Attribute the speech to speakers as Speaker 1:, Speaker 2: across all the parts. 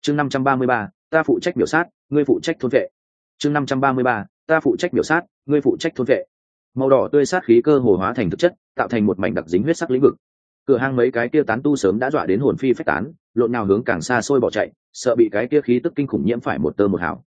Speaker 1: chương 533, ta phụ trách biểu sát, ngươi phụ trách thôn vệ. chương 533, ta phụ trách biểu sát, ngươi phụ trách thôn vệ. Màu đỏ tươi sát khí cơ hồ hóa thành thực chất, tạo thành một mảnh đặc dính huyết sắc lĩnh vực. Cửa hang mấy cái kia tán tu sớm đã dọa đến hồn phi phách tán, lộn nào hướng càng xa xôi bỏ chạy, sợ bị cái kia khí tức kinh khủng nhiễm phải một tơ một hào.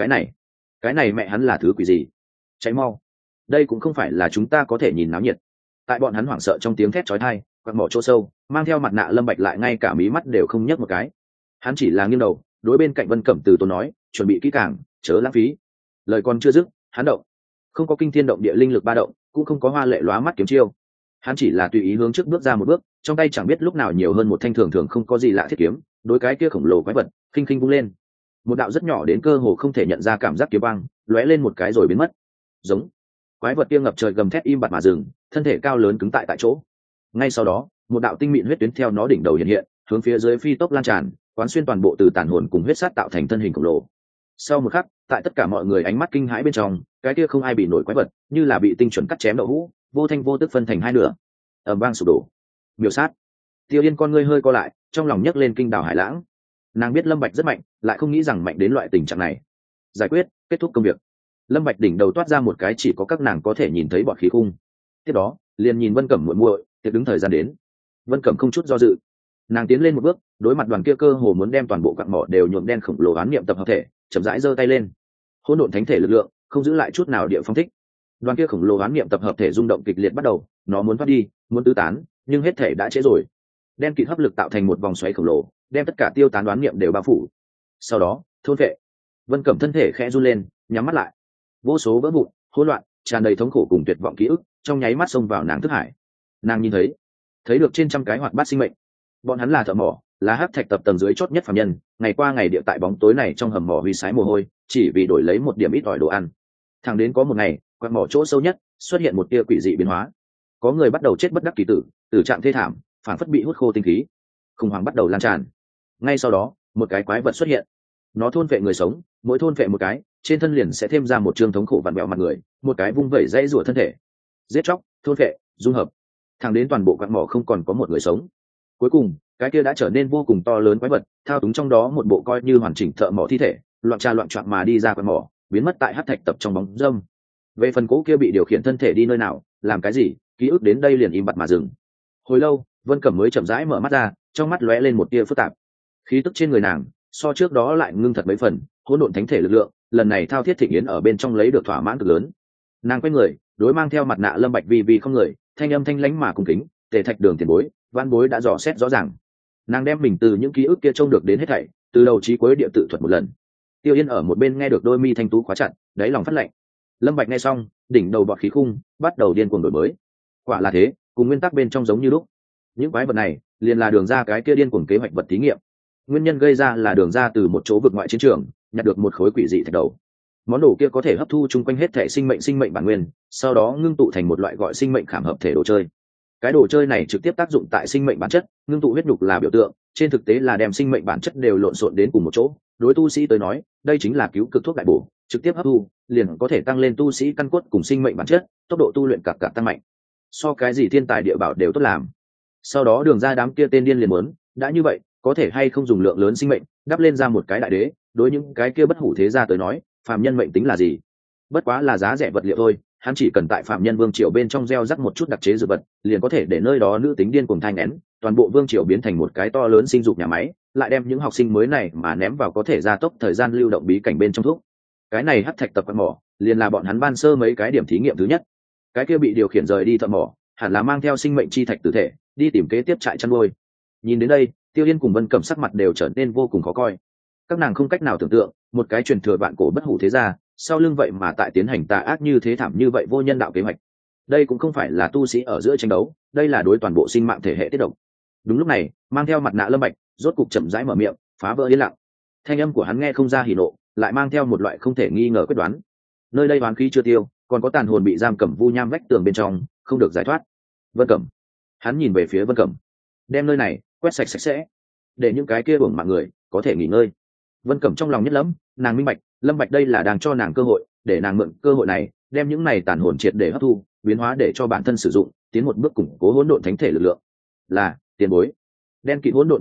Speaker 1: Cái này mẹ hắn là thứ quỷ gì? Cháy mau! Đây cũng không phải là chúng ta có thể nhìn náo nhiệt. Tại bọn hắn hoảng sợ trong tiếng thét chói tai, quạt mỏ chỗ sâu, mang theo mặt nạ Lâm Bạch lại ngay cả mí mắt đều không nhấc một cái. Hắn chỉ là nghiêng đầu, đối bên cạnh Vân Cẩm Từ Tốn nói, chuẩn bị kỹ càng, chớ lãng phí. Lời còn chưa dứt, hắn động. Không có kinh thiên động địa linh lực ba động, cũng không có hoa lệ lóa mắt kiếm chiêu. Hắn chỉ là tùy ý hướng trước bước ra một bước, trong tay chẳng biết lúc nào nhiều hơn một thanh thường thường không có gì lạ thiết kiếm, đối cái kia khổng lồ quái vật, khinh khinh vung lên. Một đạo rất nhỏ đến cơ hồ không thể nhận ra cảm giác kiếm băng, lóe lên một cái rồi biến mất. Giống. Quái vật kia ngập trời gầm thét im bặt mà dừng, thân thể cao lớn cứng tại chỗ. Ngay sau đó, một đạo tinh mịn huyết tuyến theo nó đỉnh đầu hiện hiện, hướng phía dưới phi tốc lan tràn, quán xuyên toàn bộ từ tàn hồn cùng huyết sát tạo thành thân hình khổng lồ. Sau một khắc, tại tất cả mọi người ánh mắt kinh hãi bên trong, cái kia không ai bị nổi quái vật, như là bị tinh chuẩn cắt chém đậu hũ, vô thanh vô tức phân thành hai nửa. Ầm vang sụp đổ. Miểu sát. Tiêu Yên con ngươi hơi co lại, trong lòng nhấc lên kinh đảo hải lãng. Nàng biết Lâm Bạch rất mạnh, lại không nghĩ rằng mạnh đến loại tình trạng này. Giải quyết, kết thúc công việc. Lâm Bạch đỉnh đầu toát ra một cái chỉ có các nàng có thể nhìn thấy bọt khí khung. Tiếp đó, liền nhìn Vân Cẩm muội muội, tiệc đứng thời gian đến. Vân Cẩm không chút do dự, nàng tiến lên một bước, đối mặt đoàn kia cơ hồ muốn đem toàn bộ quặng mỏ đều nhuộm đen khổng lồ oán niệm tập hợp thể, chậm rãi giơ tay lên. Hỗn độn thánh thể lực lượng, không giữ lại chút nào địa phong thích. Đoàn kia khổng lồ oán niệm tập hợp thể rung động kịch liệt bắt đầu, nó muốn thoát đi, muốn tứ tán, nhưng hết thể đã trễ rồi. Đen kịt hấp lực tạo thành một vòng xoáy khổng lồ, đem tất cả tiêu tán oán niệm đều bao phủ. Sau đó, thôn vệ. Vân Cẩm thân thể khẽ run lên, nhắm mắt lại. Vô số vỡ vụn, hỗn loạn, tràn đầy thống khổ cùng tuyệt vọng ký ức, trong nháy mắt xông vào nàng thức hải. Nàng nhìn thấy được trên trăm cái hoạt bát sinh mệnh. Bọn hắn là thợ mỏ, là hắc thạch tập tầng dưới chót nhất phàm nhân, ngày qua ngày địa tại bóng tối này trong hầm mỏ huy sái mồ hôi, chỉ vì đổi lấy một điểm ít ỏi đồ ăn. Thẳng đến có một ngày, quặng mỏ chỗ sâu nhất xuất hiện một tia quỷ dị biến hóa. Có người bắt đầu chết bất đắc kỳ tử, tử trạng thê thảm, phản phất bị hút khô tinh khí. Khủng hoảng bắt đầu lan tràn. Ngay sau đó, một cái quái vật xuất hiện. Nó thôn vệ người sống, mỗi thôn vệ một cái, trên thân liền sẽ thêm ra một trương thống khổ vặn vẹo mặt người, một cái vung vẩy dãy rủa thân thể. Giết chóc, thôn vệ, dung hợp. Thẳng đến toàn bộ quặng mỏ không còn có một người sống. Cuối cùng, cái kia đã trở nên vô cùng to lớn quái vật, thao túng trong đó một bộ coi như hoàn chỉnh thợ mỏ thi thể, loạn trà loạn choạng mà đi ra quặng mỏ, biến mất tại hắc thạch tập trong bóng râm. Về phần cố kia bị điều khiển thân thể đi nơi nào, làm cái gì, ký ức đến đây liền im bặt mà dừng. Hồi lâu, Vân Cẩm mới chậm rãi mở mắt ra, trong mắt lóe lên một tia phức tạp. Khí tức trên người nàng, so trước đó lại ngưng thật mấy phần, hỗn độn thánh thể lực lượng, lần này thao thiết thịnh yến ở bên trong lấy được thỏa mãn cực lớn. Nàng quay người, đối mang theo mặt nạ Lâm Bạch vi không người, thanh âm thanh lãnh mà cung kính, Tề Thạch Đường tiền bối, văn bối đã dò xét rõ ràng. Nàng đem mình từ những ký ức kia trông được đến hết thảy, từ đầu chí cuối địa tự thuật một lần. Tiêu Yên ở một bên nghe được đôi mi thanh tú khóa chặt, đáy lòng phát lạnh. Lâm Bạch nghe xong, đỉnh đầu bọt khí khung, bắt đầu điên cuồng đổi mới. Quả là thế, cùng nguyên tắc bên trong giống như lúc. Những quái vật này, liền là đường ra cái kia điên cuồng kế hoạch vật thí nghiệm. Nguyên nhân gây ra là đường ra từ một chỗ vực ngoại chiến trường, nhặt được một khối quỷ dị thạch đầu. Món đồ kia có thể hấp thu chung quanh hết thể sinh mệnh bản nguyên, sau đó ngưng tụ thành một loại gọi sinh mệnh khảm hợp thể đồ chơi. Cái đồ chơi này trực tiếp tác dụng tại sinh mệnh bản chất, ngưng tụ huyết nhục là biểu tượng, trên thực tế là đem sinh mệnh bản chất đều lộn xộn đến cùng một chỗ. Đối tu sĩ tới nói, đây chính là cứu cực thuốc đại bổ, trực tiếp hấp thu, liền có thể tăng lên tu sĩ căn cốt cùng sinh mệnh bản chất, tốc độ tu luyện cả tăng mạnh. So cái gì thiên tài địa bảo đều tốt làm. Sau đó đường ra đám kia tên điên liền muốn, đã như vậy, có thể hay không dùng lượng lớn sinh mệnh, đắp lên ra một cái đại đế, đối những cái kia bất hủ thế gia tới nói, phàm nhân mệnh tính là gì? Bất quá là giá rẻ vật liệu thôi, hắn chỉ cần tại phạm nhân vương triều bên trong gieo rắc một chút đặc chế dược vật, liền có thể để nơi đó nữ tính điên cuồng thai nghén, toàn bộ vương triều biến thành một cái to lớn sinh dục nhà máy, lại đem những học sinh mới này mà ném vào có thể gia tốc thời gian lưu động bí cảnh bên trong thuốc. Cái này hắc thạch tập quặng mỏ, liền là bọn hắn ban sơ mấy cái điểm thí nghiệm thứ nhất. Cái kia bị điều khiển rời đi thợ mỏ, hẳn là mang theo sinh mệnh chi thạch tử thể, đi tìm kế tiếp trại chăn nuôi. Nhìn đến đây, Tiêu Yên cùng Vân Cẩm sắc mặt đều trở nên vô cùng khó coi. Các nàng không cách nào tưởng tượng, một cái truyền thừa vạn cổ bất hủ thế gia, sau lưng vậy mà tại tiến hành tà ác như thế thảm như vậy vô nhân đạo kế hoạch. Đây cũng không phải là tu sĩ ở giữa tranh đấu, đây là đối toàn bộ sinh mạng thể hệ tiết độc. Đúng lúc này, mang theo mặt nạ Lâm Bạch, rốt cục chậm rãi mở miệng, phá vỡ yên lặng. Thanh âm của hắn nghe không ra hỉ nộ, lại mang theo một loại không thể nghi ngờ quyết đoán. Nơi đây oán khí chưa tiêu, còn có tàn hồn bị giam cầm vu nham vách tường bên trong, không được giải thoát. Vân Cẩm. Hắn nhìn về phía Vân Cẩm. Đem nơi này quét sạch sạch sẽ, để những cái kia uổng mạng người có thể nghỉ ngơi. Vân Cẩm trong lòng nhất lắm, nàng minh bạch, Lâm Bạch đây là đang cho nàng cơ hội, để nàng mượn cơ hội này, đem những này tàn hồn triệt để hấp thu, biến hóa để cho bản thân sử dụng, tiến một bước củng cố hỗn độn thánh thể lực lượng. Là tiền bối. Đen kịt hỗn độn chi lực,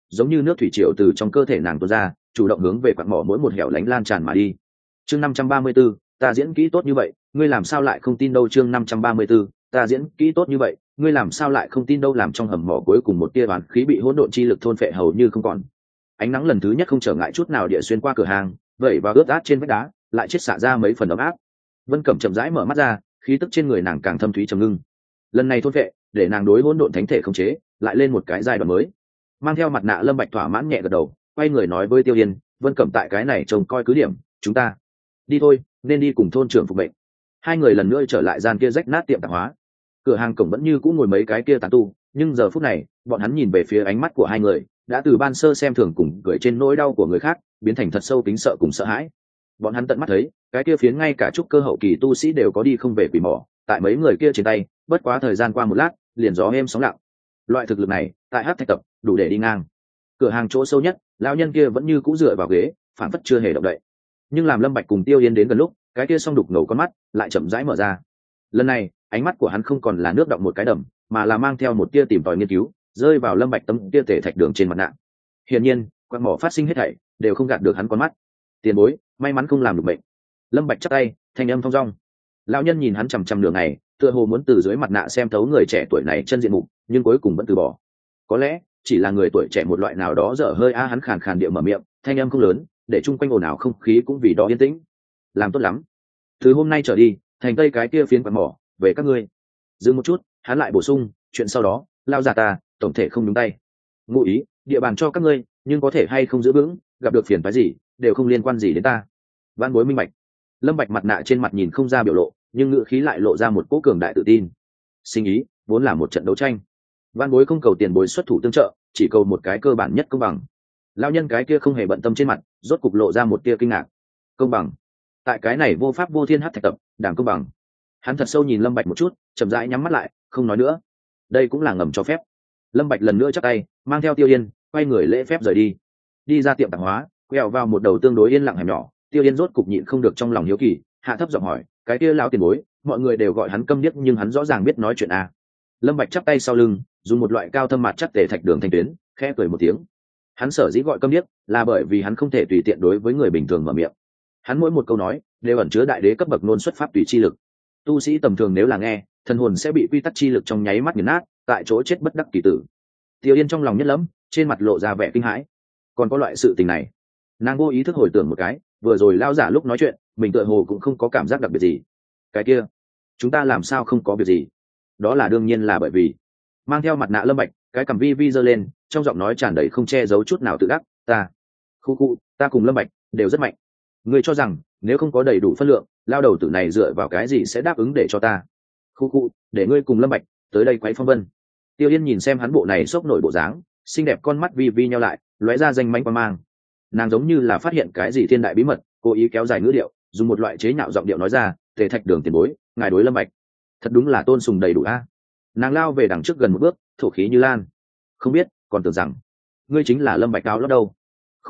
Speaker 1: giống như nước thủy triều từ trong cơ thể nàng tuôn ra, chủ động hướng về quặng mỏ mỗi một hẻo lánh lan tràn mà đi. Chương 534, ta diễn kỹ tốt như vậy, ngươi làm sao lại không tin đâu? Chương 534, ta diễn kỹ tốt như vậy, ngươi làm sao lại không tin đâu? Làm trong hầm mỏ cuối cùng một tia oán khí bị hỗn độn chi lực thôn phệ hầu như không còn. Ánh nắng lần thứ nhất không trở ngại chút nào địa xuyên qua cửa hàng, vẩy vào ướt át trên vách đá, lại chết xạ ra mấy phần ấm áp. Vân Cẩm chậm rãi mở mắt ra, khí tức trên người nàng càng thâm thúy trầm ngưng. Lần này thôn phệ, để nàng đối hỗn độn thánh thể khống chế, lại lên một cái giai đoạn mới. Mang theo mặt nạ Lâm Bạch thỏa mãn nhẹ gật đầu, quay người nói với Tiêu Yên, Vân Cẩm tại cái này trông coi cứ điểm, chúng ta đi thôi, nên đi cùng thôn trưởng phục mệnh. Hai người lần nữa trở lại gian kia rách nát tiệm tạp hóa. Cửa hàng cổng vẫn như cũ ngồi mấy cái kia tán tu, nhưng giờ phút này, bọn hắn nhìn về phía ánh mắt của hai người, đã từ ban sơ xem thường cùng cười trên nỗi đau của người khác, biến thành thật sâu kính sợ cùng sợ hãi. Bọn hắn tận mắt thấy, cái kia phiến ngay cả trúc cơ hậu kỳ tu sĩ đều có đi không về quỷ mỏ, tại mấy người kia trên tay, bất quá thời gian qua một lát, liền gió êm sóng lặng. Loại thực lực này, tại Hắc Thạch tập, đủ để đi ngang. Cửa hàng chỗ sâu nhất, lão nhân kia vẫn như cũ dựa vào ghế, phản phất chưa hề động đậy. Nhưng làm Lâm Bạch cùng Tiêu Yên đến gần lúc, cái kia song đục ngầu con mắt lại chậm rãi mở ra. Lần này, ánh mắt của hắn không còn là nước đọng một cái đầm, mà là mang theo một tia tìm tòi nghiên cứu, rơi vào Lâm Bạch tấm tia tể thạch đường trên mặt nạ. Hiển nhiên, quặng mỏ phát sinh hết thảy đều không gạt được hắn con mắt. Tiền bối, may mắn không làm được bệnh. Lâm Bạch chắp tay, thanh âm thong dong. Lão nhân nhìn hắn chằm chằm nửa ngày, tựa hồ muốn từ dưới mặt nạ xem thấu người trẻ tuổi này chân diện mục, nhưng cuối cùng vẫn từ bỏ. Có lẽ chỉ là người tuổi trẻ một loại nào đó dở hơi hắn khàn khàn địa mở miệng, thanh âm không lớn, để chung quanh ồn ào không khí cũng vì đó yên tĩnh. Làm tốt lắm. Từ hôm nay trở đi, thành tây cái kia phiến quặng mỏ về các ngươi. Dừng một chút, hắn lại bổ sung, chuyện sau đó, lao già ta, tổng thể không nhúng tay. Ngụ ý, địa bàn cho các ngươi, nhưng có thể hay không giữ vững, gặp được phiền phức gì, đều không liên quan gì đến ta. Vãn Bối minh bạch. Lâm Bạch mặt nạ trên mặt nhìn không ra biểu lộ, nhưng ngữ khí lại lộ ra một cỗ cường đại tự tin. Sinh ý vốn là một trận đấu tranh, Vãn Bối không cầu tiền bối xuất thủ tương trợ, chỉ cầu một cái cơ bản nhất công bằng. Lão nhân cái kia không hề bận tâm trên mặt, rốt cục lộ ra một tia kinh ngạc. Công bằng? Tại cái này vô pháp vô thiên Hắc Thạch tập, đảng công bằng. Hắn thật sâu nhìn Lâm Bạch một chút, chậm rãi nhắm mắt lại, không nói nữa. Đây cũng là ngầm cho phép. Lâm Bạch lần nữa chắp tay, mang theo Tiêu Yên, quay người lễ phép rời đi. Đi ra tiệm tạp hóa, quẹo vào một đầu tương đối yên lặng hẻm nhỏ, Tiêu Yên rốt cục nhịn không được trong lòng hiếu kỳ, hạ thấp giọng hỏi, cái kia lão tiền bối, mọi người đều gọi hắn câm điếc nhưng hắn rõ ràng biết nói chuyện à? Lâm Bạch chắp tay sau lưng, dùng một loại cao thâm mặt chắc tề thạch đường thanh tuyến, khẽ cười một tiếng. Hắn sở dĩ gọi câm điếc, là bởi vì hắn không thể tùy tiện đối với người bình thường mở miệng. Hắn mỗi một câu nói đều ẩn chứa đại đế cấp bậc ngôn xuất pháp tùy chi lực. Tu sĩ tầm thường nếu là nghe, thần hồn sẽ bị quy tắc chi lực trong nháy mắt nghiền nát, tại chỗ chết bất đắc kỳ tử. Tiêu Yên trong lòng nhất lẫm, trên mặt lộ ra vẻ kinh hãi. Còn có loại sự tình này? Nàng vô ý thức hồi tưởng một cái, vừa rồi lao giả lúc nói chuyện, mình tựa hồ cũng không có cảm giác đặc biệt gì. Cái kia, chúng ta làm sao không có việc gì? Đó là đương nhiên là bởi vì mang theo mặt nạ Lâm Bạch, cái cằm vi vi giơ lên, trong giọng nói tràn đầy không che giấu chút nào tự đắc. Ta cùng Lâm Bạch đều rất mạnh. Ngươi cho rằng nếu không có đầy đủ phân lượng, lao đầu tử này dựa vào cái gì sẽ đáp ứng để cho ta? Để ngươi cùng Lâm Bạch tới đây quấy phong vân. Tiêu Yên nhìn xem hắn bộ này sốc nổi bộ dáng, xinh đẹp con mắt vi vi nheo lại, lóe ra danh manh quan mang. Nàng giống như là phát hiện cái gì thiên đại bí mật, cố ý kéo dài ngữ điệu, dùng một loại chế nhạo giọng điệu nói ra, Tề Thạch Đường tiền bối, ngài đối Lâm Bạch thật đúng là tôn sùng đầy đủ a. Nàng lao về đằng trước gần một bước, thổ khí như lan. Không biết, còn tưởng rằng ngươi chính là Lâm Bạch cao lắm đâu.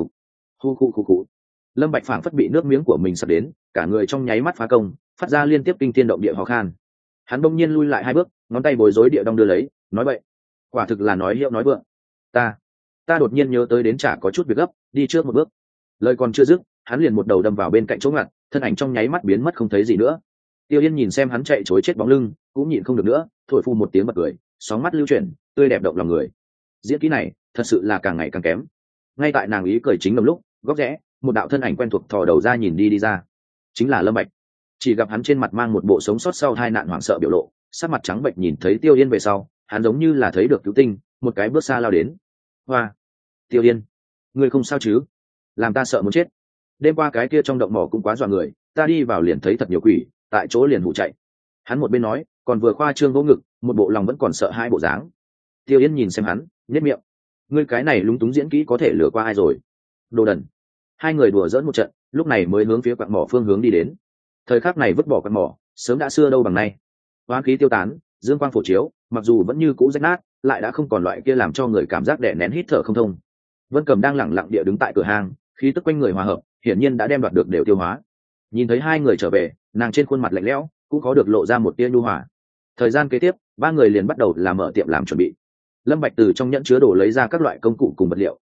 Speaker 1: Khụ. Lâm Bạch phảng phất bị nước miếng của mình sặc đến, cả người trong nháy mắt phá công, phát ra liên tiếp kinh thiên động địa ho khan. Hắn bỗng nhiên lui lại hai bước, ngón tay bối rối địa đong đưa lấy, nói vậy, quả thực là nói hiệu nói vượng. Ta đột nhiên nhớ tới đến chả có chút việc gấp, đi trước một bước. Lời còn chưa dứt, hắn liền một đầu đâm vào bên cạnh chỗ ngặt, thân ảnh trong nháy mắt biến mất không thấy gì nữa. Tiêu Yên nhìn xem hắn chạy trối chết bóng lưng, cũng nhịn không được nữa, thổi phu một tiếng bật cười, sóng mắt lưu chuyển, tươi đẹp động lòng người. Diễn kỹ này, thật sự là càng ngày càng kém. Ngay tại nàng ý cười chính đồng lúc, góc rẽ, một đạo thân ảnh quen thuộc thò đầu ra nhìn đi ra. Chính là Lâm Bạch. Chỉ gặp hắn trên mặt mang một bộ sống sót sau tai nạn hoảng sợ biểu lộ, sắc mặt trắng bệch nhìn thấy Tiêu Yên về sau, hắn giống như là thấy được cứu tinh, một cái bước xa lao đến. Hoa, Tiêu Yên, ngươi không sao chứ? Làm ta sợ muốn chết. Đêm qua cái kia trong động mỏ cũng quá dọa người, ta đi vào liền thấy thật nhiều quỷ, tại chỗ liền hụ chạy. Hắn một bên nói, còn vừa khoa trương vỗ ngực, một bộ lòng vẫn còn sợ hai bộ dáng. Tiêu Yên nhìn xem hắn, nhếch miệng. Ngươi cái này lúng túng diễn kỹ có thể lừa qua ai rồi? Đồ đần. Hai người đùa giỡn một trận, lúc này mới hướng phía quặng mỏ phương hướng đi đến. Thời khắc này vứt bỏ quặng mỏ, sớm đã xưa đâu bằng nay. Hoán khí tiêu tán, dương quang phổ chiếu, mặc dù vẫn như cũ rách nát, lại đã không còn loại kia làm cho người cảm giác đè nén hít thở không thông. Vân Cầm đang lẳng lặng địa đứng tại cửa hàng, khí tức quanh người hòa hợp, hiển nhiên đã đem đoạt được đều tiêu hóa. Nhìn thấy hai người trở về, nàng trên khuôn mặt lạnh lẽo, cũng có được lộ ra một tia nhu hòa. Thời gian kế tiếp, ba người liền bắt đầu làm mở tiệm làm chuẩn bị. Lâm Bạch từ trong nhẫn chứa đồ lấy ra các loại công cụ cùng vật liệu,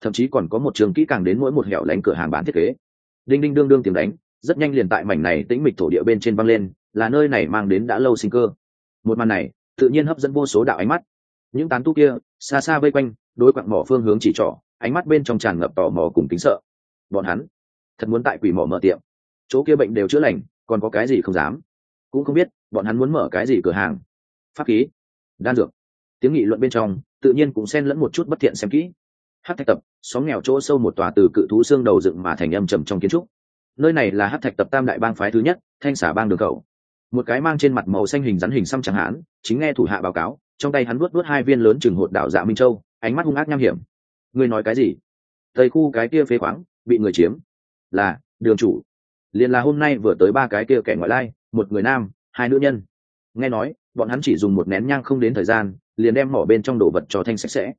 Speaker 1: thậm chí còn có một trường kỹ càng đến mỗi một hẻo lánh cửa hàng bán thiết kế. Đinh đinh đương đương tiếng đánh rất nhanh liền tại mảnh này tĩnh mịch thổ địa bên trên vang lên, là nơi này mang đến đã lâu sinh cơ. Một màn này tự nhiên hấp dẫn vô số đạo ánh mắt. Những tán tu kia xa xa vây quanh, đối quặng mỏ phương hướng chỉ trỏ, ánh mắt bên trong tràn ngập tò mò cùng kính sợ. Bọn hắn thật muốn tại quỷ mỏ mở tiệm, chỗ kia bệnh đều chữa lành, còn có cái gì không dám. Cũng không biết bọn hắn muốn mở cái gì cửa hàng, pháp khí, đan dược. Tiếng nghị luận bên trong tự nhiên cũng xen lẫn một chút bất thiện xem kỹ. Hắc thạch tập, xóm nghèo chỗ sâu một tòa từ cự thú xương đầu dựng mà thành âm trầm trong kiến trúc. Nơi này là Hắc thạch tập tam đại bang phái thứ nhất, Thanh Xà bang đường khẩu. Một cái mang trên mặt màu xanh hình rắn hình xăm chẳng hán chính nghe thủ hạ báo cáo, trong tay hắn vuốt hai viên lớn chừng hột đạo dạ minh châu, ánh mắt hung ác nham hiểm. Ngươi nói cái gì? Tây khu cái kia phế khoáng bị người chiếm. Là đường chủ. Liền là hôm nay vừa tới ba cái kia kẻ ngoại lai, một người nam, hai nữ nhân. Nghe nói bọn hắn chỉ dùng một nén nhang không đến thời gian, liền đem mỏ bên trong đồ vật cho thanh sạch sẽ.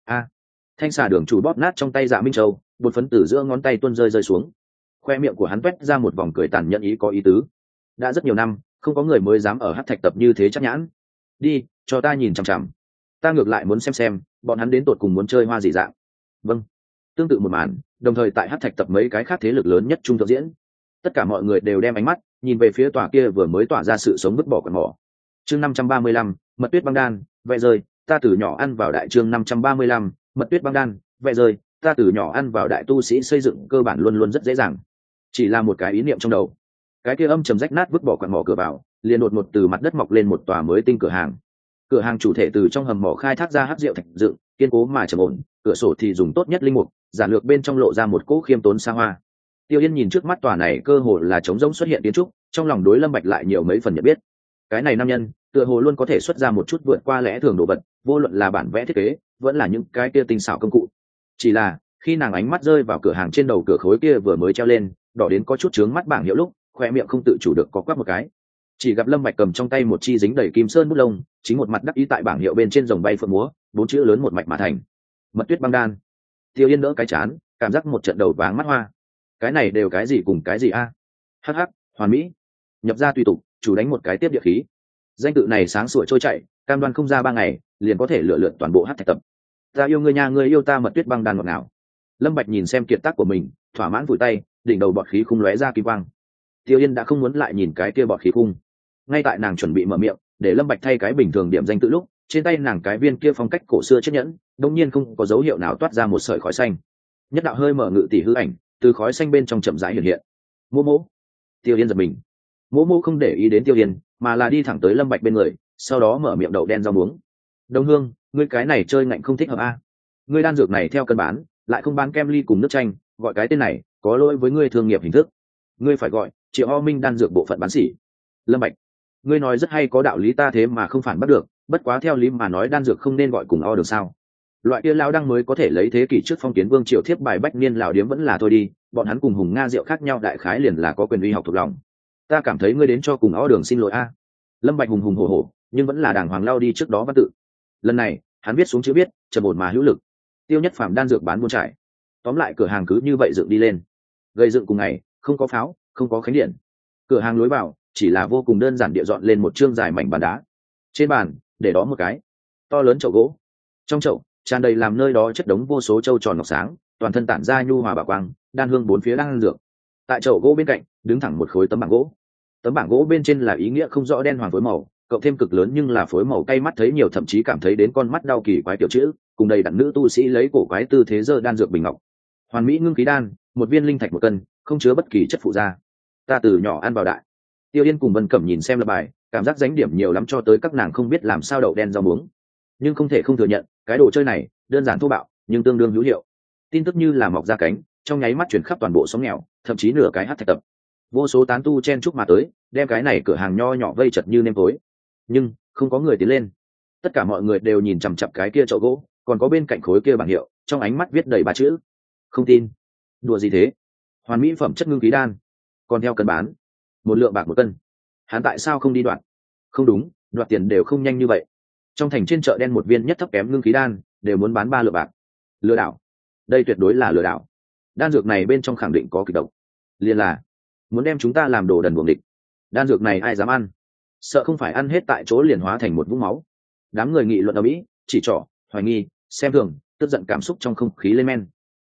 Speaker 1: Thanh Xà đường chủ bóp nát trong tay dạ minh châu, bột phấn từ giữa ngón tay tuôn rơi xuống. Khoe miệng của hắn toét ra một vòng cười tàn nhẫn ý có ý tứ. Đã rất nhiều năm không có người mới dám ở Hắc thạch tập như thế chắc nhãn. Đi, cho ta nhìn chằm chằm. Ta ngược lại muốn xem bọn hắn đến tột cùng muốn chơi hoa gì dạng. Vâng. Tương tự một màn đồng thời tại Hắc thạch tập mấy cái khác thế lực lớn nhất trung thượng diễn. Tất cả mọi người đều đem ánh mắt nhìn về phía tòa kia vừa mới tỏa ra sự sống vứt bỏ quần mỏ. Chương 535, mật tuyết băng đan, vẽ rơi, ta từ nhỏ ăn vào đại chương 535, mật tuyết băng đan, vẽ rơi, ta từ nhỏ ăn vào đại tu sĩ xây dựng cơ bản luôn luôn rất dễ dàng. Chỉ là một cái ý niệm trong đầu. Cái kia âm trầm rách nát vứt bỏ quặng mỏ cửa vào, liền đột ngột từ mặt đất mọc lên một tòa mới tinh cửa hàng. Cửa hàng chủ thể từ trong hầm mỏ khai thác ra hắc rượu thạch dựng, kiên cố mà trầm ổn, cửa sổ thì dùng tốt nhất linh mục, giản lược bên trong lộ ra một cỗ khiêm tốn xa hoa. Tiêu Yên nhìn trước mắt tòa này cơ hồ là trống rỗng xuất hiện kiến trúc, trong lòng đối Lâm Bạch lại nhiều mấy phần nhận biết. Cái này nam nhân, tựa hồ luôn có thể xuất ra một chút vượt qua lẽ thường đồ vật, vô luận là bản vẽ thiết kế, vẫn là những cái kia tinh xảo công cụ. Chỉ là khi nàng ánh mắt rơi vào cửa hàng trên đầu cửa khối kia vừa mới treo lên, đỏ đến có chút chướng mắt bảng hiệu lúc, khoe miệng không tự chủ được có quắc một cái. Chỉ gặp Lâm Bạch cầm trong tay một chi dính đầy kim sơn bút lông, chính một mặt đắc ý tại bảng hiệu bên trên rồng bay phượng múa, bốn chữ lớn một mạch mà thành. Mật tuyết băng đan. Tiêu Yên đỡ cái chán, cảm giác một trận đầu váng mắt hoa. Cái này đều cái gì cùng cái gì a? Hắc hắc, hoàn mỹ. Nhập ra tùy tục, chủ đánh một cái tiếp địa khí. Danh tự này sáng sủa trôi chảy, cam đoan không ra 3 ngày, liền có thể lựa lượn toàn bộ Hắc thạch tập. Ta yêu ngươi nha, ngươi yêu ta, mật tuyết băng đan ngọt ngào. Lâm Bạch nhìn xem kiệt tác của mình, thỏa mãn vùi tay, đỉnh đầu bọt khí khung lóe ra kim quang. Tiêu Yên đã không muốn lại nhìn cái kia bọt khí khung. Ngay tại nàng chuẩn bị mở miệng, để Lâm Bạch thay cái bình thường điểm danh tự lúc, trên tay nàng cái viên kia phong cách cổ xưa chiếc nhẫn, đột nhiên không có dấu hiệu nào toát ra một sợi khói xanh. Nhất đạo hơi mở ngự tỷ hư ảnh, từ khói xanh bên trong chậm rãi hiện hiện. Mô mô. Tiêu Yên giật mình. Mô mô không để ý đến Tiêu Yên, mà là đi thẳng tới Lâm Bạch bên người, sau đó mở miệng đậu đen rau muống. Đông Hương, ngươi cái này chơi ngạnh không thích hợp a. Ngươi đan dược này theo cân bán, lại không bán kem ly cùng nước chanh, gọi cái tên này có lỗi với ngươi thương nghiệp hình thức. Ngươi phải gọi Triệu Ho Minh đan dược bộ phận bán sỉ. Lâm Bạch, ngươi nói rất hay, có đạo lý, ta thế mà không phản bắt được, bất quá theo lý mà nói đan dược không nên gọi cùng o được sao? Loại kia lão đăng mới có thể lấy thế kỷ trước phong kiến vương triều thiếp bài bách niên lão điếm vẫn là thôi đi, bọn hắn cùng hùng nga rượu khác nhau đại khái liền là có quyền uy học thuộc lòng. Ta cảm thấy ngươi đến cho cùng o đường xin lỗi a. Lâm Bạch hùng hùng hổ hổ, nhưng vẫn là đàng hoàng lao đi trước đó văn tự. Lần này hắn viết xuống chữ viết trầm ổn mà hữu lực. Tiêu Nhất Phàm đan dược bán buôn trải. Tóm lại cửa hàng cứ như vậy dựng đi lên. Gây dựng cùng ngày, không có pháo, không có khánh điện. Cửa hàng lối vào chỉ là vô cùng đơn giản địa dọn lên một trương dài mảnh bàn đá. Trên bàn để đó một cái to lớn chậu gỗ. Trong chậu tràn đầy làm nơi đó chất đống vô số châu tròn ngọc sáng, toàn thân tản ra nhu hòa bảo quang, đan hương bốn phía đang dược. Tại chậu gỗ bên cạnh đứng thẳng một khối tấm bảng gỗ. Tấm bảng gỗ bên trên là ý nghĩa không rõ đen hoàng phối màu, cộng thêm cực lớn nhưng là phối màu cay mắt thấy nhiều, thậm chí cảm thấy đến con mắt đau kỳ quái tiểu chữ, cùng đầy đặn nữ tu sĩ lấy cổ quái tư thế giơ đan dược bình ngọc. Hoàn mỹ ngưng khí đan, một viên linh thạch 1 cân, không chứa bất kỳ chất phụ gia. Ta từ nhỏ ăn vào đại. Tiêu Yên cùng Vân Cẩm nhìn xem lập bài, cảm giác danh điểm nhiều lắm cho tới các nàng không biết làm sao đậu đen rau muống. Nhưng không thể không thừa nhận, cái đồ chơi này đơn giản thô bạo, nhưng tương đương hữu hiệu. Tin tức như là mọc ra cánh, trong nháy mắt truyền khắp toàn bộ xóm nghèo, thậm chí nửa cái Hắc thạch tập. Vô số tán tu chen chúc mà tới, đem cái này cửa hàng nho nhỏ vây chật như nêm tối. Nhưng không có người tiến lên. Tất cả mọi người đều nhìn chằm chằm cái kia chậu gỗ, còn có bên cạnh khối kia bảng hiệu, trong ánh mắt viết đầy 3 chữ: không tin. Đùa gì thế? Hoàn mỹ phẩm chất ngưng khí đan, còn theo cân bán, 1 lượng bạc 1 cân. Hắn tại sao không đi đoạt? Không đúng, đoạt tiền đều không nhanh như vậy. Trong thành trên chợ đen một viên nhất thấp kém ngưng khí đan đều muốn bán 3 lượng bạc. Lừa đảo. Đây tuyệt đối là lừa đảo. Đan dược này bên trong khẳng định có kịch độc. Liền là muốn đem chúng ta làm đồ đần buồng địch. Đan dược này ai dám ăn? Sợ không phải ăn hết tại chỗ liền hóa thành một vũng máu. Đám người nghị luận ầm ĩ, chỉ trỏ, hoài nghi, xem thường, tức giận cảm xúc trong không khí lên men.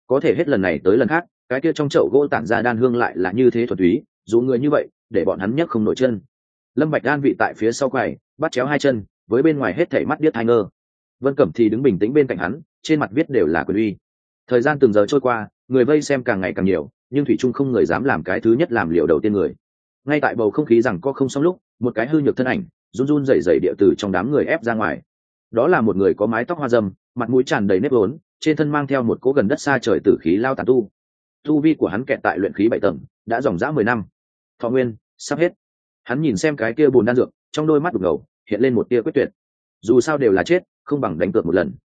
Speaker 1: có thể hết lần này tới lần khác cái kia trong chậu gỗ tản ra đan hương lại là như thế thuần túy, dù người như vậy để bọn hắn nhấc không nổi chân. Lâm Bạch Đan vị tại phía sau quầy bắt chéo hai chân, với bên ngoài hết thảy mắt điếc tai ngơ. Vân Cẩm thì đứng bình tĩnh bên cạnh hắn, trên mặt viết đều là quyền uy. Thời gian từng giờ trôi qua, người vây xem càng ngày càng nhiều, nhưng thủy trung không người dám làm cái thứ nhất làm liều đầu tiên người. Ngay tại bầu không khí rằng có không xong lúc, một cái hư nhược thân ảnh run run rẩy rẩy địa từ trong đám người ép ra ngoài. Đó là một người có mái tóc hoa râm, mặt mũi tràn đầy nếp vốn, trên thân mang theo một cỗ gần đất xa trời tử khí lao tán tu. Tu vi của hắn kẹt tại luyện khí 7 tầng, đã dòng dã 10 năm. Thọ nguyên sắp hết. Hắn nhìn xem cái kia bùn đan dược, trong đôi mắt đục ngầu hiện lên một tia quyết tuyệt. Dù sao đều là chết, không bằng đánh cược một lần.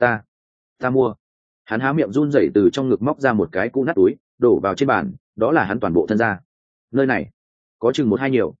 Speaker 1: Ta mua. Hắn há miệng run rẩy từ trong ngực móc ra một cái cũ nát túi, đổ vào trên bàn, đó là hắn toàn bộ thân gia. Nơi này có chừng 1-2 nhiều,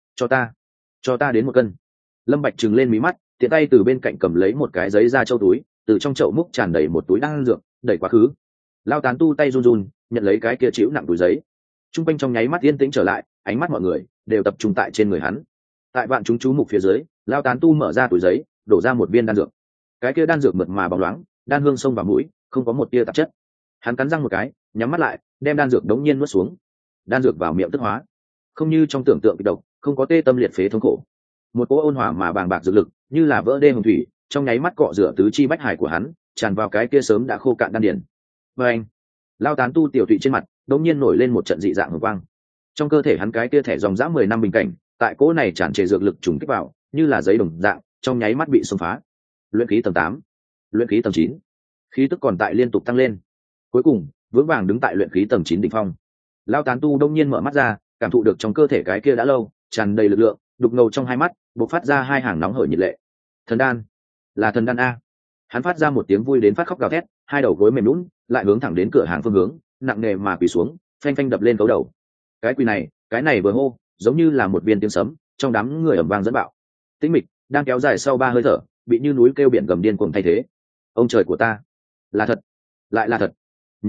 Speaker 1: cho ta đến 1 cân. Lâm Bạch trừng lên mí mắt, tiện tay từ bên cạnh cầm lấy một cái giấy da châu túi, từ trong chậu múc tràn đầy một túi đan dược, đẩy quá khứ. Lao tán tu tay run run, nhận lấy cái kia chịu nặng túi giấy. Trung quanh trong nháy mắt yên tĩnh trở lại, ánh mắt mọi người đều tập trung tại trên người hắn. Tại vạn chúng chú mục phía dưới, Lao tán tu mở ra túi giấy, đổ ra một viên đan dược. Cái kia đan dược mượt mà bóng loáng, đan hương xông vào mũi, không có một tia tạp chất. Hắn cắn răng một cái, nhắm mắt lại, đem đan dược đống nhiên nuốt xuống. Đan dược vào miệng tức hóa, không như trong tưởng tượng kịch độc, không có tê tâm liệt phế thống khổ. Một cỗ ôn hòa mà bàng bạc dược lực, như là vỡ đê hồng thủy, trong nháy mắt cọ rửa tứ chi bách hải của hắn, tràn vào cái kia sớm đã khô cạn đan điền. Và anh, Lao tán tu tiểu thụy trên mặt, đống nhiên nổi lên một trận dị dạng hồng quang. Trong cơ thể hắn cái kia thẻ dòng dã 10 năm bình cảnh, tại cỗ này tràn trề dược lực trùng kích vào, như là giấy đồng dạng, trong nháy mắt bị xông phá. Luyện khí tầng 8, luyện khí tầng 9, khí tức còn tại liên tục tăng lên. Cuối cùng, vững vàng đứng tại luyện khí tầng 9 đỉnh phong. Lao tán tu đông nhiên mở mắt ra, cảm thụ được trong cơ thể cái kia đã lâu tràn đầy lực lượng, đục ngầu trong hai mắt bộc phát ra hai hàng nóng hởi nhiệt lệ. Thần đan, là thần đan a. Hắn phát ra một tiếng vui đến phát khóc gào thét, hai đầu gối mềm lún lại hướng thẳng đến cửa hàng phương hướng, nặng nề mà quỳ xuống, phanh phanh đập lên cấu đầu. Cái quỳ này, cái này vừa hô giống như là một viên tiếng sấm, trong đám người ầm vang dẫn bạo. Tĩnh mịch đang kéo dài sau 3 hơi thở, bị như núi kêu biển gầm điên cuồng thay thế. Ông trời của ta, là thật, lại là thật.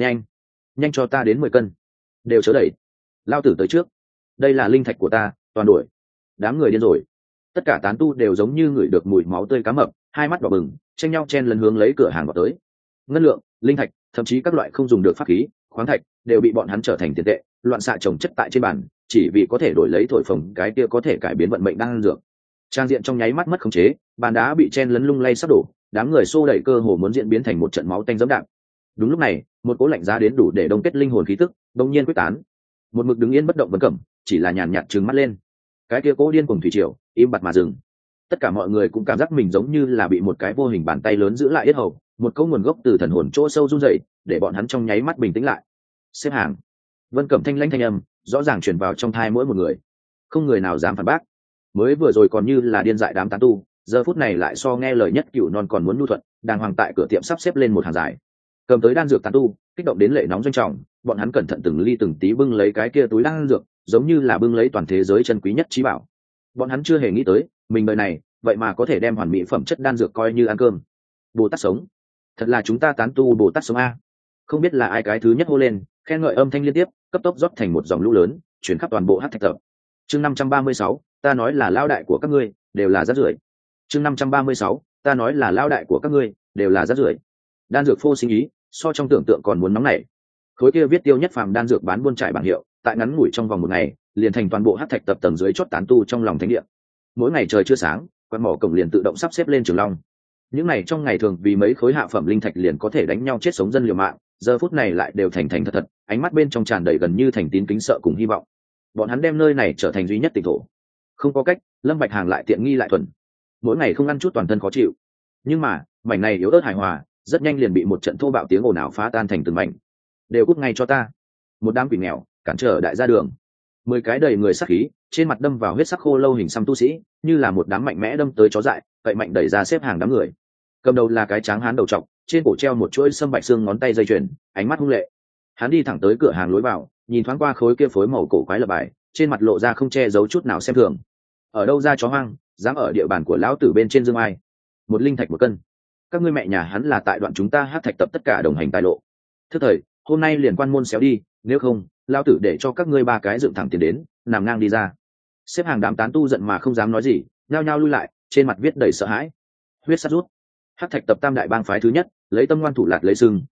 Speaker 1: Nhanh cho ta đến 10 cân, đều chớ đẩy. Lao tử tới trước, đây là linh thạch của ta, toàn đuổi. Đám người điên rồi, tất cả tán tu đều giống như ngửi được mùi máu tươi cá mập, hai mắt đỏ bừng, tranh nhau chen lấn hướng lấy cửa hàng vào tới. Ngân lượng, linh thạch, thậm chí các loại không dùng được pháp khí, khoáng thạch đều bị bọn hắn trở thành tiền tệ, loạn xạ trồng chất tại trên bàn, chỉ vì có thể đổi lấy thổi phồng cái kia có thể cải biến vận mệnh đang dược. Trang diện trong nháy mắt mất khống chế, bàn đá bị chen lấn lung lay sắp đổ, đám người xô đẩy cơ hồ muốn diễn biến thành một trận máu tanh dẫm đạp. Đúng lúc này, một cỗ lạnh giá đến đủ để đông kết linh hồn khí tức đột nhiên quyết tán. Một mực đứng yên bất động Vân Cẩm chỉ là nhàn nhạt trừng mắt lên. Cái kia cỗ điên cuồng thủy triều im bặt mà dừng. Tất cả mọi người cũng cảm giác mình giống như là bị một cái vô hình bàn tay lớn giữ lại yết hầu, một cỗ nguồn gốc từ thần hồn chỗ sâu run rẩy, để bọn hắn trong nháy mắt bình tĩnh lại. Xếp hàng. Vân Cẩm thanh lãnh thanh âm rõ ràng truyền vào trong tai mỗi một người, không người nào dám phản bác. Mới vừa rồi còn như là điên dại đám tán tu, giờ phút này lại so nghe lời nhất cựu non còn muốn nhu thuận, đàng hoàng tại cửa tiệm sắp xếp lên một hàng dài. Cầm tới đan dược tán tu kích động đến lệ nóng doanh trọng, bọn hắn cẩn thận từng ly từng tí bưng lấy cái kia túi đan dược, giống như là bưng lấy toàn thế giới chân quý nhất trí bảo. Bọn hắn chưa hề nghĩ tới mình đời này vậy mà có thể đem hoàn mỹ phẩm chất đan dược coi như ăn cơm. Bồ Tát sống, thật là chúng ta tán tu Bồ Tát sống a. Không biết là ai cái thứ nhất hô lên, khen ngợi âm thanh liên tiếp cấp tốc rót thành một dòng lũ lớn, chuyển khắp toàn bộ hắc thạch tập. Chương 536, ta nói là lao đại của các ngươi đều là rác rưởi. Chương 536, ta nói là lao đại của các ngươi đều là rác rưởi. Đan dược phô sinh ý, so trong tưởng tượng còn muốn nóng nảy. Khối kia viết Tiêu Nhất Phàm đan dược bán buôn trải bảng hiệu, tại ngắn ngủi trong vòng 1 ngày, liền thành toàn bộ hắc thạch tập tầng dưới chót tán tu trong lòng thánh địa. Mỗi ngày trời chưa sáng, quan mỏ cổng liền tự động sắp xếp lên trường long. Những này trong ngày thường vì mấy khối hạ phẩm linh thạch liền có thể đánh nhau chết sống dân liều mạng, giờ phút này lại đều thành thật thật, ánh mắt bên trong tràn đầy gần như thành tín kính sợ cùng hy vọng. Bọn hắn đem nơi này trở thành duy nhất tỉnh thổ. Không có cách, Lâm Bạch Hàng lại tiện nghi lại thuần. Mỗi ngày không ăn chút toàn thân khó chịu. Nhưng mà, mảnh này yếu ớt hài hòa, rất nhanh liền bị một trận thô bạo tiếng ồn ào phá tan thành từng mảnh. Đều cút ngay cho ta. Một đám quỷ nghèo cản trở đại gia đường. 10 cái đầy người sắc khí, trên mặt đâm vào huyết sắc khô lâu hình xăm tu sĩ, như là một đám mạnh mẽ đâm tới chó dại, vậy mạnh đẩy ra xếp hàng đám người. Cầm đầu là cái tráng hán đầu trọc, trên cổ treo một chuỗi sâm bạch xương ngón tay dây chuyền, ánh mắt hung lệ. Hắn đi thẳng tới cửa hàng lối vào, nhìn thoáng qua khối kia phối màu cổ quái lập bài, trên mặt lộ ra không che giấu chút nào xem thường. Ở đâu ra chó hoang, dám ở địa bàn của lão tử bên trên dương ai? Một linh thạch 1 cân. Các ngươi mẹ nhà hắn là tại đoạn chúng ta hát thạch tập tất cả đồng hành tài lộ. Thức thời, hôm nay liền quan môn xéo đi, nếu không, lão tử để cho các ngươi 3 cái dựng thẳng tiền đến, nằm ngang đi ra. Xếp hàng đám tán tu giận mà không dám nói gì, nhao nhao lui lại, trên mặt viết đầy sợ hãi. Huyết sát rút. Hát thạch tập tam đại bang phái thứ nhất, lấy tâm ngoan thủ lạt lấy sừng,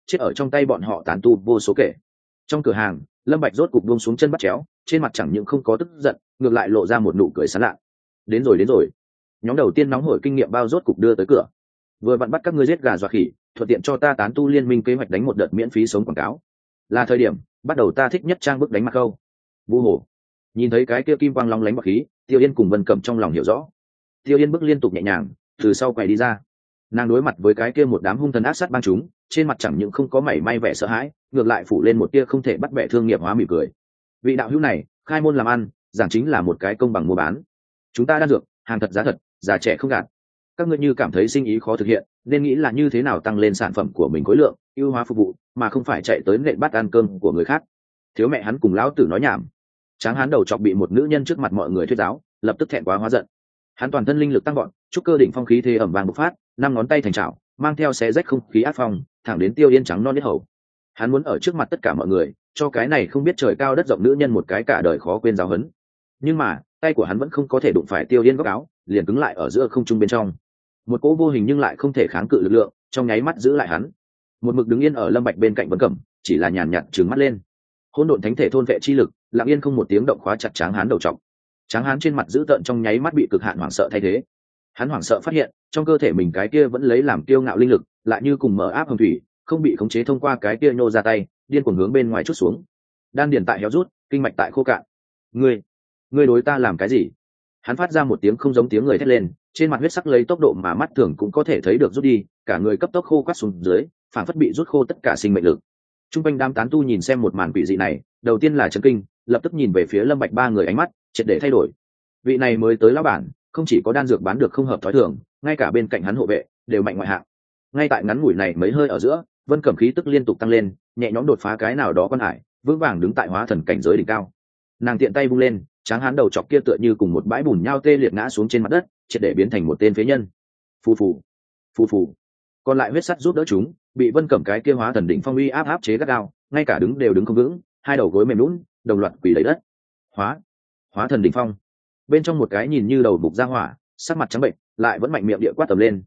Speaker 1: chết ở trong tay bọn họ tán tu vô số kể. Trong cửa hàng, Lâm Bạch rốt cục buông xuống chân bắt chéo, trên mặt chẳng những không có tức giận, ngược lại lộ ra một nụ cười sảng lạ. Đến rồi. Nhóm đầu tiên nóng hổi kinh nghiệm bao rốt cục đưa tới cửa. Vừa vặn bắt các ngươi giết gà dọa khỉ, thuận tiện cho ta tán tu liên minh kế hoạch đánh một đợt miễn phí sống quảng cáo. Là thời điểm, bắt đầu ta thích nhất trang bức đánh mặt câu. Vu hồ. Nhìn thấy cái kia kim quang long lánh bạc khí, Tiêu Yên cùng Vân Cẩm trong lòng hiểu rõ. Tiêu Yên bước liên tục nhẹ nhàng, từ sau quầy đi ra. Nàng đối mặt với cái kia một đám hung thần ác sát bang chúng, trên mặt chẳng những không có mảy may vẻ sợ hãi, ngược lại phủ lên một tia không thể bắt bẻ thương nghiệp hóa mỉm cười. Vị đạo hữu này, khai môn làm ăn, giảng chính là một cái công bằng mua bán. Chúng ta đan dược, hàng thật giá thật, già trẻ không gạt. Các ngươi như cảm thấy sinh ý khó thực hiện, nên nghĩ là như thế nào tăng lên sản phẩm của mình khối lượng, ưu hóa phục vụ, mà không phải chạy tới nện bát ăn cơm của người khác. Thiếu mẹ hắn cùng lão tử nói nhảm. Tráng hán đầu chọc bị một nữ nhân trước mặt mọi người thuyết giáo, lập tức thẹn quá hóa giận. Hắn toàn thân linh lực tăng gọn, trúc cơ đỉnh phong khí thế ẩm vàng bộc phát, năm ngón tay thành chảo, mang theo xé rách không khí ác phong, thẳng đến Tiêu Yên trắng non biết hầu. Hắn muốn ở trước mặt tất cả mọi người, cho cái này không biết trời cao đất rộng nữ nhân một cái cả đời khó quên giáo huấn. Nhưng mà, tay của hắn vẫn không có thể đụng phải Tiêu Yên góc áo, liền cứng lại ở giữa không trung bên trong. Một cỗ vô hình nhưng lại không thể kháng cự lực lượng, trong nháy mắt giữ lại hắn. Một mực đứng yên ở Lâm Bạch bên cạnh Vân Cẩm, chỉ là nhàn nhạt trừng mắt lên. Hỗn độn thánh thể thôn vệ chi lực, lặng yên không một tiếng động khóa chặt Tráng hán đầu trọc. Tráng hán trên mặt dữ tợn trong nháy mắt bị cực hạn hoảng sợ thay thế. Hắn hoảng sợ phát hiện, trong cơ thể mình cái kia vẫn lấy làm kiêu ngạo linh lực, lại như cùng mở áp hồng thủy, không bị khống chế thông qua cái kia nhô ra tay, điên cuồng hướng bên ngoài trút xuống. Đan điền tại héo rút, kinh mạch tại khô cạn. Ngươi đối ta làm cái gì? Hắn phát ra một tiếng không giống tiếng người thét lên, trên mặt huyết sắc lấy tốc độ mà mắt thường cũng có thể thấy được rút đi, cả người cấp tốc khô quắt xuống dưới, phản phất bị rút khô tất cả sinh mệnh lực. Trung quanh đám tán tu nhìn xem một màn quỷ dị này, đầu tiên là chấn kinh, lập tức nhìn về phía Lâm Bạch ba người ánh mắt triệt để thay đổi. Vị này mới tới lão bản, không chỉ có đan dược bán được không hợp thói thường, ngay cả bên cạnh hắn hộ vệ đều mạnh ngoại hạng. Ngay tại ngắn ngủi này mấy hơi ở giữa, Vân Cẩm khí tức liên tục tăng lên, nhẹ nhõm đột phá cái nào đó quan hải, vững vàng đứng tại hóa thần cảnh giới đỉnh cao. Nàng tiện tay vung lên, Tráng hán đầu chọc kia tựa như cùng một bãi bùn nhao tê liệt ngã xuống trên mặt đất, triệt để biến thành một tên phế nhân. Phù phù. Còn lại huyết sắt giúp đỡ chúng, bị Vân Cẩm cái kia hóa thần đỉnh phong uy áp chế gắt gao, ngay cả đứng đều đứng không vững, hai đầu gối mềm nhũn, đồng loạt quỳ lấy đất. Hóa thần đỉnh phong. Bên trong một cái nhìn như đầu bục ra hỏa, sắc mặt trắng bệnh, lại vẫn mạnh miệng địa quát tầm lên,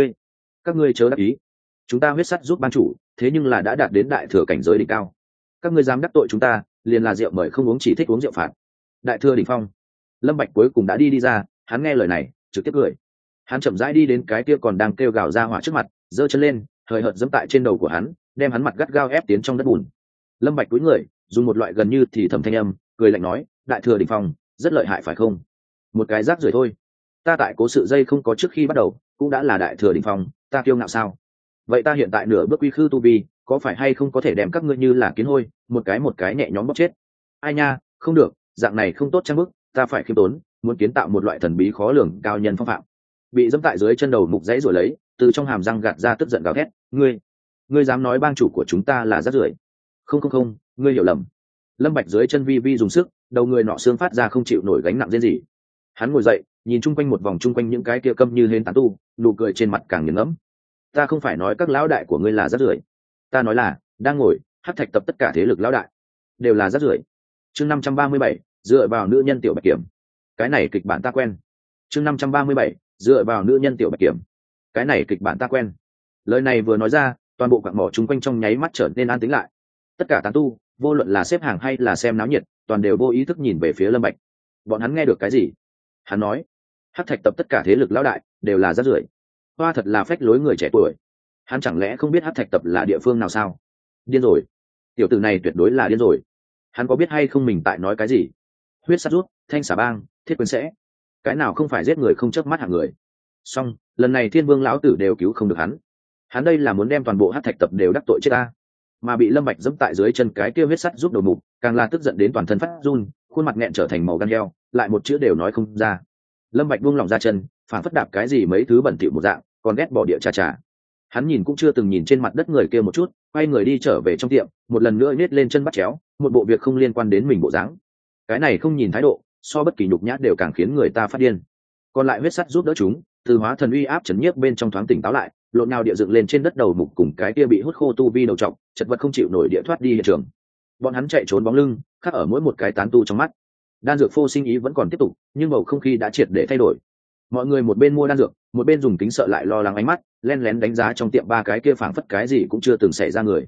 Speaker 1: các ngươi chớ đắc ý. Chúng ta huyết sắt giúp ban chủ, thế nhưng là đã đạt đến đại thừa cảnh giới đỉnh cao. Các ngươi dám đắc tội chúng ta, liền là rượu mời không uống chỉ thích uống rượu phạt. Đại thừa đỉnh phong. Lâm Bạch cuối cùng đã đi ra, hắn nghe lời này, trực tiếp cười. Hắn chậm rãi đi đến cái kia còn đang kêu gào ra hỏa trước mặt, giơ chân lên, hời hợt giẫm tại trên đầu của hắn, đem hắn mặt gắt gao ép tiến trong đất bùn. Lâm Bạch cúi người, dùng một loại gần như thì thầm thanh âm, cười lạnh nói, đại thừa đỉnh phong, rất lợi hại phải không? Một cái rác rưởi thôi. Ta tại cố sự dây không có trước khi bắt đầu, cũng đã là đại thừa đỉnh phong, ta kiêu ngạo sao? Vậy ta hiện tại nửa bước quy khư tu vi, có phải hay không có thể đem các ngươi như là kiến hôi, một cái nhẹ nhõm bóp chết? Ai nha, không được, dạng này không tốt trang bức, ta phải khiêm tốn, muốn kiến tạo một loại thần bí khó lường cao nhân phong phạm. Bị dẫm tại dưới chân đầu mục dãy rồi lấy, từ trong hàm răng gạt ra tức giận gào thét, ngươi dám nói bang chủ của chúng ta là rác rưởi? Không, ngươi hiểu lầm. Lâm Bạch dưới chân vi vi dùng sức, đầu người nọ xương phát ra không chịu nổi gánh nặng rên rỉ. Hắn ngồi dậy, nhìn chung quanh một vòng chung quanh những cái kia câm như hến tán tu, nụ cười trên mặt càng nghiền ngẫm. Ta không phải nói các lão đại của ngươi là rác rưởi, ta nói là đang ngồi hắc thạch tập tất cả thế lực lão đại đều là rác rưởi. Chương 537, dựa vào nữ nhân tiểu Bạch Kiểm. Cái này kịch bản ta quen. Chương 537, dựa vào nữ nhân tiểu Bạch Kiểm. Cái này kịch bản ta quen. Lời này vừa nói ra, toàn bộ quặng mỏ chung quanh trong nháy mắt trở nên an tĩnh lại. Tất cả tán tu, vô luận là xếp hàng hay là xem náo nhiệt, toàn đều vô ý thức nhìn về phía Lâm Bạch. Bọn hắn nghe được cái gì? Hắn nói, hắc thạch tập tất cả thế lực lão đại đều là rác rưởi. Hoa thật là phách lối người trẻ tuổi. Hắn chẳng lẽ không biết hắc thạch tập là địa phương nào sao? Điên rồi. Tiểu tử này tuyệt đối là điên rồi. Hắn có biết hay không mình tại nói cái gì? Huyết sát rút, thanh xà bang, thiết quyền sẽ, cái nào không phải giết người không chớp mắt hạng người. Song lần này thiên vương lão tử đều cứu không được hắn. Hắn đây là muốn đem toàn bộ hắc thạch tập đều đắc tội chết ta. Mà bị Lâm Bạch giẫm tại dưới chân cái kia huyết sắt giúp đầu mục, càng là tức giận đến toàn thân phát run, khuôn mặt nghẹn trở thành màu gan heo, lại một chữ đều nói không ra. Lâm Bạch buông lỏng ra chân, phản phất đạp cái gì mấy thứ bẩn thỉu một dạng, còn ghét bỏ địa trà. Hắn nhìn cũng chưa từng nhìn trên mặt đất người kia một chút, quay người đi trở về trong tiệm, một lần nữa nhét lên chân bắt chéo, một bộ việc không liên quan đến mình bộ dáng. Cái này không nhìn thái độ, so bất kỳ nhục nhã đều càng khiến người ta phát điên. Còn lại huyết sắt giúp đỡ chúng, từ hóa thần uy áp chấn nhiếp bên trong thoáng tỉnh táo lại, lộn nào địa dựng lên trên đất đầu mục cùng cái kia bị hút khô tu vi đầu trọng, chật vật không chịu nổi địa thoát đi hiện trường. Bọn hắn chạy trốn bóng lưng, khắc ở mỗi một cái tán tu trong mắt. Đan dược phô sinh ý vẫn còn tiếp tục, nhưng bầu không khí đã triệt để thay đổi. Mọi người một bên mua đan dược, một bên dùng kính sợ lại lo lắng ánh mắt, lén lén đánh giá trong tiệm ba cái kia phảng phất cái gì cũng chưa từng xảy ra người.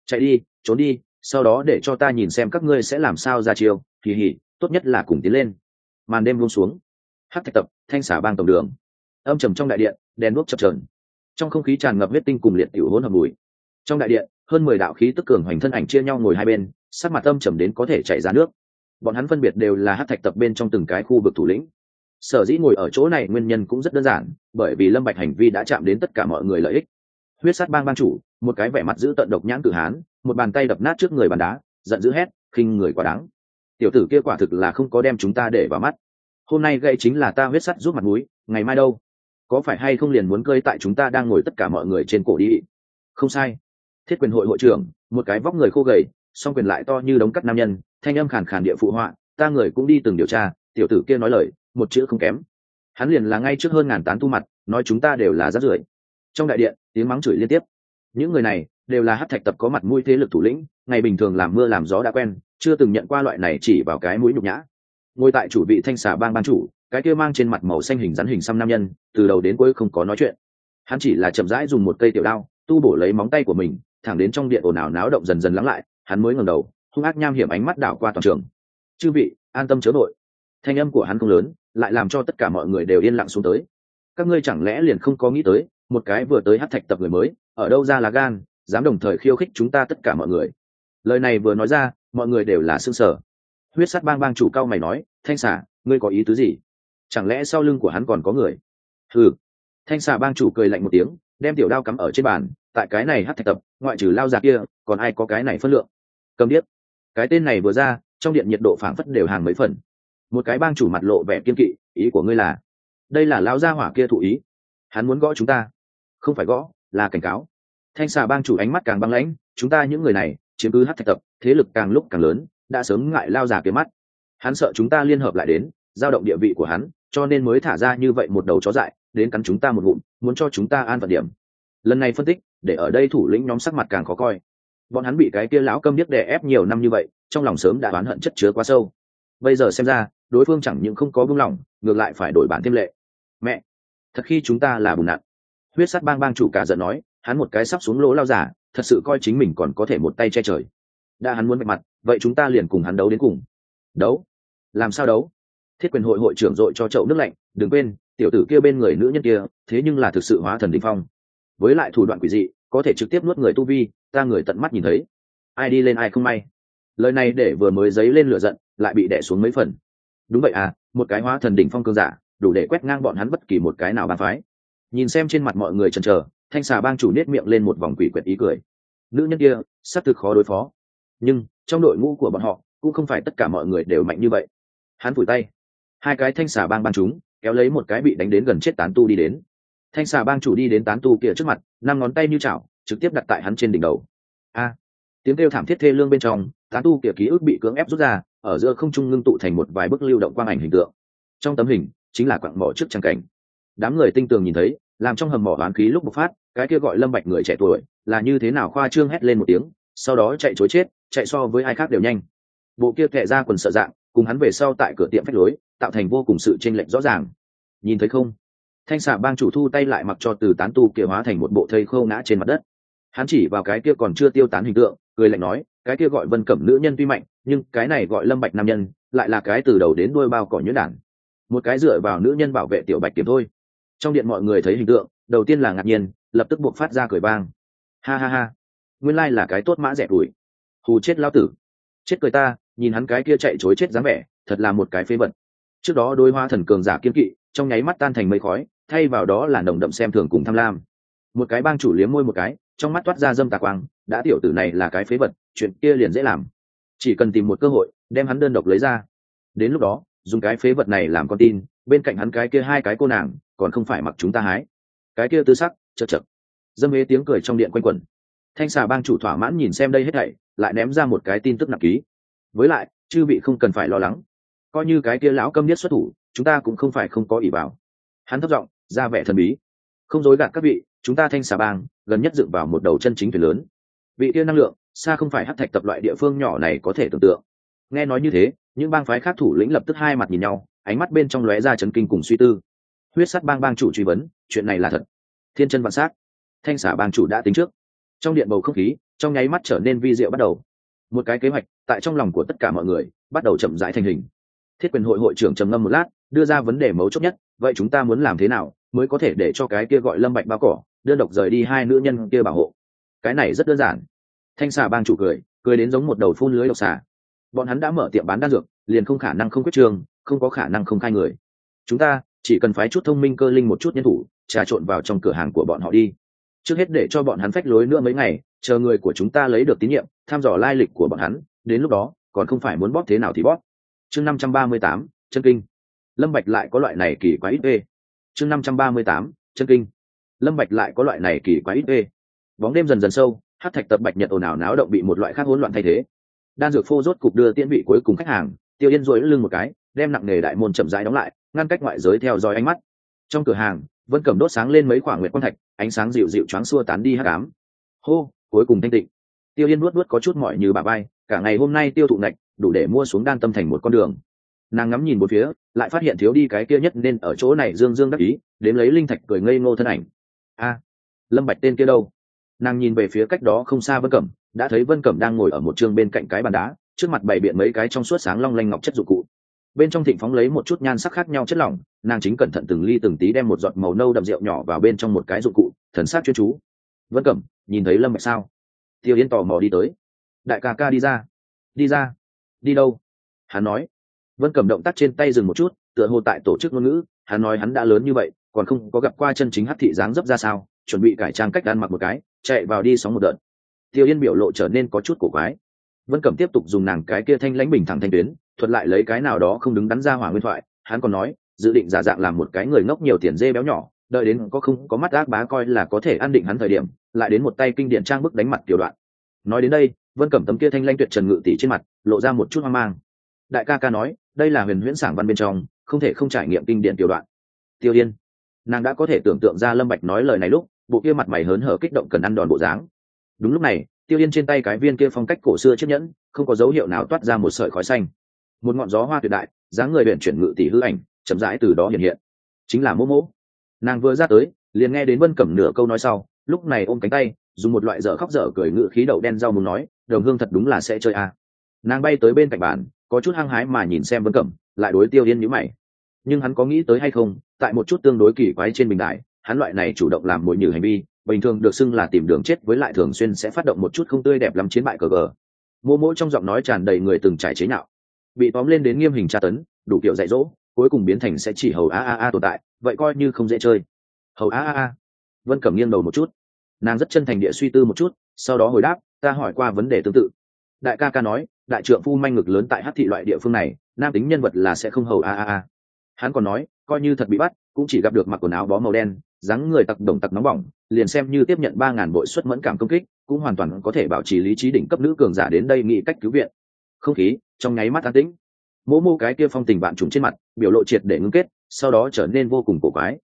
Speaker 1: chạy đi, trốn đi, sau đó để cho ta nhìn xem các ngươi sẽ làm sao ra chiêu. Kỳ hỉ, tốt nhất là cùng tiến lên. Màn đêm buông xuống, hắc thạch tập, thanh xả bang tổng đường, âm trầm trong đại điện, đèn đuốc chập chờn, trong không khí tràn ngập huyết tinh cùng liệt tiểu hỗn hợp mùi. Trong đại điện, hơn 10 đạo khí tức cường hoành thân ảnh chia nhau ngồi hai bên, sắc mặt âm trầm đến có thể chảy ra nước. Bọn hắn phân biệt đều là hắc thạch tập bên trong từng cái khu vực thủ lĩnh. Sở dĩ ngồi ở chỗ này nguyên nhân cũng rất đơn giản, bởi vì Lâm Bạch hành vi đã chạm đến tất cả mọi người lợi ích. Huyết sát bang bang chủ, một cái vẻ mặt dữ tợn độc nhãn cử hán, một bàn tay đập nát trước người bàn đá, giận dữ hét, khinh người quá đáng. Tiểu tử kia quả thực là không có đem chúng ta để vào mắt. Hôm nay gây chính là ta huyết sắt giúp mặt mũi, ngày mai đâu? Có phải hay không liền muốn cơi tại chúng ta đang ngồi tất cả mọi người trên cổ đi? Không sai. Thiết quyền hội hội trưởng, một cái vóc người khô gầy, song quyền lại to như đống cắt nam nhân, thanh âm khàn khàn địa phụ họa, ta người cũng đi từng điều tra, tiểu tử kia nói lời, một chữ không kém. Hắn liền là ngay trước hơn ngàn tán tu mặt, nói chúng ta đều là rác rưởi. Trong đại điện, tiếng mắng chửi liên tiếp. Những người này đều là hắc thạch tập có mặt mũi thế lực thủ lĩnh, ngày bình thường làm mưa làm gió đã quen, chưa từng nhận qua loại này chỉ vào cái mũi nhục nhã. Ngồi tại chủ vị thanh xà bang ban chủ, cái kia mang trên mặt màu xanh hình rắn hình xăm nam nhân, từ đầu đến cuối không có nói chuyện. Hắn chỉ là chậm rãi dùng một cây tiểu đao tu bổ lấy móng tay của mình, thẳng đến trong điện ồn ào náo động dần dần lắng lại, hắn mới ngẩng đầu, hung ác nham hiểm ánh mắt đảo qua toàn trường. Chư vị, an tâm chớ nội. Thanh âm của hắn không lớn, lại làm cho tất cả mọi người đều yên lặng xuống tới. Các ngươi chẳng lẽ liền không có nghĩ tới, một cái vừa tới hắc thạch tập người mới, ở đâu ra lá gan, dám đồng thời khiêu khích chúng ta tất cả mọi người. Lời này vừa nói ra, mọi người đều là sững sờ. Huyết sát bang bang chủ cao mày nói, thanh xà, ngươi có ý tứ gì? Chẳng lẽ sau lưng của hắn còn có người? Hừ. Thanh xà bang chủ cười lạnh một tiếng, đem tiểu đao cắm ở trên bàn, tại cái này hắc thạch tập, ngoại trừ lao già kia, còn ai có cái này phân lượng? Cầm điếc. Cái tên này vừa ra, trong điện nhiệt độ phảng phất đều hàng mấy phần. Một cái bang chủ mặt lộ vẻ kiên kỵ, ý của ngươi là? Đây là lão gia hỏa kia thụ ý. Hắn muốn gõ chúng ta. Không phải gõ, là cảnh cáo. Thanh xà bang chủ ánh mắt càng băng lãnh, chúng ta những người này chiếm cứ hắc thạch tập, thế lực càng lúc càng lớn, đã sớm ngại lao già kia mắt. Hắn sợ chúng ta liên hợp lại đến, dao động địa vị của hắn, cho nên mới thả ra như vậy một đầu chó dại, đến cắn chúng ta một ngụm, muốn cho chúng ta an phận điểm. Lần này phân tích, để ở đây thủ lĩnh nhóm sắc mặt càng khó coi. Bọn hắn bị cái kia lão câm điếc đè ép nhiều năm như vậy, trong lòng sớm đã oán hận chất chứa quá sâu. Bây giờ xem ra, đối phương chẳng những không có buông lỏng, ngược lại phải đổi bản thêm lệ. Mẹ, thật khi chúng ta là bùn nặn. Huyết sát bang bang chủ cả giận nói, hắn một cái sắp xuống lỗ lao giả, thật sự coi chính mình còn có thể một tay che trời. Đã hắn muốn vạch mặt, vậy chúng ta liền cùng hắn đấu đến cùng. Đấu? Làm sao đấu? Thiết quyền hội hội trưởng dội cho chậu nước lạnh, đừng quên, tiểu tử kia bên người nữ nhân kia, thế nhưng là thực sự hóa thần đỉnh phong. Với lại thủ đoạn quỷ dị, có thể trực tiếp nuốt người tu vi, ta người tận mắt nhìn thấy. Ai đi lên ai không may. Lời này để vừa mới dấy lên lửa giận, lại bị đè xuống mấy phần. Đúng vậy à, một cái hóa thần đỉnh phong cường giả, đủ để quét ngang bọn hắn bất kỳ một cái nào bang phái. Nhìn xem trên mặt mọi người chần chờ, thanh xà bang chủ nết miệng lên một vòng quỷ quyệt ý cười. Nữ nhân kia xác thực khó đối phó, nhưng trong đội ngũ của bọn họ cũng không phải tất cả mọi người đều mạnh như vậy. Hắn phủi tay, hai cái thanh xà bang bang chúng kéo lấy một cái bị đánh đến gần chết tán tu đi đến. Thanh xà bang chủ đi đến tán tu kia trước mặt, năm ngón tay như chảo, trực tiếp đặt tại hắn trên đỉnh đầu. A, tiếng kêu thảm thiết thê lương bên trong, tán tu kia ký ức bị cưỡng ép rút ra, ở giữa không trung ngưng tụ thành một vài bức lưu động quang ảnh hình tượng. Trong tấm hình chính là quặng mỏ trước trang cảnh. Đám người tinh tường nhìn thấy, làm trong hầm mỏ oán khí lúc bộc phát, cái kia gọi Lâm Bạch người trẻ tuổi là như thế nào khoa trương hét lên một tiếng, sau đó chạy trối chết, chạy so với ai khác đều nhanh. Bộ kia kệ ra quần sợ dạng, cùng hắn về sau tại cửa tiệm phách lối, tạo thành vô cùng sự chênh lệch rõ ràng. Nhìn thấy không? Thanh xà bang chủ thu tay lại, mặc cho từ tán tu kia hóa thành một bộ thây khô ngã trên mặt đất. Hắn chỉ vào cái kia còn chưa tiêu tán hình tượng, cười lạnh nói, cái kia gọi Vân Cẩm nữ nhân tuy mạnh, nhưng cái này gọi Lâm Bạch nam nhân, lại là cái từ đầu đến đuôi bao cỏ nhuyễn đản. Một cái dựa vào nữ nhân bảo vệ tiểu Bạch Kiểm thôi. Trong điện mọi người thấy hình tượng, đầu tiên là ngạc nhiên, lập tức buộc phát ra cười vang. Ha ha ha, nguyên lai là cái tốt mã rẻ đuổi. Hù chết lao tử. Chết cười ta, nhìn hắn cái kia chạy trối chết dáng vẻ, thật là một cái phế vật. Trước đó đôi hoa thần cường giả kiên kỵ, trong nháy mắt tan thành mây khói, thay vào đó là nồng đậm xem thường cùng tham lam. Một cái bang chủ liếm môi một cái, trong mắt toát ra dâm tà quang, đã tiểu tử này là cái phế vật, chuyện kia liền dễ làm. Chỉ cần tìm một cơ hội, đem hắn đơn độc lấy ra. Đến lúc đó, dùng cái phế vật này làm con tin, bên cạnh hắn cái kia hai cái cô nàng, còn không phải mặc chúng ta hái. Cái kia tư sắc, chật chật. Dâm hế tiếng cười trong điện quanh quẩn. Thanh xà bang chủ thỏa mãn nhìn xem đây hết thảy, lại ném ra một cái tin tức nặng ký. Với lại, chư vị không cần phải lo lắng. Coi như cái kia lão câm điếc xuất thủ, chúng ta cũng không phải không có ỷ vào. Hắn thấp giọng, ra vẻ thần bí. Không dối gạt các vị, chúng ta thanh xà bang gần nhất dựng vào một đầu chân chính thuyền lớn. Vị kia năng lượng, xa không phải hắc thạch tập loại địa phương nhỏ này có thể tưởng tượng. Nghe nói như thế, những bang phái khác thủ lĩnh lập tức hai mặt nhìn nhau, ánh mắt bên trong lóe ra chấn kinh cùng suy tư. Huyết sắt bang bang chủ truy vấn, chuyện này là thật? Thiên chân vạn sát, thanh xà bang chủ đã tính trước. Trong điện bầu không khí trong nháy mắt trở nên vi diệu bắt đầu. Một cái kế hoạch tại trong lòng của tất cả mọi người bắt đầu chậm rãi thành hình. Thiết quyền hội hội trưởng trầm ngâm một lát, đưa ra vấn đề mấu chốt nhất: vậy chúng ta muốn làm thế nào mới có thể để cho cái kia gọi Lâm Bạch bao cỏ đơn độc rời đi hai nữ nhân kia bảo hộ? Cái này rất đơn giản. Thanh xà bang chủ cười đến giống một đầu phun lưới độc xà. Bọn hắn đã mở tiệm bán đan dược, liền không khả năng không quyết trường, không có khả năng không khai người. Chúng ta chỉ cần phái chút thông minh cơ linh một chút nhân thủ trà trộn vào trong cửa hàng của bọn họ đi. Trước hết để cho bọn hắn phách lối nữa mấy ngày, chờ người của chúng ta lấy được tín nhiệm, thăm dò lai lịch của bọn hắn, đến lúc đó còn không phải muốn bóp thế nào thì bóp. Chương 538, chân kinh. Lâm Bạch lại có loại này kỳ quái ít ê. Chương 538, chân kinh. Lâm Bạch lại có loại này kỳ quái ít ê. Bóng đêm dần dần sâu, hắc thạch tập bạch nhật ồn ào náo động bị một loại khác hỗn loạn thay thế. Đan dược phô rốt cục đưa tiễn vị cuối cùng khách hàng, Tiêu Yên duỗi lưng một cái, đem nặng nề đại môn chậm rãi đóng lại, ngăn cách ngoại giới theo dõi ánh mắt. Trong cửa hàng, Vân Cẩm đốt sáng lên mấy quả nguyệt quang thạch, ánh sáng dịu dịu choáng xua tán đi hắc ám. Hô, cuối cùng thanh tịnh. Tiêu Yên nuốt có chút mỏi như bả vai, cả ngày hôm nay tiêu thụ ngạch đủ để mua xuống đan tâm thành một con đường. Nàng ngắm nhìn bốn phía, lại phát hiện thiếu đi cái kia nhất nên ở chỗ này dương dương đắc ý, đến lấy linh thạch cười ngây ngô thân ảnh. A, Lâm Bạch tên kia đâu? Nàng nhìn về phía cách đó không xa Vân Cẩm, đã thấy Vân Cẩm đang ngồi ở một trường bên cạnh cái bàn đá, trước mặt bày biện mấy cái trong suốt sáng long lanh ngọc chất dụng cụ. Bên trong thịnh phóng lấy một chút nhan sắc khác nhau chất lỏng, nàng chính cẩn thận từng ly từng tí đem một giọt màu nâu đậm rượu nhỏ vào bên trong một cái dụng cụ, thần sắc chuyên chú. Vân Cẩm, nhìn thấy Lâm Bạch sao? Tiêu Yên tò mò đi tới. Đại ca ca đi ra. Đi ra? Đi đâu? Hắn nói. Vân Cẩm động tác trên tay dừng một chút, tựa hồ tại tổ chức ngôn ngữ, hắn nói hắn đã lớn như vậy, còn không có gặp qua chân chính hắc thị dáng dấp ra sao, chuẩn bị cải trang cách ăn mặc một cái, chạy vào đi sóng một đợt. Tiêu Yên biểu lộ trở nên có chút cổ quái. Vân Cẩm tiếp tục dùng nàng cái kia thanh lãnh bình thẳng thanh tuyến, thuật lại lấy cái nào đó không đứng đắn ra hỏa nguyên thoại. Hắn còn nói, dự định giả dạng làm một cái người ngốc nhiều tiền dê béo nhỏ, đợi đến có không có mắt ác bá coi là có thể an định hắn thời điểm, lại đến một tay kinh điển trang bức đánh mặt tiểu đoạn. Nói đến đây, Vân Cẩm tấm kia thanh lãnh tuyệt trần ngự tỷ trên mặt lộ ra một chút hoang mang. Đại ca ca nói, đây là huyền huyễn sảng văn bên trong, không thể không trải nghiệm kinh điển tiểu đoạn. Tiêu Yên, nàng đã có thể tưởng tượng ra Lâm Bạch nói lời này lúc, bộ kia mặt mày hớn hở kích động cần ăn đòn bộ dáng. Đúng lúc này, Tiêu Yên trên tay cái viên kia phong cách cổ xưa chiếc nhẫn, không có dấu hiệu nào toát ra một sợi khói xanh. Một ngọn gió hoa tuyệt đại, dáng người luyện chuyển ngự tỷ hư ảnh, chậm rãi từ đó hiện hiện. Chính là Mỗ Mỗ. Nàng vừa ra tới, liền nghe đến Vân Cẩm nửa câu nói sau, lúc này ôm cánh tay, dùng một loại dở khóc dở cười ngự khí đậu đen rau muốn nói, Đồng Hương thật đúng là sẽ chơi à. Nàng bay tới bên cạnh bàn, có chút hăng hái mà nhìn xem Vân Cẩm, lại đối Tiêu Yên nhíu mày. Nhưng hắn có nghĩ tới hay không, tại một chút tương đối kỳ quái trên bình đài, hắn loại này chủ động làm mồi nhử hành vi, bình thường được xưng là tìm đường chết, với lại thường xuyên sẽ phát động một chút không tươi đẹp lắm chiến bại cờ gờ. Mỗ Mỗ trong giọng nói tràn đầy người từng trải chế nhạo, bị tóm lên đến nghiêm hình tra tấn, đủ kiểu dạy dỗ, cuối cùng biến thành sẽ chỉ hầu a tồn tại, vậy coi như không dễ chơi. Hầu a. Vân Cẩm nghiêng đầu một chút, nàng rất chân thành địa suy tư một chút, sau đó hồi đáp, ta hỏi qua vấn đề tương tự. Đại ca ca nói, đại trượng phu manh ngực lớn tại hắc thị loại địa phương này, nam tính nhân vật là sẽ không hầu a. Hắn còn nói, coi như thật bị bắt, cũng chỉ gặp được mặc quần áo bó màu đen, dáng người tặc đồng tặc nóng bỏng, liền xem như tiếp nhận 3000 bội suất mẫn cảm công kích, cũng hoàn toàn có thể bảo trì lý trí đỉnh cấp nữ cường giả đến đây nghĩ cách cứu viện. Không khí trong nháy mắt an tĩnh. Mỗ Mỗ cái kia phong tình bạn trùng trên mặt, biểu lộ triệt để ngưng kết, sau đó trở nên vô cùng cổ quái.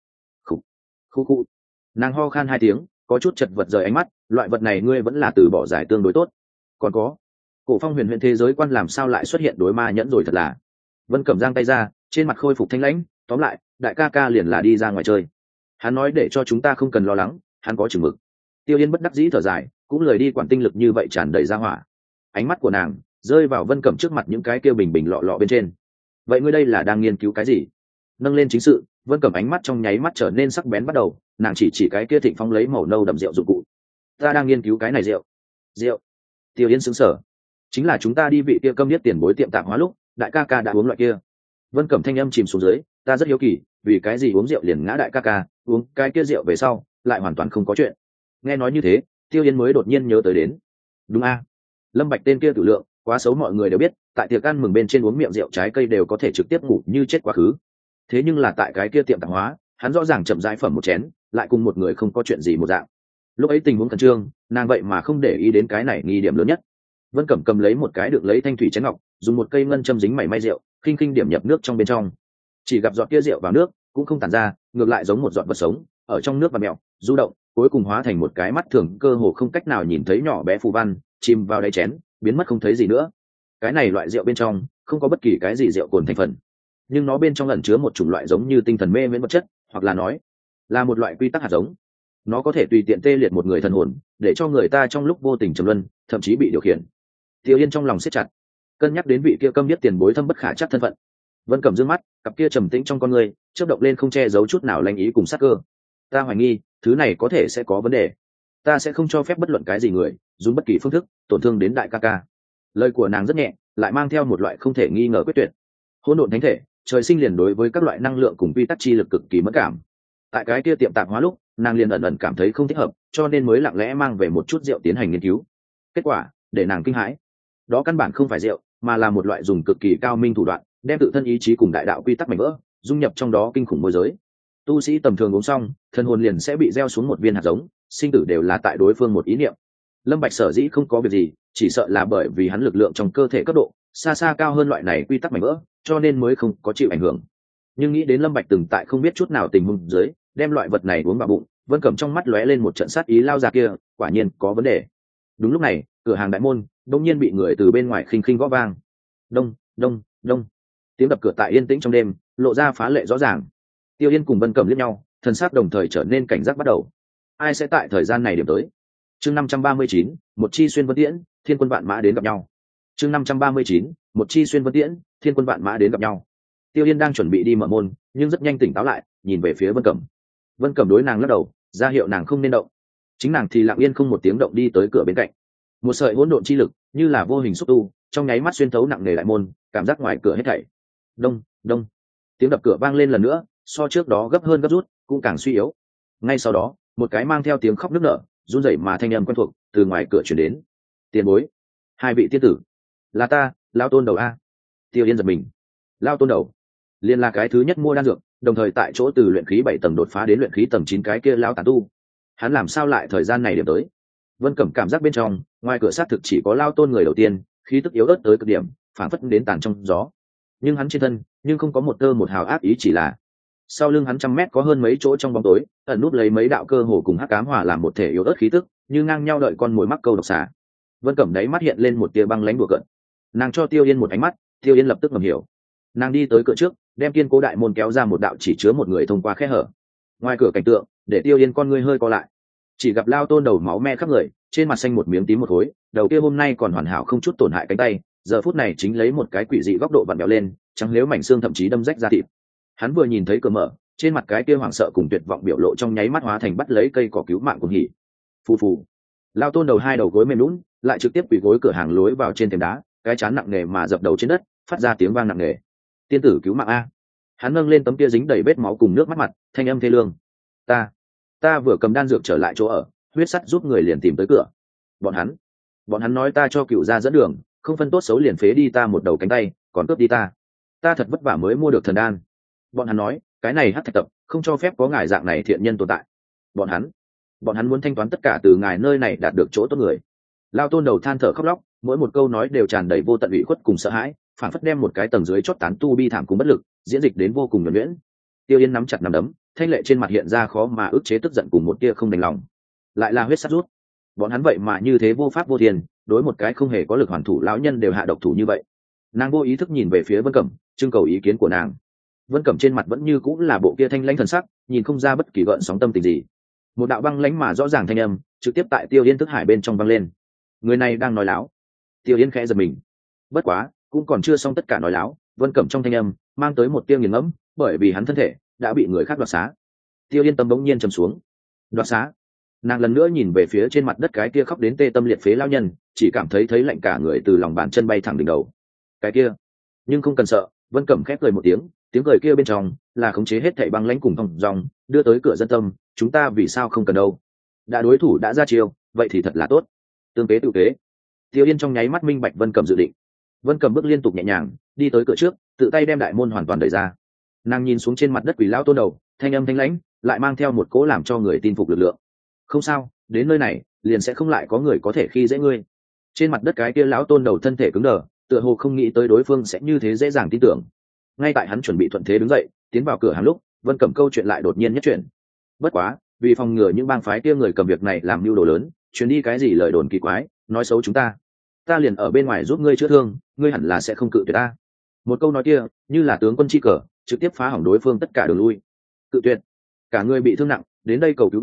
Speaker 1: Khu. Nàng ho khan 2 tiếng, có chút chật vật rời ánh mắt, loại vật này ngươi vẫn là từ bỏ giải tương đối tốt. Còn có, cổ phong huyền huyền thế giới quan làm sao lại xuất hiện đối ma nhẫn rồi thật là. Vân Cẩm giang tay ra, trên mặt khôi phục thanh lãnh, tóm lại, đại ca ca liền là đi ra ngoài chơi. Hắn nói để cho chúng ta không cần lo lắng, hắn có chừng mực. Tiêu Yên bất đắc dĩ thở dài, cũng lười đi quản tinh lực như vậy tràn đầy ra hỏa. Ánh mắt của nàng rơi vào Vân Cẩm trước mặt những cái kia bình bình lọ lọ bên trên. Vậy ngươi đây là đang nghiên cứu cái gì? Nâng lên chính sự, Vân Cẩm ánh mắt trong nháy mắt trở nên sắc bén bắt đầu, nàng chỉ cái kia thịnh phong lấy màu nâu đậm rượu dụng cụ. Ta đang nghiên cứu cái này rượu. Tiêu Yên sững sờ. Chính là chúng ta đi vị kia câm điếc tiền bối tiệm tạp hóa lúc, đại ca ca đã uống loại kia. Vân Cẩm thanh âm chìm xuống dưới, ta rất hiếu kỳ, vì cái gì uống rượu liền ngã đại ca ca, uống cái kia rượu về sau lại hoàn toàn không có chuyện. Nghe nói như thế, Tiêu Yên mới đột nhiên nhớ tới đến. Đúng a, Lâm Bạch tên kia tử lượng quá xấu, mọi người đều biết, tại tiệc ăn mừng bên trên uống miệng rượu trái cây đều có thể trực tiếp ngủ như chết quá khứ. Thế nhưng là tại cái kia tiệm tạp hóa, hắn rõ ràng chậm rãi phẩm một chén, lại cùng một người không có chuyện gì một dạng. Lúc ấy tình huống khẩn trương, nàng vậy mà không để ý đến cái này nghi điểm lớn nhất. Vân Cẩm cầm lấy một cái được lấy thanh thủy chén ngọc, dùng một cây ngân châm dính mảy may rượu, khinh khinh điểm nhập nước trong bên trong. Chỉ gặp giọt kia rượu vào nước, cũng không tản ra, ngược lại giống một giọt vật sống, ở trong nước và mèo, du động, cuối cùng hóa thành một cái mắt thường cơ hồ không cách nào nhìn thấy nhỏ bé phù văn, chìm vào đáy chén, biến mất không thấy gì nữa. Cái này loại rượu bên trong không có bất kỳ cái gì rượu cồn thành phần, nhưng nó bên trong ẩn chứa một chủng loại giống như tinh thần mê miễn vật chất, hoặc là nói là một loại quy tắc hạt giống. nó có thể tùy tiện tê liệt một người thần hồn, để cho người ta trong lúc vô tình trầm luân, thậm chí bị điều khiển. Tiêu Yên trong lòng siết chặt, cân nhắc đến vị kia câm biết tiền bối thâm bất khả trắc thân phận. Vân Cẩm dương mắt, cặp kia trầm tĩnh trong con người chớp động lên không che giấu chút nào lanh ý cùng sát cơ. Ta hoài nghi thứ này có thể sẽ có vấn đề, ta sẽ không cho phép bất luận cái gì người dùng bất kỳ phương thức tổn thương đến đại ca ca. Lời của nàng rất nhẹ, lại mang theo một loại không thể nghi ngờ quyết tuyệt. Hỗn độn thánh thể trời sinh liền đối với các loại năng lượng cùng quy tắc chi lực cực kỳ mất cảm. Tại cái kia tiệm tạp hóa lúc, nàng liền ẩn ẩn cảm thấy không thích hợp, cho nên mới lặng lẽ mang về một chút rượu tiến hành nghiên cứu. Kết quả để nàng kinh hãi, đó căn bản không phải rượu, mà là một loại dùng cực kỳ cao minh thủ đoạn, đem tự thân ý chí cùng đại đạo quy tắc mảnh vỡ dung nhập trong đó kinh khủng môi giới. Tu sĩ tầm thường uống xong, thân hồn liền sẽ bị gieo xuống một viên hạt giống, sinh tử đều là tại đối phương một ý niệm. Lâm Bạch sở dĩ không có việc gì, chỉ sợ là bởi vì hắn lực lượng trong cơ thể cấp độ xa xa cao hơn loại này quy tắc mảnh vỡ, cho nên mới không có chịu ảnh hưởng. Nhưng nghĩ đến Lâm Bạch từng tại không biết chút nào tình huống dưới đem loại vật này uống vào bụng, Vân Cẩm trong mắt lóe lên một trận sát ý, lao ra kia quả nhiên có vấn đề. Đúng lúc này, cửa hàng đại môn đột nhiên bị người từ bên ngoài khinh khinh gõ vang. Đông, đông, đông. Tiếng đập cửa tại yên tĩnh trong đêm lộ ra phá lệ rõ ràng. Tiêu Yên cùng Vân Cẩm liếc nhau, thần sắc đồng thời trở nên cảnh giác bắt đầu. Ai sẽ tại thời gian này điểm tới? Chương 539, một chi xuyên vân tiễn, thiên quân vạn mã đến gặp nhau. Chương 539, một chi xuyên vân tiễn, thiên quân vạn mã đến gặp nhau. Tiêu Yên đang chuẩn bị đi mở môn, nhưng rất nhanh tỉnh táo lại, nhìn về phía Vân Cẩm. Vân Cẩm đối nàng lắc đầu, ra hiệu nàng không nên động. Chính nàng thì lặng yên không một tiếng động đi tới cửa bên cạnh. Một sợi hỗn độn chi lực như là vô hình xúc tu, trong nháy mắt xuyên thấu nặng nề đại môn, cảm giác ngoài cửa hết thảy. Đông, đông. Tiếng đập cửa vang lên lần nữa, so trước đó gấp hơn gấp rút, cũng càng suy yếu. Ngay sau đó, một cái mang theo tiếng khóc nức nở, run rẩy mà thanh âm quen thuộc từ ngoài cửa truyền đến. Tiền bối, hai vị tiên tử, là ta, Lao Tôn Đầu a. Tiêu Yên giật mình. Lao Tôn Đầu liền là cái thứ nhất mua đan dược, đồng thời tại chỗ từ luyện khí 7 tầng đột phá đến luyện khí tầng 9 cái kia lão tán tu. Hắn làm sao lại thời gian này điểm tới? Vân Cẩm cảm giác bên trong, ngoài cửa sát thực chỉ có Lao Tôn người đầu tiên, khí tức yếu ớt tới cực điểm, phảng phất đến tàn trong gió. Nhưng hắn trên thân, nhưng không có một tơ một hào ác ý, chỉ là sau lưng hắn trăm mét có hơn mấy chỗ trong bóng tối, ẩn núp lấy mấy đạo cơ hồ cùng hắc ám hòa làm một thể yếu ớt khí tức, như ngang nhau đợi con mồi mắc câu độc xà. Vân Cẩm đáy mắt hiện lên một tia băng lãnh đùa cợt. Nàng cho Tiêu Yên một ánh mắt, Tiêu Yên lập tức ngầm hiểu. Nàng đi tới cửa trước, đem kiên cố đại môn kéo ra một đạo chỉ chứa một người thông qua khe hở. Ngoài cửa cảnh tượng, để Tiêu Yên con ngươi hơi co lại. Chỉ gặp Lao Tôn Đầu máu me khắp người, trên mặt xanh một miếng tím một khối, đầu kia hôm nay còn hoàn hảo không chút tổn hại cánh tay, giờ phút này chính lấy một cái quỷ dị góc độ vặn vẹo lên, trắng liếu mảnh xương thậm chí đâm rách ra thịt. Hắn vừa nhìn thấy cửa mở, trên mặt cái kia hoảng sợ cùng tuyệt vọng biểu lộ trong nháy mắt hóa thành bắt lấy cây cỏ cứu mạng cùng hỉ. Phù phù. Lao Tôn Đầu hai đầu gối mềm lún, lại trực tiếp quỳ gối cửa hàng lối vào trên thềm đá, cái chán nặng nề mà dập đầu trên đất, phát ra tiếng vang nặng nề. Tiên tử cứu mạng a. Hắn nâng lên tấm kia dính đầy vết máu cùng nước mắt mặt, thanh âm thê lương. Ta vừa cầm đan dược trở lại chỗ ở, huyết sắt giúp người liền tìm tới cửa. Bọn hắn nói ta cho cựu gia dẫn đường, không phân tốt xấu liền phế đi ta một đầu cánh tay, còn cướp đi ta thật vất vả mới mua được thần đan. Bọn hắn nói cái này hắc thạch tập không cho phép có ngài dạng này thiện nhân tồn tại. Bọn hắn muốn thanh toán tất cả từ ngài nơi này đạt được chỗ tốt người. Lao Tôn Đầu than thở khóc lóc, mỗi một câu nói đều tràn đầy vô tận ủy khuất cùng sợ hãi, phản phất đem một cái tầng dưới chót tán tu bi thảm cùng bất lực diễn dịch đến vô cùng nhuần nhuyễn. Tiêu Yên nắm chặt nắm đấm, thanh lệ trên mặt hiện ra khó mà ức chế tức giận cùng một tia không đành lòng. Lại là huyết sắt rút. Bọn hắn vậy mà như thế vô pháp vô thiên, đối một cái không hề có lực hoàn thủ lão nhân đều hạ độc thủ như vậy. Nàng vô ý thức nhìn về phía Vân Cẩm, trưng cầu ý kiến của nàng. Vân Cẩm trên mặt vẫn như cũng là bộ kia thanh lãnh thần sắc, nhìn không ra bất kỳ gợn sóng tâm tình gì. Một đạo băng lãnh mà rõ ràng thanh âm trực tiếp tại Tiêu Yên thức hải bên trong vang lên. Người này đang nói láo. Tiêu Yên khẽ giật mình. Bất quá, cũng còn chưa xong tất cả nói láo, Vân Cẩm trong thanh âm mang tới một tia nghiền ngẫm, bởi vì hắn thân thể đã bị người khác đoạt xá. Tiêu Yên tâm bỗng nhiên trầm xuống. Đoạt xá? Nàng lần nữa nhìn về phía trên mặt đất cái kia khóc đến tê tâm liệt phế lão nhân, chỉ cảm thấy lạnh cả người từ lòng bàn chân bay thẳng đỉnh đầu. Cái kia, nhưng không cần sợ. Vân Cẩm khép cười một tiếng, tiếng cười kia bên trong là khống chế hết thảy băng lãnh cùng thong dong, đưa tới cửa dân tâm, chúng ta vì sao không cần đâu? Đã đối thủ đã ra chiêu, vậy thì thật là tốt. Tương kế tự kế. Tiêu Yên trong nháy mắt minh bạch Vân Cẩm dự định. Vân Cẩm bước liên tục nhẹ nhàng đi tới cửa trước, tự tay đem đại môn hoàn toàn đẩy ra. Nàng nhìn xuống trên mặt đất quỷ lão Tôn Đầu, thanh âm thanh lãnh lại mang theo một cỗ làm cho người tin phục lực lượng. Không sao, đến nơi này liền sẽ không lại có người có thể khi dễ ngươi. Trên mặt đất cái kia lão Tôn Đầu thân thể cứng đờ, tựa hồ không nghĩ tới đối phương sẽ như thế dễ dàng tin tưởng. Ngay tại hắn chuẩn bị thuận thế đứng dậy tiến vào cửa hàng lúc, Vân Cẩm câu chuyện lại đột nhiên nhất chuyển. Bất quá, vì phòng ngừa những bang phái kia người cầm việc này làm mưu đồ lớn, truyền đi cái gì lời đồn kỳ quái, nói xấu chúng ta liền ở bên ngoài giúp ngươi chữa thương, ngươi hẳn là sẽ không cự tuyệt ta. Một câu nói kia như là tướng quân chi cờ, trực tiếp phá hỏng đối phương tất cả đường lui. Cự tuyệt? Cả ngươi bị thương nặng, đến đây cầu cứu người,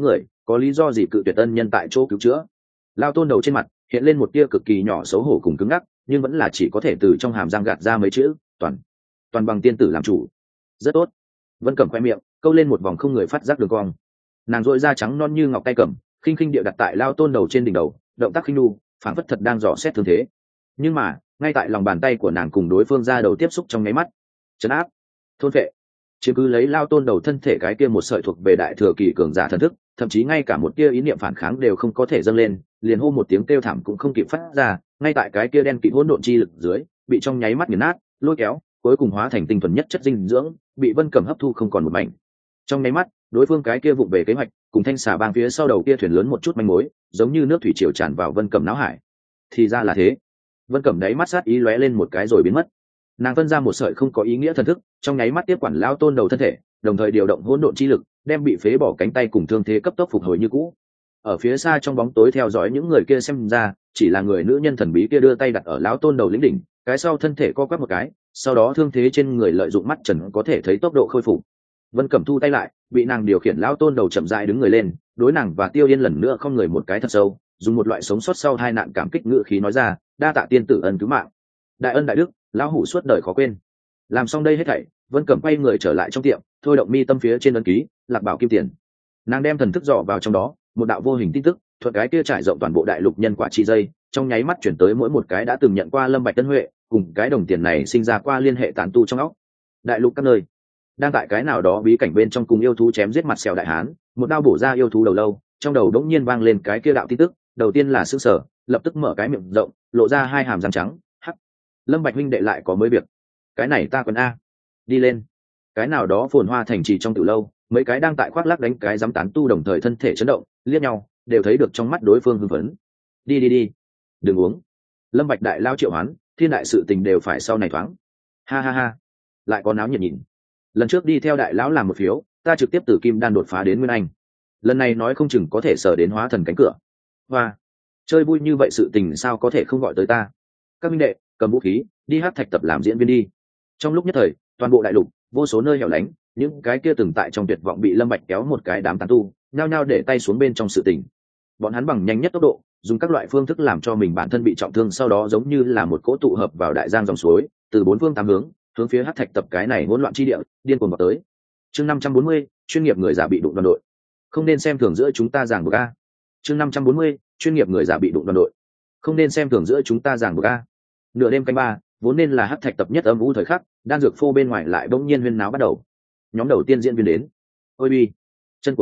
Speaker 1: có lý do gì cự tuyệt ân nhân tại chỗ cứu chữa? Lao tôn đầu trên mặt hiện lên một tia cực kỳ nhỏ xấu hổ cùng cứng ngắc, nhưng vẫn là chỉ có thể từ trong hàm răng gạt ra mấy chữ: toàn bằng tiên tử làm chủ. Rất tốt. Vân Cẩm khoe miệng câu lên một vòng không người phát giác đường cong, nàng dội da trắng non như ngọc tay cầm khinh khinh địa đặt tại Lao tôn đầu trên đỉnh đầu, động tác khinh nu phản phất thật đang dò xét thương thế. Nhưng mà ngay tại lòng bàn tay của nàng cùng đối phương ra đầu tiếp xúc trong nháy mắt, chấn áp, thôn vệ, chiếm cứ lấy Lao tôn đầu thân thể cái kia một sợi thuộc về đại thừa kỳ cường giả thần thức, thậm chí ngay cả một tia ý niệm phản kháng đều không có thể dâng lên, liền hô một tiếng kêu thảm cũng không kịp phát ra, ngay tại cái kia đen kịt hỗn độn chi lực dưới bị trong nháy mắt nghiền nát, lôi kéo, cuối cùng hóa thành tinh thuần nhất chất dinh dưỡng, bị Vân Cẩm hấp thu không còn một mảnh. Trong nháy mắt, đối phương cái kia vụng về kế hoạch cùng thanh xà bang phía sau đầu kia thuyền lớn một chút manh mối, giống như nước thủy triều tràn vào Vân Cẩm não hải. Thì ra là thế. Vân Cẩm đáy mắt sát ý lóe lên một cái rồi biến mất. Nàng phân ra một sợi không có ý nghĩa thần thức, trong nháy mắt tiếp quản Lao tôn đầu thân thể, đồng thời điều động hỗn độn chi lực, đem bị phế bỏ cánh tay cùng thương thế cấp tốc phục hồi như cũ. Ở phía xa trong bóng tối theo dõi những người kia xem ra, chỉ là người nữ nhân thần bí kia đưa tay đặt ở lão tôn đầu lĩnh đỉnh, cái sau thân thể co quắp một cái, sau đó thương thế trên người lợi dụng mắt trần có thể thấy tốc độ khôi phục. Vân Cẩm thu tay lại, bị nàng điều khiển lão tôn đầu chậm rãi đứng người lên, đối nàng và Tiêu Yên lần nữa không người một cái thật sâu, dùng một loại sống sót sau hai nạn cảm kích ngữ khí nói ra: đa tạ tiên tử ân cứu mạng, đại ân đại đức, lão hủ suốt đời khó quên. Làm xong đây hết thảy, Vân Cẩm quay người trở lại trong tiệm, thôi động mi tâm phía trên ấn ký Lạc Bảo Kim Tiền. Nàng đem thần thức dò vào trong đó, một đạo vô hình tin tức thuật cái kia trải rộng toàn bộ đại lục nhân quả chi dây, trong nháy mắt chuyển tới mỗi một cái đã từng nhận qua Lâm Bạch Tân Huệ, cùng cái đồng tiền này sinh ra qua liên hệ tán tu trong óc. Đại lục các nơi, đang tại cái nào đó bí cảnh bên trong cùng yêu thú chém giết mặt sẹo đại hán, một đao bổ ra yêu thú đầu lâu, trong đầu đống nhiên vang lên cái kia đạo tin tức, đầu tiên là sững sờ, lập tức mở cái miệng rộng, lộ ra hai hàm răng trắng, hắc. Lâm Bạch huynh đệ lại có mới việc. Cái này ta quân a. Đi lên. Cái nào đó phồn hoa thành trì trong tiểu lâu, mấy cái đang tại khoác lác đánh cái giám tán tu đồng thời thân thể chấn động, liếc nhau, đều thấy được trong mắt đối phương hưng phấn. Đi, đừng uống. Lâm Bạch đại lao triệu hoán, thiên đại sự tình đều phải sau này thoáng. Ha ha ha, lại có náo nhiệt nhìn. Lần trước đi theo đại lão làm một phiếu, ta trực tiếp từ kim đan đột phá đến nguyên anh. Lần này nói không chừng có thể sở đến hóa thần cánh cửa. Hoa, chơi vui như vậy sự tình sao có thể không gọi tới ta. Các minh đệ, cầm vũ khí, đi hát thạch tập làm diễn viên đi. Trong lúc nhất thời, toàn bộ đại lục, vô số nơi hẻo lánh, những cái kia từng tại trong tuyệt vọng bị Lâm Bạch kéo một cái đám tán tu, nhao nhao để tay xuống bên trong sự tình. Bọn hắn bằng nhanh nhất tốc độ, dùng các loại phương thức làm cho mình bản thân bị trọng thương, sau đó giống như là một cỗ tụ hợp vào đại giang dòng suối, từ bốn phương tám hướng phía hắc thạch tập cái này hỗn loạn chi địa, điên cuồng vào tới. Chương 540, chuyên nghiệp người già bị đụng đoàn đội. Không nên xem thường giữa chúng ta giảng buộc a. Chương 540, chuyên nghiệp người già bị đụng đoàn đội. Không nên xem thường giữa chúng ta giảng buộc a. Nửa đêm canh ba, vốn nên là hắc thạch tập nhất âm u thời khắc, đan dược phô bên ngoài lại bỗng nhiên huyên náo bắt đầu. Nhóm đầu tiên diễn viên đến. Ôi bi, chân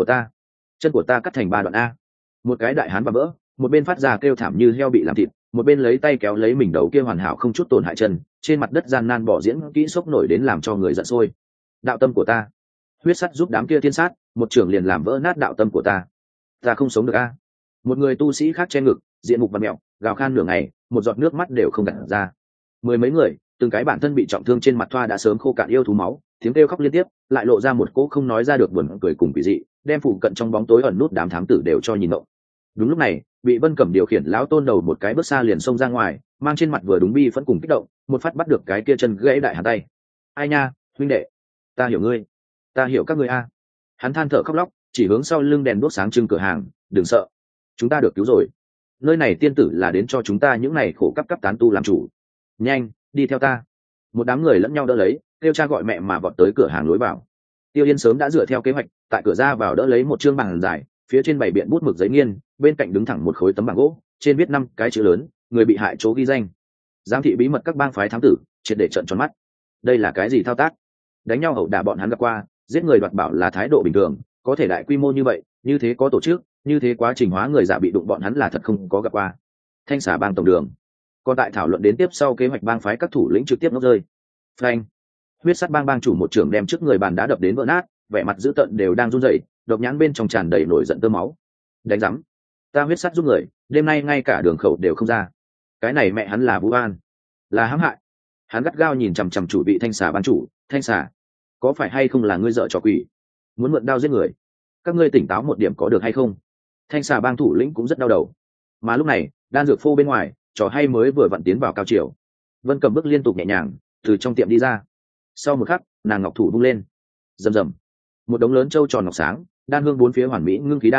Speaker 1: của ta cắt thành ba đoạn a. Một cái đại hán bà vỡ, một bên phát ra kêu thảm như heo bị làm thịt, một bên lấy tay kéo lấy mình đầu kia hoàn hảo không chút tổn hại chân, trên mặt đất gian nan bỏ diễn kỹ sốc nổi đến làm cho người giận sôi. Đạo tâm của ta, huyết sắt giúp đám kia thiên sát, một trưởng liền làm vỡ nát đạo tâm của ta không sống được a. Một người tu sĩ khác che ngực, diện mục vặn mẹo, gào khan nửa ngày, một giọt nước mắt đều không gạt ra. Mười mấy người, từng cái bản thân bị trọng thương trên mặt thoa đã sớm khô cạn yêu thú máu, tiếng kêu khóc liên tiếp, lại lộ ra một cỗ không nói ra được buồn cười cùng quỷ dị, đem phủ cận trong bóng tối ẩn nút đám thám tử đều cho nhìn động. Đúng lúc này, bị Vân Cẩm điều khiển lão tôn đầu một cái bước xa liền xông ra ngoài, mang trên mặt vừa đúng bi phẫn cùng kích động, một phát bắt được cái kia chân gãy đại hàn tay. Ai nha, huynh đệ, ta hiểu ngươi, ta hiểu các ngươi a. Hắn than thở khóc lóc, chỉ hướng sau lưng đèn đuốc sáng trưng cửa hàng, đừng sợ, chúng ta được cứu rồi. Nơi này tiên tử là đến cho chúng ta những này khổ cấp tán tu làm chủ. Nhanh, đi theo ta. Một đám người lẫn nhau đỡ lấy, kêu cha gọi mẹ mà vọt tới cửa hàng lối vào. Tiêu Yên sớm đã dựa theo kế hoạch, tại cửa ra vào đỡ lấy một chương bàn dài, phía trên bày biện bút mực giấy nghiên, bên cạnh đứng thẳng một khối tấm bảng gỗ, trên viết 5 cái chữ lớn, người bị hại chỗ ghi danh. Giám thị bí mật các bang phái thám tử, triệt để trợn tròn mắt. Đây là cái gì thao tác? Đánh nhau ẩu đả bọn hắn gặp qua, giết người đoạt bảo là thái độ bình thường, có thể đại quy mô như vậy, như thế có tổ chức, như thế quá trình hóa người giả bị đụng bọn hắn là thật không có gặp qua. Thanh xà bang tổng đường. Còn tại thảo luận đến tiếp sau kế hoạch bang phái các thủ lĩnh trực tiếp ngốc rơi. Phanh. Huyết sắt bang bang chủ một trưởng đem trước người bàn đá đập đến vỡ nát, vẻ mặt dữ tợn đều đang run rẩy, độc nhãn bên trong tràn đầy nổi giận tơ máu. Đánh rắm, ta huyết sắt giúp người, đêm nay ngay cả đường khẩu đều không ra. Cái này mẹ hắn là vu oan, là hãm hại. Hắn gắt gao nhìn chằm chằm chủ bị thanh xà ban chủ, thanh xà, có phải hay không là ngươi dợ trò quỷ, muốn mượn đao giết người? Các ngươi tỉnh táo một điểm có được hay không? Thanh xà bang thủ lĩnh cũng rất đau đầu. Mà lúc này, đan dược phô bên ngoài, trò hay mới vừa vặn tiến vào cao chiều. Vân Cầm bước liên tục nhẹ nhàng từ trong tiệm đi ra. Sau một khắc, nàng ngọc thủ vung lên, rầm rầm, một đống lớn trâu tròn ngọc sáng, đan hương bốn phía hoàn mỹ ngưng khí đan,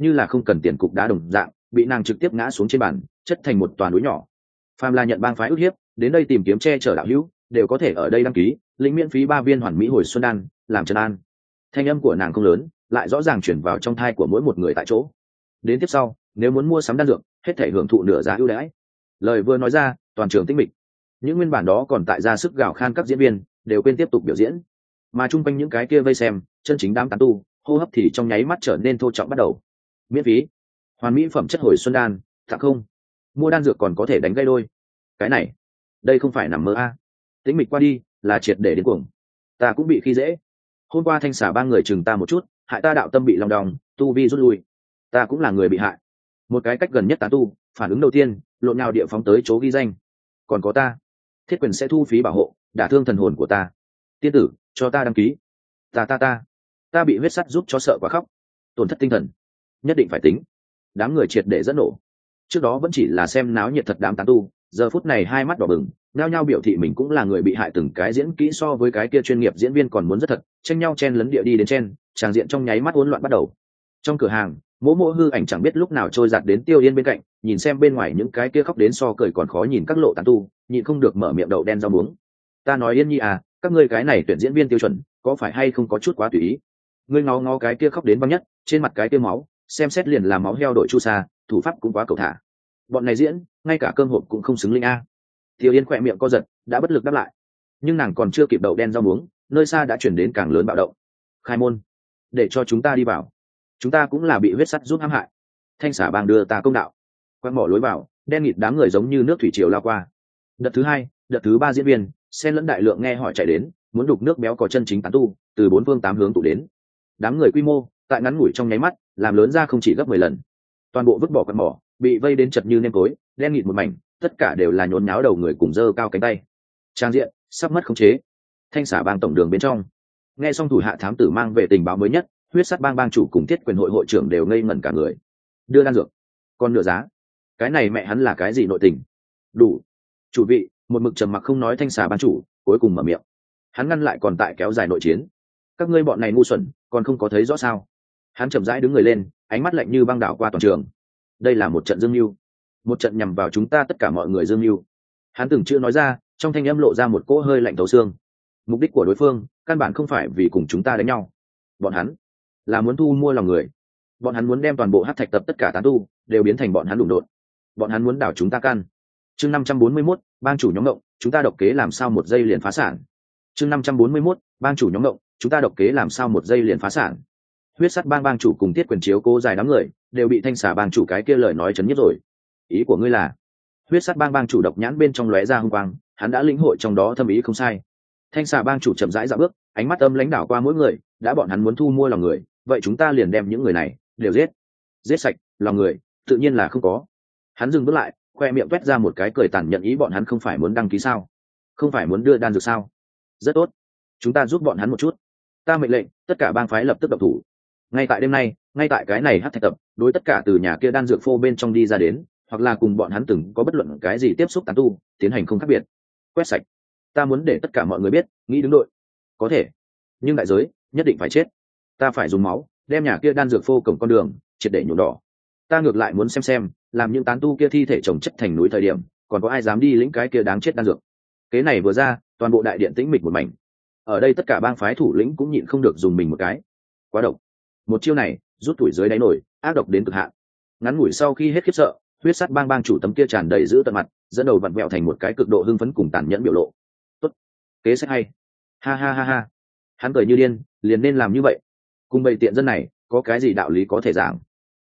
Speaker 1: như là không cần tiền cục đá đồng dạng bị nàng trực tiếp ngã xuống trên bàn, chất thành một toàn núi nhỏ. Phàm là nhận bang phái ức hiếp đến đây tìm kiếm che chở đạo hữu đều có thể ở đây đăng ký lĩnh miễn phí 3 viên hoàn mỹ hồi xuân đan làm trấn an. Thanh âm của nàng không lớn lại rõ ràng chuyển vào trong thai của mỗi một người tại chỗ. Đến tiếp sau nếu muốn mua sắm đan dược hết thể hưởng thụ nửa giá ưu đãi. Lời vừa nói ra toàn trường tĩnh mịch. Những nguyên bản đó còn tại ra sức gào khan các diễn viên đều quên tiếp tục biểu diễn, mà chung quanh những cái kia vây xem chân chính đám tán tu hô hấp thì trong nháy mắt trở nên thô trọng bắt đầu. Miễn phí hoàn mỹ phẩm chất hồi xuân đan tặng không, mua đan dược còn có thể đánh gây đôi. Cái này đây không phải nằm mơ a. Tĩnh mịch qua đi là triệt để đến cuồng. Ta cũng bị khi dễ. Hôm qua thanh xà 3 người chừng ta một chút hại ta đạo tâm bị lòng đong tu vi rút lui. Ta cũng là người bị hại. Một cái cách gần nhất tán tu phản ứng đầu tiên lộn nhào địa phóng tới chỗ ghi danh. Còn có ta, thiết quyền sẽ thu phí bảo hộ đả thương thần hồn của ta. Tiên tử cho ta đăng ký. Ta bị huyết sắt giúp cho sợ quá khóc, tổn thất tinh thần, nhất định phải tính. Đám người triệt để dẫn nổ. Trước đó vẫn chỉ là xem náo nhiệt thật đám tán tu, giờ phút này hai mắt đỏ bừng nhao nhao biểu thị mình cũng là người bị hại, từng cái diễn kỹ so với cái kia chuyên nghiệp diễn viên còn muốn rất thật, tranh nhau chen lấn địa đi đến chen, tràng diện trong nháy mắt hỗn loạn bắt đầu. Trong cửa hàng mỗ hư ảnh chẳng biết lúc nào trôi giạt đến Tiêu Yên bên cạnh, nhìn xem bên ngoài những cái kia khóc đến so cười còn khó nhìn các lộ tán tu, nhịn không được mở miệng đậu đen rau muống. Ta nói Yên Nhi à, các ngươi cái này tuyển diễn viên tiêu chuẩn có phải hay không có chút quá tùy ý? Ngươi ngó cái kia khóc đến băng nhất, trên mặt cái kia máu, xem xét liền là máu heo đội chu sa, thủ pháp cũng quá cầu thả. Bọn này diễn ngay cả cơm hộp cũng không xứng linh a. Tiêu Yên khỏe miệng co giật đã bất lực đáp lại, nhưng nàng còn chưa kịp đậu đen rau muống, nơi xa đã chuyển đến càng lớn bạo động. Khai môn, để cho chúng ta đi vào, chúng ta cũng là bị huyết sắt giúp hãm hại. Thanh xả bang đưa ta công đạo. Quang mỏ lối vào đen nghịt đám người giống như nước thủy triều lao qua. Đợt thứ 2, đợt thứ 3 diễn viên xen lẫn đại lượng nghe hỏi chạy đến, muốn đục nước béo có chân chính tán tu từ 4 phương 8 hướng tụ đến. Đám người quy mô tại ngắn ngủi trong nháy mắt làm lớn ra không chỉ gấp 10 lần. Toàn bộ vứt bỏ quang mỏ bị vây đến chật như nêm tối, đen nghịt một mảnh, tất cả đều là nhốn nháo đầu người cùng giơ cao cánh tay. Trang diện sắp mất khống chế. Thanh xả bang tổng đường bên trong, nghe xong thủ hạ thám tử mang về tình báo mới nhất, huyết sắt bang chủ cùng thiết quyền hội hội trưởng đều ngây ngẩn cả người. Đưa đan dược còn nửa giá, cái này mẹ hắn là cái gì nội tình? Đủ. Chủ vị một mực trầm mặc không nói thanh xà ban chủ cuối cùng mở miệng. Hắn ngăn lại còn tại kéo dài nội chiến. Các ngươi bọn này ngu xuẩn còn không có thấy rõ sao? Hắn chậm rãi đứng người lên, ánh mắt lạnh như băng đảo qua toàn trường. Đây là một trận dương mưu, một trận nhằm vào chúng ta tất cả mọi người dương mưu. Hắn từng chưa nói ra, trong thanh âm lộ ra một cỗ hơi lạnh thấu xương. Mục đích của đối phương căn bản không phải vì cùng chúng ta đánh nhau, bọn hắn là muốn thu mua lòng người. Bọn hắn muốn đem toàn bộ hắc thạch tập tất cả tán tu đều biến thành bọn hắn đụng đột. Bọn hắn muốn đảo chúng ta căn. Chương 541, bang chủ nhóm ngộng, chúng ta độc kế làm sao một giây liền phá sản. Chương 541, bang chủ nhóm ngộng, chúng ta độc kế làm sao một giây liền phá sản. Huyết sắt bang chủ cùng Tiết Quyền chiếu cố dài đám người đều bị thanh xà bang chủ cái kia lời nói chấn nhất rồi. Ý của ngươi là? Huyết sắt bang chủ độc nhãn bên trong lóe ra hung quang, hắn đã lĩnh hội trong đó thâm ý không sai. Thanh xà bang chủ chậm rãi dạo bước, ánh mắt âm lãnh đảo qua mỗi người, đã bọn hắn muốn thu mua lòng người, vậy chúng ta liền đem những người này đều giết sạch, lòng người tự nhiên là không có. Hắn dừng bước lại, khoe miệng quét ra một cái cười tàn nhận, ý bọn hắn không phải muốn đăng ký sao? Không phải muốn đưa đan dược sao? Rất tốt, chúng ta giúp bọn hắn một chút. Ta mệnh lệnh tất cả bang phái lập tức động thủ. Ngay tại đêm nay, ngay tại cái này hắc thạch tập, đối tất cả từ nhà kia đan dược phô bên trong đi ra đến, hoặc là cùng bọn hắn từng có bất luận cái gì tiếp xúc tán tu, tiến hành không khác biệt, quét sạch. Ta muốn để tất cả mọi người biết, nghĩ đứng đội có thể, nhưng đại giới nhất định phải chết. Ta phải dùng máu đem nhà kia đan dược phô cổng con đường triệt để nhuộm đỏ. Ta ngược lại muốn xem làm những tán tu kia thi thể chồng chất thành núi thời điểm còn có ai dám đi lĩnh cái kia đáng chết đan dược. Kế này vừa ra, toàn bộ đại điện tĩnh mịch một mảnh. Ở đây tất cả bang phái thủ lĩnh cũng nhịn không được dùng mình một cái. Quá độc. Một chiêu này rút tuổi dưới đáy nổi, ác độc đến cực hạn. Ngắn ngủi sau khi hết khiếp sợ, huyết sắt bang chủ tấm kia tràn đầy giữ tận mặt dẫn đầu vặn vẹo thành một cái cực độ hưng phấn cùng tàn nhẫn biểu lộ. Tốt, kế sách hay. Ha ha ha ha. Hắn cười như điên, liền nên làm như vậy. Cùng bầy tiện dân này có cái gì đạo lý có thể giảng?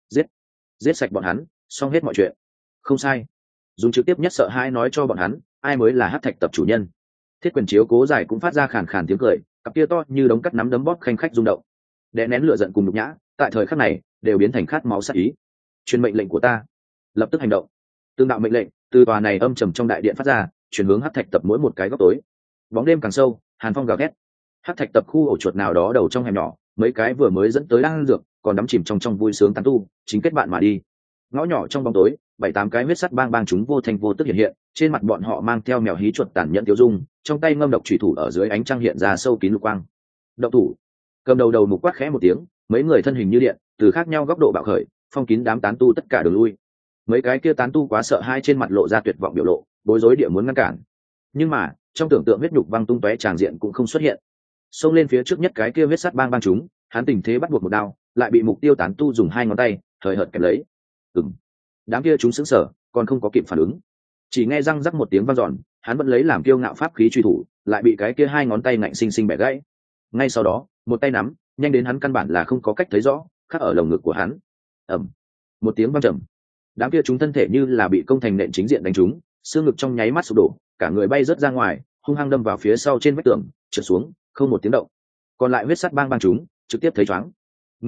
Speaker 1: Giết sạch bọn hắn, xong hết mọi chuyện. Không sai. Dùng trực tiếp nhất sợ hãi nói cho bọn hắn ai mới là hắc thạch tập chủ nhân. Thiết Quyền chiếu cố dài cũng phát ra khàn khàn tiếng cười, cặp kia to như đống cắt nắm đấm bóp khanh khách rung động. Đè nén lửa giận cùng nhục nhã, tại thời khắc này đều biến thành khát máu sát ý. Truyền mệnh lệnh của ta, lập tức hành động. Tương đạo mệnh lệnh từ tòa này âm trầm trong đại điện phát ra, chuyển hướng hắc thạch tập mỗi một cái góc tối. Bóng đêm càng sâu, hàn phong gào thét. Hắc thạch tập khu ổ chuột nào đó đầu trong hẻm nhỏ, mấy cái vừa mới dẫn tới đang dược còn đắm chìm trong vui sướng tán tu chính kết bạn mà đi. Ngõ nhỏ trong bóng tối, 7-8 cái huyết sắt bang chúng vô thanh vô tức hiện hiện, trên mặt bọn họ mang theo mèo hí chuột tàn nhẫn tiêu dung, trong tay ngâm độc chủy thủ ở dưới ánh trăng hiện ra sâu kín lục quang. Động thủ. Cầm đầu mục quát khẽ một tiếng, mấy người thân hình như điện từ khác nhau góc độ bạo khởi, phong kín đám tán tu tất cả đường lui. Mấy cái kia tán tu quá sợ hai, trên mặt lộ ra tuyệt vọng biểu lộ, bối rối địa muốn ngăn cản. Nhưng mà trong tưởng tượng huyết nhục văng tung tóe tràng diện cũng không xuất hiện. Xông lên phía trước nhất cái kia huyết sắt bang bang chúng, hắn tình thế bắt buộc một đao, lại bị mục tiêu tán tu dùng hai ngón tay hời hợt kẹp lấy. Đám kia chúng sững sờ, còn không có kịp phản ứng, chỉ nghe răng rắc một tiếng vang dọn, hắn vẫn lấy làm kiêu ngạo pháp khí truy thủ, lại bị cái kia hai ngón tay ngạnh sinh sinh bẻ gãy. Ngay sau đó một tay nắm nhanh đến hắn căn bản là không có cách thấy rõ, khắc ở lồng ngực của hắn. Ầm, một tiếng vang trầm, đám kia chúng thân thể như là bị công thành nện chính diện đánh trúng, xương ngực trong nháy mắt sụp đổ, cả người bay rớt ra ngoài, hung hăng đâm vào phía sau trên vách tường, trượt xuống không một tiếng động. Còn lại huyết sắt bang bang chúng trực tiếp thấy choáng.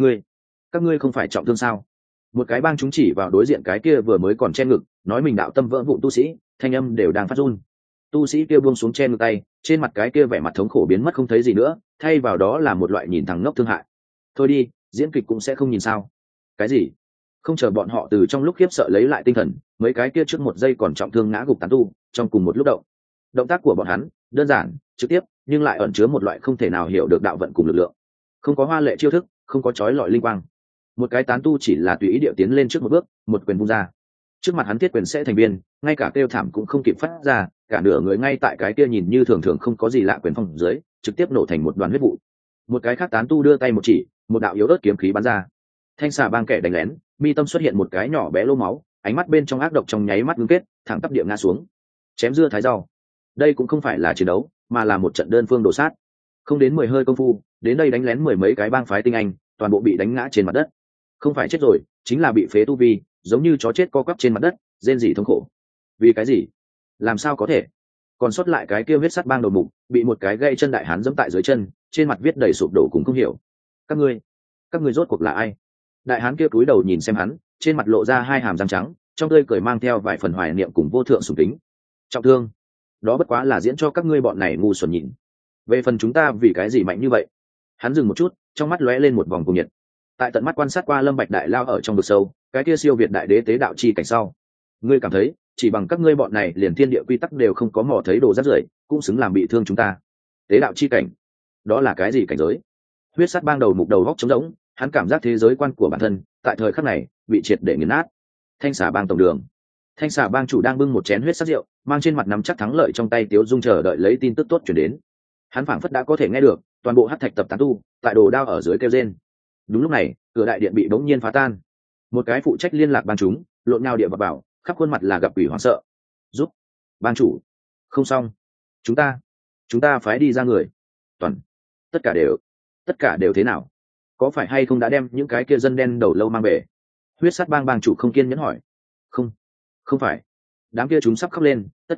Speaker 1: Các ngươi không phải trọng thương sao? Một cái bang chúng chỉ vào đối diện cái kia vừa mới còn che ngực nói mình đạo tâm vỡ vụn tu sĩ, thanh âm đều đang phát run. Tu sĩ kia buông xuống che ngực tay, trên mặt cái kia vẻ mặt thống khổ biến mất không thấy gì nữa, thay vào đó là một loại nhìn thẳng ngốc thương hại. Thôi đi, diễn kịch cũng sẽ không nhìn sao? Cái gì? Không chờ bọn họ từ trong lúc khiếp sợ lấy lại tinh thần, mấy cái kia trước một giây còn trọng thương ngã gục tán tu, trong cùng một lúc động tác của bọn hắn đơn giản trực tiếp, nhưng lại ẩn chứa một loại không thể nào hiểu được đạo vận cùng lực lượng. Không có hoa lệ chiêu thức, không có chói lọi linh quang. Một cái tán tu chỉ là tùy ý điệu tiến lên trước một bước, một quyền vung ra, trước mặt hắn thiết quyền sẽ thành viên, ngay cả kêu thảm cũng không kịp phát ra, cả nửa người ngay tại cái kia nhìn như thường thường không có gì lạ quyền phong dưới, trực tiếp nổ thành một đoàn huyết vụ. Một cái khác tán tu đưa tay một chỉ, một đạo yếu ớt kiếm khí bắn ra. Thanh xà bang kẻ đánh lén, mi tâm xuất hiện một cái nhỏ bé lỗ máu, ánh mắt bên trong ác độc trong nháy mắt ngưng kết, thẳng tắp địa ngã xuống. Chém dưa thái rau. Đây cũng không phải là chiến đấu, mà là một trận đơn phương đổ sát. Không đến 10 hơi công phu, đến đây đánh lén 10 mấy cái bang phái tinh anh, toàn bộ bị đánh ngã trên mặt đất. Không phải chết rồi, chính là bị phế tu vi, giống như chó chết co quắp trên mặt đất, rên rỉ thống khổ. Vì cái gì? Làm sao có thể? Còn sót lại cái kia huyết sắt bang đầu mục, bị một cái gậy chân đại hán giẫm tại dưới chân, trên mặt viết đầy sụp đổ cùng không hiểu. Các ngươi rốt cuộc là ai? Đại hán kia cúi đầu nhìn xem hắn, trên mặt lộ ra hai hàm răng trắng, trong tươi cười mang theo vài phần hoài niệm cùng vô thượng sùng kính. Trọng thương, đó bất quá là diễn cho các ngươi bọn này ngu xuẩn nhìn. Về phần chúng ta vì cái gì mạnh như vậy? Hắn dừng một chút, trong mắt lóe lên một vòng cuồng nhiệt. Tại tận mắt quan sát qua Lâm Bạch đại lao ở trong vực sâu, cái kia siêu việt đại đế tế đạo chi cảnh sau, ngươi cảm thấy chỉ bằng các ngươi bọn này liền thiên địa quy tắc đều không có mò thấy đồ rác rưởi, cũng xứng làm bị thương chúng ta. Tế đạo chi cảnh, đó là cái gì cảnh giới? Huyết sắt bang đầu mục đầu góc trống rỗng, hắn cảm giác thế giới quan của bản thân tại thời khắc này bị triệt để nghiền nát. Thanh xà bang tổng đường, thanh xà bang chủ đang bưng một chén huyết sắc rượu, mang trên mặt nắm chắc thắng lợi trong tay, tiếu dung chờ đợi lấy tin tức tốt chuyển đến. Hắn phảng phất đã có thể nghe được toàn bộ hắc thạch tập tán tu tại đồ đao ở dưới kêu rên. Đúng lúc này, cửa đại điện bị bỗng nhiên phá tan. Một cái phụ trách liên lạc bang chúng lộn nhào địa vào bảo, khắp khuôn mặt là gặp quỷ hoảng sợ. Giúp bang chủ, không xong, chúng ta phái đi ra người, tất cả đều thế nào? Có phải hay không đã đem những cái kia dân đen đầu lâu mang về? Huyết sắt bang bang chủ không kiên nhẫn hỏi. Không phải. Đám kia chúng sắp khóc lên, tất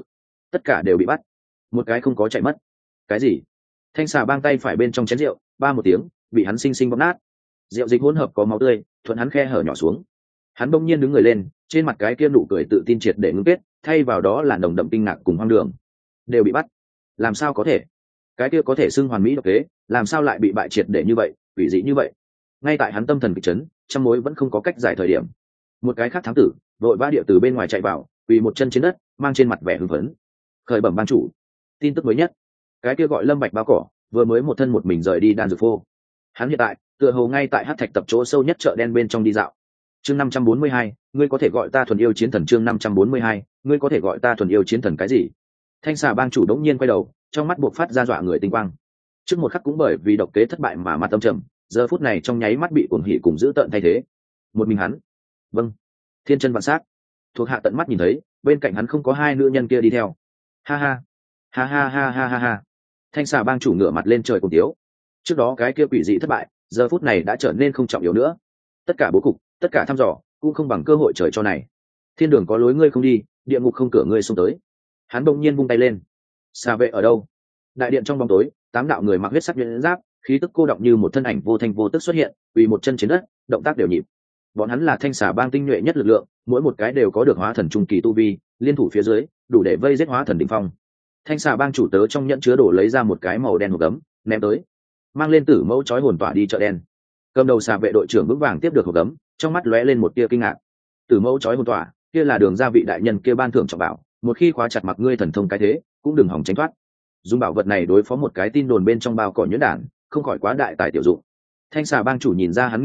Speaker 1: cả đều bị bắt, một cái không có chạy mất. Cái gì? Thanh xà bang tay phải bên trong chén rượu, ba một tiếng, bị hắn sinh sinh bóp nát. Rượu dịch hỗn hợp có máu tươi thuận hắn khe hở nhỏ xuống. Hắn bỗng nhiên đứng người lên, trên mặt cái kia nụ cười tự tin triệt để ngưng kết, thay vào đó là nồng đậm kinh ngạc cùng hoang đường. Đều bị bắt? Làm sao có thể? Cái kia có thể xưng hoàn mỹ độc kế, làm sao lại bị bại triệt để như vậy, quỷ dị như vậy? Ngay tại hắn tâm thần kịch chấn, trăm mối vẫn không có cách giải thời điểm, một cái khác thám tử vội vã địa từ bên ngoài chạy vào, quỳ một chân trên đất, mang trên mặt vẻ hưng phấn. Khởi bẩm ban chủ, tin tức mới nhất, cái kia gọi Lâm Bạch bao cỏ vừa mới một thân một mình rời đi đan dược phô. Hắn hiện tại tựa hồ ngay tại hắc thạch tập chỗ sâu nhất chợ đen bên trong đi dạo. Chương 542, ngươi có thể gọi ta thuần yêu chiến thần. Chương 542, ngươi có thể gọi ta thuần yêu chiến thần cái gì? Thanh xà bang chủ đống nhiên quay đầu, trong mắt buộc phát ra dọa người tinh quang. Trước một khắc cũng bởi vì độc kế thất bại mà mặt tâm trầm, giờ phút này trong nháy mắt bị cuồng hỉ cùng dữ tợn thay thế. Một mình hắn, vâng, thiên chân vạn sát, thuộc hạ tận mắt nhìn thấy, bên cạnh hắn không có hai nữ nhân kia đi theo. Ha ha, ha ha ha ha ha ha. Thanh xà bang chủ ngửa mặt lên trời cùng tiếu. Trước đó cái kia quỷ dị thất bại, giờ phút này đã trở nên không trọng yếu nữa. Tất cả bố cục, tất cả thăm dò, cũng không bằng cơ hội trời cho này. Thiên đường có lối ngươi không đi, địa ngục không cửa ngươi xông tới. Hắn đột nhiên vung tay lên. Xà vệ ở đâu? Đại điện trong bóng tối, 8 đạo người mặc huyết sắc nhuyễn giáp, khí tức cô đọng như một thân ảnh vô thanh vô tức xuất hiện, quỳ một chân trên đất, động tác đều nhịp. Bọn hắn là thanh xà bang tinh nhuệ nhất lực lượng, mỗi một cái đều có được hóa thần trung kỳ tu vi, liên thủ phía dưới, đủ để vây giết hóa thần đỉnh phong. Thanh xà bang chủ tớ trong nhẫn chứa đồ lấy ra một cái màu đen hộp gấm, ném tới. Mang lên tử mẫu chói hồn tỏa đi chợ đen. Cầm đầu xà vệ đội trưởng vững vàng tiếp được hộp gấm, trong mắt lóe lên một tia kinh ngạc. Tử mẫu chói hồn tỏa, kia là đường gia vị đại nhân kia ban thưởng trọng bảo, một khi khóa chặt mặc ngươi thần thông cái thế, cũng đừng hòng tránh thoát. Dùng bảo vật này đối phó một cái tin đồn bên trong bao cỏ nhuyễn đản, không khỏi quá đại tài tiểu dụng. Thanh xà bang chủ nhìn ra hắn nghi hoặc,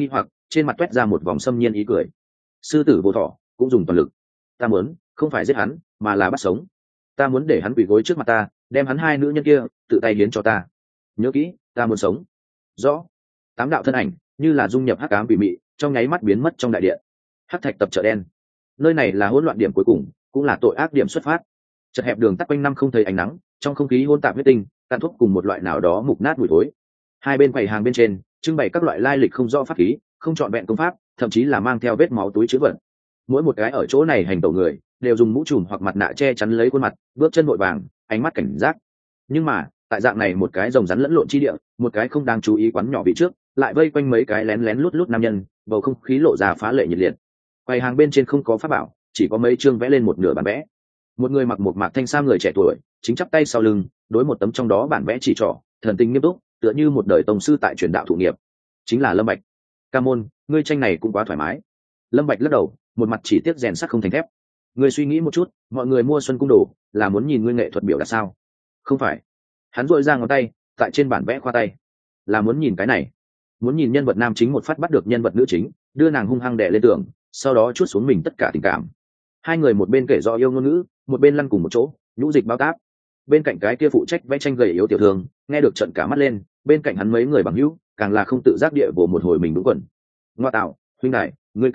Speaker 1: trên mặt toét ra một vòng xâm nhiên ý cười. Sư tử vô thọ cũng dùng toàn lực. Ta muốn không phải giết hắn mà là bắt sống. Ta muốn để hắn quỳ gối trước mặt ta, đem hắn hai nữ nhân kia tự tay hiến cho ta. Nhớ kỹ, ta muốn sống. Rõ. 8 đạo thân ảnh như là dung nhập hắc ám quỷ mị, trong nháy mắt biến mất trong đại điện. Hắc thạch tập chợ đen, nơi này là hỗn loạn điểm cuối cùng, cũng là tội ác điểm xuất phát. Chật hẹp đường tắt quanh năm không thấy ánh nắng, trong không khí hỗn tạp huyết tinh, tàn thuốc cùng một loại nào đó mục nát mùi thối. Hai bên quầy hàng bên trên trưng bày các loại lai lịch không rõ pháp khí, không trọn vẹn công pháp, thậm chí là mang theo vết máu túi chứa vật. Mỗi một cái ở chỗ này hành tẩu người đều dùng mũ trùm hoặc mặt nạ che chắn lấy khuôn mặt, bước chân vội vàng, ánh mắt cảnh giác. Nhưng mà tại dạng này một cái rồng rắn lẫn lộn chi địa, một cái không đáng chú ý quán nhỏ vị trước lại vây quanh mấy cái lén lén lút lút nam nhân, bầu không khí lộ ra phá lệ nhiệt liệt. Quầy hàng bên trên không có pháp bảo, chỉ có mấy chương vẽ lên một nửa bản vẽ. Một người mặc một mạc thanh sam người trẻ tuổi chính chắp tay sau lưng, đối một tấm trong đó bản vẽ chỉ trỏ, thần tình nghiêm túc, tựa như một đời tông sư tại truyền đạo thụ nghiệp. Chính là Lâm Bạch. Ca môn, ngươi tranh này cũng quá thoải mái. Lâm Bạch lắc đầu, một mặt chỉ tiếc rèn sắt không thành thép. Ngươi suy nghĩ một chút, mọi người mua Xuân Cung đồ là muốn nhìn ngươi nghệ thuật biểu đạt sao? Không phải. Hắn duỗi ra ngón tay, tại trên bản vẽ khoa tay. Là muốn nhìn cái này, muốn nhìn nhân vật nam chính một phát bắt được nhân vật nữ chính, đưa nàng hung hăng đè lên tường, sau đó chuốt xuống mình tất cả tình cảm. Hai người một bên kể rõ yêu ngôn ngữ, một bên lăn cùng một chỗ, nhũ dịch bao táp. Bên cạnh cái kia phụ trách vẽ tranh gầy yếu tiểu thương nghe được trận cả mắt lên, bên cạnh hắn mấy người bằng hữu càng là không tự giác địa vồ một hồi mình đúng quần. Ngoa tạo, huynh đại, ngươi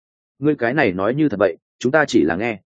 Speaker 1: cái này nói như thật vậy, chúng ta chỉ là nghe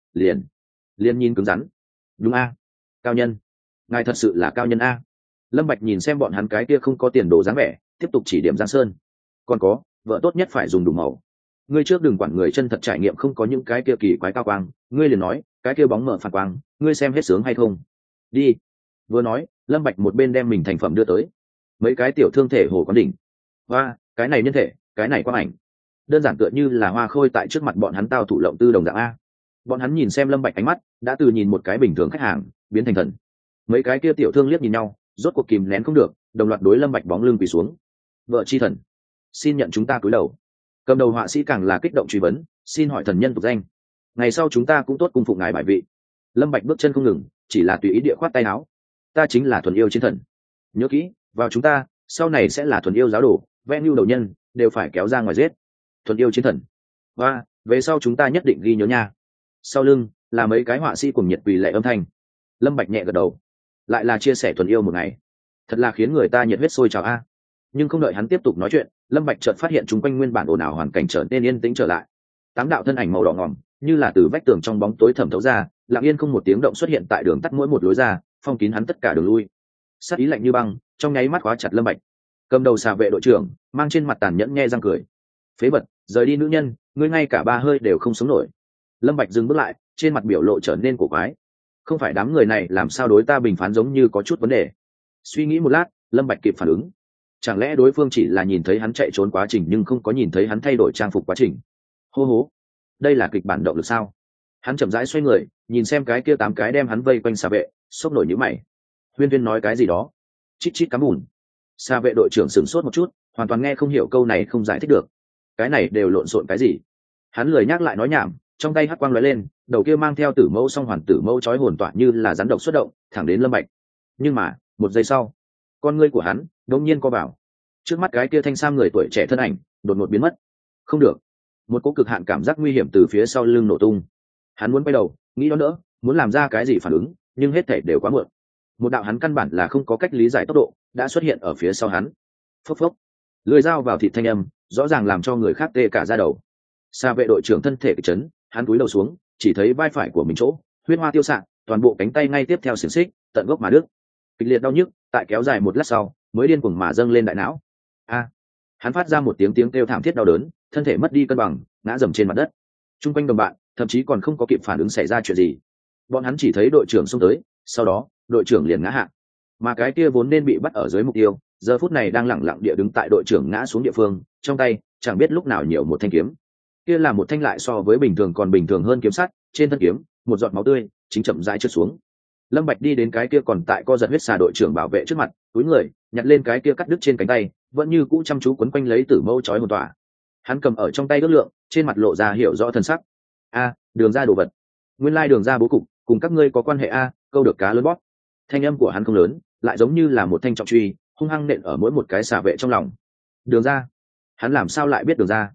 Speaker 1: liền nhìn cứng rắn. Đúng a, cao nhân, ngài thật sự là cao nhân a. Lâm Bạch nhìn xem bọn hắn cái kia không có tiền đồ dáng vẻ, tiếp tục chỉ điểm Giang Sơn. Còn có, vợ tốt nhất phải dùng đủ màu. Ngươi trước đừng quản người chân thật trải nghiệm không có những cái kia kỳ quái cao quang, ngươi liền nói cái kia bóng mở phản quang, ngươi xem hết sướng hay không? Đi. Vừa nói, Lâm Bạch một bên đem mình thành phẩm đưa tới. Mấy cái tiểu thương thể hồ quán đỉnh. Hoa, cái này nhân thể, cái này quang ảnh. Đơn giản tựa như là hoa khôi tại trước mặt bọn hắn tao thủ lộng tư đồng dạng a. Bọn hắn nhìn xem Lâm Bạch ánh mắt, đã từ nhìn một cái bình thường khách hàng, biến thành thần. Mấy cái kia tiểu thương liếc nhìn nhau, rốt cuộc kìm nén không được, đồng loạt đối Lâm Bạch bóng lưng quỳ xuống. Vợ chi thần, xin nhận chúng ta cúi đầu. Cầm đầu họa sĩ càng là kích động truy vấn, xin hỏi thần nhân tục danh. Ngày sau chúng ta cũng tốt cung phụng ngài bài vị. Lâm Bạch bước chân không ngừng, chỉ là tùy ý địa khoát tay áo. Ta chính là thuần yêu chiến thần. Nhớ kỹ, vào chúng ta, sau này sẽ là thuần yêu giáo đồ, vẽ nhu đầu nhân đều phải kéo ra ngoài giết. Thuần yêu chiến thần. Và về sau chúng ta nhất định ghi nhớ nha. Sau lưng là mấy cái họa sĩ cùng nhiệt quỳ lệ âm thanh. Lâm Bạch nhẹ gật đầu. Lại là chia sẻ thuần yêu một ngày, thật là khiến người ta nhiệt huyết sôi trào a. Nhưng không đợi hắn tiếp tục nói chuyện, Lâm Bạch chợt phát hiện chung quanh nguyên bản ồn ào hoàn cảnh trở nên yên tĩnh trở lại. 8 đạo thân ảnh màu đỏ ngòm, như là từ vách tường trong bóng tối thẩm thấu ra, lặng yên không một tiếng động xuất hiện tại đường tắt mỗi một lối ra, phong kín hắn tất cả đường lui. Sát ý lạnh như băng, trong nháy mắt khóa chặt Lâm Bạch. Cầm đầu xà vệ đội trưởng, mang trên mặt tàn nhẫn nhe răng cười. Phế vật, rời đi nữ nhân, ngươi ngay cả ba hơi đều không sống nổi. Lâm Bạch dừng bước lại, trên mặt biểu lộ trở nên cổ quái. Không phải đám người này làm sao đối ta bình phán giống như có chút vấn đề. Suy nghĩ một lát, Lâm Bạch kịp phản ứng. Chẳng lẽ đối phương chỉ là nhìn thấy hắn chạy trốn quá trình nhưng không có nhìn thấy hắn thay đổi trang phục quá trình? Hô hố, đây là kịch bản động lực sao? Hắn chậm rãi xoay người, nhìn xem cái kia 8 cái đem hắn vây quanh xà vệ, sốc nổi nhíu mày. Huyên Viên nói cái gì đó? Chít chít cắm bùn. Xà vệ đội trưởng sửng sốt một chút, hoàn toàn nghe không hiểu câu này, không giải thích được. Cái này đều lộn xộn cái gì? Hắn lười nhắc lại nói nhảm, trong tay hắc quang lóe lên, đầu kia mang theo tử mẫu song hoàn tử mẫu chói hồn tỏa như là rắn độc xuất động, thẳng đến Lâm Bạch. Nhưng mà, một giây sau, con ngươi của hắn đột nhiên co vào. Trước mắt cái kia thanh sam người tuổi trẻ thân ảnh đột ngột biến mất. Không được, một cỗ cực hạn cảm giác nguy hiểm từ phía sau lưng nổ tung. Hắn muốn quay đầu, nghĩ đó nữa, muốn làm ra cái gì phản ứng, nhưng hết thảy đều quá muộn. Một đạo hắn căn bản là không có cách lý giải tốc độ đã xuất hiện ở phía sau hắn. Phốc phốc, lưỡi dao vào thịt thanh âm, rõ ràng làm cho người khác tê cả da đầu. Xa vệ đội trưởng thân thể kịch chấn, hắn cúi đầu xuống, chỉ thấy vai phải của mình chỗ huyết hoa tiêu xạ, toàn bộ cánh tay ngay tiếp theo xiềng xích tận gốc mà đứt. Kịch liệt đau nhức tại kéo dài một lát sau mới điên cuồng mà dâng lên đại não. A! Hắn phát ra một tiếng kêu thảm thiết đau đớn, thân thể mất đi cân bằng, ngã dầm trên mặt đất. Trung quanh đồng bạn thậm chí còn không có kịp phản ứng xảy ra chuyện gì. Bọn hắn chỉ thấy đội trưởng xông tới, sau đó đội trưởng liền ngã hạ. Mà cái kia vốn nên bị bắt ở dưới mục tiêu, giờ phút này đang lẳng lặng địa đứng tại đội trưởng ngã xuống địa phương, trong tay chẳng biết lúc nào nhiều một thanh kiếm. Kia là một thanh lại so với bình thường còn bình thường hơn kiếm sắt, trên thân kiếm một giọt máu tươi chính chậm rãi trượt xuống. Lâm Bạch đi đến cái kia còn tại co giật huyết xà đội trưởng bảo vệ trước mặt, túi người nhặt lên cái kia cắt đứt trên cánh tay, vẫn như cũ chăm chú quấn quanh lấy tử mâu chói hồn tỏa. Hắn cầm ở trong tay ước lượng, trên mặt lộ ra hiểu rõ thân sắc. A, đường ra đồ vật, nguyên lai đường ra bố cục cùng các ngươi có quan hệ a, câu được cá lớn bóp. Thanh âm của hắn không lớn, lại giống như là một thanh trọng truy, hung hăng nện ở mỗi một cái xà vệ trong lòng. Đường ra, hắn làm sao lại biết đường ra?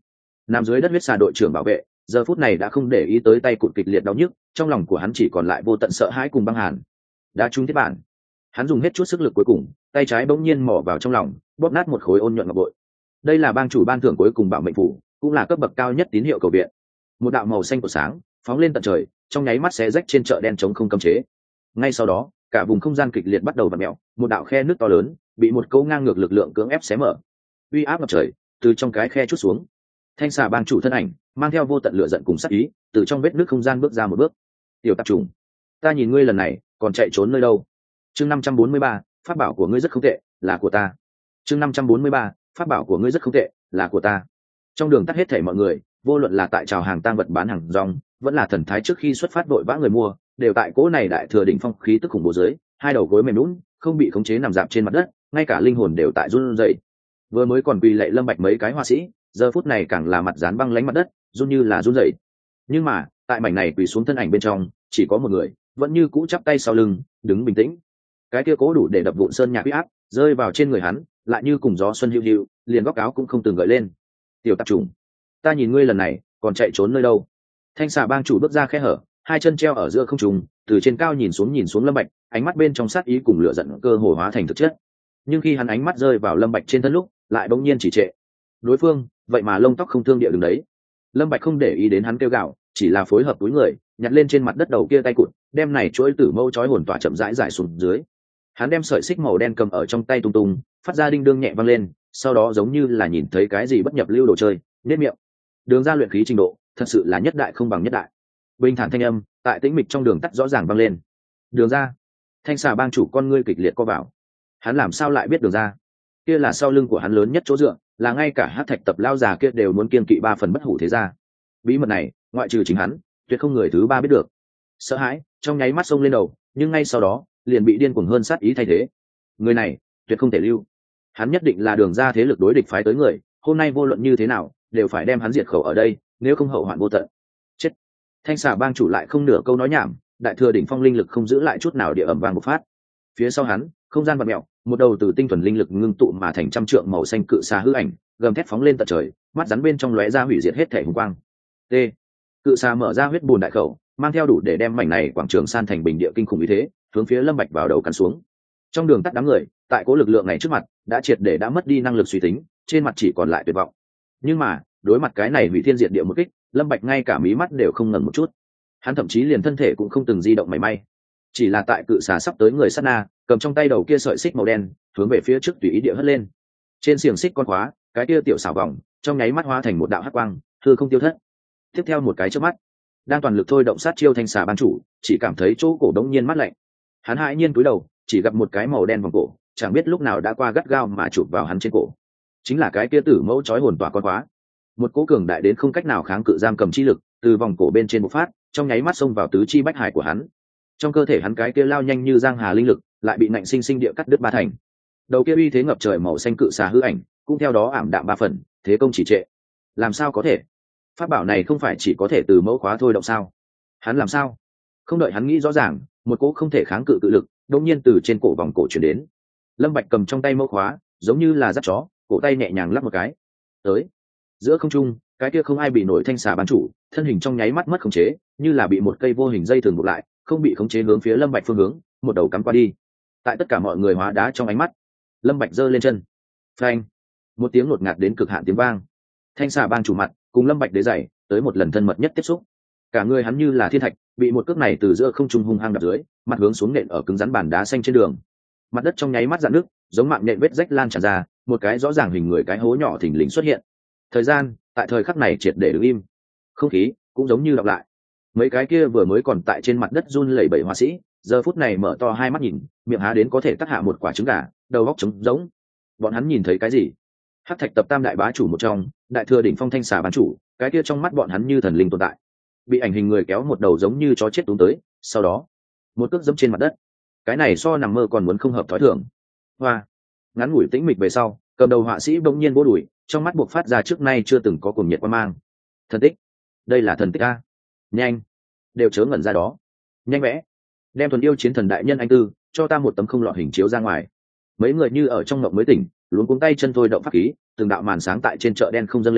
Speaker 1: Nằm dưới đất huyết xà đội trưởng bảo vệ giờ phút này đã không để ý tới tay cụt kịch liệt đau nhức, trong lòng của hắn chỉ còn lại vô tận sợ hãi cùng băng hàn. Đã trúng thiết bản, hắn dùng hết chút sức lực cuối cùng, tay trái bỗng nhiên mò vào trong lòng, bóp nát một khối ôn nhuận ngọc bội. Đây là bang chủ ban thưởng cuối cùng bảo mệnh phủ, cũng là cấp bậc cao nhất tín hiệu cầu viện. Một đạo màu xanh của sáng phóng lên tận trời, trong nháy mắt xé rách trên chợ đen chống không cấm chế. Ngay sau đó, cả vùng không gian kịch liệt bắt đầu vặn mèo, một đạo khe nước to lớn bị một câu ngang ngược lực lượng cưỡng ép xé mở. Uy áp ngập trời từ trong cái khe chút xuống. Thanh xà bang chủ thân ảnh mang theo vô tận lửa giận cùng sát ý, từ trong vết nước không gian bước ra một bước. Tiểu tạp trùng, ta nhìn ngươi lần này còn chạy trốn nơi đâu? Chương 543, pháp bảo của ngươi rất không tệ, là của ta. Chương 543, pháp bảo của ngươi rất không tệ, là của ta. Trong đường tắt hết thảy mọi người, vô luận là tại chào hàng tang vật bán hàng rong, vẫn là thần thái trước khi xuất phát vội vã người mua, đều tại cỗ này đại thừa đỉnh phong khí tức khủng bố dưới, hai đầu gối mềm nhũn, không bị khống chế nằm dạp trên mặt đất, ngay cả linh hồn đều tại run rẩy. Vừa mới còn quỳ lạy Lâm Bạch mấy cái họa sĩ, giờ phút này càng là mặt dán băng lánh mặt đất, run như là run rẩy. Nhưng mà tại mảnh này quỳ xuống thân ảnh bên trong, chỉ có một người vẫn như cũ chắp tay sau lưng, đứng bình tĩnh. Cái kia cố đủ để đập vụn sơn nhạc uy áp rơi vào trên người hắn, lại như cùng gió xuân hữu hữu, liền góc áo cũng không từng gợi lên. Tiểu tạp trùng, ta nhìn ngươi lần này còn chạy trốn nơi đâu? Thanh xà bang chủ bước ra khe hở, hai chân treo ở giữa không trung, từ trên cao nhìn xuống Lâm Bạch, ánh mắt bên trong sát ý cùng lửa giận cơ hồ hóa thành thực chất. Nhưng khi hắn ánh mắt rơi vào Lâm Bạch trên thân lúc, lại bỗng nhiên chỉ trệ. Đối phương vậy mà lông tóc không thương địa đứng đấy. Lâm Bạch không để ý đến hắn kêu gào, chỉ là phối hợp túi người nhặt lên trên mặt đất đầu kia tay cụt, đem này chuỗi tử mâu chói hồn tỏa chậm rãi rải xuống dưới. Hắn đem sợi xích màu đen cầm ở trong tay tung tung, phát ra đinh đương nhẹ vang lên, sau đó giống như là nhìn thấy cái gì bất nhập lưu đồ chơi, nhếch miệng. Đường ra luyện khí trình độ, thật sự là nhất đại không bằng nhất đại. Bình thản thanh âm tại tĩnh mịch trong đường tắt rõ ràng vang lên. Đường ra. Thanh xà bang chủ con ngươi kịch liệt co vào. Hắn làm sao lại biết đường ra? Kia là sau lưng của hắn lớn nhất chỗ dựa, là ngay cả Hắc Thạch tập lao già kia đều muốn kiêng kỵ ba phần bất hủ thế gia. Bí mật này, ngoại trừ chính hắn, tuyệt không người thứ ba biết được. Sợ hãi trong nháy mắt xông lên đầu, nhưng ngay sau đó liền bị điên cuồng hơn sát ý thay thế. Người này tuyệt không thể lưu, hắn nhất định là đường ra thế lực đối địch phái tới người, hôm nay vô luận như thế nào đều phải đem hắn diệt khẩu ở đây, nếu không hậu hoạn vô tận. Chết. Thanh xà bang chủ lại không nửa câu nói nhảm, đại thừa đỉnh phong linh lực không giữ lại chút nào địa ẩm vàng một phát. Phía sau hắn không gian vặn mèo, một đầu từ tinh thuần linh lực ngưng tụ mà thành trăm trượng màu xanh cự xà hư ảnh gầm thét phóng lên tận trời, mắt rắn bên trong lóe ra hủy diệt hết thể hùng quang. T. Cự xà mở ra huyết bùn đại khẩu, mang theo đủ để đem mảnh này quảng trường san thành bình địa kinh khủng như thế, hướng phía Lâm Bạch vào đầu cắn xuống. Trong đường tắt đám người, tại cố lực lượng này trước mặt, đã triệt để đã mất đi năng lực suy tính, trên mặt chỉ còn lại tuyệt vọng. Nhưng mà, đối mặt cái này hủy thiên diệt địa một kích, Lâm Bạch ngay cả mí mắt đều không ngẩng một chút. Hắn thậm chí liền thân thể cũng không từng di động mảy may. Chỉ là tại cự xà sắp tới người sát na, cầm trong tay đầu kia sợi xích màu đen, hướng về phía trước tùy ý địa hất lên. Trên xiềng xích con khóa, cái kia tiểu xảo vòng, trong nháy mắt hóa thành một đạo hắc quang, hư không tiêu thất. Tiếp theo một cái chớp mắt, đang toàn lực thôi động sát chiêu thanh xà ban chủ, chỉ cảm thấy chỗ cổ đống nhiên mát lạnh. Hắn hãi nhiên cúi đầu, chỉ gặp một cái màu đen vòng cổ, chẳng biết lúc nào đã qua gắt gao mà chụp vào hắn trên cổ. Chính là cái kia tử mẫu chói hồn tỏa con khóa. Một cỗ cường đại đến không cách nào kháng cự giam cầm chi lực, từ vòng cổ bên trên bộc phát, trong nháy mắt xông vào tứ chi bách hải của hắn. Trong cơ thể hắn cái kia lao nhanh như giang hà linh lực, lại bị nạnh sinh sinh địa cắt đứt ba thành. Đầu kia uy thế ngập trời màu xanh cự xà hư ảnh, cũng theo đó ảm đạm ba phần, thế công chỉ trệ. Làm sao có thể? Pháp bảo này không phải chỉ có thể từ mẫu khóa thôi động sao? Hắn làm sao? Không đợi hắn nghĩ rõ ràng, một cỗ không thể kháng cự cự lực, đột nhiên từ trên cổ vòng cổ truyền đến. Lâm Bạch cầm trong tay mẫu khóa, giống như là dắt chó, cổ tay nhẹ nhàng lắc một cái. Tới. Giữa không trung, cái kia không ai bị nổi thanh xà ban chủ, thân hình trong nháy mắt mất khống chế, như là bị một cây vô hình dây thường buộc lại, không bị khống chế hướng phía Lâm Bạch phương hướng, một đầu cắm qua đi. Tại tất cả mọi người hóa đá trong ánh mắt, Lâm Bạch giơ lên chân. Phanh. Một tiếng ngột ngạt đến cực hạn tiếng vang. Thanh xà ban chủ mặt cùng Lâm Bạch đế giày tới một lần thân mật nhất tiếp xúc. Cả người hắn như là thiên thạch, bị một cước này từ giữa không trung hung hăng đập dưới, mặt hướng xuống nện ở cứng rắn bàn đá xanh trên đường. Mặt đất trong nháy mắt rạn nứt, giống mạng nhện vết rách lan tràn ra, một cái rõ ràng hình người cái hố nhỏ thình lình xuất hiện. Thời gian tại thời khắc này triệt để đứng im, không khí cũng giống như đọc lại. Mấy cái kia vừa mới còn tại trên mặt đất run lẩy bẩy họa sĩ, giờ phút này mở to hai mắt nhìn, miệng há đến có thể cắt hạ một quả trứng gà, đầu óc trống rỗng. Bọn hắn nhìn thấy cái gì? Hắc Thạch tập tam đại bá chủ một trong, đại thừa đỉnh phong thanh xà bán chủ, cái kia trong mắt bọn hắn như thần linh tồn tại. Bị ảnh hình người kéo một đầu giống như chó chết túm tới, sau đó một cước dẫm trên mặt đất. Cái này so nằm mơ còn muốn không hợp thói thường. Hoa. Ngắn ngủi tĩnh mịch về sau, cầm đầu họa sĩ bỗng nhiên vỗ đùi, trong mắt buộc phát ra trước nay chưa từng có cuồng nhiệt quan mang. Thần tích, đây là thần tích a! Nhanh, đều chớ ngẩn ra đó. Nhanh vẽ, đem thuần yêu chiến thần đại nhân anh tư, cho ta một tấm không lọt hình chiếu ra ngoài. Mấy người như ở trong mộng mới tỉnh, luống cuống tay chân thôi động pháp khí, từng đạo màn sáng tại trên chợ đen không dâng lên,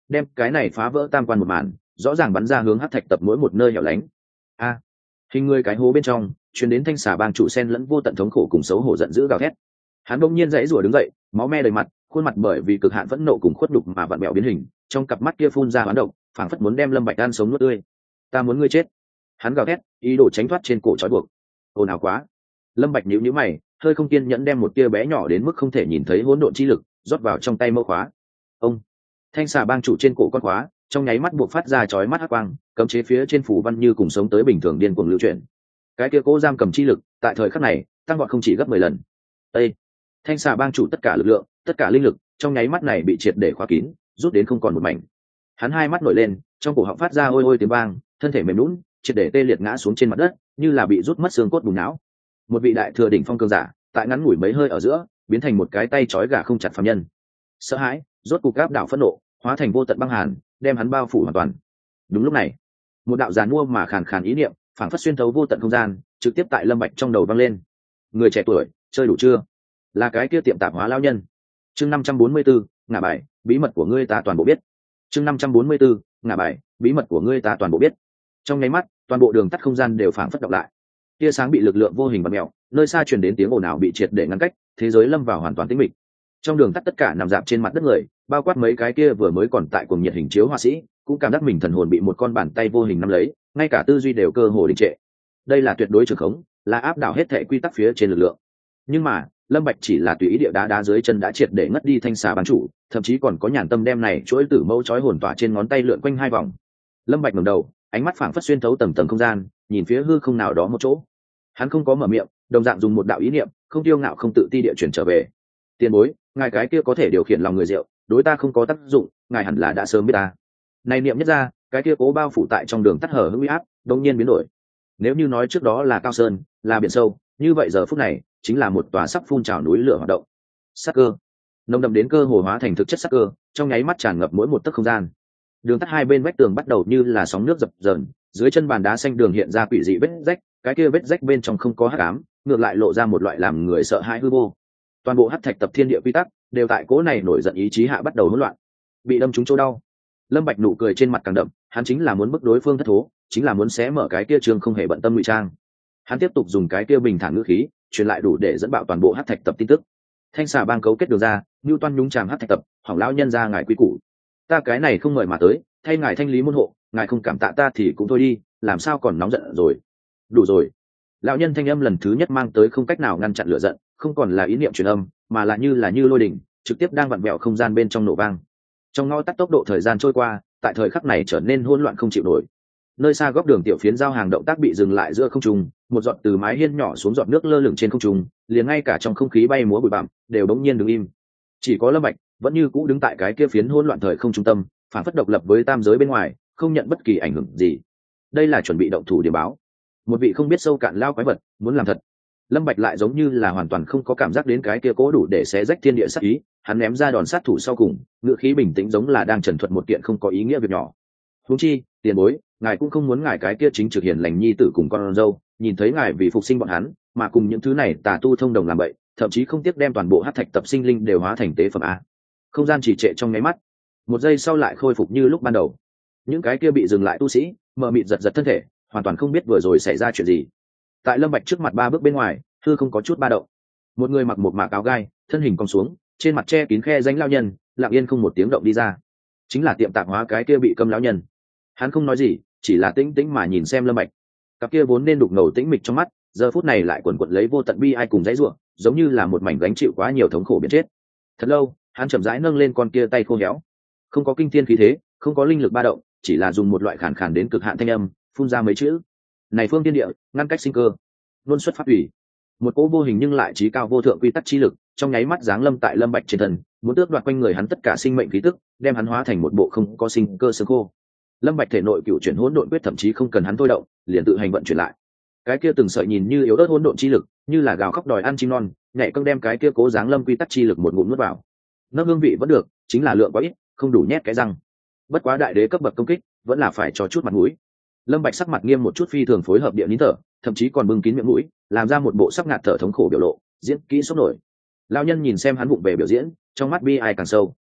Speaker 1: đem cái này phá vỡ tam quan một màn rõ ràng bắn ra hướng hắc thạch tập mỗi một nơi hẻo lánh. A, hình người cái hố bên trong truyền đến thanh xà bang chủ sen lẫn vô tận thống khổ cùng xấu hổ giận dữ gào thét. Hắn bỗng nhiên dãy rủa đứng dậy, máu me đầy mặt, khuôn mặt bởi vì cực hạn phẫn nộ cùng khuất đục mà vặn vẹo biến hình, trong cặp mắt kia phun ra hoán độc, phảng phất muốn đem Lâm Bạch ăn sống nuốt tươi. Ta muốn ngươi chết. Hắn gào thét, ý đồ tránh thoát trên cổ trói buộc. Ồn ào quá. Lâm Bạch nhíu nhíu mày, hơi không kiên nhẫn đem một tia bé nhỏ đến mức không thể nhìn thấy hỗn độn chi lực rót vào trong tay mâu khóa. Ông, thanh xà bang chủ trên cổ con khóa, trong nháy mắt buộc phát ra chói mắt hắc quang, cấm chế phía trên phủ văn như cùng sống tới bình thường điên cuồng lưu chuyển. Cái kia cố giam cầm chi lực, tại thời khắc này, tăng vọt không chỉ gấp 10 lần. Ê! Thanh xà bang chủ tất cả lực lượng, tất cả linh lực, trong nháy mắt này bị triệt để khóa kín, rút đến không còn một mảnh. Hắn hai mắt nổi lên, trong cổ họng phát ra ôi ôi tiếng vang, thân thể mềm nhũn, triệt để tê liệt ngã xuống trên mặt đất, như là bị rút mất xương cốt bùng não. Một vị đại thừa đỉnh phong cường giả, tại ngắn ngủi mấy hơi ở giữa, biến thành một cái tay trói gà không chặt phàm nhân. Sợ hãi, rốt cục áp đảo phẫn nộ, hóa thành vô tận băng hàn, đem hắn bao phủ hoàn toàn. Đúng lúc này, một đạo giàn mua mà khàn khàn ý niệm, phảng phất xuyên thấu vô tận không gian, trực tiếp tại Lâm Bạch trong đầu vang lên. Người trẻ tuổi, chơi đủ chưa? Là cái kia tiệm tạp hóa lão nhân. Chương 544, ngả bài, bí mật của ngươi ta toàn bộ biết. Chương 544, ngả bài, bí mật của ngươi ta toàn bộ biết. Trong nháy mắt, toàn bộ đường tắt không gian đều phảng phất đọc lại. Tia sáng bị lực lượng vô hình bật mèo, nơi xa truyền đến tiếng ồn ào bị triệt để ngăn cách, thế giới lâm vào hoàn toàn tĩnh mịch. Trong đường tắt tất cả nằm dạp trên mặt đất người, bao quát mấy cái kia vừa mới còn tại cuồng nhiệt hình chiếu họa sĩ, cũng cảm giác mình thần hồn bị một con bàn tay vô hình nắm lấy, ngay cả tư duy đều cơ hồ đình trệ. Đây là tuyệt đối trường khống, là áp đảo hết thảy quy tắc phía trên lực lượng. Nhưng mà, Lâm Bạch chỉ là tùy ý địa đá dưới chân đã triệt để ngất đi thanh xà bang chủ, thậm chí còn có nhàn tâm đem này chuỗi tử mâu chói hồn tỏa trên ngón tay lượn quanh hai vòng. Lâm Bạch ngẩng đầu, ánh mắt phảng phất xuyên thấu tầng tầng không gian, nhìn phía hư không nào đó một chỗ. Hắn không có mở miệng, đồng dạng dùng một đạo ý niệm, không tiêu ngạo không tự ti địa chuyển trở về. Tiền bối, ngài cái kia có thể điều khiển lòng người rượu, đối ta không có tác dụng, ngài hẳn là đã sớm biết ta. Này niệm nhất ra, cái kia cố bao phủ tại trong đường tắt hở hững uy áp, đột nhiên biến đổi. Nếu như nói trước đó là cao sơn, là biển sâu, như vậy giờ phút này chính là một tòa sắp phun trào núi lửa hoạt động. Sắc cơ, nồng đậm đến cơ hồ hóa thành thực chất sắc cơ, trong nháy mắt tràn ngập mỗi một tấc không gian. Đường tắt hai bên vách tường bắt đầu như là sóng nước dập dờn, dưới chân bàn đá xanh đường hiện ra quỷ dị vết rách, cái kia vết rách bên trong không có hắc ám, ngược lại lộ ra một loại làm người sợ hãi hư vô. Toàn bộ hắc thạch tập thiên địa quy tắc đều tại cố này nổi giận ý chí hạ bắt đầu hỗn loạn, bị đâm trúng chỗ đau. Lâm Bạch nụ cười trên mặt càng đậm, hắn chính là muốn bức đối phương thất thố, chính là muốn xé mở cái kia trường không hề bận tâm ngụy trang. Hắn tiếp tục dùng cái kia bình thản ngữ khí truyền lại đủ để dẫn bạo toàn bộ hắc thạch tập tin tức. Thanh xà bang cấu kết đường ra, Nưu Toan nhúng chàm hắc thạch tập, hỏng lão nhân ra ngài quý củ. Ta cái này không mời mà tới, thay ngài thanh lý môn hộ, ngài không cảm tạ ta thì cũng thôi đi, làm sao còn nóng giận rồi? Đủ rồi. Lão nhân thanh âm lần thứ nhất mang tới không cách nào ngăn chặn lửa giận, không còn là ý niệm truyền âm, mà là như lôi đỉnh, trực tiếp đang vặn vẹo không gian bên trong nổ vang. Trong ngõ tắt tốc độ thời gian trôi qua, tại thời khắc này trở nên hỗn loạn không chịu nổi. Nơi xa góc đường tiểu phiến giao hàng động tác bị dừng lại giữa không trung, một giọt từ mái hiên nhỏ xuống giọt nước lơ lửng trên không trung, liền ngay cả trong không khí bay múa bụi bặm đều đống nhiên đứng im. Chỉ có Lâm Bạch vẫn như cũ đứng tại cái kia phiến hỗn loạn thời không trung tâm, phản phất độc lập với tam giới bên ngoài, không nhận bất kỳ ảnh hưởng gì. Đây là chuẩn bị động thủ điểm báo. Một vị không biết sâu cạn lao quái vật muốn làm thật. Lâm Bạch lại giống như là hoàn toàn không có cảm giác đến cái kia cố đủ để xé rách thiên địa sát ý, hắn ném ra đòn sát thủ sau cùng, ngữ khí bình tĩnh giống là đang trần thuật một kiện không có ý nghĩa việc nhỏ. Huống chi, tiền bối, ngài cũng không muốn ngài cái kia chính trực hiền lành nhi tử cùng con dâu, nhìn thấy ngài vì phục sinh bọn hắn, mà cùng những thứ này tà tu thông đồng làm vậy, thậm chí không tiếc đem toàn bộ hắc thạch tập sinh linh đều hóa thành tế phẩm a. Không gian chỉ trệ trong nháy mắt, một giây sau lại khôi phục như lúc ban đầu. Những cái kia bị dừng lại tu sĩ, mờ mịt giật giật thân thể, hoàn toàn không biết vừa rồi xảy ra chuyện gì. Tại Lâm Bạch trước mặt ba bước bên ngoài, hư không có chút ba động. Một người mặc một mạc áo gai, thân hình cong xuống, trên mặt che kín khe danh lão nhân, lặng yên không một tiếng động đi ra. Chính là tiệm tạp hóa cái kia bị câm lão nhân. Hắn không nói gì, chỉ là tĩnh tĩnh mà nhìn xem Lâm Bạch. Cặp kia vốn nên đục ngầu tĩnh mịch trong mắt, giờ phút này lại quần quật lấy vô tận bi ai cùng dãy rủa, giống như là một mảnh gánh chịu quá nhiều thống khổ biến chết. Thật lâu, hắn chậm rãi nâng lên con kia tay khô héo, không có kinh thiên khí thế, không có linh lực ba động, chỉ là dùng một loại khàn khàn đến cực hạn thanh âm, phun ra mấy chữ: "Này phương thiên địa, ngăn cách sinh cơ, luôn xuất phát ủy." Một cỗ vô hình nhưng lại trí cao vô thượng quy tắc chi lực, trong nháy mắt giáng lâm tại Lâm Bạch trên thân, muốn tước đoạt quanh người hắn tất cả sinh mệnh khí tức, đem hắn hóa thành một bộ không có sinh cơ xương khô. Lâm Bạch thể nội cựu chuyển hỗn độn quyết thậm chí không cần hắn thôi động, liền tự hành vận chuyển lại. Cái kia từng sợi nhìn như yếu ớt hỗn độn chi lực, như là gào khóc đòi ăn chim non, nhẹ căng đem cái kia cố giáng lâm quy tắc chi lực một ngụm nuốt vào. Nâng hương vị vẫn được, chính là lượng quá ít, không đủ nhét cái răng. Bất quá đại đế cấp bậc công kích, vẫn là phải cho chút mặt mũi. Lâm Bạch sắc mặt nghiêm một chút phi thường phối hợp địa nín thở, thậm chí còn bưng kín miệng mũi, làm ra một bộ sắc ngạt thở thống khổ biểu lộ, diễn kỹ sốc nổi. Lão nhân nhìn xem hắn vụng về biểu diễn, trong mắt bi ai càng sâu.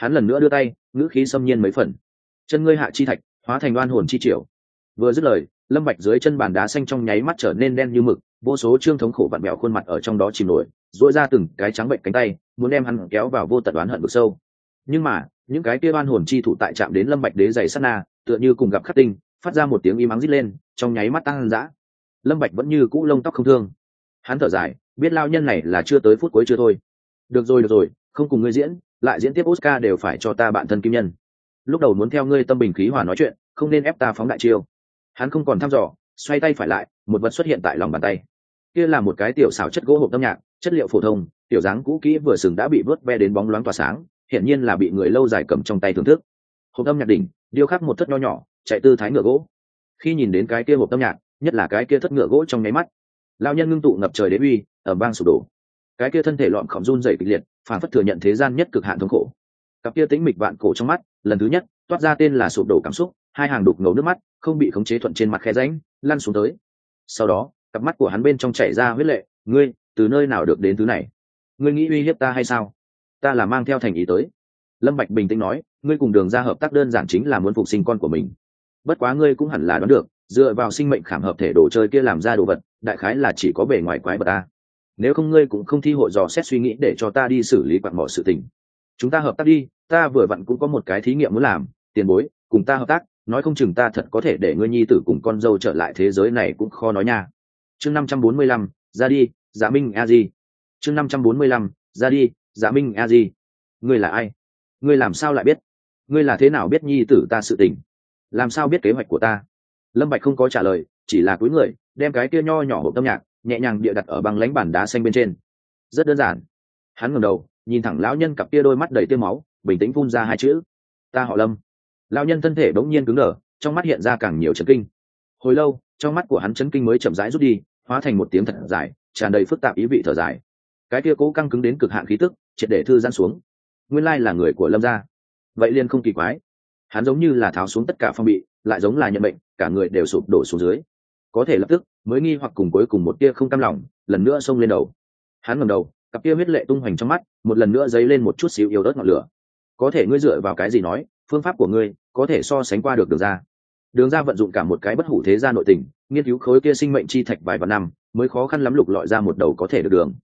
Speaker 1: Hắn lần nữa đưa tay, ngữ khí xâm nhiên mấy phần. Chân ngươi hạ chi thạch hóa thành oan hồn chi triều. Vừa dứt lời, lâm bạch dưới chân bàn đá xanh trong nháy mắt trở nên đen như mực, vô số trương thống khổ vặn vẹo khuôn mặt ở trong đó chìm nổi, duỗi ra từng cái trắng bệnh cánh tay, muốn đem hắn kéo vào vô tận oán hận vực sâu. Nhưng mà những cái kia oan hồn chi thủ tại chạm đến lâm bạch đế giày sát na, tựa như cùng gặp khắc tinh, phát ra một tiếng im ắng rít lên, trong nháy mắt tăng dã. Lâm bạch vẫn như cũ lông tóc không thương. Hắn thở dài, biết lao nhân này là chưa tới phút cuối chưa thôi. Được rồi, không cùng ngươi diễn, lại diễn tiếp Oscar đều phải cho ta bạn thân kim nhân. Lúc đầu muốn theo ngươi tâm bình khí hòa nói chuyện, không nên ép ta phóng đại chiêu. Hắn không còn thăm dò, xoay tay phải lại, một vật xuất hiện tại lòng bàn tay. Kia là một cái tiểu xảo chất gỗ hộp âm nhạc, chất liệu phổ thông, tiểu dáng cũ kỹ vừa sừng đã bị vớt ve đến bóng loáng tỏa sáng, hiển nhiên là bị người lâu dài cầm trong tay thưởng thức. Hộp âm nhạc đỉnh điêu khắc một thất nho nhỏ, chạy tư thái ngựa gỗ. Khi nhìn đến cái kia hộp âm nhạc, nhất là cái kia thất ngựa gỗ trong nháy mắt, lão nhân ngưng tụ ngập trời đế uy, ầm vang sụp đổ. Cái kia thân thể lọn khom run rẩy kịch liệt, phản phất thừa nhận thế gian nhất cực hạn thống khổ. Cặp kia tĩnh mịch vạn cổ trong mắt, lần thứ nhất toát ra tên là sụp đổ cảm xúc, hai hàng đục ngầu nước mắt không bị khống chế thuận trên mặt khe rãnh lăn xuống tới. Sau đó cặp mắt của hắn bên trong chảy ra huyết lệ. Ngươi từ nơi nào được đến thứ này? Ngươi nghĩ uy hiếp ta hay sao? Ta là mang theo thành ý tới. Lâm Bạch bình tĩnh nói, ngươi cùng Đường gia hợp tác đơn giản chính là muốn phục sinh con của mình. Bất quá ngươi cũng hẳn là đoán được, dựa vào sinh mệnh khảm hợp thể đồ chơi kia làm ra đồ vật, đại khái là chỉ có bề ngoài quái vật ta. Nếu không ngươi cũng không thi hội dò xét suy nghĩ để cho ta đi xử lý quặng mỏ sự tình. Chúng ta hợp tác đi, ta vừa vặn cũng có một cái thí nghiệm muốn làm, tiền bối, cùng ta hợp tác, nói không chừng ta thật có thể để ngươi nhi tử cùng con dâu trở lại thế giới này cũng khó nói nha. Chương 545, ra đi, Dạ Minh A Di. Chương 545, ra đi, Dạ Minh A Di. Ngươi là ai? Ngươi làm sao lại biết? Ngươi là thế nào biết nhi tử ta sự tình? Làm sao biết kế hoạch của ta? Lâm Bạch không có trả lời, chỉ là cúi người, đem cái kia nho nhỏ hộp âm nhạc nhẹ nhàng địa đặt ở băng lãnh bàn đá xanh bên trên. Rất đơn giản. Hắn ngẩng đầu, nhìn thẳng lão nhân cặp kia đôi mắt đầy tia máu, bình tĩnh phun ra hai chữ: ta họ Lâm. Lão nhân thân thể bỗng nhiên cứng đờ, trong mắt hiện ra càng nhiều chấn kinh. Hồi lâu, trong mắt của hắn chấn kinh mới chậm rãi rút đi, hóa thành một tiếng thật dài, tràn đầy phức tạp ý vị thở dài. Cái kia cố căng cứng đến cực hạn khí tức, triệt để thư giãn xuống. Nguyên lai là người của Lâm gia. Vậy liền không kỳ quái. Hắn giống như là tháo xuống tất cả phong bị, lại giống là nhận bệnh, cả người đều sụp đổ xuống dưới. Có thể lập tức, mới nghi hoặc cùng cuối cùng một tia không cam lòng, lần nữa xông lên đầu. Hắn ngẩng đầu, cặp kia huyết lệ tung hoành trong mắt, một lần nữa dấy lên một chút xíu yếu ớt ngọn lửa. Có thể ngươi dựa vào cái gì nói, phương pháp của ngươi có thể so sánh qua được Đường gia? Đường gia vận dụng cả một cái bất hủ thế gia nội tình, nghiên cứu khối kia sinh mệnh chi thạch vài vạn năm, mới khó khăn lắm lục lọi ra một đầu có thể được đường.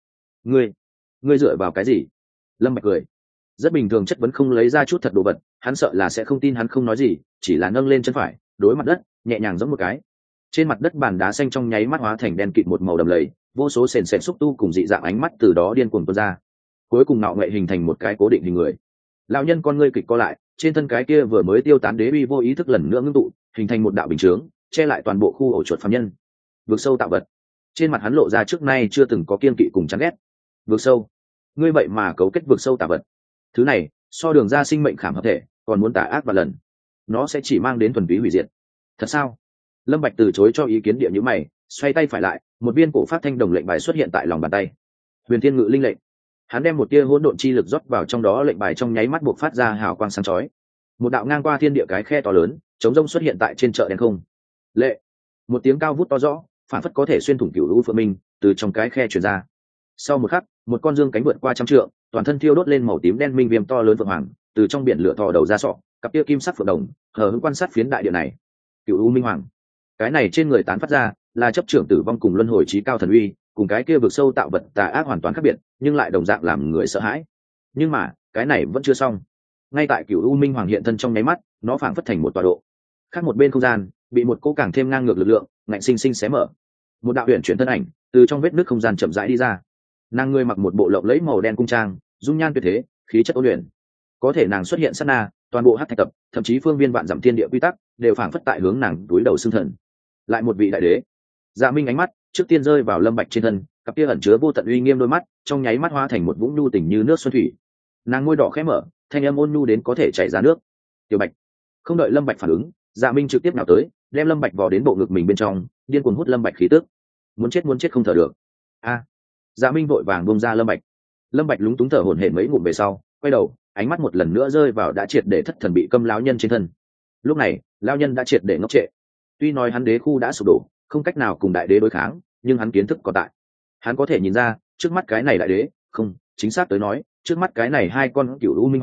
Speaker 1: Ngươi dựa vào cái gì? Lâm Bạch cười. Rất bình thường chất vấn không lấy ra chút thật đồ vật, hắn sợ là sẽ không tin hắn không nói gì, chỉ là nâng lên chân phải, đối mặt đất, nhẹ nhàng giẫm một cái. Trên mặt đất bàn đá xanh trong nháy mắt hóa thành đen kịt một màu đầm lầy, vô số sền sệt xúc tu cùng dị dạng ánh mắt từ đó điên cuồng tuôn ra. Cuối cùng nạo nghệ hình thành một cái cố định hình người. Lão nhân con ngươi kịch co lại, trên thân cái kia vừa mới tiêu tán đế uy vô ý thức lần nữa ngưng tụ, hình thành một đạo bình chướng, che lại toàn bộ khu ổ chuột phàm nhân. Vực sâu tạo vật. Trên mặt hắn lộ ra trước nay chưa từng có kiên kỵ cùng chán ghét. Vực sâu, ngươi vậy mà cấu kết vực sâu tạo vật. Thứ này, so Đường ra sinh mệnh khảm hợp thể, còn muốn tà ác và lần. Nó sẽ chỉ mang đến thuần túy hủy diệt. Thật sao? Lâm Bạch từ chối cho ý kiến địa nhíu mày, xoay tay phải lại, một viên cổ phát thanh đồng lệnh bài xuất hiện tại lòng bàn tay. Huyền Thiên Ngự linh lệnh. Hắn đem một tia hỗn độn chi lực rót vào trong đó, lệnh bài trong nháy mắt bộc phát ra hào quang sáng chói. Một đạo ngang qua thiên địa cái khe to lớn, trống rông xuất hiện tại trên chợ đen không. Lệ. Một tiếng cao vút to rõ, phản phất có thể xuyên thủng cửu u phượng minh, từ trong cái khe truyền ra. Sau một khắc, một con dương cánh vượt qua trăm trượng, toàn thân thiêu đốt lên màu tím đen minh viêm to lớn vượng hoàng, từ trong biển lửa thò đầu ra sọ, cặp tia kim sắc phượng đồng, hờ hững quan sát phiến đại địa này. Cửu u minh hoàng. Cái này trên người tán phát ra là chấp trưởng tử vong cùng luân hồi trí cao thần uy, cùng cái kia vực sâu tạo vật tà ác hoàn toàn khác biệt, nhưng lại đồng dạng làm người sợ hãi. Nhưng mà cái này vẫn chưa xong. Ngay tại Cửu u minh hoàng hiện thân trong nháy mắt, nó phảng phất thành một tọa độ. Khác một bên không gian bị một cỗ càng thêm ngang ngược lực lượng ngạnh sinh sinh xé mở. Một đạo huyền chuyển thân ảnh từ trong vết nứt không gian chậm rãi đi ra. Nàng người mặc một bộ lộng lẫy màu đen cung trang, dung nhan tuyệt thế, khí chất ôn luyện. Có thể nàng xuất hiện sát na, toàn bộ hắc thạch tập, thậm chí phương viên vạn dặm thiên địa quy tắc đều phảng phất tại hướng nàng túi đầu xương thần. Lại một vị đại đế. Dạ Minh ánh mắt trước tiên rơi vào Lâm Bạch trên thân, cặp kia ẩn chứa vô tận uy nghiêm đôi mắt trong nháy mắt hóa thành một vũng nhu tình như nước xuân thủy. Nàng môi đỏ khẽ mở, thanh âm ôn nhu đến có thể chảy ra nước. Tiểu Bạch. Không đợi Lâm Bạch phản ứng, Dạ Minh trực tiếp nào tới, đem Lâm Bạch vò đến bộ ngực mình bên trong, điên cuồng hút Lâm Bạch khí tức. Muốn chết không thở được. A. Dạ Minh vội vàng buông ra Lâm Bạch. Lâm Bạch lúng túng thở hổn hển mấy ngụm về sau, quay đầu, ánh mắt một lần nữa rơi vào đã triệt để thất thần bị câm lão nhân trên thân. Lúc này, lão nhân đã triệt để ngốc trệ. Tuy nói hắn đế khu đã sụp đổ, không cách nào cùng đại đế đối kháng, nhưng hắn kiến thức còn tại. Hắn có thể nhìn ra, trước mắt cái này đại đế, không, chính xác tới nói, trước mắt cái này hai con Cửu u minh hoàng,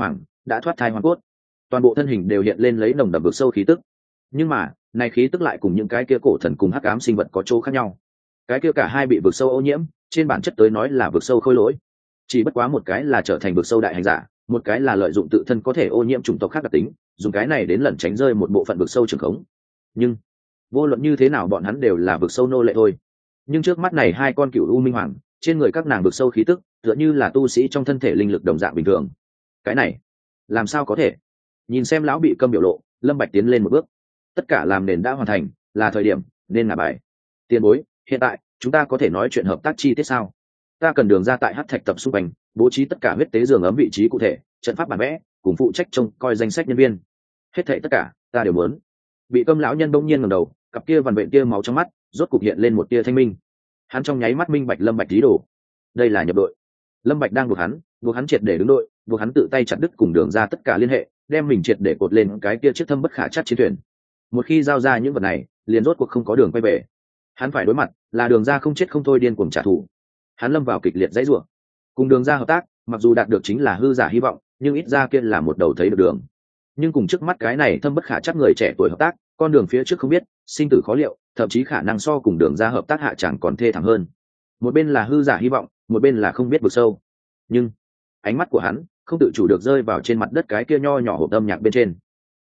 Speaker 1: đã thoát thai hoàn cốt, toàn bộ thân hình đều hiện lên lấy nồng đậm vực sâu khí tức. Nhưng mà này khí tức lại cùng những cái kia cổ thần cùng hắc ám sinh vật có chỗ khác nhau. Cái kia cả hai bị vực sâu ô nhiễm, trên bản chất tới nói là vực sâu khôi lỗi, chỉ bất quá một cái là trở thành vực sâu đại hành giả, một cái là lợi dụng tự thân có thể ô nhiễm chủng tộc khác đặc tính, dùng cái này đến lẩn tránh rơi một bộ phận vực sâu trường khống. Nhưng vô luận như thế nào bọn hắn đều là vực sâu nô lệ thôi. Nhưng trước mắt này hai con cựu u minh hoàng, trên người các nàng vực sâu khí tức tựa như là tu sĩ trong thân thể linh lực đồng dạng bình thường. Cái này làm sao có thể? Nhìn xem lão bị câm biểu lộ, Lâm Bạch tiến lên một bước. Tất cả làm nền đã hoàn thành, là thời điểm nên ngả bài. Tiền bối, hiện tại chúng ta có thể nói chuyện hợp tác chi tiết sao? Ta cần đường ra tại hắc thạch tập xung quanh, bố trí tất cả huyết tế giường ấm vị trí cụ thể, trận pháp bản vẽ, cùng phụ trách trông coi danh sách nhân viên. Hết thảy tất cả ta đều muốn. Bị câm lão nhân bỗng nhiên ngẩng đầu, cặp kia vằn vện tia máu trong mắt rốt cục hiện lên một tia thanh minh. Hắn trong nháy mắt minh bạch Lâm Bạch ý đồ. Đây là nhập đội. Lâm Bạch đang buộc hắn triệt để đứng đội, buộc hắn tự tay chặt đứt cùng đường ra tất cả liên hệ, đem mình triệt để cột lên cái kia chiếc thâm bất khả trắc chiến thuyền. Một khi giao ra những vật này, liền rốt cuộc không có đường quay về. Hắn phải đối mặt là đường ra không chết không thôi điên cuồng trả thù. Hắn lâm vào kịch liệt dãy rủa. Cùng đường ra hợp tác, mặc dù đạt được chính là hư giả hy vọng, nhưng ít ra kia là một đầu thấy được đường. Nhưng cùng trước mắt cái này thâm bất khả trắc người trẻ tuổi hợp tác, con đường phía trước không biết, sinh tử khó liệu, thậm chí khả năng so cùng đường ra hợp tác hạ chẳng còn thê thảm hơn. Một bên là hư giả hy vọng, một bên là không biết vực sâu. Nhưng ánh mắt của hắn không tự chủ được rơi vào trên mặt đất cái kia nho nhỏ hộp âm nhạc bên trên.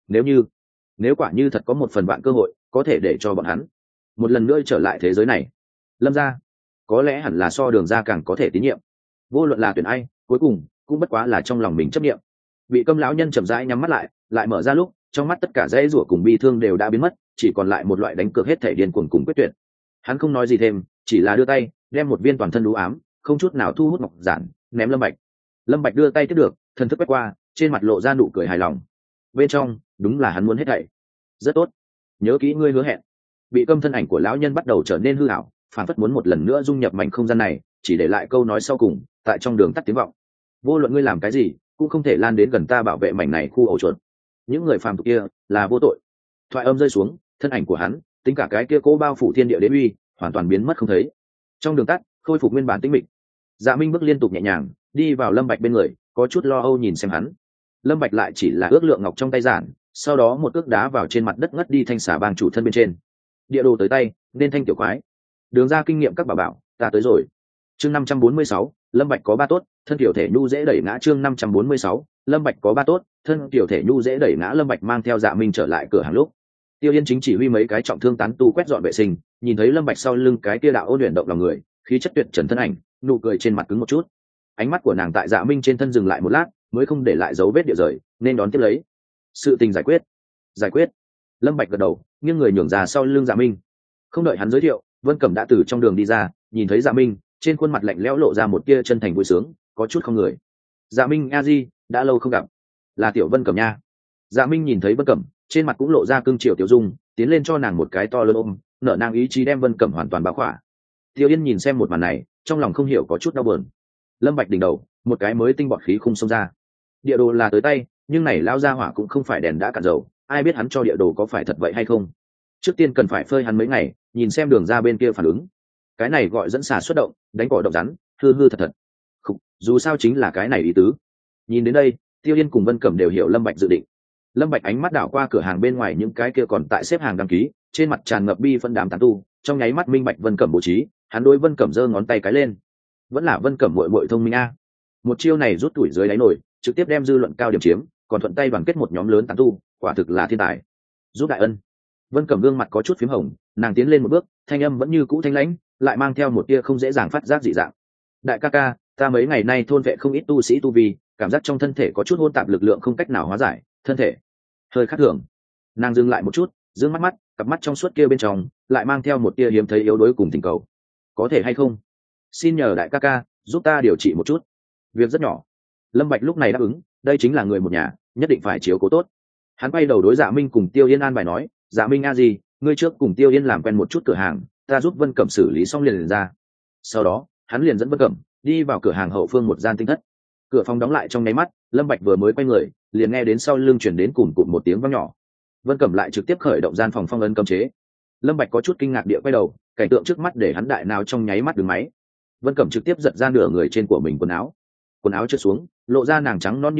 Speaker 1: Nếu quả như thật có một phần vạn cơ hội có thể để cho bọn hắn một lần nữa trở lại thế giới này, Lâm gia có lẽ hẳn là so đường ra càng có thể tín nhiệm. Vô luận là tuyển ai, cuối cùng cũng bất quá là trong lòng mình chấp nhiệm. Bị câm lão nhân chậm rãi nhắm mắt lại mở ra lúc, trong mắt tất cả dãy rủa cùng bi thương đều đã biến mất, chỉ còn lại một loại đánh cược hết thể điên cuồng cùng quyết tuyệt. Hắn không nói gì thêm, chỉ là đưa tay đem một viên toàn thân đũ ám không chút nào thu hút ngọc giản ném Lâm Bạch. Lâm Bạch đưa tay tiếp được, thần thức quét qua, trên mặt lộ ra nụ cười hài lòng. Bên trong đúng là hắn muốn hết thảy. Rất tốt, nhớ kỹ ngươi hứa hẹn. Bị câm thân ảnh của lão nhân bắt đầu trở nên hư ảo, phản phất muốn một lần nữa dung nhập mảnh không gian này, chỉ để lại câu nói sau cùng tại trong đường tắt tiếng vọng. Vô luận ngươi làm cái gì cũng không thể lan đến gần ta bảo vệ mảnh này khu ổ chuột. Những người phàm tục kia là vô tội. Thoại âm rơi xuống, thân ảnh của hắn tính cả cái kia cố bao phủ thiên địa đế uy hoàn toàn biến mất không thấy. Trong đường tắt khôi phục nguyên bản tĩnh mịch. Dạ Minh bước liên tục nhẹ nhàng đi vào Lâm Bạch bên người, có chút lo âu nhìn xem hắn. Lâm Bạch lại chỉ là ước lượng ngọc trong tay giản, sau đó một cước đá vào trên mặt đất ngất đi thanh xà bang chủ thân bên trên. Địa đồ tới tay, nên thanh tiểu quái. Đường ra kinh nghiệm các bà bảo, ta tới rồi. Chương 546, Lâm Bạch có ba tốt, thân tiểu thể nhu dễ đẩy ngã. Chương 546, Lâm Bạch có ba tốt, thân tiểu thể nhu dễ đẩy ngã. Lâm Bạch mang theo Dạ Minh trở lại cửa hàng lúc, Tiêu Yên chính chỉ huy mấy cái trọng thương tán tu quét dọn vệ sinh, nhìn thấy Lâm Bạch sau lưng cái kia đạo ôn luyện động lòng người, khí chất tuyệt trần thân ảnh, nụ cười trên mặt cứng một chút. Ánh mắt của nàng tại Dạ Minh trên thân dừng lại một lát, mới không để lại dấu vết địa rời, nên đón tiếp lấy. Sự tình giải quyết. Lâm Bạch gật đầu, nghiêng người nhường ra sau lưng Dạ Minh. Không đợi hắn giới thiệu, Vân Cẩm đã từ trong đường đi ra, nhìn thấy Dạ Minh, trên khuôn mặt lạnh lẽo lộ ra một tia chân thành vui sướng, có chút không người. Dạ Minh a di, đã lâu không gặp. Là tiểu Vân Cẩm nha. Dạ Minh nhìn thấy Vân Cẩm, trên mặt cũng lộ ra cương triều tiểu dung, tiến lên cho nàng một cái to lớn ôm, nở nang ý chí đem Vân Cẩm hoàn toàn bao khỏa. Tiêu Yên nhìn xem một màn này, trong lòng không hiểu có chút đau buồn. Lâm Bạch đỉnh đầu, một cái mới tinh bọt khí khung xông ra. Địa đồ là tới tay, nhưng này lao ra hỏa cũng không phải đèn đã cạn dầu, ai biết hắn cho địa đồ có phải thật vậy hay không. Trước tiên cần phải phơi hắn mấy ngày, nhìn xem đường ra bên kia phản ứng. Cái này gọi dẫn xà xuất động, đánh cỏ động rắn, hư hư thật thật. Không, dù sao chính là cái này ý tứ. Nhìn đến đây, Tiêu Yên cùng Vân Cẩm đều hiểu Lâm Bạch dự định. Lâm Bạch ánh mắt đảo qua cửa hàng bên ngoài những cái kia còn tại xếp hàng đăng ký, trên mặt tràn ngập bi phân đám tán tu, trong nháy mắt minh bạch Vân Cẩm bố trí, hắn đối Vân Cẩm giơ ngón tay cái lên. Vẫn là Vân Cẩm muội muội thông minh a. Một chiêu này rút tuổi dưới đáy nổi, trực tiếp đem dư luận cao điểm chiếm, còn thuận tay đoàn kết một nhóm lớn tán tu, quả thực là thiên tài. Giúp đại ân. Vân Cẩm gương mặt có chút phím hồng, nàng tiến lên một bước, thanh âm vẫn như cũ thanh lãnh, lại mang theo một tia không dễ dàng phát giác dị dạng. Đại ca ca, ta mấy ngày nay thôn vệ không ít tu sĩ tu vi, cảm giác trong thân thể có chút hỗn tạp lực lượng không cách nào hóa giải, thân thể hơi khác thường. Nàng dừng lại một chút, dương mắt, cặp mắt trong suốt kia bên trong lại mang theo một tia hiếm thấy yếu đuối cùng tình cầu. Có thể hay không? Xin nhờ đại ca ca giúp ta điều trị một chút. Việc rất nhỏ. Lâm Bạch lúc này đáp ứng, đây chính là người một nhà, nhất định phải chiếu cố tốt. Hắn quay đầu đối Dạ Minh cùng Tiêu Yên an bài nói, Dạ Minh a gì, ngươi trước cùng Tiêu Yên làm quen một chút cửa hàng, ta giúp Vân Cẩm xử lý xong liền ra. Sau đó hắn liền dẫn Vân Cẩm đi vào cửa hàng hậu phương một gian tinh thất. Cửa phòng đóng lại trong nháy mắt, Lâm Bạch vừa mới quay người, liền nghe đến sau lưng truyền đến cùn cụt một tiếng vang nhỏ. Vân Cẩm lại trực tiếp khởi động gian phòng phong ấn cấm chế. Lâm Bạch có chút kinh ngạc địa quay đầu, cảnh tượng trước mắt để hắn đại nào trong nháy mắt đứng máy. Vân Cẩm trực tiếp giật ra nửa người trên của mình quần áo trượt xuống, lộ ra nàng trắng non như tuyết,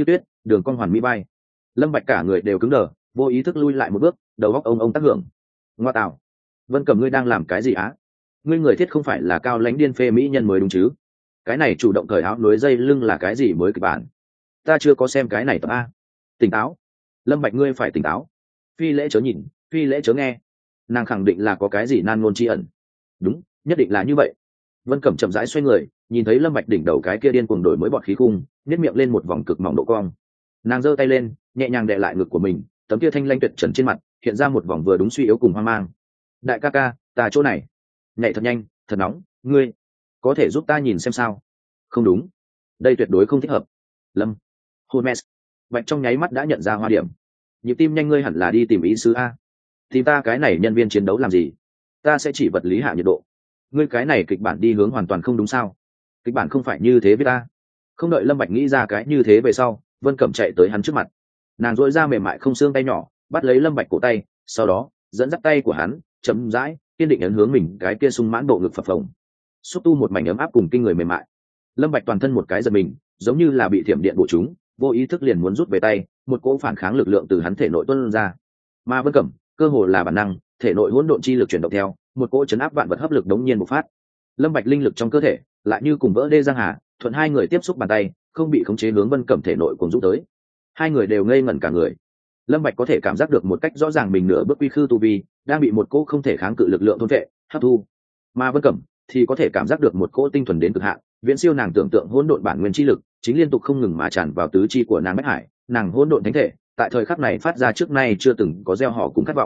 Speaker 1: đường cong hoàn mỹ bay. Lâm Bạch cả người đều cứng đờ, vô ý thức lui lại một bước, đầu óc ông tác hưởng. Ngoa tạo, Vân Cẩm ngươi đang làm cái gì á? Ngươi người thiết không phải là cao lãnh điên phê mỹ nhân mới đúng chứ? Cái này chủ động cởi áo nối dây lưng là cái gì mới kịch bản? Ta chưa có xem cái này tập a. Tỉnh táo, Lâm Bạch ngươi phải tỉnh táo. Phi lễ chớ nhìn, phi lễ chớ nghe. Nàng khẳng định là có cái gì nan ngôn tri ẩn. Đúng, nhất định là như vậy. Vân Cẩm chậm rãi xoay người, nhìn thấy Lâm Bạch đỉnh đầu cái kia điên cuồng đổi mới bọt khí khung, nhếch miệng lên một vòng cực mỏng độ cong. Nàng giơ tay lên, nhẹ nhàng đè lại ngực của mình, tấm kia thanh lanh tuyệt trần trên mặt hiện ra một vòng vừa đúng suy yếu cùng hoang mang. Đại ca ca, ta chỗ này nhảy thật nhanh, thật nóng, ngươi có thể giúp ta nhìn xem sao? Không đúng, đây tuyệt đối không thích hợp. Lâm Holmes Bạch trong nháy mắt đã nhận ra hoa điểm. Nhịp tim nhanh, ngươi hẳn là đi tìm ý sư a. Tìm ta cái này nhân viên chiến đấu làm gì? Ta sẽ chỉ vật lý hạ nhiệt độ. Ngươi cái này kịch bản đi hướng hoàn toàn không đúng sao? Kịch bản không phải như thế với ta. Không đợi Lâm Bạch nghĩ ra cái như thế về sau, Vân Cẩm chạy tới hắn trước mặt. Nàng duỗi ra mềm mại không xương tay nhỏ, bắt lấy Lâm Bạch cổ tay, sau đó dẫn dắt tay của hắn, chậm rãi, kiên định ấn hướng mình cái kia sung mãn bộ ngực phập phồng. Xúc tu một mảnh ấm áp cùng kinh người mềm mại. Lâm Bạch toàn thân một cái giật mình, giống như là bị thiểm điện bổ trúng, vô ý thức liền muốn rút về tay, một cỗ phản kháng lực lượng từ hắn thể nội tuôn ra. Mà Vân Cẩm, cơ hồ là bản năng, thể nội hỗn độn chi lực chuyển động theo, một cỗ chấn áp vạn vật hấp lực đống nhiên bộc phát. Lâm Bạch linh lực trong cơ thể, lại như cùng vỡ đê giang hà, thuận hai người tiếp xúc bàn tay, không bị khống chế hướng Vân Cẩm thể nội cùng rút tới. Hai người đều ngây ngẩn cả người. Lâm Bạch có thể cảm giác được một cách rõ ràng mình nửa bước quy khư tu vi đang bị một cỗ không thể kháng cự lực lượng thôn vệ, hấp thu. Mà Vân Cẩm thì có thể cảm giác được một cỗ tinh thuần đến cực hạn, viễn siêu nàng tưởng tượng hỗn độn bản nguyên chi lực, chính liên tục không ngừng mà tràn vào tứ chi của nàng bách hải, nàng hỗn độn thánh thể, tại thời khắc này phát ra trước nay chưa từng có gieo họ cùng khát vọng.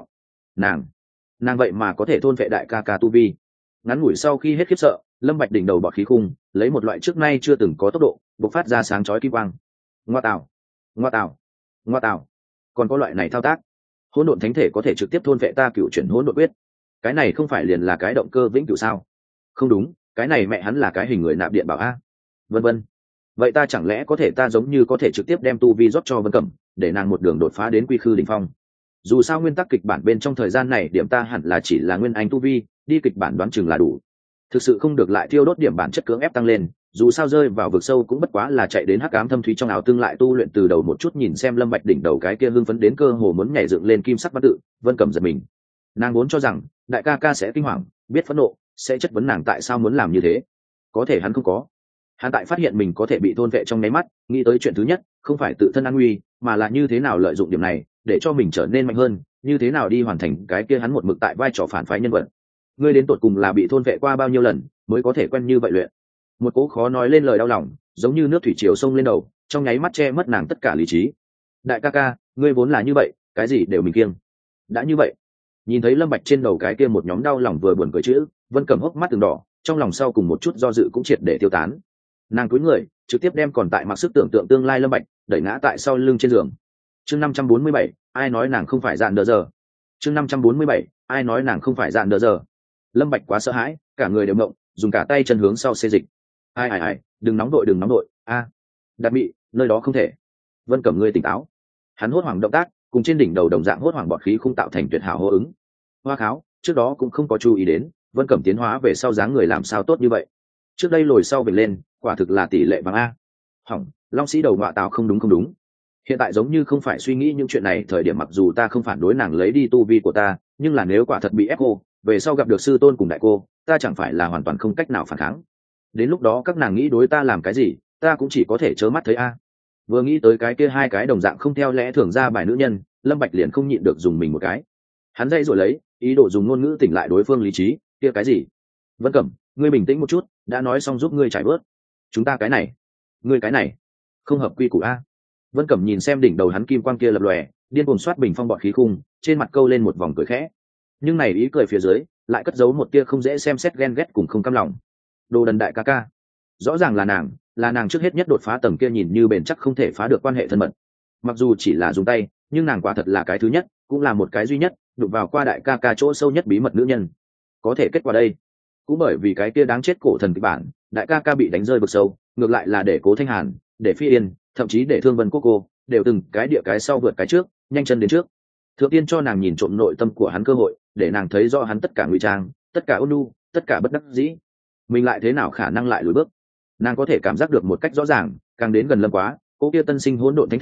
Speaker 1: Nàng vậy mà có thể thôn vệ đại ca ca tu vi. Ngắn ngủi sau khi hết khiếp sợ, Lâm Bạch đỉnh đầu bọt khí khung, lấy một loại trước nay chưa từng có tốc độ, bộc phát ra sáng chói kim quang. Ngoa tạo, ngoa tạo, ngoa tạo, còn có loại này thao tác. Hỗn độn thánh thể có thể trực tiếp thôn vệ ta cựu chuyển hỗn độn quyết. Cái này không phải liền là cái động cơ vĩnh cửu sao? Không đúng, cái này mẹ hắn là cái hình người nạp điện bảo a. Vân vân. Vậy ta chẳng lẽ có thể ta giống như có thể trực tiếp đem tu vi rót cho Vân Cẩm, để nàng một đường đột phá đến quy khư đỉnh phong. Dù sao nguyên tắc kịch bản bên trong thời gian này điểm ta hẳn là chỉ là nguyên anh tu vi, đi kịch bản đoán chừng là đủ. Thực sự không được lại thiêu đốt điểm bản chất cưỡng ép tăng lên, dù sao rơi vào vực sâu cũng bất quá là chạy đến hắc ám thâm thúy trong ảo tương lại tu luyện từ đầu một chút. Nhìn xem Lâm Bạch đỉnh đầu cái kia hưng phấn đến cơ hồ muốn nhảy dựng lên kim sắc văn tự, Vân Cẩm giật mình. Nàng vốn cho rằng đại ca ca sẽ kinh hoàng, biết phẫn nộ, sẽ chất vấn nàng tại sao muốn làm như thế. Có thể hắn không có. Hắn tại phát hiện mình có thể bị thôn vệ trong nháy mắt, nghĩ tới chuyện thứ nhất không phải tự thân an nguy, mà là như thế nào lợi dụng điểm này để cho mình trở nên mạnh hơn, như thế nào đi hoàn thành cái kia hắn một mực tại vai trò phản phái nhân vật. Ngươi đến tột cùng là bị thôn vệ qua bao nhiêu lần mới có thể quen như vậy luyện? Một cố khó nói lên lời đau lòng, giống như nước thủy triều sông lên đầu, trong nháy mắt che mất nàng tất cả lý trí. Đại ca ca, ngươi vốn là như vậy, cái gì đều mình kiêng. Đã như vậy, nhìn thấy Lâm Bạch trên đầu cái kia một nhóm đau lòng vừa buồn cười chữ, Vân Cẩm hốc mắt từng đỏ, trong lòng sau cùng một chút do dự cũng triệt để tiêu tán. Nàng cúi người, trực tiếp đem còn tại mặc sức tưởng tượng tương lai Lâm Bạch đẩy ngã tại sau lưng trên giường. Chương 547, ai nói nàng không phải dạn đờ giờ. Chương 547, ai nói nàng không phải dạn đờ giờ. Lâm Bạch quá sợ hãi, cả người đều ngộng, dùng cả tay chân hướng sau xê dịch. Ai, đừng nóng đội, a. Đạt Mị, nơi đó không thể. Vân Cẩm ngươi tỉnh táo. Hắn hốt hoảng động tác, cùng trên đỉnh đầu đồng dạng hốt hoảng bọt khí khung tạo thành tuyệt hảo hô ứng. Hoa kháo, trước đó cũng không có chú ý đến, Vân Cẩm tiến hóa về sau dáng người làm sao tốt như vậy. Trước đây lồi sau về lên, quả thực là tỷ lệ bằng a. Hỏng, Long Sĩ đầu ngọa tào không đúng. Hiện tại giống như không phải suy nghĩ những chuyện này thời điểm, mặc dù ta không phản đối nàng lấy đi tu vi của ta, nhưng là nếu quả thật bị ép cô, về sau gặp được sư tôn cùng đại cô, ta chẳng phải là hoàn toàn không cách nào phản kháng. Đến lúc đó các nàng nghĩ đối ta làm cái gì, ta cũng chỉ có thể trơ mắt thấy a. Vừa nghĩ tới cái kia hai cái đồng dạng không theo lẽ thường ra bài nữ nhân, Lâm Bạch liền không nhịn được dùng mình một cái. Hắn dây rồi lấy, ý đồ dùng ngôn ngữ tỉnh lại đối phương lý trí, kia cái gì? Vân Cẩm, ngươi bình tĩnh một chút, đã nói xong giúp ngươi trải bớt. Chúng ta cái này, ngươi cái này, không hợp quy củ a. Vân Cẩm nhìn xem đỉnh đầu hắn kim quang kia lập lòe, điên cuồng xoát bình phong bọt khí khung, trên mặt câu lên một vòng cười khẽ. Nhưng này ý cười phía dưới, lại cất giấu một tia không dễ xem xét ghen ghét cùng không cam lòng. Đồ đần đại ca ca, rõ ràng là nàng trước hết nhất đột phá tầng kia nhìn như bền chắc không thể phá được quan hệ thân mật. Mặc dù chỉ là dùng tay, nhưng nàng quả thật là cái thứ nhất, cũng là một cái duy nhất, đụng vào qua đại ca ca chỗ sâu nhất bí mật nữ nhân. Có thể kết quả đây, cũng bởi vì cái kia đáng chết cổ thần kịch bản, đại ca ca bị đánh rơi vực sâu, ngược lại là để Cố Thanh Hàn, để Phi Yên, thậm chí để Thương Vân Quốc cô, đều từng cái địa cái sau vượt cái trước, nhanh chân đến trước. Thượng tiên cho nàng nhìn trộm nội tâm của hắn cơ hội, để nàng thấy rõ hắn tất cả ngụy trang, tất cả ôn nhu, tất cả bất đắc dĩ. Mình lại thế nào khả năng lại lùi bước? Nàng có thể cảm giác được một cách rõ ràng, càng đến gần Lâm Quá, cô kia tân sinh hỗn độn thánh thể,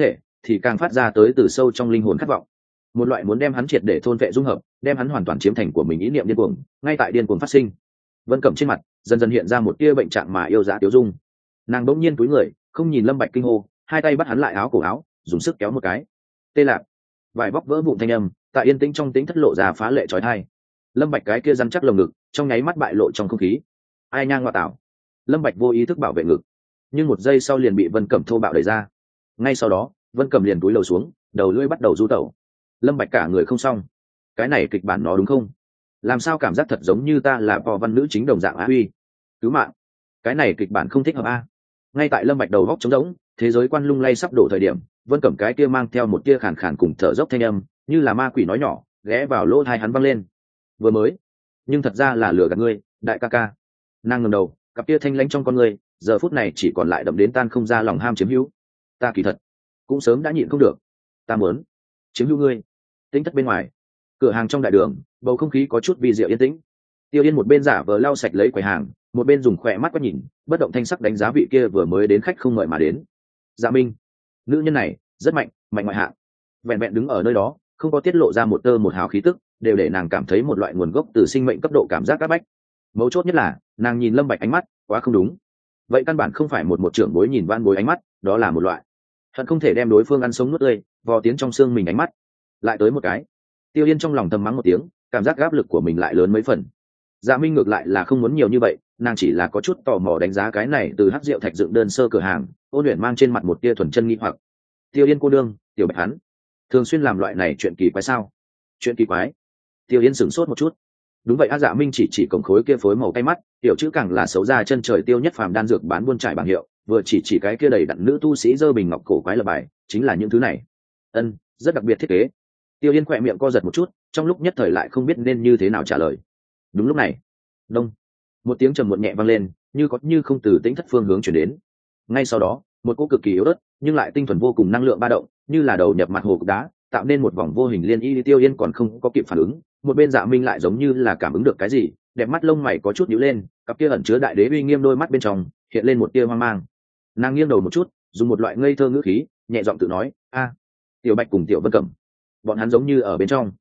Speaker 1: thì càng phát ra tới từ sâu trong linh hồn khát vọng, một loại muốn đem hắn triệt để thôn vệ dung hợp, đem hắn hoàn toàn chiếm thành của mình ý niệm điên cuồng, ngay tại điên cuồng phát sinh. Vân Cẩm trên mặt dần dần hiện ra một tia bệnh trạng mà yêu dã tiêu dung. Nàng bỗng nhiên cúi người, không nhìn Lâm Bạch kinh hô, hai tay bắt hắn lại áo cổ áo, dùng sức kéo một cái. Tê lạc, vải bóc vỡ vụn thanh âm, tại yên tĩnh trong tĩnh thất lộ ra phá lệ chói tai. Lâm Bạch cái kia rắn chắc lồng ngực, trong nháy mắt bại lộ trong không khí. Ai nhang ngoa tảo. Lâm Bạch vô ý thức bảo vệ ngực, nhưng một giây sau liền bị Vân Cẩm thô bạo đẩy ra. Ngay sau đó, Vân Cẩm liền cúi đầu xuống, đầu lưỡi bắt đầu du tẩu. Lâm Bạch cả người không xong. Cái này kịch bản nó đúng không? Làm sao cảm giác thật giống như ta là bò văn nữ chính đồng dạng á huy. Cứu mạng. Cái này kịch bản không thích hợp a. Ngay tại Lâm Bạch đầu góc trống rỗng, thế giới quan lung lay sắp đổ thời điểm, Vân Cẩm cái kia mang theo một tia khàn khàn cùng thở dốc thanh âm, như là ma quỷ nói nhỏ, ghé vào lỗ tai hắn vang lên. Vừa mới, nhưng thật ra là lừa gạt ngươi, đại ca ca. Nàng ngẩng đầu, cặp tia thanh lãnh trong con ngươi, giờ phút này chỉ còn lại đậm đến tan không ra lòng ham chiếm hữu. Ta kỳ thật cũng sớm đã nhịn không được, ta muốn chiếm hữu ngươi. Tính thất bên ngoài, cửa hàng trong đại đường, bầu không khí có chút vi diệu yên tĩnh. Tiêu Yên một bên giả vờ lau sạch lấy quầy hàng, một bên dùng khỏe mắt quét nhìn, bất động thanh sắc đánh giá vị kia vừa mới đến khách không ngợi mà đến. Dạ Minh, nữ nhân này rất mạnh, mạnh ngoại hạng. Vẹn vẹn đứng ở nơi đó, không có tiết lộ ra một tơ một hào khí tức, đều để nàng cảm thấy một loại nguồn gốc từ sinh mệnh cấp độ cảm giác áp bách. Mấu chốt nhất là, nàng nhìn Lâm Bạch ánh mắt quá không đúng. Vậy căn bản không phải một trưởng bối nhìn van bối ánh mắt, đó là một loại hận không thể đem đối phương ăn sống nuốt tươi, vò tiến trong xương mình ánh mắt. Lại tới một cái. Tiêu Yên trong lòng thầm mắng một tiếng, cảm giác áp lực của mình lại lớn mấy phần. Dạ Minh ngược lại là không muốn nhiều như vậy, nàng chỉ là có chút tò mò đánh giá cái này từ hắc rượu thạch dựng đơn sơ cửa hàng. Ôn Uyển mang trên mặt một tia thuần chân nghi hoặc. Tiêu Yên cô đương, tiểu Bạch hắn thường xuyên làm loại này chuyện kỳ quái sao? Chuyện kỳ quái? Tiêu Yên sửng sốt một chút. Đúng vậy, Dạ Minh chỉ cổng khối kia phối màu cay mắt, tiểu chữ càng là xấu ra chân trời tiêu nhất phàm đan dược bán buôn trải bảng hiệu, vừa chỉ cái kia đầy đặn nữ tu sĩ dơ bình ngọc cổ quái lập bài, chính là những thứ này. Rất đặc biệt thiết kế. Tiêu Yên khỏe miệng co giật một chút, trong lúc nhất thời lại không biết nên như thế nào trả lời. Đúng lúc này, đông, một tiếng trầm muộn nhẹ vang lên, như có như không từ tĩnh thất phương hướng chuyển đến. Ngay sau đó, một cỗ cực kỳ yếu ớt nhưng lại tinh thuần vô cùng năng lượng ba động, như là đầu nhập mặt hồ cục đá, tạo nên một vòng vô hình liên y. Tiêu Yên còn không có kịp phản ứng, một bên Dạ Minh lại giống như là cảm ứng được cái gì, đẹp mắt lông mày có chút nhíu lên, cặp kia ẩn chứa đại đế uy nghiêm đôi mắt bên trong hiện lên một tia hoang mang. Nàng nghiêng đầu một chút, dùng một loại ngây thơ ngữ khí nhẹ giọng tự nói, a, Tiểu Bạch cùng Tiểu Vân Cẩm, bọn hắn giống như ở bên trong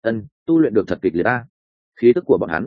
Speaker 1: tu luyện được thật kịch liệt ta. Khí tức của bọn hắn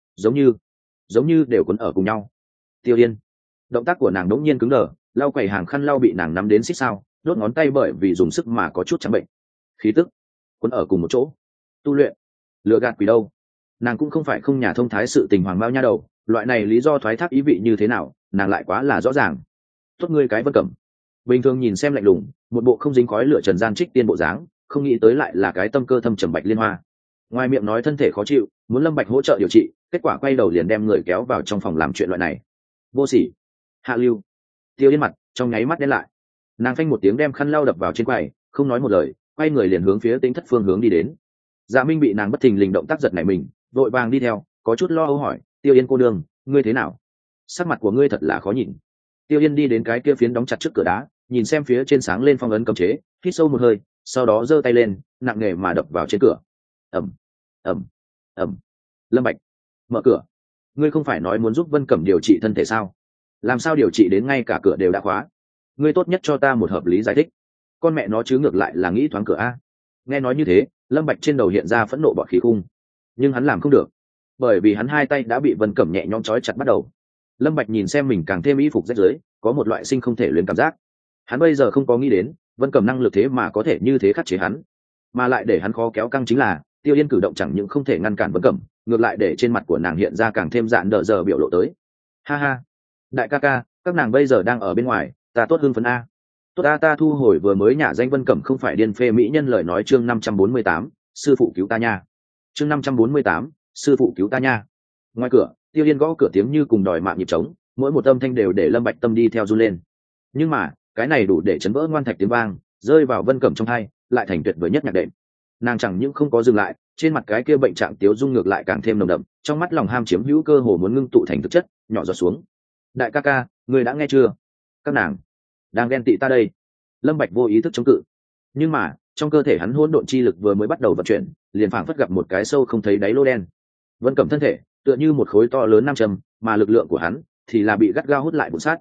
Speaker 1: giống như đều cuốn ở cùng nhau. Tiêu Yên, động tác của nàng đống nhiên cứng đờ, lau quầy hàng khăn lau bị nàng nắm đến xích sao, đốt ngón tay bởi vì dùng sức mà có chút trắng bệnh. Khí tức cuốn ở cùng một chỗ, tu luyện, lừa gạt quỷ đâu? Nàng cũng không phải không nhà thông thái sự tình hoàng bao nha đầu, loại này lý do thoái thác ý vị như thế nào, nàng lại quá là rõ ràng. Tốt ngươi cái Vân Cẩm, bình thường nhìn xem lạnh lùng, một bộ không dính khói lửa trần gian trích tiên bộ dáng, không nghĩ tới lại là cái tâm cơ thâm trầm Bạch Liên Hoa. Ngoài miệng nói thân thể khó chịu, muốn Lâm Bạch hỗ trợ điều trị, kết quả quay đầu liền đem người kéo vào trong phòng làm chuyện loại này. Vô sỉ, hạ lưu. Tiêu Yên mặt trong nháy mắt đen lại, nàng phanh một tiếng đem khăn lau đập vào trên quầy, không nói một lời, quay người liền hướng phía Tĩnh thất phương hướng đi đến. Dạ Minh bị nàng bất thình lình động tác giật nảy mình, vội vàng đi theo, có chút lo âu hỏi, Tiêu Yên cô đương, ngươi thế nào? Sắc mặt của ngươi thật là khó nhìn. Tiêu Yên đi đến cái kia phiến đóng chặt trước cửa đá, nhìn xem phía trên sáng lên phong ấn cấm chế, hít sâu một hơi, sau đó giơ tay lên, nặng nề mà đập vào trên cửa. ầm ầm ầm. Lâm Bạch, mở cửa. Ngươi không phải nói muốn giúp Vân Cẩm điều trị thân thể sao? Làm sao điều trị đến ngay cả cửa đều đã khóa? Ngươi tốt nhất cho ta một hợp lý giải thích. Con mẹ nó chứ ngược lại là nghĩ thoáng cửa a. Nghe nói như thế, Lâm Bạch trên đầu hiện ra phẫn nộ bọt khí khung, nhưng hắn làm không được, bởi vì hắn hai tay đã bị Vân Cẩm nhẹ nhõm trói chặt bắt đầu. Lâm Bạch nhìn xem mình càng thêm y phục rách rưới, có một loại sinh không thể luyến cảm giác. Hắn bây giờ không có nghĩ đến Vân Cẩm năng lực thế mà có thể như thế khắc chế hắn, mà lại để hắn khó kéo căng chính là Tiêu Yên cử động chẳng những không thể ngăn cản Vân Cẩm, ngược lại để trên mặt của nàng hiện ra càng thêm dạn đờ giờ biểu lộ tới. Ha ha, đại ca ca, các nàng bây giờ đang ở bên ngoài, ta tốt hưng phấn a. Tốt ta thu hồi vừa mới nhả danh Vân Cẩm không phải điên phê mỹ nhân lời nói. Chương 548, sư phụ cứu ta nha. Chương 548, sư phụ cứu ta nha. Ngoài cửa, Tiêu Yên gõ cửa tiếng như cùng đòi mạng nhịp trống, mỗi một âm thanh đều để Lâm Bạch tâm đi theo run lên. Nhưng mà, cái này đủ để chấn vỡ ngoan thạch tiếng vang, rơi vào Vân Cẩm trong tai, lại thành tuyệt vời nhất nhạc đệm. Nàng chẳng những không có dừng lại, trên mặt cái kia bệnh trạng tiếu dung ngược lại càng thêm nồng đậm, trong mắt lòng ham chiếm hữu cơ hồ muốn ngưng tụ thành thực chất, nhỏ giọt xuống. Đại ca ca, ngươi đã nghe chưa? Các nàng đang ghen tị ta đây. Lâm Bạch vô ý thức chống cự, nhưng mà trong cơ thể hắn hỗn độn chi lực vừa mới bắt đầu vận chuyển, liền phảng phất gặp một cái sâu không thấy đáy lô đen. Vân Cẩm thân thể tựa như một khối to lớn nam châm, mà lực lượng của hắn thì là bị gắt gao hút lại bụng sát.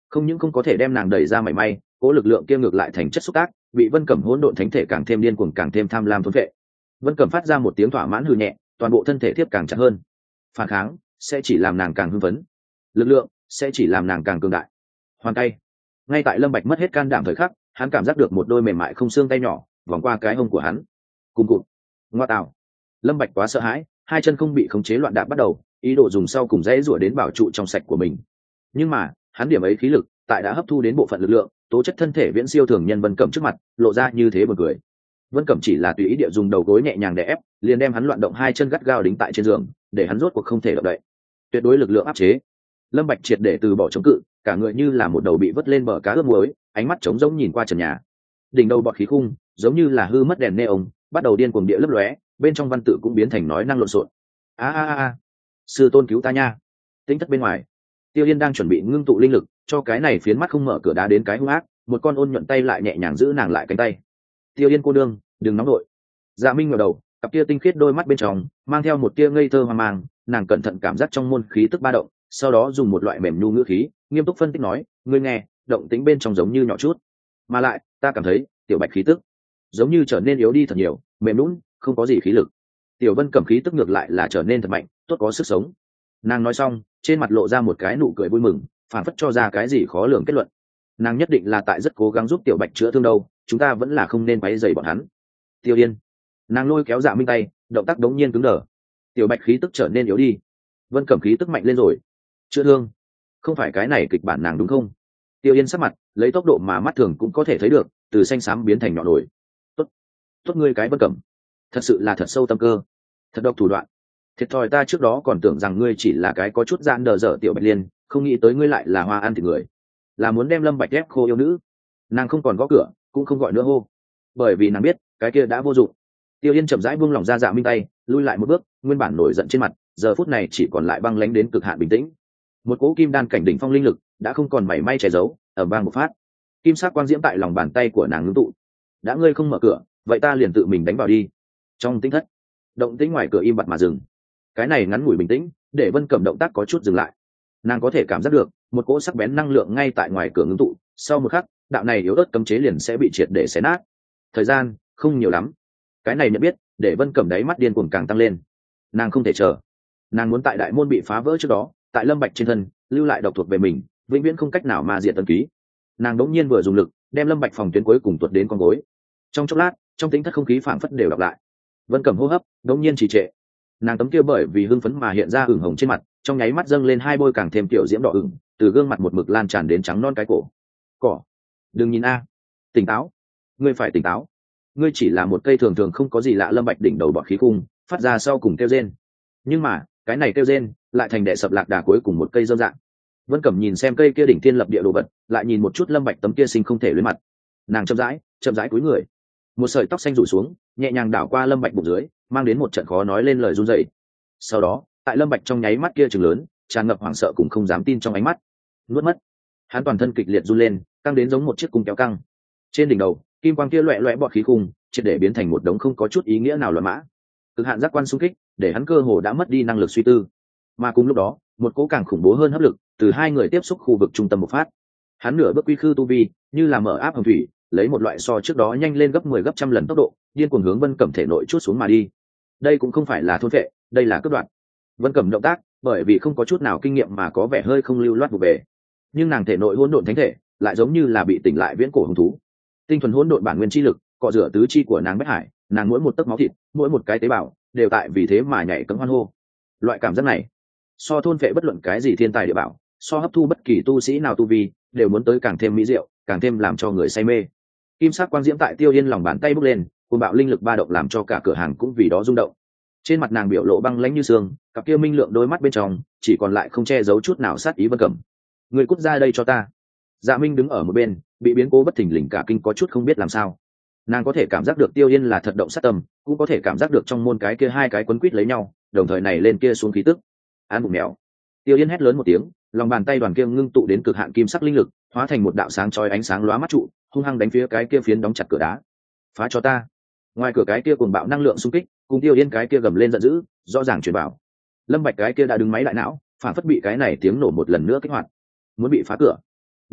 Speaker 1: không những không có thể đem nàng đẩy ra mảy may, cố lực lượng kia ngược lại thành chất xúc tác, bị Vân Cẩm hỗn độn thánh thể càng thêm điên cuồng, càng thêm tham lam thôn phệ. Vân Cẩm phát ra một tiếng thỏa mãn hừ nhẹ, toàn bộ thân thể tiếp càng chặt hơn. Phản kháng sẽ chỉ làm nàng càng hưng phấn, lực lượng sẽ chỉ làm nàng càng cường đại. Hoàn tay. Ngay tại Lâm Bạch mất hết can đảm thời khắc, hắn cảm giác được một đôi mềm mại không xương tay nhỏ vòng qua cái hông của hắn. Cùng cụt. Ngoa tạo. Lâm Bạch quá sợ hãi, hai chân không bị khống chế loạn đạp bắt đầu, ý đồ dùng sau cùng dễ rủa đến bảo trụ trong sạch của mình. Nhưng mà, hắn điểm ấy khí lực, tại đã hấp thu đến bộ phận lực lượng, tố chất thân thể viễn siêu thường nhân Vân Cẩm trước mặt, lộ ra như thế buồn cười. Vân Cẩm chỉ là tùy ý địa dùng đầu gối nhẹ nhàng đè ép, liền đem hắn loạn động hai chân gắt gao đính tại trên giường, để hắn rốt cuộc không thể động đậy. Tuyệt đối lực lượng áp chế. Lâm Bạch triệt để từ bỏ chống cự, cả người như là một đầu bị vớt lên bờ cá ướp muối, ánh mắt trống rỗng nhìn qua trần nhà. Đỉnh đầu bọt khí khung, giống như là hư mất đèn neon, bắt đầu điên cuồng địa lấp lóe, bên trong văn tự cũng biến thành nói năng lộn xộn. A, sư tôn cứu ta nha. Tính thất bên ngoài, Tiêu Yên đang chuẩn bị ngưng tụ linh lực, cho cái này phiến mắt không mở cửa đá đến cái hung ác, một con ôn nhuận tay lại nhẹ nhàng giữ nàng lại cánh tay. Tiêu Yên cô đương, đừng nóng nội. Dạ Minh ngẩng đầu, cặp kia tinh khiết đôi mắt bên trong mang theo một tia ngây thơ hoang mang, nàng cẩn thận cảm giác trong môn khí tức ba động, sau đó dùng một loại mềm nhu ngữ khí, nghiêm túc phân tích nói, ngươi nghe, động tĩnh bên trong giống như nhỏ chút, mà lại, ta cảm thấy, tiểu Bạch khí tức giống như trở nên yếu đi thật nhiều, mềm nhũn, không có gì khí lực. Tiểu Vân Cẩm khí tức ngược lại là trở nên thật mạnh, tốt có sức sống. Nàng nói xong, trên mặt lộ ra một cái nụ cười vui mừng, phản phất cho ra cái gì khó lường kết luận. Nàng nhất định là tại rất cố gắng giúp tiểu Bạch chữa thương đâu, chúng ta vẫn là không nên quấy rầy bọn hắn. Tiêu Yên, nàng lôi kéo Dạ Minh tay, động tác đống nhiên cứng đờ. Tiểu Bạch khí tức trở nên yếu đi, Vân Cẩm khí tức mạnh lên rồi. Chữa thương, không phải cái này kịch bản nàng đúng không? Tiêu Yên sắc mặt lấy tốc độ mà mắt thường cũng có thể thấy được, từ xanh xám biến thành nhỏ nổi. Tốt ngươi cái Vân Cẩm, thật sự là thật sâu tâm cơ, thật độc thủ đoạn. Thiệt thòi ta trước đó còn tưởng rằng ngươi chỉ là cái có chút gian đờ dở tiểu Bạch Liên, không nghĩ tới ngươi lại là hoa ăn thịt người, là muốn đem Lâm Bạch ép khô yêu nữ. Nàng không còn gõ cửa, cũng không gọi nữa hô, bởi vì nàng biết cái kia đã vô dụng. Tiêu Yên chậm rãi buông lỏng ra Dạ Minh tay, lui lại một bước, nguyên bản nổi giận trên mặt giờ phút này chỉ còn lại băng lãnh đến cực hạn bình tĩnh. Một cỗ kim đan cảnh đỉnh phong linh lực đã không còn mảy may che giấu, ầm vang một phát, kim sắc quang diễm tại lòng bàn tay của nàng ngưng tụ. Đã ngươi không mở cửa, vậy ta liền tự mình đánh vào đi. Trong tĩnh thất, động tĩnh ngoài cửa im bặt mà dừng. Cái này ngắn ngủi bình tĩnh, để Vân Cẩm động tác có chút dừng lại. Nàng có thể cảm giác được một cỗ sắc bén năng lượng ngay tại ngoài cửa ngưng tụ, sau một khắc, đạo này yếu ớt cấm chế liền sẽ bị triệt để xé nát. Thời gian không nhiều lắm. Cái này nhận biết, để Vân Cẩm đáy mắt điên cuồng càng tăng lên. Nàng không thể chờ, nàng muốn tại đại môn bị phá vỡ trước đó, tại Lâm Bạch trên thân lưu lại độc thuộc về mình, vĩnh viễn không cách nào mà diệt tân ký. Nàng đống nhiên vừa dùng lực đem Lâm Bạch phòng tuyến cuối cùng tuột đến con gối. Trong chốc lát, trong tĩnh thất không khí phảng phất đều đọc lại. Vân Cẩm hô hấp đống nhiên trì trệ. Nàng tấm kia bởi vì hưng phấn mà hiện ra ửng hồng trên mặt, trong nháy mắt dâng lên hai bôi càng thêm tiểu diễm đỏ ửng, từ gương mặt một mực lan tràn đến trắng non cái cổ. Cỏ, đừng nhìn a, tỉnh táo, ngươi phải tỉnh táo. Ngươi chỉ là một cây thường thường không có gì lạ. Lâm Bạch đỉnh đầu bọt khí khung phát ra sau cùng kêu rên, nhưng mà cái này kêu rên lại thành đệ sập lạc đà cuối cùng một cây dâm dạng. Vân Cẩm nhìn xem cây kia đỉnh thiên lập địa đồ vật, lại nhìn một chút Lâm Bạch tấm kia sinh không thể luyến mặt. Nàng chậm rãi cúi người, một sợi tóc xanh rủ xuống, nhẹ nhàng đảo qua Lâm Bạch bụng dưới, mang đến một trận khó nói lên lời run rẩy. Sau đó, tại Lâm Bạch trong nháy mắt kia trừng lớn, tràn ngập hoảng sợ cũng không dám tin trong ánh mắt, nuốt mất. Hắn toàn thân kịch liệt run lên, căng đến giống một chiếc cung kéo căng. Trên đỉnh đầu, kim quang kia loẹt loẹt bọt khí khung, triệt để biến thành một đống không có chút ý nghĩa nào loạn mã. Cực hạn giác quan xung kích, để hắn cơ hồ đã mất đi năng lực suy tư. Mà cùng lúc đó, một cỗ càng khủng bố hơn hấp lực từ hai người tiếp xúc khu vực trung tâm bộc phát. Hắn nửa bước quy khư tu vi, như là mở áp hồng thủy, lấy một loại so trước đó nhanh lên gấp 10 gấp trăm lần tốc độ, điên cuồng hướng Vân Cẩm thể nội chuốt xuống mà đi. Đây cũng không phải là thôn phệ, đây là cướp đoạt. Vân Cẩm động tác, bởi vì không có chút nào kinh nghiệm mà có vẻ hơi không lưu loát vụ về, nhưng nàng thể nội hỗn độn thánh thể lại giống như là bị tỉnh lại viễn cổ hung thú. Tinh thuần hỗn độn bản nguyên chi lực cọ rửa tứ chi của nàng bách hải, nàng mỗi một tấc máu thịt, mỗi một cái tế bào đều tại vì thế mà nhảy cẫng hoan hô. Loại cảm giác này, so thôn phệ bất luận cái gì thiên tài địa bảo, so hấp thu bất kỳ tu sĩ nào tu vi, đều muốn tới càng thêm mỹ diệu, càng thêm làm cho người say mê. Kim sắc quang diễm tại Tiêu Yên lòng bàn tay bốc lên, cuồng bạo linh lực ba động làm cho cả cửa hàng cũng vì đó rung động. Trên mặt nàng biểu lộ băng lãnh như xương, cặp kia minh lượng đôi mắt bên trong chỉ còn lại không che giấu chút nào sát ý. Vân Cẩm, người cút ra đây cho ta. Dạ Minh đứng ở một bên, bị biến cố bất thình lình cả kinh, có chút không biết làm sao. Nàng có thể cảm giác được Tiêu Yên là thật động sát tâm, cũng có thể cảm giác được trong môn cái kia hai cái quấn quýt lấy nhau, đồng thời này lên kia xuống khí tức. Án bụng mèo. Tiêu Yên hét lớn một tiếng, lòng bàn tay đoàn kia ngưng tụ đến cực hạn kim sắc linh lực, hóa thành một đạo sáng chói ánh sáng lóa mắt trụ, hung hăng đánh phía cái kia phiến đóng chặt cửa đá. Phá cho ta. Ngoài cửa cái kia cuồng bạo năng lượng xung kích, cùng Tiêu Yên cái kia gầm lên giận dữ, rõ ràng truyền vào. Lâm Bạch cái kia đã đứng máy lại não, phản phất bị cái này tiếng nổ một lần nữa kích hoạt, muốn bị phá cửa,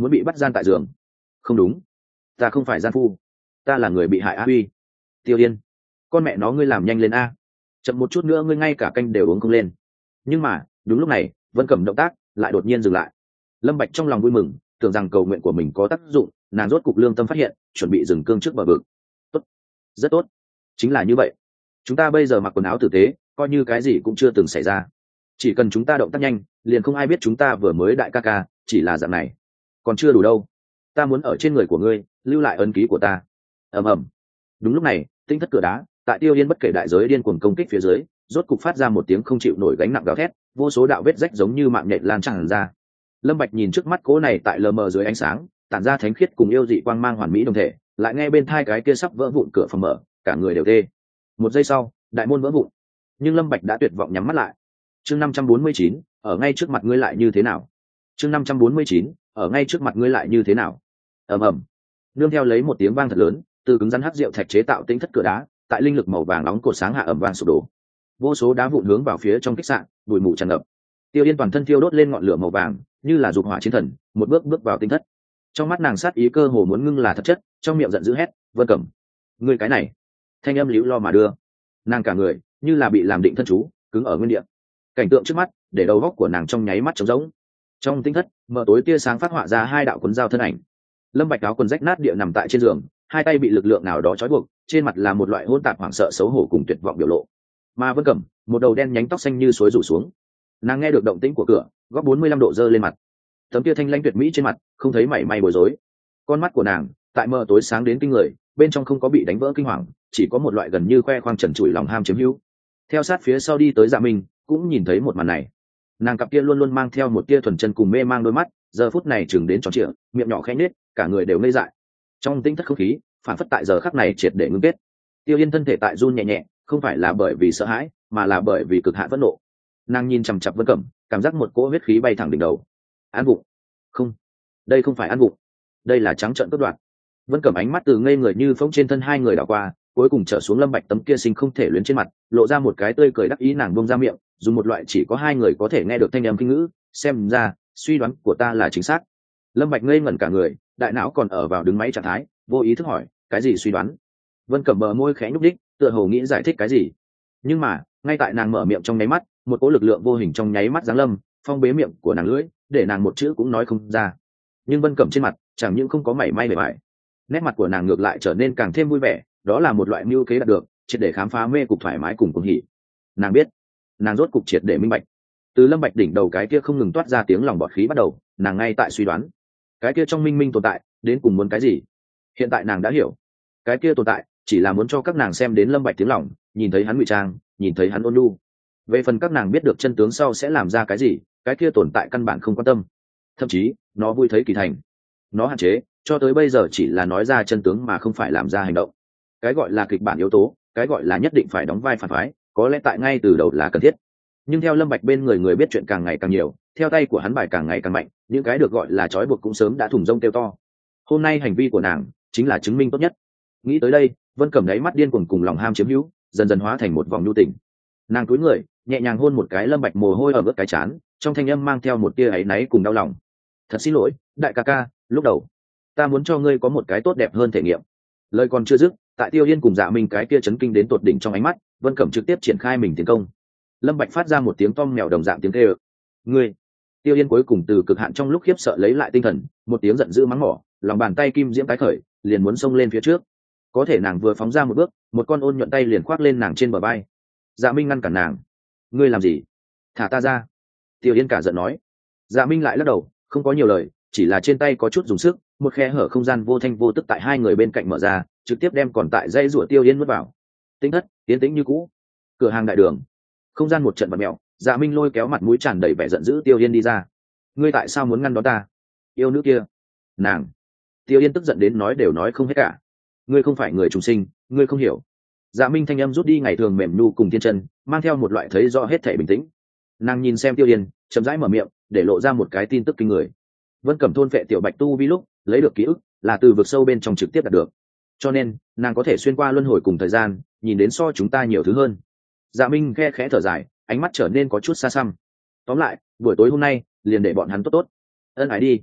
Speaker 1: muốn bị bắt gian tại giường. Không đúng, ta không phải gian phu, ta là người bị hại a. Uy, Tiêu Yên, con mẹ nó ngươi làm nhanh lên a, chậm một chút nữa ngươi ngay cả canh đều uống không lên. Nhưng mà đúng lúc này Vân Cẩm động tác lại đột nhiên dừng lại. Lâm Bạch trong lòng vui mừng, tưởng rằng cầu nguyện của mình có tác dụng, nàng rốt cục lương tâm phát hiện, chuẩn bị dừng cương trước bờ vực. Tốt, rất tốt, chính là như vậy. Chúng ta bây giờ mặc quần áo tử tế, coi như cái gì cũng chưa từng xảy ra. Chỉ cần chúng ta động tác nhanh, liền không ai biết chúng ta vừa mới đại ca ca, chỉ là dạng này. Còn chưa đủ đâu, ta muốn ở trên người của ngươi lưu lại ấn ký của ta. Ầm ầm. Đúng lúc này, tinh thất cửa đá, tại Tiêu Yên bất kể đại giới điên cuồng công kích phía dưới, rốt cục phát ra một tiếng không chịu nổi gánh nặng gào thét, vô số đạo vết rách giống như mạng nhện lan tràn ra. Lâm Bạch nhìn trước mắt cố này tại lờ mờ dưới ánh sáng, tản ra thánh khiết cùng yêu dị quang mang hoàn mỹ đồng thể, lại nghe bên tai cái kia sắp vỡ vụn cửa phòng mở, cả người đều tê. Một giây sau, đại môn vỡ vụn, nhưng Lâm Bạch đã tuyệt vọng nhắm mắt lại. Chương 549, ở ngay trước mặt ngươi lại như thế nào? Chương 549, ở ngay trước mặt ngươi lại như thế nào? Ầm ầm. Nương theo lấy một tiếng vang thật lớn, từ cứng rắn hắc rượu thạch chế tạo tinh thất cửa đá, tại linh lực màu vàng nóng cột sáng hạ ầm vang sụp đổ. Vô số đá vụn hướng vào phía trong kích sạn, bụi mù tràn ngập. Tiêu Yên toàn thân thiêu đốt lên ngọn lửa màu vàng, như là dục hỏa chiến thần, một bước bước vào tinh thất. Trong mắt nàng sát ý cơ hồ muốn ngưng là thật chất, trong miệng giận dữ hét, "Vân Cẩm, ngươi cái này!" Thanh âm liễu lo mà đưa. Nàng cả người như là bị làm định thân chú, cứng ở nguyên địa. Cảnh tượng trước mắt, để đầu óc của nàng trong nháy mắt trống rỗng. Trong tinh thất, mờ tối tia sáng phát họa ra hai đạo cuốn dao thân ảnh. Lâm Bạch áo quần rách nát địa nằm tại trên giường, hai tay bị lực lượng nào đó trói buộc, trên mặt là một loại hỗn tạp hoảng sợ xấu hổ cùng tuyệt vọng biểu lộ. Mà Vân Cẩm, một đầu đen nhánh tóc xanh như suối rủ xuống. Nàng nghe được động tĩnh của cửa, góc 45 độ dơ lên mặt. Tấm kia thanh lãnh tuyệt mỹ trên mặt, không thấy mảy may bối rối. Con mắt của nàng, tại mờ tối sáng đến kinh người, bên trong không có bị đánh vỡ kinh hoàng, chỉ có một loại gần như khoe khoang trần trụi lòng ham chiếm hữu. Theo sát phía sau đi tới Dạ Minh, cũng nhìn thấy một màn này. Nàng cặp kia luôn luôn mang theo một tia thuần chân cùng mê mang đôi mắt, giờ phút này chừng đến tròn trịa, miệng nhỏ khẽ nết, cả người đều ngây dại. Trong tinh thất không khí, phản phất tại giờ khắc này triệt để ngưng kết. Tiêu Yên thân thể tại run nhẹ nhẹ, không phải là bởi vì sợ hãi, mà là bởi vì cực hạn phẫn nộ. Nàng nhìn chằm chằm Vân Cẩm, cảm giác một cỗ huyết khí bay thẳng đỉnh đầu. Ăn vụng? Không, đây không phải ăn vụng, đây là trắng trợn cướp đoạt. Vân Cẩm ánh mắt từ ngây người như phóng trên thân hai người đảo qua, cuối cùng trở xuống Lâm Bạch tấm kia sinh không thể luyến trên mặt, lộ ra một cái tươi cười đắc ý, nàng buông ra miệng, dùng một loại chỉ có hai người có thể nghe được thanh âm kinh ngữ, xem ra suy đoán của ta là chính xác. Lâm Bạch ngây ngẩn cả người, đại não còn ở vào đứng máy trạng thái, vô ý thức hỏi, cái gì suy đoán? Vân Cẩm bờ môi khẽ nhúc nhích, tựa hồ nghĩ giải thích cái gì. Nhưng mà, ngay tại nàng mở miệng trong nháy mắt, một cỗ lực lượng vô hình trong nháy mắt giáng lâm, phong bế miệng của nàng lưỡi, để nàng một chữ cũng nói không ra. Nhưng Vân Cẩm trên mặt, chẳng những không có mảy may bề bại, nét mặt của nàng ngược lại trở nên càng thêm vui vẻ, đó là một loại mưu kế đạt được, triệt để khám phá mê cục thoải mái cùng cuồng hỉ. Nàng biết, nàng rốt cục triệt để minh bạch. Từ Lâm Bạch đỉnh đầu cái kia không ngừng toát ra tiếng lòng bọt khí bắt đầu, nàng ngay tại suy đoán, cái kia trong minh minh tồn tại, đến cùng muốn cái gì. Hiện tại nàng đã hiểu, cái kia tồn tại chỉ là muốn cho các nàng xem đến Lâm Bạch tiếng lòng, nhìn thấy hắn ngụy trang, nhìn thấy hắn ôn nhu. Về phần các nàng biết được chân tướng sau sẽ làm ra cái gì, cái kia tồn tại căn bản không quan tâm. Thậm chí, nó vui thấy kỳ thành. Nó hạn chế, cho tới bây giờ chỉ là nói ra chân tướng mà không phải làm ra hành động. Cái gọi là kịch bản yếu tố, cái gọi là nhất định phải đóng vai phản phái, có lẽ tại ngay từ đầu là cần thiết. Nhưng theo Lâm Bạch bên người người biết chuyện càng ngày càng nhiều, theo tay của hắn bài càng ngày càng mạnh, những cái được gọi là trói buộc cũng sớm đã thủng rông kêu to. Hôm nay hành vi của nàng chính là chứng minh tốt nhất. Nghĩ tới đây, Vân Cẩm đáy mắt điên cuồng cùng lòng ham chiếm hữu, dần dần hóa thành một vòng nhu tình. Nàng cúi người, nhẹ nhàng hôn một cái Lâm Bạch mồ hôi ở bước cái trán, trong thanh âm mang theo một tia áy náy cùng đau lòng. Thật xin lỗi, đại ca ca, lúc đầu ta muốn cho ngươi có một cái tốt đẹp hơn thể nghiệm. Lời còn chưa dứt, tại Tiêu Yên cùng Dạ Minh cái kia chấn kinh đến tột đỉnh trong ánh mắt, Vân Cẩm trực tiếp triển khai mình tiến công. Lâm Bạch phát ra một tiếng tom mèo đồng dạng tiếng kêu. Ngươi! Tiêu Yên cuối cùng từ cực hạn trong lúc khiếp sợ lấy lại tinh thần, một tiếng giận dữ mắng mỏ, lòng bàn tay kim diễm tái khởi, liền muốn xông lên phía trước. Có thể nàng vừa phóng ra một bước, một con ôn nhuận tay liền khoác lên nàng trên bờ vai. Dạ Minh ngăn cản nàng. Ngươi làm gì? Thả ta ra! Tiêu Yên cả giận nói. Dạ Minh lại lắc đầu, không có nhiều lời, chỉ là trên tay có chút dùng sức, một khe hở không gian vô thanh vô tức tại hai người bên cạnh mở ra, trực tiếp đem còn tại dây rủa Tiêu Yên nuốt vào. Tinh thất tiến tĩnh như cũ. Cửa hàng đại đường, không gian một trận bật mèo. Dạ Minh lôi kéo mặt mũi tràn đầy vẻ giận dữ Tiêu Yên đi ra. Ngươi tại sao muốn ngăn đón ta? Yêu nữ kia, nàng. Tiêu Yên tức giận đến nói đều nói không hết cả. Ngươi không phải người trùng sinh, ngươi không hiểu. Dạ Minh thanh âm rút đi ngày thường mềm nhu cùng thiên chân, mang theo một loại thấy rõ hết thảy bình tĩnh. Nàng nhìn xem Tiêu Yên, chậm rãi mở miệng, để lộ ra một cái tin tức kinh người. Vân Cẩm thôn phệ tiểu bạch tu vi lúc lấy được ký ức là từ vực sâu bên trong trực tiếp đạt được, cho nên nàng có thể xuyên qua luân hồi cùng thời gian, nhìn đến so chúng ta nhiều thứ hơn. Dạ Minh khe khẽ thở dài, ánh mắt trở nên có chút xa xăm. Tóm lại, buổi tối hôm nay liền để bọn hắn tốt tốt ân ái đi.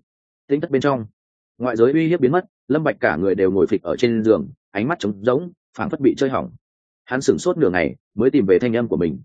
Speaker 1: Tính thất bên trong, ngoại giới uy hiếp biến mất, Lâm Bạch cả người đều ngồi phịch ở trên giường, ánh mắt trống rỗng, phảng phất bị chơi hỏng. Hắn sửng sốt nửa ngày mới tìm về thanh âm của mình.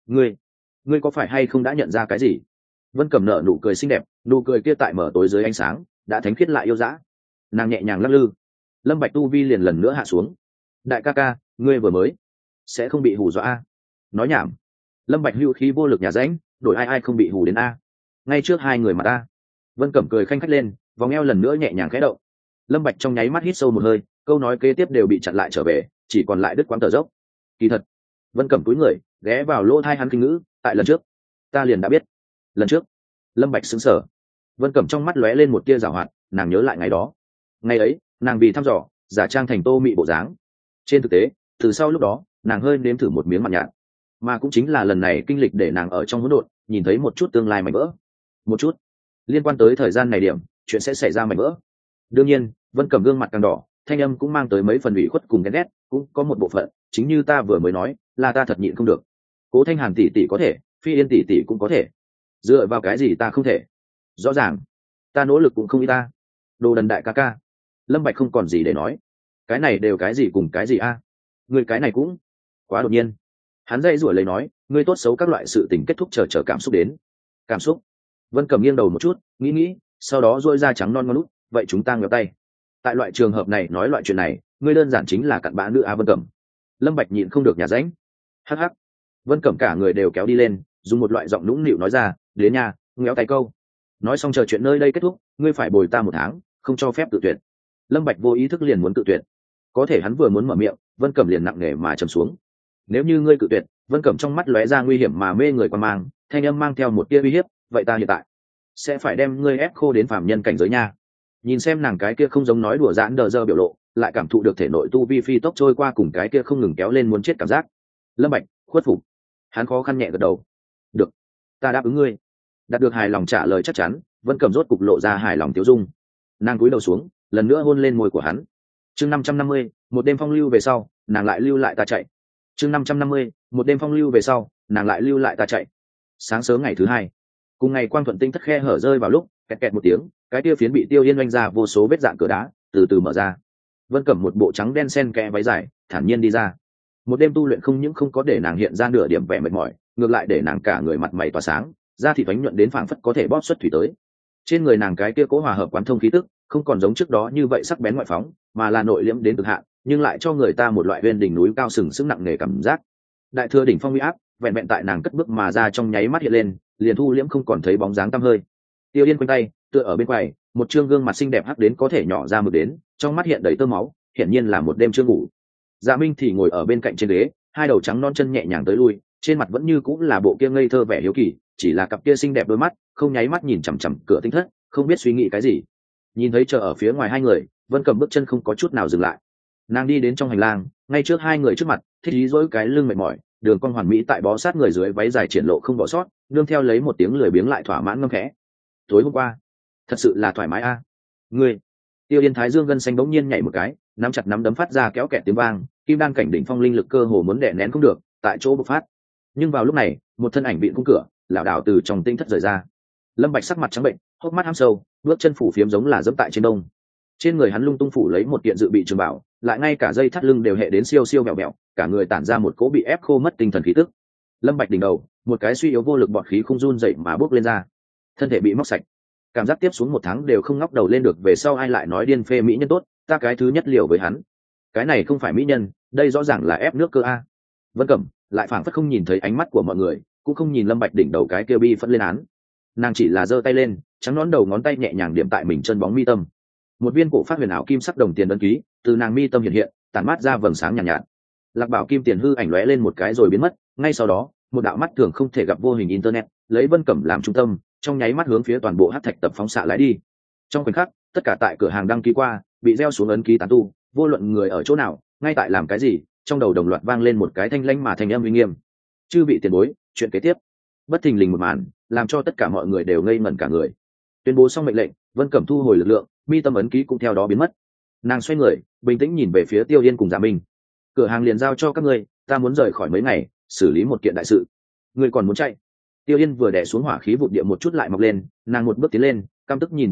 Speaker 1: Ngươi có phải hay không đã nhận ra cái gì? Vân Cẩm nở nụ cười xinh đẹp, nụ cười kia tại mở tối dưới ánh sáng đã thánh khiết lại yêu dã. Nàng nhẹ nhàng lắc lư. Lâm Bạch tu vi liền lần nữa hạ xuống. Đại ca ca, ngươi vừa mới sẽ không bị hù dọa a? Nói nhảm. Lâm Bạch hưu khí vô lực nhà rãnh, đổi ai không bị hù đến a? Ngay trước hai người mà ta. Vân Cẩm cười khanh khách lên, vòng eo lần nữa nhẹ nhàng khẽ động. Lâm Bạch trong nháy mắt hít sâu một hơi, câu nói kế tiếp đều bị chặn lại trở về, chỉ còn lại đứt quãng thở dốc. Kỳ thật, Vân Cẩm cúi người ghé vào lỗ tai hắn kinh ngữ, tại lần trước ta liền đã biết. Lần trước? Lâm Bạch sững sờ. Vân Cẩm trong mắt lóe lên một tia giảo hoạt, nàng nhớ lại ngày đó. Ngày ấy, nàng vì thăm dò, giả trang thành Tô Mị bộ dáng. Trên thực tế, từ sau lúc đó, nàng hơi nếm thử một miếng mặn nhạt, mà cũng chính là lần này kinh lịch để nàng ở trong hỗn độn nhìn thấy một chút tương lai mảnh vỡ. Một chút liên quan tới thời gian này điểm, chuyện sẽ xảy ra mảnh vỡ. Đương nhiên, Vân Cẩm gương mặt càng đỏ, thanh âm cũng mang tới mấy phần ủy khuất cùng ghen ghét, cũng có một bộ phận, chính như ta vừa mới nói, là ta thật nhịn không được. Cố Thanh Hàn tỷ tỷ có thể, Phi Yên tỷ tỷ cũng có thể, dựa vào cái gì ta không thể? Rõ ràng ta nỗ lực cũng không ít ta. Đồ đần đại ca ca. Lâm Bạch không còn gì để nói. Cái này đều cái gì cùng cái gì a? Người cái này cũng quá đột nhiên. Hắn dây rủa lấy nói, ngươi tốt xấu các loại sự tình kết thúc chờ cảm xúc đến. Cảm xúc? Vân Cẩm nghiêng đầu một chút, nghĩ, sau đó duỗi ra trắng non ngon lút, vậy chúng ta ngéo tay. Tại loại trường hợp này nói loại chuyện này, ngươi đơn giản chính là cặn bã nữ a Vân Cẩm. Lâm Bạch nhịn không được nhà rãnh. Hắc hắc. Vân Cẩm cả người đều kéo đi lên, dùng một loại giọng nũng nịu nói ra, đến nhà, ngéo tay câu. Nói xong chờ chuyện nơi đây kết thúc, ngươi phải bồi ta 1 tháng, không cho phép tự tuyệt. Lâm Bạch vô ý thức liền muốn tự tuyệt, có thể hắn vừa muốn mở miệng, Vân Cẩm liền nặng nề mà trầm xuống. Nếu như ngươi cự tuyệt, Vân Cẩm trong mắt lóe ra nguy hiểm mà mê người quan mang, thanh âm mang theo một tia uy hiếp, vậy ta hiện tại sẽ phải đem ngươi ép khô đến phàm nhân cảnh giới nha. Nhìn xem nàng cái kia không giống nói đùa giỡn đờ dơ biểu lộ, lại cảm thụ được thể nội tu vi phi tốc trôi qua cùng cái kia không ngừng kéo lên muốn chết cảm giác. Lâm Bạch khuất phục, hắn khó khăn nhẹ gật đầu. Được, ta đáp ứng ngươi. Đạt được hài lòng trả lời chắc chắn, Vân Cẩm rốt cục lộ ra hài lòng tiêu dung. Nàng cúi đầu xuống, lần nữa hôn lên môi của hắn. Chương 550, một đêm phong lưu về sau, nàng lại lưu lại ta chạy. Chương 550, một đêm phong lưu về sau, nàng lại lưu lại ta chạy. Sáng sớm ngày thứ hai, cùng ngày Quang Thuận Tinh thất khe hở rơi vào lúc, kẹt kẹt một tiếng, cái kia phiến bị Tiêu Yên oanh ra vô số vết dạn cửa đá, từ từ mở ra. Vân Cẩm một bộ trắng đen xen kẽ váy dài, thản nhiên đi ra. Một đêm tu luyện không những không có để nàng hiện ra nửa điểm vẻ mệt mỏi, ngược lại để nàng cả người mặt mày tỏa sáng, da thịt bánh nhuận đến phảng phất có thể bóp xuất thủy tới. Trên người nàng cái kia cố hòa hợp quán thông khí tức, không còn giống trước đó như vậy sắc bén ngoại phóng, mà là nội liễm đến cực hạn, nhưng lại cho người ta một loại uyên đỉnh núi cao sừng sững nặng nề cảm giác. Đại thừa đỉnh phong uy áp, vẹn vẹn tại nàng cất bước mà ra trong nháy mắt hiện lên, liền thu liễm không còn thấy bóng dáng tăm hơi. Tiêu Yên quanh tay, tựa ở bên quầy, một trương gương mặt xinh đẹp hắc đến có thể nhỏ ra mực đến, trong mắt hiện đầy tơ máu, hiển nhiên là một đêm chưa ngủ. Dạ Minh thì ngồi ở bên cạnh trên ghế, hai đầu trắng non chân nhẹ nhàng tới lui, trên mặt vẫn như cũng là bộ kia ngây thơ vẻ hiếu kỳ, chỉ là cặp kia xinh đẹp đôi mắt, không nháy mắt nhìn chằm chằm cửa tinh thất, không biết suy nghĩ cái gì. Nhìn thấy chờ ở phía ngoài hai người, Vân Cẩm bước chân không có chút nào dừng lại. Nàng đi đến trong hành lang, ngay trước hai người trước mặt, thích ý dỗi cái lưng mệt mỏi, đường cong hoàn mỹ tại bó sát người dưới váy dài triển lộ không bỏ sót, nương theo lấy một tiếng lười biếng lại thỏa mãn ngâm khẽ. Tối hôm qua, thật sự là thoải mái a. Ngươi. Tiêu Yên Thái Dương gân xanh bỗng nhiên nhảy một cái, nắm chặt nắm đấm phát ra kéo kẹt tiếng vang, kim đan cảnh đỉnh phong linh lực cơ hồ muốn đè nén không được, tại chỗ bộc phát. Nhưng vào lúc này, một thân ảnh vịn khung cửa, lảo đảo từ trong tinh thất rời ra. Lâm Bạch sắc mặt trắng bệnh, hốc mắt hăm sâu, bước chân phủ phiếm giống là dẫm tại trên đông. Trên người hắn lung tung phủ lấy một kiện dự bị trường bảo, lại ngay cả dây thắt lưng đều hệ đến siêu siêu mèo mèo, cả người tản ra một cỗ bị ép khô mất tinh thần khí tức. Lâm Bạch đỉnh đầu, một cái suy yếu vô lực bọt khí không run dậy mà bốc lên ra, thân thể bị móc sạch. Cảm giác tiếp xuống 1 tháng đều không ngóc đầu lên được, về sau ai lại nói điên phê mỹ nhân tốt, ta cái thứ nhất liều với hắn. Cái này không phải mỹ nhân, đây rõ ràng là ép nước cơ a. Vân Cẩm lại phảng phất không nhìn thấy ánh mắt của mọi người, cũng không nhìn Lâm Bạch đỉnh đầu cái kia bi phẫn lên án. Nàng chỉ là giơ tay lên, trắng nõn đầu ngón tay nhẹ nhàng điểm tại mình chân bóng mi tâm. Một viên cổ phát huyền ảo kim sắc đồng tiền ấn ký từ nàng mi tâm hiện hiện, tản mát ra vầng sáng nhàn nhạt. Lạc Bảo kim tiền hư ảnh lóe lên một cái rồi biến mất, ngay sau đó, một đạo mắt thường không thể gặp vô hình internet, lấy Vân Cẩm làm trung tâm, trong nháy mắt hướng phía toàn bộ hắc thạch tập phóng xạ lái đi. Trong khoảnh khắc, tất cả tại cửa hàng đăng ký qua, bị gieo xuống ấn ký tán tu, vô luận người ở chỗ nào, ngay tại làm cái gì, trong đầu đồng loạt vang lên một cái thanh lãnh mà thanh âm uy nghiêm. Chư vị tiền bối, chuyện kế tiếp. Bất thình lình một màn, làm cho tất cả mọi người đều ngây ngẩn cả người. Tuyên bố xong mệnh lệnh, Vân Cẩm thu hồi lực lượng, mi tâm ấn ký cũng theo đó biến mất. Nàng xoay người, bình tĩnh nhìn về phía Tiêu Yên cùng Dạ Minh. Cửa hàng liền giao cho các ngươi, ta muốn rời khỏi mấy ngày, xử lý một kiện đại sự. Ngươi còn muốn chạy? Tiêu Yên vừa đè xuống hỏa khí vụt địa một chút lại mọc lên, nàng một bước tiến lên, căm tức nhìn Vân Cẩm,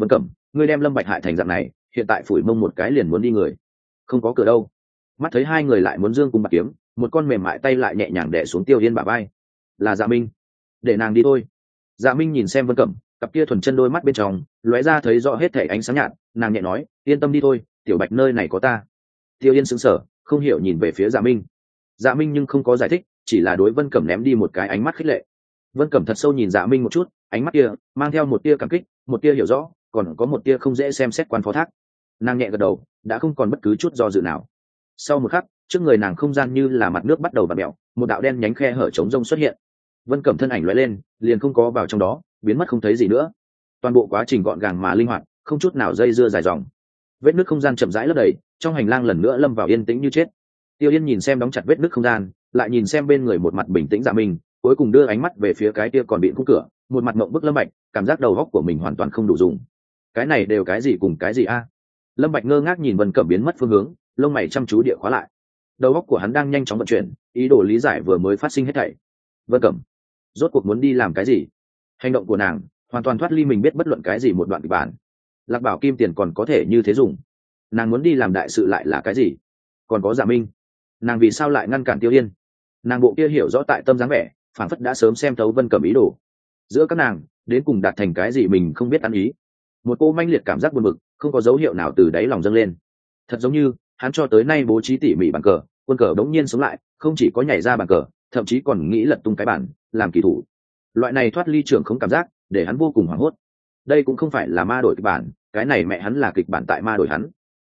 Speaker 1: ngươi đem Lâm Bạch hại thành dạng này, hiện tại phủi mông một cái liền muốn đi người, không có cửa đâu. Mắt thấy hai người lại muốn dương cung bạc kiếm, một con mềm mại tay lại nhẹ nhàng đè xuống Tiêu Yên bả vai. Là Dạ Minh, để nàng đi thôi. Dạ Minh nhìn xem Vân Cẩm, cặp kia thuần chân đôi mắt bên trong lóe ra thấy rõ hết thảy ánh sáng nhạt, nàng nhẹ nói, yên tâm đi thôi, tiểu Bạch nơi này có ta. Tiêu Yên sững sờ, không hiểu nhìn về phía Dạ Minh. Dạ Minh nhưng không có giải thích, chỉ là đối Vân Cẩm ném đi một cái ánh mắt khích lệ. Vân Cẩm thật sâu nhìn Dạ Minh một chút, ánh mắt kia mang theo một tia cảm kích, một tia hiểu rõ, còn có một tia không dễ xem xét quan phó thác. Nàng nhẹ gật đầu, đã không còn bất cứ chút do dự nào. Sau một khắc, trước người nàng không gian như là mặt nước bắt đầu vặn mèo, một đạo đen nhánh khe hở trống rông xuất hiện. Vân Cẩm thân ảnh lóe lên, liền không có vào trong đó, biến mất không thấy gì nữa. Toàn bộ quá trình gọn gàng mà linh hoạt, không chút nào dây dưa dài dòng. Vết nứt không gian chậm rãi lấp đầy, trong hành lang lần nữa lâm vào yên tĩnh như chết. Tiêu Yên nhìn xem đóng chặt vết nứt không gian, lại nhìn xem bên người một mặt bình tĩnh Dạ Minh, cuối cùng đưa ánh mắt về phía cái kia còn bị khung cửa, một mặt mộng bức Lâm Bạch, cảm giác đầu óc của mình hoàn toàn không đủ dùng. Cái này đều cái gì cùng cái gì a? Lâm Bạch ngơ ngác nhìn Vân Cẩm biến mất phương hướng, lông mày chăm chú địa khóa lại. Đầu óc của hắn đang nhanh chóng vận chuyển, ý đồ lý giải vừa mới phát sinh hết thảy. Vân Cẩm, rốt cuộc muốn đi làm cái gì? Hành động của nàng hoàn toàn thoát ly mình biết bất luận cái gì một đoạn kịch bản. Lạc Bảo Kim Tiền còn có thể như thế dùng, nàng muốn đi làm đại sự lại là cái gì? Còn có Dạ Minh, nàng vì sao lại ngăn cản Tiêu Yên? Nàng bộ kia hiểu rõ tại tâm dáng vẻ, phản phất đã sớm xem thấu Vân Cẩm ý đồ. Giữa các nàng đến cùng đạt thành cái gì mình không biết ăn ý. Một cô manh liệt cảm giác buồn bực không có dấu hiệu nào từ đáy lòng dâng lên, thật giống như hắn cho tới nay bố trí tỉ mỉ bàn cờ, quân cờ đống nhiên sống lại, không chỉ có nhảy ra bàn cờ, thậm chí còn nghĩ lật tung cái bản làm kỳ thủ. Loại này thoát ly trưởng không cảm giác để hắn vô cùng hoảng hốt. Đây cũng không phải là ma đổi kịch bản, cái này mẹ hắn là kịch bản tại ma đổi hắn.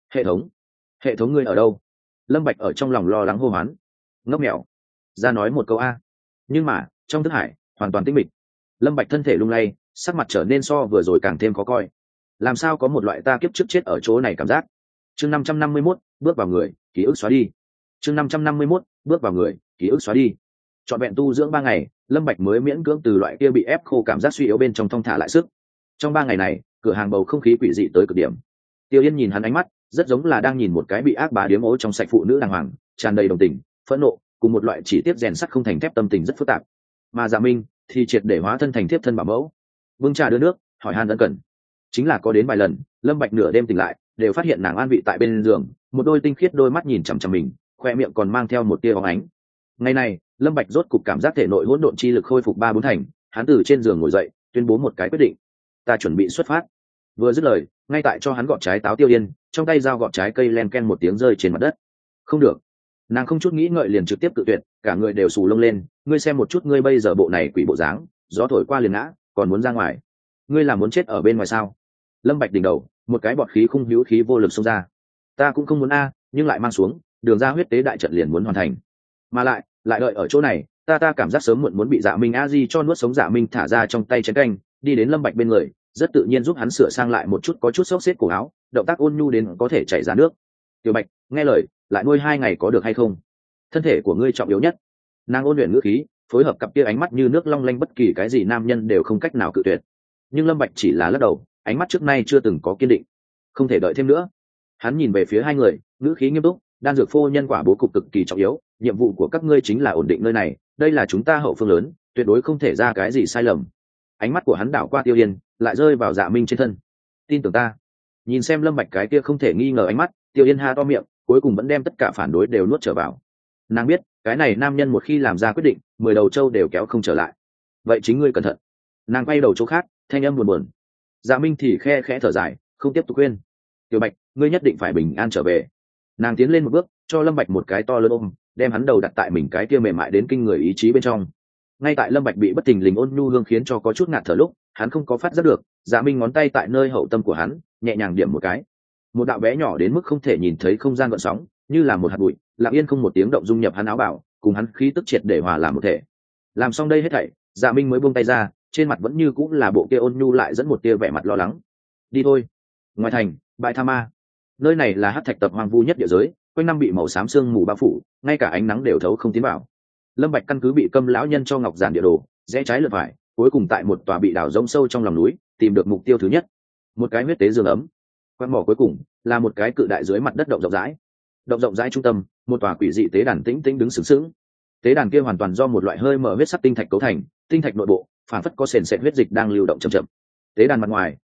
Speaker 1: Hệ thống ngươi ở đâu? Lâm Bạch ở trong lòng lo lắng hô hoán. Ngốc mèo, ra nói một câu a. Nhưng mà trong thức hải hoàn toàn tĩnh mịch. Lâm Bạch thân thể lung lay, sắc mặt trở nên so vừa rồi càng thêm khó coi. Làm sao có một loại ta kiếp trước chết ở chỗ này cảm giác. Chương 551, bước vào người, ký ức xóa đi. Chương 551, bước vào người, ký ức xóa đi. Trọn vẹn tu dưỡng 3 ngày, Lâm Bạch mới miễn cưỡng từ loại kia bị ép khô cảm giác suy yếu bên trong thong thả lại sức. Trong 3 ngày này, cửa hàng bầu không khí quỷ dị tới cực điểm. Tiêu Yên nhìn hắn ánh mắt, rất giống là đang nhìn một cái bị ác bá điếm ố trong sạch phụ nữ đàng hoàng, tràn đầy đồng tình, phẫn nộ, cùng một loại chỉ tiếc rèn sắt không thành thép tâm tình rất phức tạp. Mà Dạ Minh thì triệt để hóa thân thành thiếp thân bảo mẫu. Bưng trà đưa nước, hỏi han ân cần. Chính là có đến vài lần, Lâm Bạch nửa đêm tỉnh lại, đều phát hiện nàng an vị tại bên giường, một đôi tinh khiết đôi mắt nhìn chằm chằm mình, khoe miệng còn mang theo một tia bóng ánh. Ngày này, Lâm Bạch rốt cục cảm giác thể nội hỗn độn chi lực khôi phục 3-4 thành, hắn từ trên giường ngồi dậy, tuyên bố một cái quyết định. Ta chuẩn bị xuất phát. Vừa dứt lời, ngay tại cho hắn gọt trái táo Tiêu Yên, trong tay dao gọt trái cây len ken một tiếng rơi trên mặt đất. Không được. Nàng không chút nghĩ ngợi liền trực tiếp cự tuyệt, cả người đều sù lông lên, ngươi xem một chút ngươi bây giờ bộ này quỷ bộ dáng, gió thổi qua liền ngã, còn muốn ra ngoài. Ngươi là muốn chết ở bên ngoài sao? Lâm Bạch đỉnh đầu, một cái bọt khí khung hữu khí vô lực xông ra. Ta cũng không muốn a, nhưng lại mang xuống, đường ra huyết tế đại trận liền muốn hoàn thành. Mà lại đợi ở chỗ này, ta cảm giác sớm muộn muốn bị Dạ Minh a di cho nuốt sống. Dạ Minh thả ra trong tay chén canh, đi đến Lâm Bạch bên người, rất tự nhiên giúp hắn sửa sang lại một chút có chút xốc xếp cổ áo, động tác ôn nhu đến có thể chảy ra nước. Tiểu Bạch, nghe lời, lại nuôi 2 ngày có được hay không? Thân thể của ngươi trọng yếu nhất. Nàng ôn luyện ngữ khí, phối hợp cặp kia ánh mắt như nước long lanh, bất kỳ cái gì nam nhân đều không cách nào cự tuyệt. Nhưng Lâm Bạch chỉ là lắc đầu, ánh mắt trước nay chưa từng có kiên định. Không thể đợi thêm nữa. Hắn nhìn về phía hai người, ngữ khí nghiêm túc, đan dược phô nhân quả bố cục cực kỳ trọng yếu, nhiệm vụ của các ngươi chính là ổn định nơi này, đây là chúng ta hậu phương lớn, tuyệt đối không thể ra cái gì sai lầm. Ánh mắt của hắn đảo qua Tiêu Yên, lại rơi vào Dạ Minh trên thân. Tin tưởng ta. Nhìn xem Lâm Bạch cái kia không thể nghi ngờ ánh mắt, Tiêu Yên ha to miệng, cuối cùng vẫn đem tất cả phản đối đều nuốt trở vào. Nàng biết, cái này nam nhân một khi làm ra quyết định, 10 đầu trâu đều kéo không trở lại. Vậy chính ngươi cẩn thận. Nàng quay đầu chỗ khác, thanh âm buồn buồn. Dạ Minh thì khe khẽ thở dài, không tiếp tục khuyên. Tiểu Bạch, ngươi nhất định phải bình an trở về. Nàng tiến lên một bước, cho Lâm Bạch một cái to lớn ôm, đem hắn đầu đặt tại mình cái kia mềm mại đến kinh người ý chí bên trong. Ngay tại Lâm Bạch bị bất thình lình ôn nhu hương khiến cho có chút ngạt thở lúc, hắn không có phát giác được, Dạ Minh ngón tay tại nơi hậu tâm của hắn, nhẹ nhàng điểm một cái. Một đạo bé nhỏ đến mức không thể nhìn thấy không gian gợn sóng, như là một hạt bụi, lặng yên không một tiếng động dung nhập hắn áo bào, cùng hắn khí tức triệt để hòa làm một thể. Làm xong đây hết thảy, Dạ Minh mới buông tay ra, trên mặt vẫn như cũng là bộ kia ôn nhu lại dẫn một tia vẻ mặt lo lắng. Đi thôi. Ngoài thành, bãi Tha Ma. Nơi này là hắc thạch tập hoang vu nhất địa giới, quanh năm bị màu xám sương mù bao phủ, ngay cả ánh nắng đều thấu không tiến vào. Lâm Bạch căn cứ bị Câm lão nhân cho ngọc giản địa đồ, rẽ trái lượt phải, cuối cùng tại một tòa bị đào rỗng sâu trong lòng núi, tìm được mục tiêu thứ nhất. Một cái huyết tế giường ấm. Quan mỏ cuối cùng là một cái cự đại dưới mặt đất động rộng rãi. Động rộng rãi trung tâm, một tòa quỷ dị tế đàn tĩnh tĩnh đứng sừng sững. Tế đàn kia hoàn toàn do một loại hơi mở huyết sắc tinh thạch cấu thành, tinh thạch nội bộ phản phất có sền sệt huyết dịch đang lưu động chậm chậm. Tế đàn mặt ngoài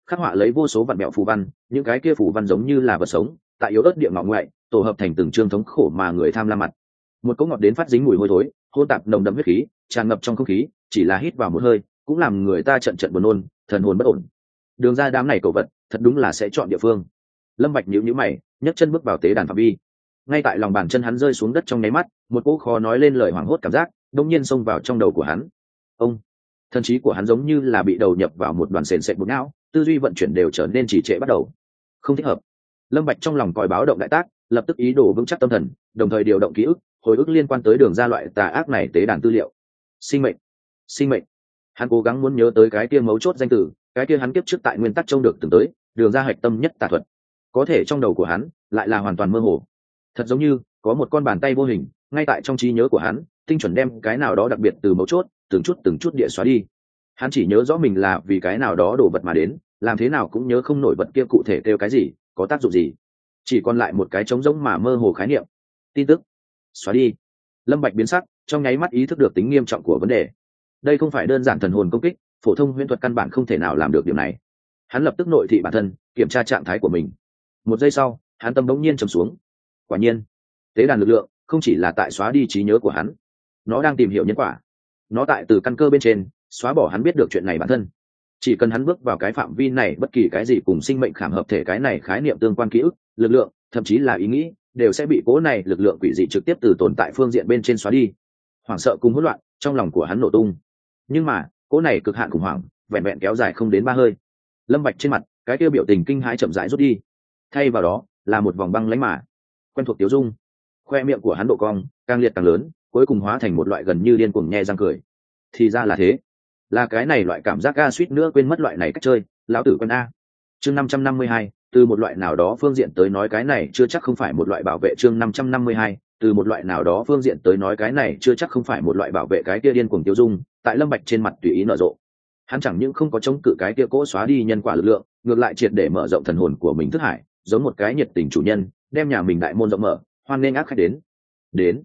Speaker 1: khắc họa lấy vô số vặn mẹo phù văn, những cái kia phù văn giống như là vật sống tại yếu ớt địa ngọ ngoại tổ hợp thành từng chương thống khổ mà người tham lam mặt. Một cỗ ngọt đến phát dính mùi hôi thối hôn tạp nồng đậm huyết khí tràn ngập trong không khí, chỉ là hít vào một hơi cũng làm người ta trận trận buồn nôn, thần hồn bất ổn. Đường ra đám này cầu vật thật đúng là sẽ chọn địa phương. Lâm Bạch nhíu nhíu mày, nhấc chân bước vào tế đàn phạm vi. Ngay tại lòng bàn chân hắn rơi xuống đất trong nháy mắt, một cỗ khó nói lên lời hoảng hốt cảm giác đột nhiên xông vào trong đầu của hắn. Ông, thần trí của hắn giống như là bị đầu nhập vào một đoàn sền sệt bột não, tư duy vận chuyển đều trở nên trì trệ bắt đầu. Không thích hợp. Lâm Bạch trong lòng còi báo động đại tác, lập tức ý đồ vững chắc tâm thần, đồng thời điều động ký ức, hồi ức liên quan tới đường ra loại tà ác này tế đàn tư liệu. Sinh mệnh, sinh mệnh. Hắn cố gắng muốn nhớ tới cái kia mấu chốt danh từ, cái kia hắn kiếp trước tại nguyên tắc trông được từng tới, đường ra hạch tâm nhất tà thuật. Có thể trong đầu của hắn lại là hoàn toàn mơ hồ. Thật giống như có một con bàn tay vô hình ngay tại trong trí nhớ của hắn, tinh chuẩn đem cái nào đó đặc biệt từ mấu chốt từng chút địa xóa đi. Hắn chỉ nhớ rõ mình là vì cái nào đó đổ vật mà đến, làm thế nào cũng nhớ không nổi vật kia cụ thể kêu cái gì, có tác dụng gì, chỉ còn lại một cái trống rỗng mà mơ hồ khái niệm. Tin tức xóa đi. Lâm Bạch biến sắc, trong nháy mắt ý thức được tính nghiêm trọng của vấn đề. Đây không phải đơn giản thần hồn công kích, phổ thông huyễn thuật căn bản không thể nào làm được điều này. Hắn lập tức nội thị bản thân, kiểm tra trạng thái của mình. Một giây sau, hắn tâm bỗng nhiên trầm xuống. Quả nhiên, tế đàn lực lượng không chỉ là tại xóa đi trí nhớ của hắn, nó đang tìm hiểu nhân quả. Nó tại từ căn cơ bên trên xóa bỏ hắn biết được chuyện này bản thân. Chỉ cần hắn bước vào cái phạm vi này, bất kỳ cái gì cùng sinh mệnh khảm hợp thể cái này khái niệm tương quan ký ức, lực lượng, thậm chí là ý nghĩ, đều sẽ bị cố này lực lượng quỷ dị trực tiếp từ tồn tại phương diện bên trên xóa đi. Hoảng sợ cùng hỗn loạn trong lòng của hắn nổ tung. Nhưng mà cố này cực hạn khủng hoảng vẹn vẹn kéo dài không đến 3 hơi. Lâm Bạch trên mặt cái kia biểu tình kinh hãi chậm rãi rút đi, thay vào đó là một vòng băng lãnh mà quen thuộc tiêu dung. Khoe miệng của hắn độ cong càng liệt càng lớn, cuối cùng hóa thành một loại gần như điên cuồng nhe răng cười. Thì ra là thế, là cái này loại cảm giác ga suýt nữa quên mất loại này cách chơi, lão tử quân a. Chương 552, từ một loại nào đó phương diện tới nói cái này chưa chắc không phải một loại bảo vệ. Chương 552, từ một loại nào đó phương diện tới nói cái này chưa chắc không phải một loại bảo vệ. Cái kia điên cuồng tiêu dung tại Lâm Bạch trên mặt tùy ý nở rộ. Hắn chẳng những không có chống cự cái kia cỗ xóa đi nhân quả lực lượng, ngược lại triệt để mở rộng thần hồn của mình thức hải, giống một cái nhiệt tình chủ nhân, đem nhà mình đại môn rộng mở, hoan nghênh ác khách đến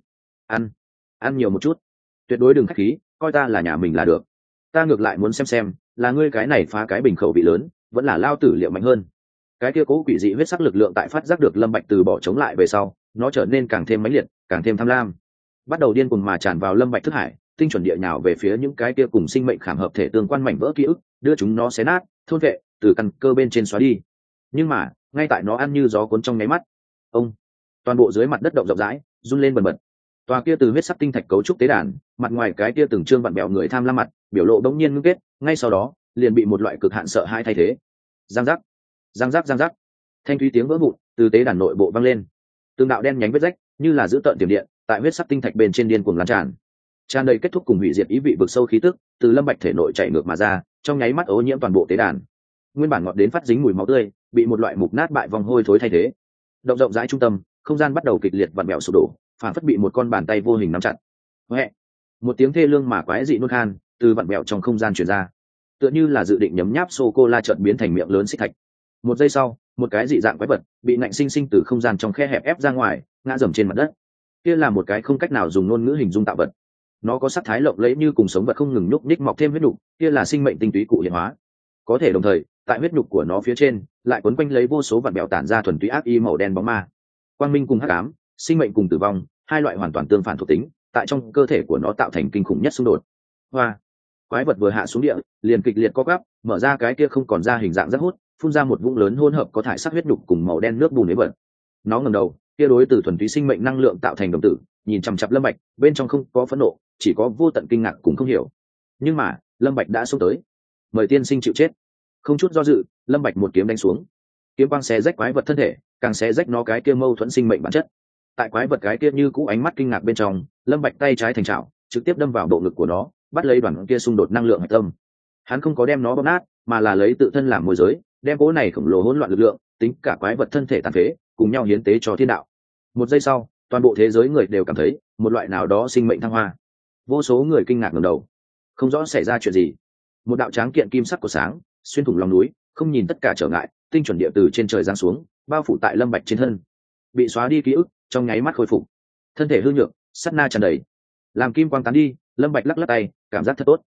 Speaker 1: ăn nhiều một chút, tuyệt đối đừng khách khí, coi ta là nhà mình là được. Ta ngược lại muốn xem là ngươi cái này phá cái bình khẩu vị lớn, vẫn là lao tử liệu mạnh hơn. Cái kia cố quỷ dị huyết sắc lực lượng tại phát giác được Lâm Bạch từ bỏ chống lại về sau, nó trở nên càng thêm mãnh liệt, càng thêm tham lam, bắt đầu điên cuồng mà tràn vào Lâm Bạch thức hải, tinh chuẩn địa nhào về phía những cái kia cùng sinh mệnh khảm hợp thể tương quan mảnh vỡ ký ức, đưa chúng nó xé nát, thôn vệ, từ căn cơ bên trên xóa đi. Nhưng mà ngay tại nó ăn như gió cuốn trong nháy mắt, ông, toàn bộ dưới mặt đất động rộng rãi, run lên bần bật. Tòa kia từ huyết sắc tinh thạch cấu trúc tế đàn, mặt ngoài cái kia từng trương vặn bẹo người tham lam mặt, biểu lộ đống nhiên ngưng kết, ngay sau đó liền bị một loại cực hạn sợ hãi thay thế. Giang giác, giang giác, giang giác, thanh thúy tiếng vỡ vụn từ tế đàn nội bộ vang lên. Từng đạo đen nhánh vết rách như là giữ tợn tiềm điện tại huyết sắc tinh thạch bên trên điên cuồng lan tràn đầy kết thúc cùng hủy diệt ý vị vực sâu khí tức từ Lâm Bạch thể nội chảy ngược mà ra, trong nháy mắt ô nhiễm toàn bộ tế đàn. Nguyên bản ngọt đến phát dính mùi máu tươi bị một loại mục nát bại vong hôi thối thay thế. Động rộng rãi trung tâm, không gian bắt đầu kịch liệt vặn vẹo sụp đổ, phản phất bị một con bàn tay vô hình nắm chặt. Huệ, một tiếng thê lương mà quái dị nôn khan từ vặn vẹo trong không gian truyền ra, tựa như là dự định nhấm nháp sô cô la chợt biến thành miệng lớn xích thạch. Một giây sau, một cái dị dạng quái vật bị ngạnh sinh sinh từ không gian trong khe hẹp ép ra ngoài, ngã dầm trên mặt đất. Kia là một cái không cách nào dùng ngôn ngữ hình dung tạo vật. Nó có sắc thái lộng lẫy như cùng sống vật không ngừng nhúc nhích mọc thêm huyết nhục, kia là sinh mệnh tinh túy cụ hiện hóa. Có thể đồng thời, tại huyết nhục của nó phía trên lại quấn quanh lấy vô số vạn bèo tản ra thuần túy ác y màu đen bóng ma. Quang minh cùng hắc ám, sinh mệnh cùng tử vong, hai loại hoàn toàn tương phản thuộc tính, tại trong cơ thể của nó tạo thành kinh khủng nhất xung đột. Hoa, quái vật vừa hạ xuống địa, liền kịch liệt co quắp, mở ra cái kia không còn ra hình dạng rất hút, phun ra một vũng lớn hỗn hợp có thải sắc huyết nhục cùng màu đen nước bùn ấy vật. Nó ngẩng đầu, kia đối từ thuần túy sinh mệnh năng lượng tạo thành đồng tử, nhìn chằm chằm Lâm Bạch, bên trong không có phẫn nộ, chỉ có vô tận kinh ngạc cùng không hiểu. Nhưng mà Lâm Bạch đã xông tới, mời tiên sinh chịu chết. Không chút do dự, Lâm Bạch một kiếm đánh xuống. Kiếm quang xé rách quái vật thân thể, càng xé rách nó cái kia mâu thuẫn sinh mệnh bản chất. Tại quái vật cái kia như cũ ánh mắt kinh ngạc bên trong, Lâm Bạch tay trái thành trảo, trực tiếp đâm vào bộ ngực của nó, bắt lấy đoàn kia xung đột năng lượng hạch tâm. Hắn không có đem nó bóp nát, mà là lấy tự thân làm môi giới, đem cỗ này khổng lồ hỗn loạn lực lượng, tính cả quái vật thân thể tàn phế, cùng nhau hiến tế cho thiên đạo. Một giây sau, toàn bộ thế giới người đều cảm thấy một loại nào đó sinh mệnh thăng hoa. Vô số người kinh ngạc ngẩng đầu, không rõ xảy ra chuyện gì. Một đạo tráng kiện kim sắc của sáng xuyên thủng lòng núi, không nhìn tất cả trở ngại, tinh chuẩn địa từ trên trời giáng xuống, bao phủ tại Lâm Bạch trên thân. Bị xóa đi ký ức, trong nháy mắt khôi phục. Thân thể hư nhược, sát na tràn đầy. Làm kim quang tán đi, Lâm Bạch lắc lắc tay, cảm giác thật tốt.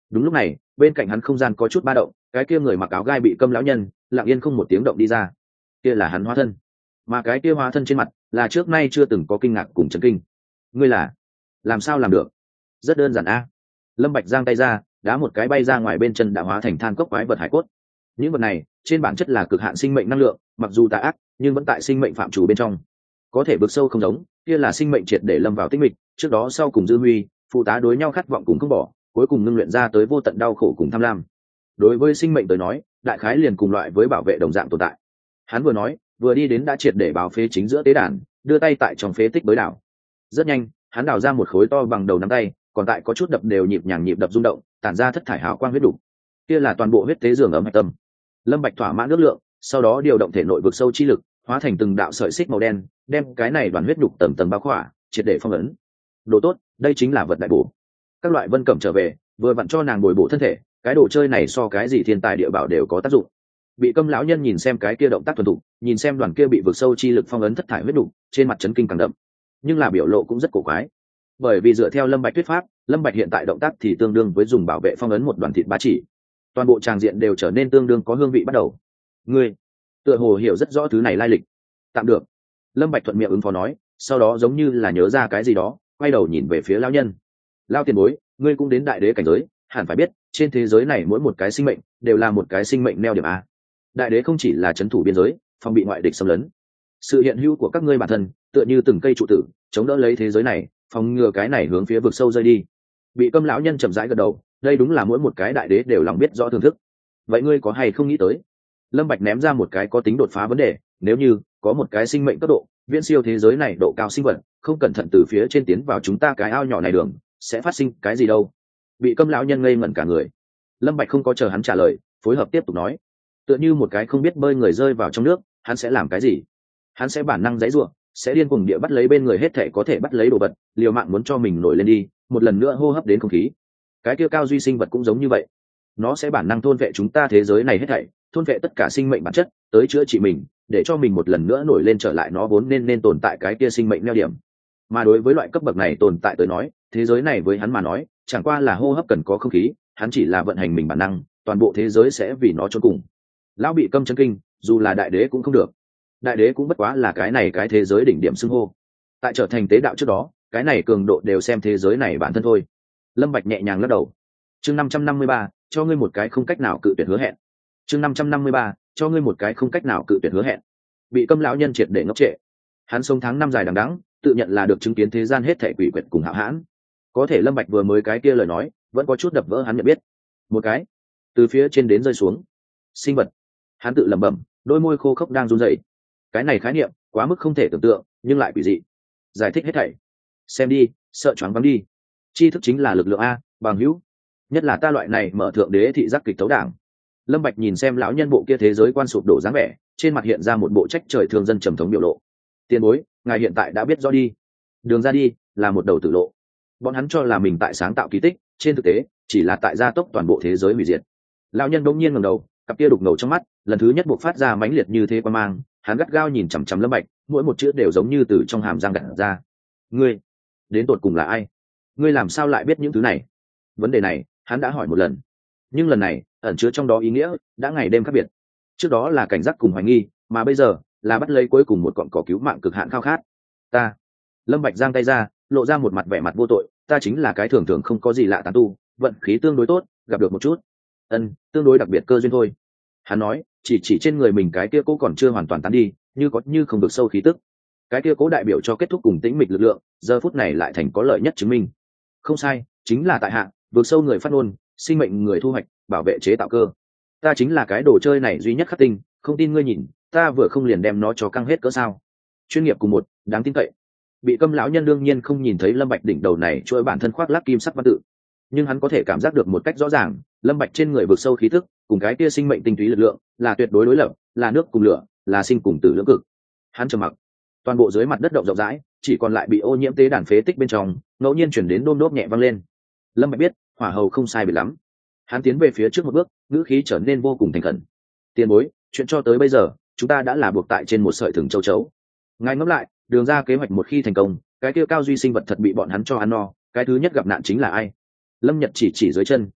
Speaker 1: Đúng lúc này bên cạnh hắn không gian có chút ba động, cái kia người mặc áo gai bị câm lão nhân lặng yên không một tiếng động đi ra. Kia là hắn hóa thân, mà cái kia hóa thân trên mặt là trước nay chưa từng có kinh ngạc cùng chấn kinh. Ngươi là làm sao làm được? Rất đơn giản a. Lâm Bạch giang tay ra, đá một cái bay ra ngoài, bên chân đã hóa thành than cốc quái vật hải cốt. Những vật này trên bản chất là cực hạn sinh mệnh năng lượng, mặc dù tà ác nhưng vẫn tại sinh mệnh phạm chủ bên trong, có thể vượt sâu không giống. Kia là sinh mệnh triệt để lâm vào tinh mịch, trước đó sau cùng dư huy phụ tá đối nhau khát vọng cùng không bỏ, cuối cùng ngưng luyện ra tới vô tận đau khổ cùng tham lam. Đối với sinh mệnh tới nói, đại khái liền cùng loại với bảo vệ đồng dạng tồn tại. Hắn vừa nói vừa đi đến đã triệt để báo phế chính giữa tế đàn, đưa tay tại trong phế tích bới đảo. Rất nhanh hắn đào ra một khối to bằng đầu nắm tay, còn tại có chút đập đều nhịp nhàng nhịp đập rung động, tản ra thất thải hào quang huyết đủ. Kia là toàn bộ huyết tế giường ấm hạch tâm. Lâm Bạch thỏa mãn nước lượng, sau đó điều động thể nội vực sâu chi lực, hóa thành từng đạo sợi xích màu đen, đem cái này đoàn huyết đục tầng tầng bao khỏa, triệt để phong ấn. Đồ tốt, đây chính là vật đại bổ. Các loại vân cẩm trở về, vừa vặn cho nàng bồi bổ thân thể, cái đồ chơi này so cái gì thiên tài địa bảo đều có tác dụng. Bị câm lão nhân nhìn xem cái kia động tác thuần thục, nhìn xem đoàn kia bị vực sâu chi lực phong ấn thất thải huyết đục, trên mặt chấn kinh càng đậm, nhưng là biểu lộ cũng rất cổ quái. Bởi vì dựa theo Lâm Bạch thuyết pháp, Lâm Bạch hiện tại động tác thì tương đương với dùng bảo vệ phong ấn một đoàn thịt ba chỉ, toàn bộ tràng diện đều trở nên tương đương có hương vị bắt đầu. Ngươi tựa hồ hiểu rất rõ thứ này lai lịch. Tạm được. Lâm Bạch thuận miệng ứng phó nói, sau đó giống như là nhớ ra cái gì đó, quay đầu nhìn về phía lão nhân. Lão tiền bối, ngươi cũng đến đại đế cảnh giới, hẳn phải biết trên thế giới này mỗi một cái sinh mệnh đều là một cái sinh mệnh neo điểm a. Đại đế không chỉ là trấn thủ biên giới, phòng bị ngoại địch xâm lấn. Sự hiện hữu của các ngươi bản thân tựa như từng cây trụ tử, chống đỡ lấy thế giới này, phòng ngừa cái này hướng phía vực sâu rơi đi. Bị câm lão nhân chậm rãi gật đầu, đây đúng là mỗi một cái đại đế đều lòng biết rõ thưởng thức. Vậy ngươi có hay không nghĩ tới? Lâm Bạch ném ra một cái có tính đột phá vấn đề, nếu như có một cái sinh mệnh cấp độ viễn siêu thế giới này độ cao sinh vật, không cẩn thận từ phía trên tiến vào chúng ta cái ao nhỏ này đường, sẽ phát sinh cái gì đâu? Bị câm lão nhân ngây ngẩn cả người. Lâm Bạch không có chờ hắn trả lời, phối hợp tiếp tục nói, tựa như một cái không biết bơi người rơi vào trong nước, hắn sẽ làm cái gì? Hắn sẽ bản năng giãy giụa, sẽ điên cuồng địa bắt lấy bên người hết thảy có thể bắt lấy đồ vật, liều mạng muốn cho mình nổi lên đi, một lần nữa hô hấp đến không khí. Cái kia cao duy sinh vật cũng giống như vậy, nó sẽ bản năng thôn vệ chúng ta thế giới này hết thảy, thôn vệ tất cả sinh mệnh bản chất, tới chữa trị mình, để cho mình một lần nữa nổi lên trở lại nó vốn nên tồn tại cái kia sinh mệnh neo điểm. Mà đối với loại cấp bậc này tồn tại tới nói, thế giới này với hắn mà nói chẳng qua là hô hấp cần có không khí, hắn chỉ là vận hành mình bản năng, toàn bộ thế giới sẽ vì nó chôn cùng. Lão bị câm chấn kinh, dù là đại đế cũng không được. Đại đế cũng bất quá là cái này cái thế giới đỉnh điểm xưng hô. Tại trở thành tế đạo trước đó, cái này cường độ đều xem thế giới này bản thân thôi. Lâm Bạch nhẹ nhàng lắc đầu. Chương 553, cho ngươi một cái không cách nào cự tuyệt hứa hẹn. Chương 553, cho ngươi một cái không cách nào cự tuyệt hứa hẹn. Bị câm lão nhân triệt để ngốc trệ. Hắn sống tháng năm dài đằng đẵng, tự nhận là được chứng kiến thế gian hết thảy quỷ quyệt cùng hạo hãn. Có thể Lâm Bạch vừa mới cái kia lời nói, vẫn có chút đập vỡ hắn nhận biết. Một cái, từ phía trên đến rơi xuống. Sinh vật. Hắn tự lẩm bẩm, đôi môi khô khốc đang run rẩy. Cái này khái niệm, quá mức không thể tưởng tượng, nhưng lại quỷ dị. Giải thích hết thảy. Xem đi, sợ choáng váng đi. Tri thức chính là lực lượng a, bằng hữu. Nhất là ta loại này mở thượng đế thị giác kịch tấu đảng. Lâm Bạch nhìn xem lão nhân bộ kia thế giới quan sụp đổ dáng vẻ, trên mặt hiện ra một bộ trách trời thương dân trầm thống biểu lộ. Tiền bối, ngài hiện tại đã biết rõ đi. Đường ra đi là một đầu tử lộ. Bọn hắn cho là mình tại sáng tạo kỳ tích, trên thực tế chỉ là tại gia tốc toàn bộ thế giới hủy diệt. Lão nhân đột nhiên ngẩng đầu, cặp kia đục ngầu trong mắt lần thứ nhất bộc phát ra mãnh liệt như thế quan mang. Hắn gắt gao nhìn chằm chằm Lâm Bạch, mỗi một chữ đều giống như từ trong hàm răng gạt ra. Ngươi, đến tột cùng là ai? Ngươi làm sao lại biết những thứ này? Vấn đề này hắn đã hỏi một lần, nhưng lần này ẩn chứa trong đó ý nghĩa đã ngày đêm khác biệt. Trước đó là cảnh giác cùng hoài nghi, mà bây giờ là bắt lấy cuối cùng một cọng cỏ cứu mạng cực hạn khao khát. Ta. Lâm Bạch giang tay ra, lộ ra một mặt vẻ mặt vô tội, ta chính là cái thường thường không có gì lạ tán tu, vận khí tương đối tốt, gặp được một chút tương đối đặc biệt cơ duyên thôi. Hắn nói, chỉ trên người mình cái kia cố còn chưa hoàn toàn tán đi, như có như không được sâu khí tức. Cái kia cố đại biểu cho kết thúc cùng tĩnh mịch lực lượng, giờ phút này lại thành có lợi nhất chứng minh. Không sai, chính là tại hạ, vượt sâu người phát ngôn, sinh mệnh người thu hoạch, bảo vệ chế tạo cơ. Ta chính là cái đồ chơi này duy nhất khắc tinh, không tin ngươi nhìn, ta vừa không liền đem nó cho căng hết cỡ sao? Chuyên nghiệp cùng một, đáng tin cậy. Bị câm lão nhân đương nhiên không nhìn thấy Lâm Bạch đỉnh đầu này chuỗi bản thân khoác lác kim sắc văn tự, nhưng hắn có thể cảm giác được một cách rõ ràng, Lâm Bạch trên người vượt sâu khí tức, cùng cái kia sinh mệnh tinh túy lực lượng, là tuyệt đối đối lập, là nước cùng lửa, là sinh cùng tử lưỡng cực. Hắn trầm mặc. Toàn bộ dưới mặt đất động rộng rãi, chỉ còn lại bị ô nhiễm tế đàn phế tích bên trong, ngẫu nhiên chuyển đến đôm đốp nhẹ vang lên. Lâm Bạch biết, hỏa hầu không sai biệt lắm. Hắn tiến về phía trước một bước, ngữ khí trở nên vô cùng thành khẩn. Tiền bối, chuyện cho tới bây giờ, chúng ta đã là buộc tại trên một sợi thừng châu chấu. Ngài ngẫm lại, đường ra kế hoạch một khi thành công, cái kia cao duy sinh vật thật bị bọn hắn cho ăn no, cái thứ nhất gặp nạn chính là ai? Lâm Nhật chỉ dưới chân,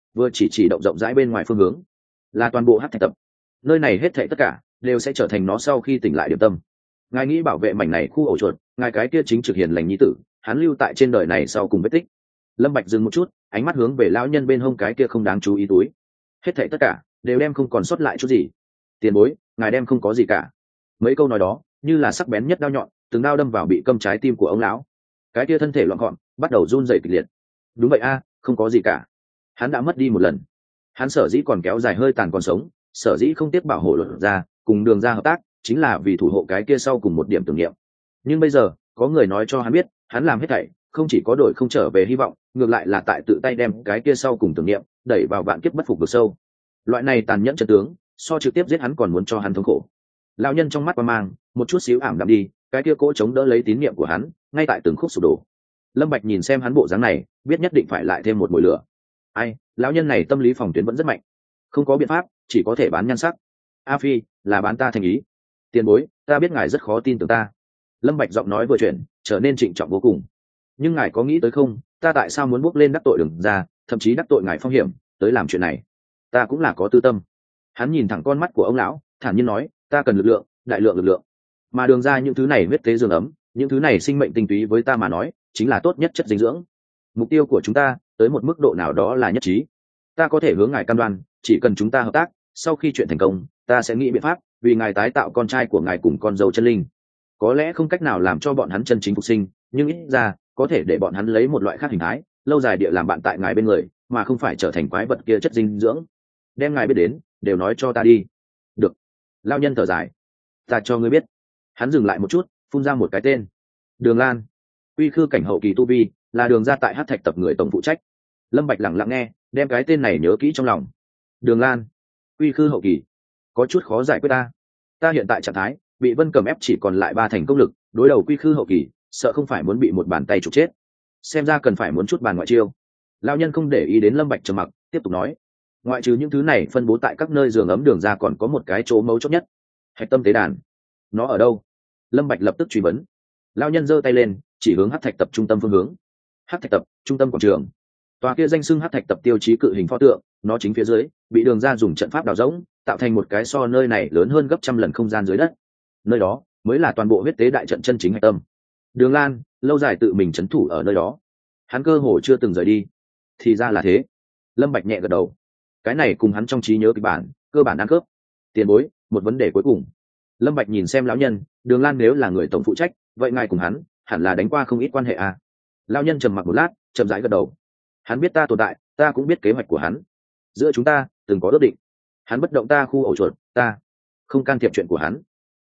Speaker 1: vừa chỉ động rộng rãi bên ngoài phương hướng, là toàn bộ hát thạch tập. Nơi này hết thảy tất cả đều sẽ trở thành nó sau khi tỉnh lại điểm tâm. Ngài nghĩ bảo vệ mảnh này khu ổ chuột, ngài cái kia chính trực hiền lành nhi tử, hắn lưu tại trên đời này sau cùng vết tích. Lâm Bạch dừng một chút, ánh mắt hướng về lão nhân bên hông cái kia không đáng chú ý túi. Hết thảy tất cả đều đem không còn sót lại chút gì. Tiền bối, ngài đem không có gì cả. Mấy câu nói đó như là sắc bén nhất đao nhọn, từng đao đâm vào bị câm trái tim của ông lão. Cái kia thân thể loạn gọn, bắt đầu run rẩy kịch liệt. Đúng vậy a, không có gì cả. Hắn đã mất đi một lần. Hắn sở dĩ còn kéo dài hơi tàn còn sống, sở dĩ không tiếp bảo hộ luật ra, cùng Đường ra hợp tác, chính là vì thủ hộ cái kia sau cùng một điểm tưởng niệm. Nhưng bây giờ có người nói cho hắn biết, hắn làm hết thảy không chỉ có đổi không trở về hy vọng, ngược lại là tại tự tay đem cái kia sau cùng tưởng niệm đẩy vào vạn kiếp bất phục vực sâu. Loại này tàn nhẫn chân tướng, so trực tiếp giết hắn còn muốn cho hắn thống khổ. Lão nhân trong mắt qua mang một chút xíu ảm đạm đi, cái kia cỗ chống đỡ lấy tín niệm của hắn, ngay tại từng khúc sụp đổ. Lâm Bạch nhìn xem hắn bộ dáng này, biết nhất định phải lại thêm một mùi lửa. Ai, lão nhân này tâm lý phòng tuyến vẫn rất mạnh, không có biện pháp, chỉ có thể bán nhan sắc. A Phi, là bán ta thành ý. Tiền bối, ta biết ngài rất khó tin tưởng ta. Lâm Bạch giọng nói vừa chuyển, trở nên trịnh trọng vô cùng. Nhưng ngài có nghĩ tới không, ta tại sao muốn bước lên đắc tội Đường ra, thậm chí đắc tội ngài phong hiểm, tới làm chuyện này? Ta cũng là có tư tâm. Hắn nhìn thẳng con mắt của ông lão, thản nhiên nói, ta cần lực lượng, đại lượng lực lượng. Mà Đường ra những thứ này huyết tế dương ấm, những thứ này sinh mệnh tinh túy với ta mà nói, chính là tốt nhất chất dinh dưỡng. Mục tiêu của chúng ta, tới một mức độ nào đó là nhất trí. Ta có thể hướng ngài cam đoan, chỉ cần chúng ta hợp tác, sau khi chuyện thành công, ta sẽ nghĩ biện pháp vì ngài tái tạo con trai của ngài cùng con dâu chân linh. Có lẽ không cách nào làm cho bọn hắn chân chính phục sinh, nhưng ít ra có thể để bọn hắn lấy một loại khác hình thái, lâu dài địa làm bạn tại ngài bên người, mà không phải trở thành quái vật kia chất dinh dưỡng. Đem ngài biết đến, đều nói cho ta đi. Được. Lão nhân thở dài. Ta cho ngươi biết. Hắn dừng lại một chút, phun ra một cái tên. Đường Lan. Quy khư cảnh hậu kỳ tu vi, là Đường ra tại Hắc Thạch tập người tổng phụ trách. Lâm Bạch lặng lặng nghe, đem cái tên này nhớ kỹ trong lòng. Đường Lan. Quy khư hậu kỳ, có chút khó giải quyết ta. Ta hiện tại trạng thái bị Vân Cầm ép chỉ còn lại 3 thành công lực, đối đầu quy khư hậu kỳ, sợ không phải muốn bị một bàn tay trục chết. Xem ra cần phải muốn chút bàn ngoại chiêu. Lão nhân không để ý đến Lâm Bạch trầm mặc, tiếp tục nói, ngoại trừ những thứ này phân bố tại các nơi giường ấm Đường ra còn có một cái chỗ mấu chốt nhất, hạch tâm tế đàn. Nó ở đâu? Lâm Bạch lập tức truy vấn. Lão nhân giơ tay lên, chỉ hướng Hắc Thạch tập trung tâm phương hướng. Hắc Thạch tập, trung tâm quảng trường. Tòa kia danh xưng Hắc Thạch tập tiêu chí cự hình pho tượng, nó chính phía dưới bị Đường ra dùng trận pháp đào rỗng, tạo thành một cái so nơi này lớn hơn gấp trăm lần không gian dưới đất. Nơi đó mới là toàn bộ huyết tế đại trận chân chính hạch tâm. Đường Lan lâu dài tự mình trấn thủ ở nơi đó, hắn cơ hồ chưa từng rời đi. Thì ra là thế. Lâm Bạch nhẹ gật đầu. Cái này cùng hắn trong trí nhớ kịch bản cơ bản ăn khớp. Tiền bối, một vấn đề cuối cùng. Lâm Bạch nhìn xem lão nhân, Đường Lan nếu là người tổng phụ trách, vậy ngài cùng hắn hẳn là đánh qua không ít quan hệ à? Lão nhân trầm mặc một lát, chậm rãi gật đầu. Hắn biết ta tồn tại, ta cũng biết kế hoạch của hắn. Giữa chúng ta từng có ước định. Hắn bất động ta khu ổ chuột, ta không can thiệp chuyện của hắn.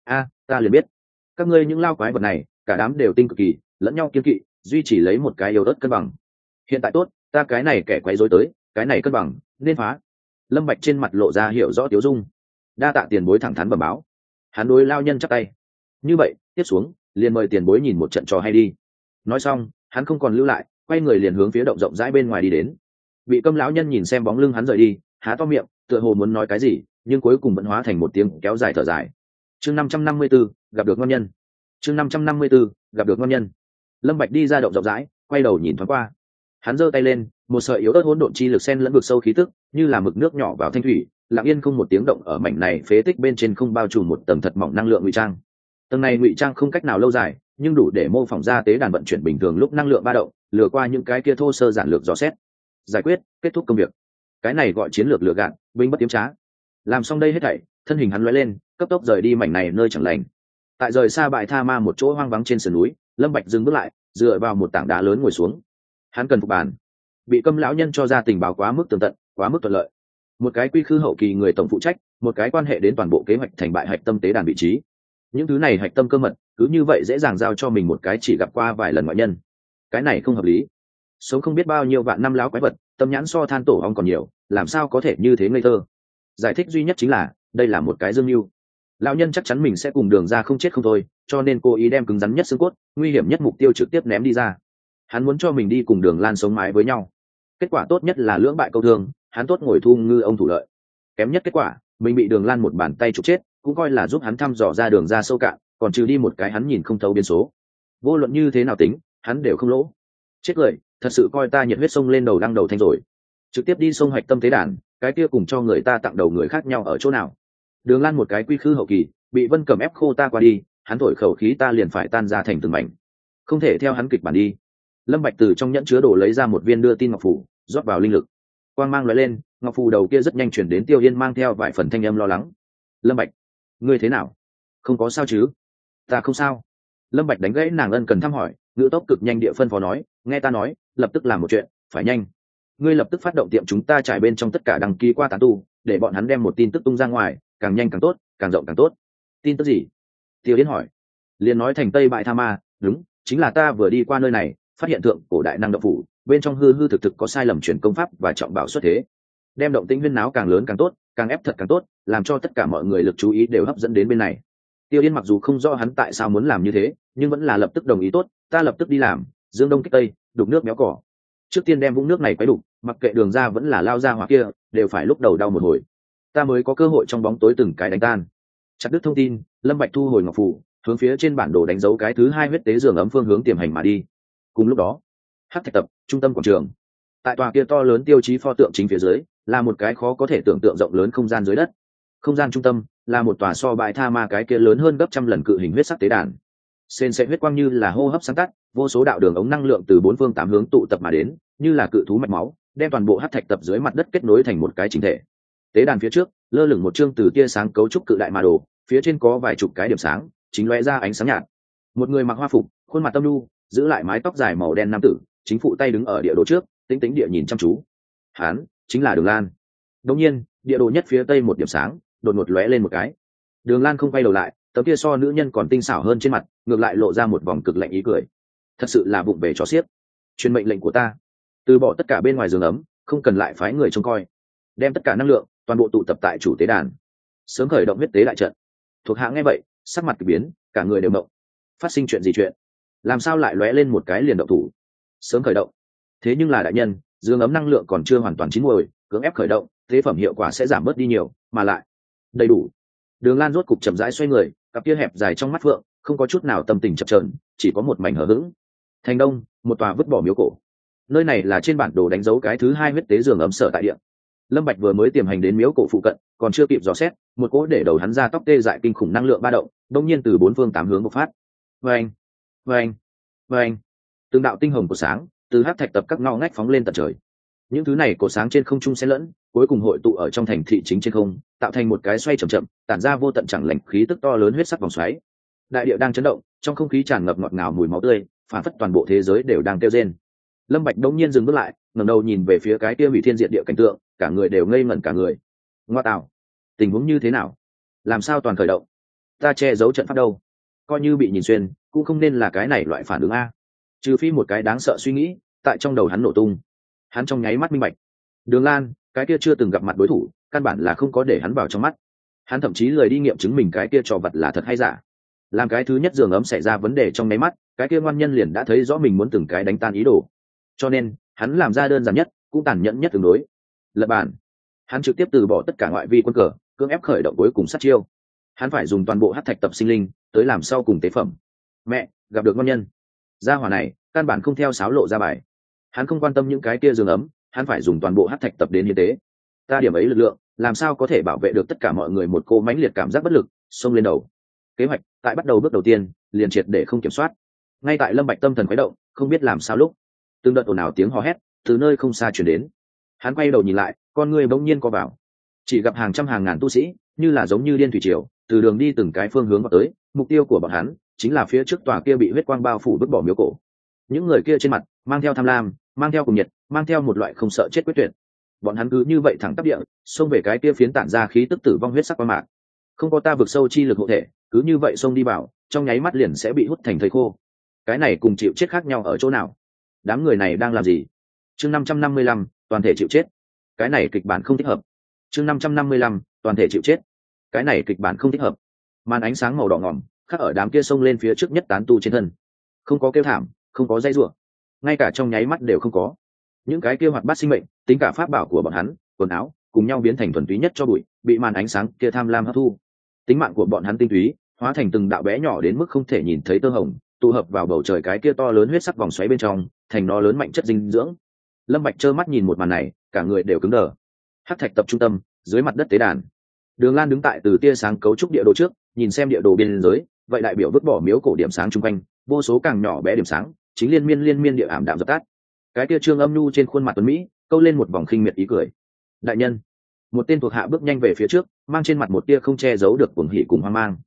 Speaker 1: Ta liền biết, các ngươi những lao quái vật này, cả đám đều tinh cực kỳ, lẫn nhau kiên kỵ, duy chỉ lấy một cái yếu ớt cân bằng. Hiện tại tốt, ta cái này kẻ quấy rối tới, cái này cân bằng nên phá. Lâm Bạch trên mặt lộ ra hiểu rõ tiếu dung. Đa tạ tiền bối thẳng thắn bẩm báo. Hắn đối lao nhân chắp tay. Như vậy, tiếp xuống, liền mời tiền bối nhìn một trận trò hay đi. Nói xong, hắn không còn lưu lại, quay người liền hướng phía động rộng rãi bên ngoài đi đến. Bị câm lão nhân nhìn xem bóng lưng hắn rời đi, há to miệng, tựa hồ muốn nói cái gì, nhưng cuối cùng vẫn hóa thành một tiếng kéo dài thở dài. Chương 554, gặp được ngon nhân. Chương 554, gặp được ngon nhân. Lâm Bạch đi ra động rộng rãi, quay đầu nhìn thoáng qua. Hắn giơ tay lên, một sợi yếu ớt hỗn độn chi lực xen lẫn vực sâu khí tức, như là mực nước nhỏ vào thanh thủy, lặng yên không một tiếng động ở mảnh này phế tích bên trên không bao trùm một tầng thật mỏng năng lượng ngụy trang. Tầng này ngụy trang không cách nào lâu dài, nhưng đủ để mô phỏng ra tế đàn vận chuyển bình thường lúc năng lượng ba động, lừa qua những cái kia thô sơ giản lược dò xét. Giải quyết, kết thúc công việc. Cái này gọi chiến lược lừa gạt, binh bất tiếm trá. Làm xong đây hết thảy, thân hình hắn lóe lên, cấp tốc rời đi mảnh này nơi chẳng lành. Tại rời xa bãi tha ma một chỗ hoang vắng trên sườn núi, Lâm Bạch dừng bước lại, dựa vào một tảng đá lớn ngồi xuống. Hắn cần phục bàn. Bị câm lão nhân cho ra tình báo quá mức tường tận, quá mức thuận lợi. Một cái quy khư hậu kỳ người tổng phụ trách, một cái quan hệ đến toàn bộ kế hoạch thành bại hạch tâm tế đàn vị trí. Những thứ này hạch tâm cơ mật, cứ như vậy dễ dàng giao cho mình một cái chỉ gặp qua vài lần ngoại nhân. Cái này không hợp lý. Sống không biết bao nhiêu vạn năm láo quái vật, tâm nhãn so than tổ ong còn nhiều, làm sao có thể như thế ngây thơ. Giải thích duy nhất chính là đây là một cái dương mưu. Lão nhân chắc chắn mình sẽ cùng Đường ra không chết không thôi, cho nên cố ý đem cứng rắn nhất xương cốt, nguy hiểm nhất mục tiêu trực tiếp ném đi ra. Hắn muốn cho mình đi cùng Đường Lan sống mái với nhau. Kết quả tốt nhất là lưỡng bại câu thương, hắn tốt ngồi thu ngư ông thủ lợi. Kém nhất kết quả, mình bị Đường Lan một bàn tay trục chết, cũng coi là giúp hắn thăm dò ra đường ra sâu cạn, còn trừ đi một cái hắn nhìn không thấu biến số. Vô luận như thế nào tính, hắn đều không lỗ. Chết cười, thật sự coi ta nhiệt huyết sông lên đầu đăng đầu thanh rồi. trực tiếp đi sông hạch tâm tế đàn, cái kia cùng cho người ta tặng đầu người khác nhau ở chỗ nào? Đường Lan một cái quy khư hậu kỳ, bị Vân Cầm ép khô ta qua đi, hắn thổi khẩu khí ta liền phải tan ra thành từng mảnh, không thể theo hắn kịch bản đi. Lâm Bạch từ trong nhẫn chứa đồ lấy ra một viên đưa tin ngọc phù, rót vào linh lực, quang mang lóe lên, ngọc phù đầu kia rất nhanh chuyển đến Tiêu Yên mang theo vài phần thanh âm lo lắng. Lâm Bạch, ngươi thế nào? Không có sao chứ? Ta không sao. Lâm Bạch đánh gãy nàng ân cần thăm hỏi, ngữ tốc cực nhanh địa phân phó nói, nghe ta nói, lập tức làm một chuyện, phải nhanh. Ngươi lập tức phát động tiệm chúng ta trải bên trong tất cả đăng ký qua tán tu, để bọn hắn đem một tin tức tung ra ngoài, càng nhanh càng tốt, càng rộng càng tốt. Tin tức gì? Tiêu Yến hỏi. Liền nói thành Tây Bại Tha Ma, đúng, chính là ta vừa đi qua nơi này, phát hiện thượng cổ đại năng động phủ, bên trong hư hư thực thực có sai lầm truyền công pháp và trọng bảo xuất thế. Đem động tĩnh huyên náo càng lớn càng tốt, càng ép thật càng tốt, làm cho tất cả mọi người lực chú ý đều hấp dẫn đến bên này. Tiêu Yên mặc dù không rõ hắn tại sao muốn làm như thế, nhưng vẫn là lập tức đồng ý tốt, ta lập tức đi làm, dương đông kích tây, đục nước méo cỏ. Trước tiên đem vũng nước này quấy đục, mặc kệ đường ra vẫn là lao ra hoặc kia, đều phải lúc đầu đau một hồi. Ta mới có cơ hội trong bóng tối từng cái đánh tan. Chặt đứt thông tin, Lâm Bạch thu hồi ngọc phù, hướng phía trên bản đồ đánh dấu cái thứ 2 huyết tế giường ấm phương hướng tiềm hành mà đi. Cùng lúc đó, Hắc Thạch Tập, trung tâm quảng trường. Tại tòa kia to lớn tiêu chí pho tượng chính phía dưới, là một cái khó có thể tưởng tượng rộng lớn không gian dưới đất. Không gian trung tâm là một tòa so bãi tha ma cái kia lớn hơn gấp trăm lần cự hình huyết sắc tế đàn. Sền sệt huyết quang như là hô hấp sáng tắt, vô số đạo đường ống năng lượng từ bốn phương tám hướng tụ tập mà đến, như là cự thú mạch máu, đem toàn bộ Hắc Thạch Tập dưới mặt đất kết nối thành một cái chỉnh thể. Tế đàn phía trước, lơ lửng một chương từ tia sáng cấu trúc cự đại ma đồ, phía trên có vài chục cái điểm sáng, chính lóe ra ánh sáng nhạt. Một người mặc hoa phục, khuôn mặt tâm nhu, giữ lại mái tóc dài màu đen nam tử, chính phụ tay đứng ở địa đồ trước, tĩnh tĩnh địa nhìn chăm chú. Hán, chính là Đường Lan. Đột nhiên, địa đồ nhất phía tây một điểm sáng, đột ngột lóe lên một cái. Đường Lan không quay đầu lại, tấm kia so nữ nhân còn tinh xảo hơn trên mặt, ngược lại lộ ra một vòng cực lạnh ý cười. Thật sự là bụng bể chó xiếc. Truyền mệnh lệnh của ta, từ bỏ tất cả bên ngoài giường ấm, không cần lại phái người trông coi, đem tất cả năng lượng toàn bộ tụ tập tại chủ tế đàn, sớm khởi động huyết tế đại trận. Thuộc hạ nghe vậy, sắc mặt kỳ biến, cả người đều động. Phát sinh chuyện gì chuyện? Làm sao lại lóe lên một cái liền động thủ? Sớm khởi động. Thế nhưng là đại nhân, giường ấm năng lượng còn chưa hoàn toàn chín muồi, cưỡng ép khởi động, tế phẩm hiệu quả sẽ giảm bớt đi nhiều, mà lại đầy đủ. Đường Lan rốt cục chậm rãi xoay người, cặp kia hẹp dài trong mắt phượng, không có chút nào tâm tình chập chờn, chỉ có một mảnh hờ hững. Thành Đông, một tòa vứt bỏ miếu cổ. Nơi này là trên bản đồ đánh dấu cái thứ 2 huyết tế giường ấm sở tại địa. Lâm Bạch vừa mới tiềm hành đến miếu cổ phụ cận, còn chưa kịp dò xét, một cỗ để đầu hắn ra tóc tê dại kinh khủng năng lượng ba động, đột nhiên từ bốn phương tám hướng bộc phát. Oeng, oeng, oeng. Từng đạo tinh hồng của sáng từ Hắc Thạch Tập các ngõ ngách phóng lên tận trời. Những thứ này cổ sáng trên không trung xen lẫn, cuối cùng hội tụ ở trong thành thị chính trên không, tạo thành một cái xoay chậm chậm, tản ra vô tận chẳng lành khí tức to lớn huyết sắc vòng xoáy. Đại địa đang chấn động, trong không khí tràn ngập ngọt ngào mùi máu tươi, phản phất toàn bộ thế giới đều đang kêu rên. Lâm Bạch đống nhiên dừng bước lại, ngẩng đầu nhìn về phía cái kia hủy thiên diệt địa cảnh tượng, cả người đều ngây ngẩn cả người. Ngoa tạo, tình huống như thế nào? Làm sao toàn khởi động? Ta che giấu trận pháp đâu? Coi như bị nhìn xuyên, cũng không nên là cái này loại phản ứng a. Trừ phi một cái đáng sợ suy nghĩ tại trong đầu hắn nổ tung. Hắn trong nháy mắt minh bạch, Đường Lan, cái kia chưa từng gặp mặt đối thủ, căn bản là không có để hắn vào trong mắt. Hắn thậm chí lười đi nghiệm chứng mình cái kia trò vật là thật hay giả. Làm cái thứ nhất giường ấm xảy ra vấn đề trong nháy mắt, cái kia ngoan nhân liền đã thấy rõ mình muốn từng cái đánh tan ý đồ. Cho nên, hắn làm ra đơn giản nhất, cũng tàn nhẫn nhất tương đối. Lật bàn. Hắn trực tiếp từ bỏ tất cả ngoại vi quân cờ, cưỡng ép khởi động cuối cùng sát chiêu. Hắn phải dùng toàn bộ Hắc Thạch Tập sinh linh tới làm sau cùng tế phẩm. Mẹ, gặp được ngon nhân. Gia hỏa này, căn bản không theo sáo lộ ra bài. Hắn không quan tâm những cái kia giường ấm, hắn phải dùng toàn bộ Hắc Thạch Tập đến hiến tế. Ta điểm ấy lực lượng, làm sao có thể bảo vệ được tất cả mọi người? Một cô mãnh liệt cảm giác bất lực xông lên đầu. Kế hoạch tại bắt đầu bước đầu tiên, liền triệt để không kiểm soát. Ngay tại Lâm Bạch tâm thần khuấy động, không biết làm sao lúc, từng đợt ồn ào tiếng hò hét từ nơi không xa truyền đến. Hắn quay đầu nhìn lại, con người bỗng nhiên co vào, chỉ gặp hàng trăm hàng ngàn tu sĩ, như là giống như điên thủy triều, từ đường đi từng cái phương hướng vào tới. Mục tiêu của bọn hắn chính là phía trước tòa kia bị huyết quang bao phủ vứt bỏ miếu cổ. Những người kia trên mặt mang theo tham lam, mang theo cùng nhiệt, mang theo một loại không sợ chết quyết tuyệt. Bọn hắn cứ như vậy thẳng tắp địa xông về cái kia phiến tản ra khí tức tử vong huyết sắc quang mạc. Không có ta vực sâu chi lực hộ thể, cứ như vậy xông đi vào, trong nháy mắt liền sẽ bị hút thành thây khô. Cái này cùng chịu chết khác nhau ở chỗ nào? Đám người này đang làm gì? Chương 555, toàn thể chịu chết. Cái này kịch bản không thích hợp. Chương 555, toàn thể chịu chết. Cái này kịch bản không thích hợp. Màn ánh sáng màu đỏ ngòm khắc ở đám kia xông lên phía trước nhất tán tu trên thân. Không có kêu thảm, không có dây rủa, ngay cả trong nháy mắt đều không có. Những cái kia hoạt bát sinh mệnh, tính cả pháp bảo của bọn hắn, quần áo, cùng nhau biến thành thuần túy nhất cho bụi, bị màn ánh sáng kia tham lam hấp thu. Tính mạng của bọn hắn tinh túy, hóa thành từng đạo bé nhỏ đến mức không thể nhìn thấy tơ hồng, tụ hợp vào bầu trời cái kia to lớn huyết sắc vòng xoáy bên trong, thành nó lớn mạnh chất dinh dưỡng. Lâm Bạch trơ mắt nhìn một màn này, cả người đều cứng đờ. Hắc thạch tập trung tâm, dưới mặt đất tế đàn. Đường Lan đứng tại từ tia sáng cấu trúc địa đồ trước, nhìn xem địa đồ biên giới, vậy đại biểu vứt bỏ miếu cổ điểm sáng chung quanh, vô số càng nhỏ bé điểm sáng, chính liên miên địa ảm đạm dập tắt. Cái kia Trương Âm Nhu trên khuôn mặt tuấn mỹ, câu lên một vòng khinh miệt ý cười. Đại nhân, một tên thuộc hạ bước nhanh về phía trước, mang trên mặt một tia không che giấu được cuồng hỉ cùng hoang mang.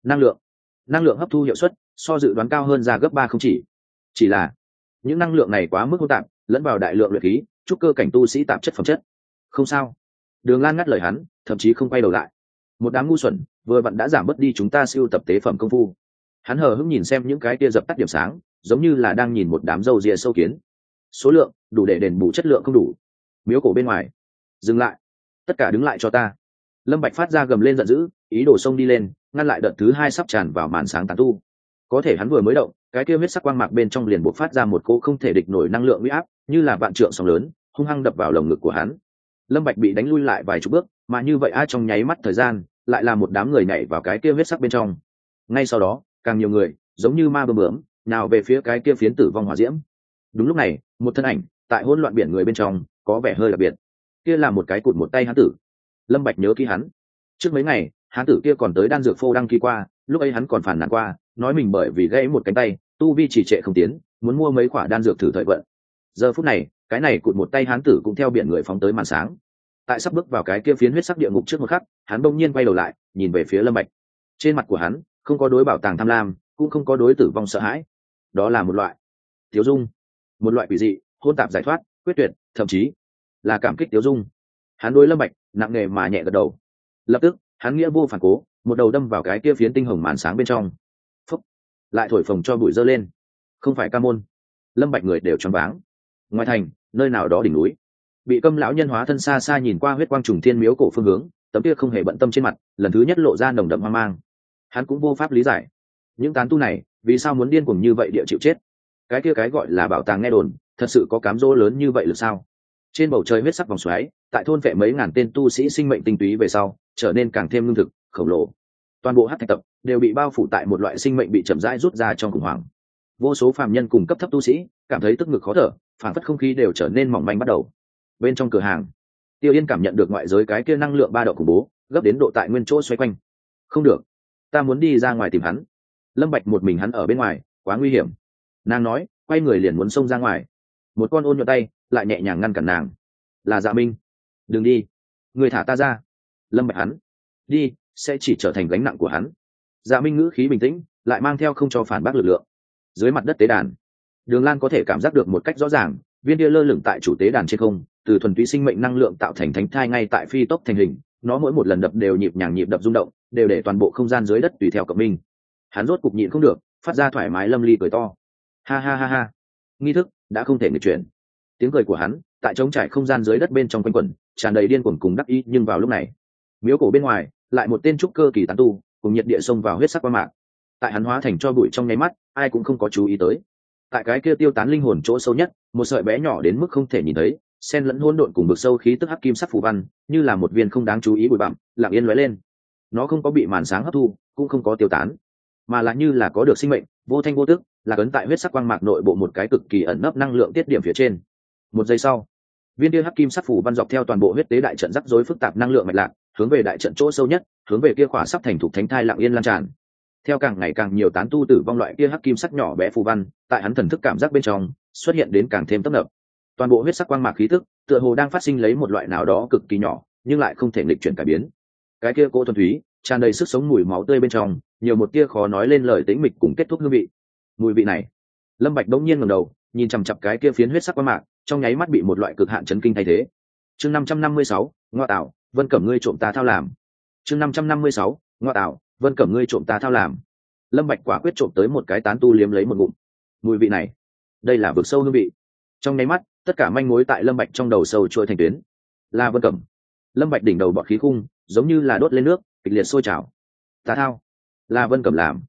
Speaker 1: Năng lượng hấp thu hiệu suất so dự đoán cao hơn ra gấp 3 không chỉ là những năng lượng này quá mức hỗn tạp, lẫn vào đại lượng luyện khí, trúc cơ cảnh tu sĩ tạp chất phẩm chất. Không sao. Đường Lan ngắt lời hắn, thậm chí không quay đầu lại. Một đám ngu xuẩn, vừa vặn đã giảm bớt đi chúng ta siêu tập tế phẩm công phu. Hắn hờ hững nhìn xem những cái tia dập tắt điểm sáng, giống như là đang nhìn một đám râu ria sâu kiến. Số lượng đủ để đền bù chất lượng không đủ. Miếu cổ bên ngoài, dừng lại, tất cả đứng lại cho ta. Lâm Bạch phát ra gầm lên giận dữ, ý đồ xông đi lên, ngăn lại đợt thứ hai sắp tràn vào màn sáng tán tu. Có thể hắn vừa mới động, cái kia huyết sắc quang mạc bên trong liền bộc phát ra một cỗ không thể địch nổi năng lượng uy áp, như là vạn trượng sóng lớn, hung hăng đập vào lồng ngực của hắn. Lâm Bạch bị đánh lui lại vài chục bước, mà như vậy trong nháy mắt thời gian, lại là một đám người nhảy vào cái kia huyết sắc bên trong. Ngay sau đó, càng nhiều người, giống như ma bướm nào về phía cái kia phiến tử vong hỏa diễm. Đúng lúc này, một thân ảnh tại hỗn loạn biển người bên trong, có vẻ hơi đặc biệt. Kia là một cái cụt một tay hán tử. Lâm Bạch nhớ kỹ hắn. Trước mấy ngày, hán tử kia còn tới đan dược phô đăng ký qua, lúc ấy hắn còn phản nàn qua, nói mình bởi vì gãy một cánh tay, tu vi trì trệ không tiến, muốn mua mấy quả đan dược thử thời vận. Giờ phút này, cái này cụt một tay hán tử cũng theo biển người phóng tới màn sáng. Tại sắp bước vào cái kia phiến huyết sắc địa ngục trước một khắc, hắn bỗng nhiên quay đầu lại, nhìn về phía Lâm Bạch. Trên mặt của hắn không có đối bảo tàng tham lam, cũng không có đối tử vong sợ hãi. Đó là một loại tiêu dung, một loại quỷ dị, hôn tạp giải thoát, quyết tuyệt, thậm chí là cảm kích tiêu dung. Hắn đối Lâm Bạch nặng nề mà nhẹ gật đầu. Lập tức, hắn nghĩa vô phản cố, một đầu đâm vào cái kia phiến tinh hồng màn sáng bên trong. Phúc, lại thổi phồng cho bụi dơ lên. Không phải ca môn. Lâm Bạch người đều choáng váng. Ngoài thành, nơi nào đó đỉnh núi, bị Câm lão nhân hóa thân xa xa nhìn qua huyết quang trùng thiên miếu cổ phương hướng, tấm kia không hề bận tâm trên mặt, lần thứ nhất lộ ra nồng đậm hoang mang. Hắn cũng vô pháp lý giải, những tán tu này vì sao muốn điên cuồng như vậy địa chịu chết. Cái kia cái gọi là bảo tàng nghe đồn, thật sự có cám dỗ lớn như vậy được sao? Trên bầu trời huyết sắc vòng xoáy, tại thôn vệ mấy ngàn tên tu sĩ sinh mệnh tinh túy về sau, trở nên càng thêm lương thực, khổng lồ. Toàn bộ hắc thạch tập đều bị bao phủ tại một loại sinh mệnh bị chậm rãi rút ra trong khủng hoảng. Vô số phàm nhân cùng cấp thấp tu sĩ cảm thấy tức ngực khó thở, phản phất không khí đều trở nên mỏng manh bắt đầu. Bên trong cửa hàng, Tiêu Yên cảm nhận được ngoại giới cái kia năng lượng ba độ khủng bố, gấp đến độ tại nguyên chỗ xoay quanh. Không được, ta muốn đi ra ngoài tìm hắn. Lâm Bạch một mình hắn ở bên ngoài, quá nguy hiểm. Nàng nói, quay người liền muốn xông ra ngoài. Một con ôn nhuận tay lại nhẹ nhàng ngăn cản nàng. Là Dạ Minh. Đừng đi, người thả ta ra. Lâm Bạch hắn đi sẽ chỉ trở thành gánh nặng của hắn. Dạ Minh ngữ khí bình tĩnh, lại mang theo không cho phản bác lực lượng. Dưới mặt đất tế đàn, Đường Lan có thể cảm giác được một cách rõ ràng, viên kia lơ lửng tại chủ tế đàn trên không, từ thuần túy sinh mệnh năng lượng tạo thành thánh thai ngay tại phi tốc thành hình, nó mỗi một lần đập đều nhịp nhàng nhịp đập rung động, đều để toàn bộ không gian dưới đất tùy theo cộng minh. Hắn rốt cục nhịn không được, phát ra thoải mái lâm ly cười to. Ha ha ha ha. Nghi thức đã không thể nghịch chuyển. Tiếng cười của hắn tại trống trải không gian dưới đất bên trong quanh quẩn, tràn đầy điên cuồng cùng đắc ý, nhưng vào lúc này, miếu cổ bên ngoài, lại một tên trúc cơ kỳ tán tu, cùng nhiệt địa xông vào huyết sắc qua mạc. Tại hắn hóa thành cho bụi trong nháy mắt, ai cũng không có chú ý tới. Tại cái kia tiêu tán linh hồn chỗ sâu nhất, một sợi bé nhỏ đến mức không thể nhìn thấy, xen lẫn hỗn độn cùng bực sâu khí tức hắc kim sắc phù văn, như là một viên không đáng chú ý bụi bặm, lặng yên lóe lên. Nó không có bị màn sáng hấp thu, cũng không có tiêu tán, mà là như là có được sinh mệnh, vô thanh vô tức, là ấn tại huyết sắc quang mạc nội bộ một cái cực kỳ ẩn nấp năng lượng tiết điểm phía trên. Một giây sau, viên kia hắc kim sắc phù văn dọc theo toàn bộ huyết tế đại trận rắc rối phức tạp năng lượng mạch lạc, hướng về đại trận chỗ sâu nhất, hướng về kia khỏa sắp thành thục thánh thai lặng yên lan tràn. Theo càng ngày càng nhiều tán tu tử vong loại kia hắc kim sắc nhỏ bé phù văn, tại hắn thần thức cảm giác bên trong xuất hiện đến càng thêm tấp nập. Toàn bộ huyết sắc quang mạc khí tức, tựa hồ đang phát sinh lấy một loại nào đó cực kỳ nhỏ, nhưng lại không thể nghịch chuyển cải biến. Cái kia cô thuần túy, tràn đầy sức sống mùi máu tươi bên trong, nhiều một tia khó nói lên lời tĩnh mịch cùng kết thúc hương vị. Mùi vị này, Lâm Bạch đống nhiên ngẩng đầu, nhìn chằm chằm cái kia phiến huyết sắc quang mạc, trong nháy mắt bị một loại cực hạn chấn kinh thay thế. Chương 556, ngoa tạo, Vân Cẩm ngươi trộm ta thao làm. Chương 556, ngoa tạo, Vân Cẩm ngươi trộm ta thao làm. Lâm Bạch quả quyết trộm tới một cái tán tu liếm lấy một ngụm. Mùi vị này, đây là vực sâu hương vị. Trong nháy mắt, tất cả manh mối tại Lâm Bạch trong đầu sâu trôi thành tuyến. Là Vân Cẩm. Lâm Bạch đỉnh đầu bọt khí khung, giống như là đốt lên nước, kịch liệt sôi trào. Ta thao, là Vân Cẩm làm.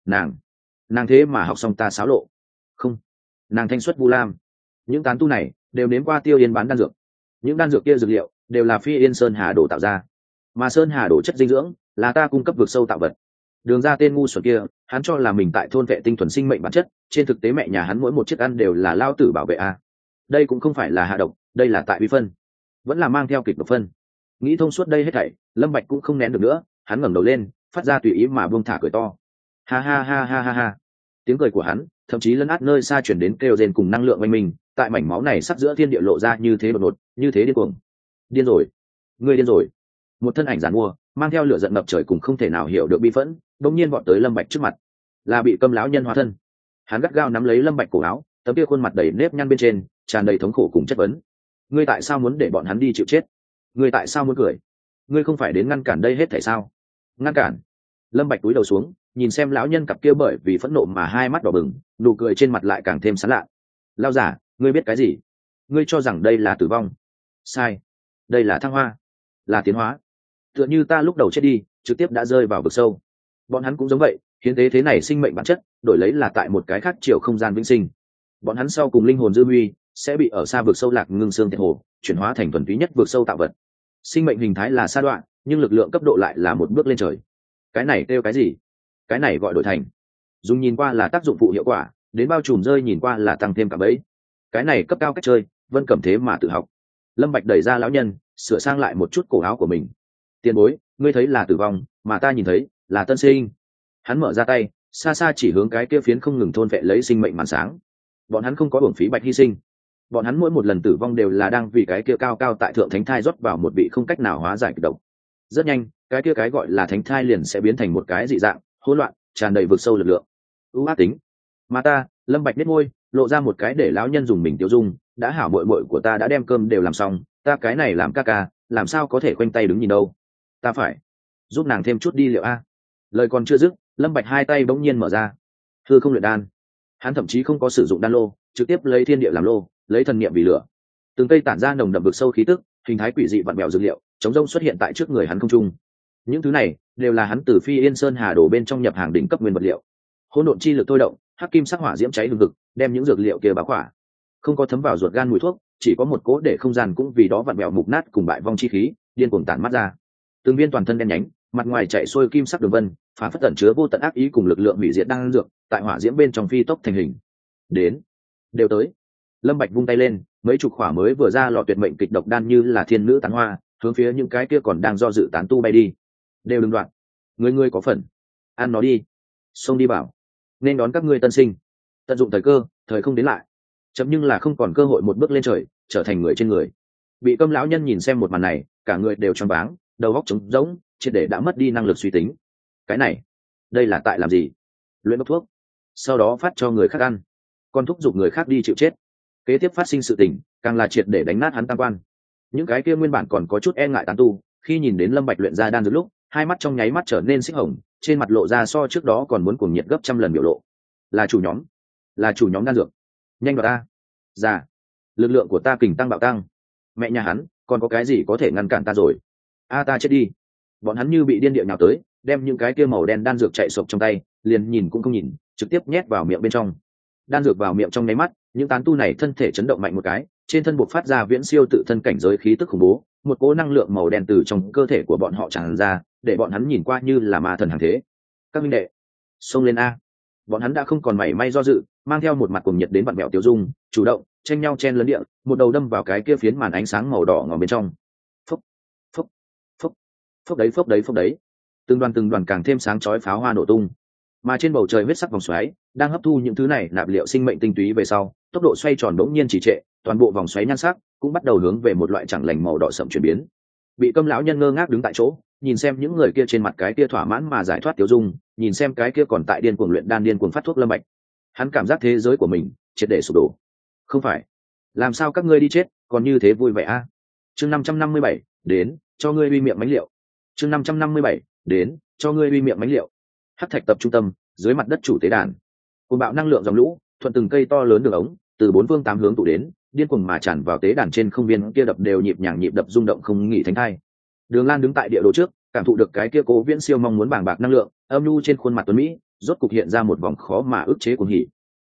Speaker 1: Nàng thế mà học xong ta xáo lộ. Không, nàng thanh xuất Vu Lam. Những tán tu này đều nếm qua Tiêu Yên bán đan dược. Những đan dược kia dược liệu đều là Phi Yên Sơn Hà Đồ tạo ra, mà Sơn Hà Đồ chất dinh dưỡng là ta cung cấp vực sâu tạo vật. Đường ra tên ngu xuẩn kia, hắn cho là mình tại thôn vệ tinh thuần sinh mệnh bản chất, trên thực tế mẹ nhà hắn mỗi một chiếc ăn đều là lao tử bảo vệ a. đây cũng không phải là hạ độc, đây là tại vi phân, vẫn là mang theo kịch độc phân. Nghĩ thông suốt đây hết thảy, Lâm Bạch cũng không nén được nữa, hắn ngẩng đầu lên, phát ra tùy ý mà buông thả cười to. Ha ha ha ha ha ha. Tiếng cười của hắn thậm chí lấn át nơi xa truyền đến kêu rên cùng năng lượng oanh minh, tại mảnh máu này sắp giữa thiên địa lộ ra như thế đột ngột, như thế điên cuồng. Điên rồi, ngươi điên rồi. Một thân ảnh giàn mua, mang theo lửa giận ngập trời cùng không thể nào hiểu được bi phẫn, đột nhiên vọt tới Lâm Bạch trước mặt. Là bị Câm lão nhân hóa thân. Hắn gắt gao nắm lấy Lâm Bạch cổ áo, tấm kia khuôn mặt đầy nếp nhăn bên trên tràn đầy thống khổ cùng chất vấn. Ngươi tại sao muốn để bọn hắn đi chịu chết? Ngươi tại sao muốn cười? Ngươi không phải đến ngăn cản đây hết thảy sao? Ngăn cản? Lâm Bạch cúi đầu xuống, nhìn xem lão nhân cặp kia bởi vì phẫn nộ mà hai mắt đỏ bừng, nụ cười trên mặt lại càng thêm sán lạ. Lão giả, ngươi biết cái gì? Ngươi cho rằng đây là tử vong? Sai, đây là thăng hoa, là tiến hóa. Tựa như ta lúc đầu chết đi, trực tiếp đã rơi vào vực sâu. Bọn hắn cũng giống vậy, hiến tế thế này sinh mệnh bản chất, đổi lấy là tại một cái khác chiều không gian vĩnh sinh. Bọn hắn sau cùng linh hồn dư huy sẽ bị ở xa vực sâu lạc ngưng xương thiệt hồ, chuyển hóa thành thuần túy nhất vực sâu tạo vật. Sinh mệnh hình thái là sa đoạn, nhưng lực lượng cấp độ lại là một bước lên trời. Cái này kêu cái gì? Cái này gọi đổi thành. Dùng nhìn qua là tác dụng phụ hiệu quả, đến bao trùm rơi nhìn qua là tăng thêm cả bấy. Cái này cấp cao cách chơi, Vân Cẩm thế mà tự học. Lâm Bạch đẩy ra lão nhân, sửa sang lại một chút cổ áo của mình. Tiền bối, ngươi thấy là tử vong, mà ta nhìn thấy là tân sinh. Hắn mở ra tay, xa xa chỉ hướng cái kia phiến không ngừng thôn vệ lấy sinh mệnh màn sáng. Bọn hắn không có uổng phí bạch hy sinh. Bọn hắn mỗi một lần tử vong đều là đang vì cái kia cao cao tại thượng thánh thai rót vào một vị không cách nào hóa giải kịch độc. Rất nhanh, cái kia cái gọi là thánh thai liền sẽ biến thành một cái dị dạng, hỗn loạn, tràn đầy vực sâu lực lượng. Ác tính. Mà ta, Lâm Bạch biết môi, lộ ra một cái để lão nhân dùng mình tiêu dung, đã hảo muội muội của ta đã đem cơm đều làm xong, ta cái này làm ca ca, làm sao có thể khoanh tay đứng nhìn đâu. Ta phải giúp nàng thêm chút đi liệu a. Lời còn chưa dứt, Lâm Bạch hai tay bỗng nhiên mở ra. Hư không luyện đan. Hắn thậm chí không có sử dụng đan lô, trực tiếp lấy thiên địa làm lô, lấy thần niệm vì lửa. Từng cây tản ra nồng đậm vực sâu khí tức, hình thái quỷ dị vặn vẹo dược liệu, chống rông xuất hiện tại trước người hắn không trung. Những thứ này đều là hắn từ Phi Yên Sơn Hà đổ bên trong nhập hàng đỉnh cấp nguyên vật liệu. Hỗn độn chi lực thôi động, hắc kim sắc hỏa diễm cháy hừng hực, đem những dược liệu kia bao khỏa. Không có thấm vào ruột gan mùi thuốc, chỉ có một cỗ để không gian cũng vì đó vặn vẹo mục nát cùng bại vong chi khí, điên cuồng tản mắt ra. Từng viên toàn thân đen nhánh, mặt ngoài chạy xuôi kim sắc đường vân, phản phất tẩn chứa vô tận ác ý cùng lực lượng hủy diệt đang dược, tại hỏa diễm bên trong phi tốc thành hình. Đến, đều tới. Lâm Bạch vung tay lên, mấy chục khỏa mới vừa ra lò tuyệt mệnh kịch độc đan như là thiên nữ tán hoa, hướng phía những cái kia còn đang do dự tán tu bay đi. Đều đừng đoạn, ngươi có phần, ăn nó đi. Xông đi bảo, nên đón các ngươi tân sinh, tận dụng thời cơ, thời không đến lại. Chậm nhưng là không còn cơ hội một bước lên trời, trở thành người trên người. Bị Câm lão nhân nhìn xem một màn này, cả người đều choáng váng, đầu óc trống rỗng, triệt để đã mất đi năng lực suy tính. Cái này, đây là tại làm gì? Luyện độc thuốc, sau đó phát cho người khác ăn, còn thúc giục người khác đi chịu chết. Kế tiếp phát sinh sự tình, càng là triệt để đánh nát hắn tam quan. Những cái kia nguyên bản còn có chút e ngại tán tu, khi nhìn đến Lâm Bạch luyện ra đan dược lúc, hai mắt trong nháy mắt trở nên xích hồng, trên mặt lộ ra so trước đó còn muốn cuồng nhiệt gấp trăm lần biểu lộ. Là chủ nhóm đan dược. Nhanh vào ta. Dạ. Lực lượng của ta kình tăng bạo tăng. Mẹ nhà hắn, còn có cái gì có thể ngăn cản ta rồi? A ta chết đi. Bọn hắn như bị điên địa nhào tới, đem những cái kia màu đen đan dược chạy sộc trong tay, liền nhìn cũng không nhìn, trực tiếp nhét vào miệng bên trong. Đan dược vào miệng trong nháy mắt, những tán tu này thân thể chấn động mạnh một cái, trên thân buộc phát ra viễn siêu tự thân cảnh giới khí tức khủng bố, một cỗ năng lượng màu đen từ trong cơ thể của bọn họ tràn ra, để bọn hắn nhìn qua như là ma thần hàng thế. Các minh đệ, xông lên a! Bọn hắn đã không còn mảy may do dự, mang theo một mặt cuồng nhiệt đến vặn vẹo tiêu dung, chủ động tranh nhau chen lấn địa, một đầu đâm vào cái kia phiến màn ánh sáng màu đỏ ngòm bên trong. Phốc, phốc, phốc, phốc đấy. Từng đoàn càng thêm sáng chói pháo hoa nổ tung. Mà trên bầu trời huyết sắc vòng xoáy đang hấp thu những thứ này nạp liệu sinh mệnh tinh túy về sau, tốc độ xoay tròn đống nhiên trì trệ, toàn bộ vòng xoáy nhan sắc cũng bắt đầu hướng về một loại chẳng lành màu đỏ sậm chuyển biến. Bị Câm lão nhân ngơ ngác đứng tại chỗ, nhìn xem những người kia trên mặt cái kia thỏa mãn mà giải thoát tiêu dung, nhìn xem cái kia còn tại điên cuồng luyện đan điên cuồng phát thuốc Lâm Bạch. Hắn cảm giác thế giới của mình triệt để sụp đổ. Không phải, làm sao các ngươi đi chết còn như thế vui vẻ a? Chương 557, đến, cho ngươi uy miệng mánh liệu. Chương 557, đến, cho ngươi uy miệng mánh liệu. Hắc thạch tập trung tâm, dưới mặt đất chủ tế đàn. Cuồng bạo năng lượng dòng lũ, thuận từng cây to lớn đường ống, từ bốn phương tám hướng tụ đến, điên cuồng mà tràn vào tế đàn trên không viên kia đập đều nhịp nhàng nhịp đập rung động không nghỉ thánh thai. Đường Lan đứng tại địa đồ trước, cảm thụ được cái kia cố viễn siêu mong muốn bàng bạc năng lượng, âm nhu trên khuôn mặt tuấn mỹ, rốt cục hiện ra một vòng khó mà ức chế cuồng hỉ.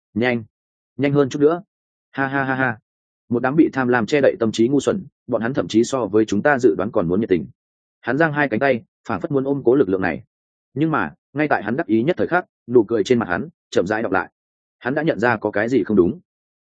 Speaker 1: Nhanh hơn chút nữa. Ha ha ha ha. Một đám bị tham lam che đậy tâm trí ngu xuẩn, bọn hắn thậm chí so với chúng ta dự đoán còn muốn nhiệt tình. Hắn giang hai cánh tay, phảng phất muốn ôm cố lực lượng này. Nhưng mà, ngay tại hắn đắc ý nhất thời khắc, nụ cười trên mặt hắn chậm rãi đọc lại. Hắn đã nhận ra có cái gì không đúng.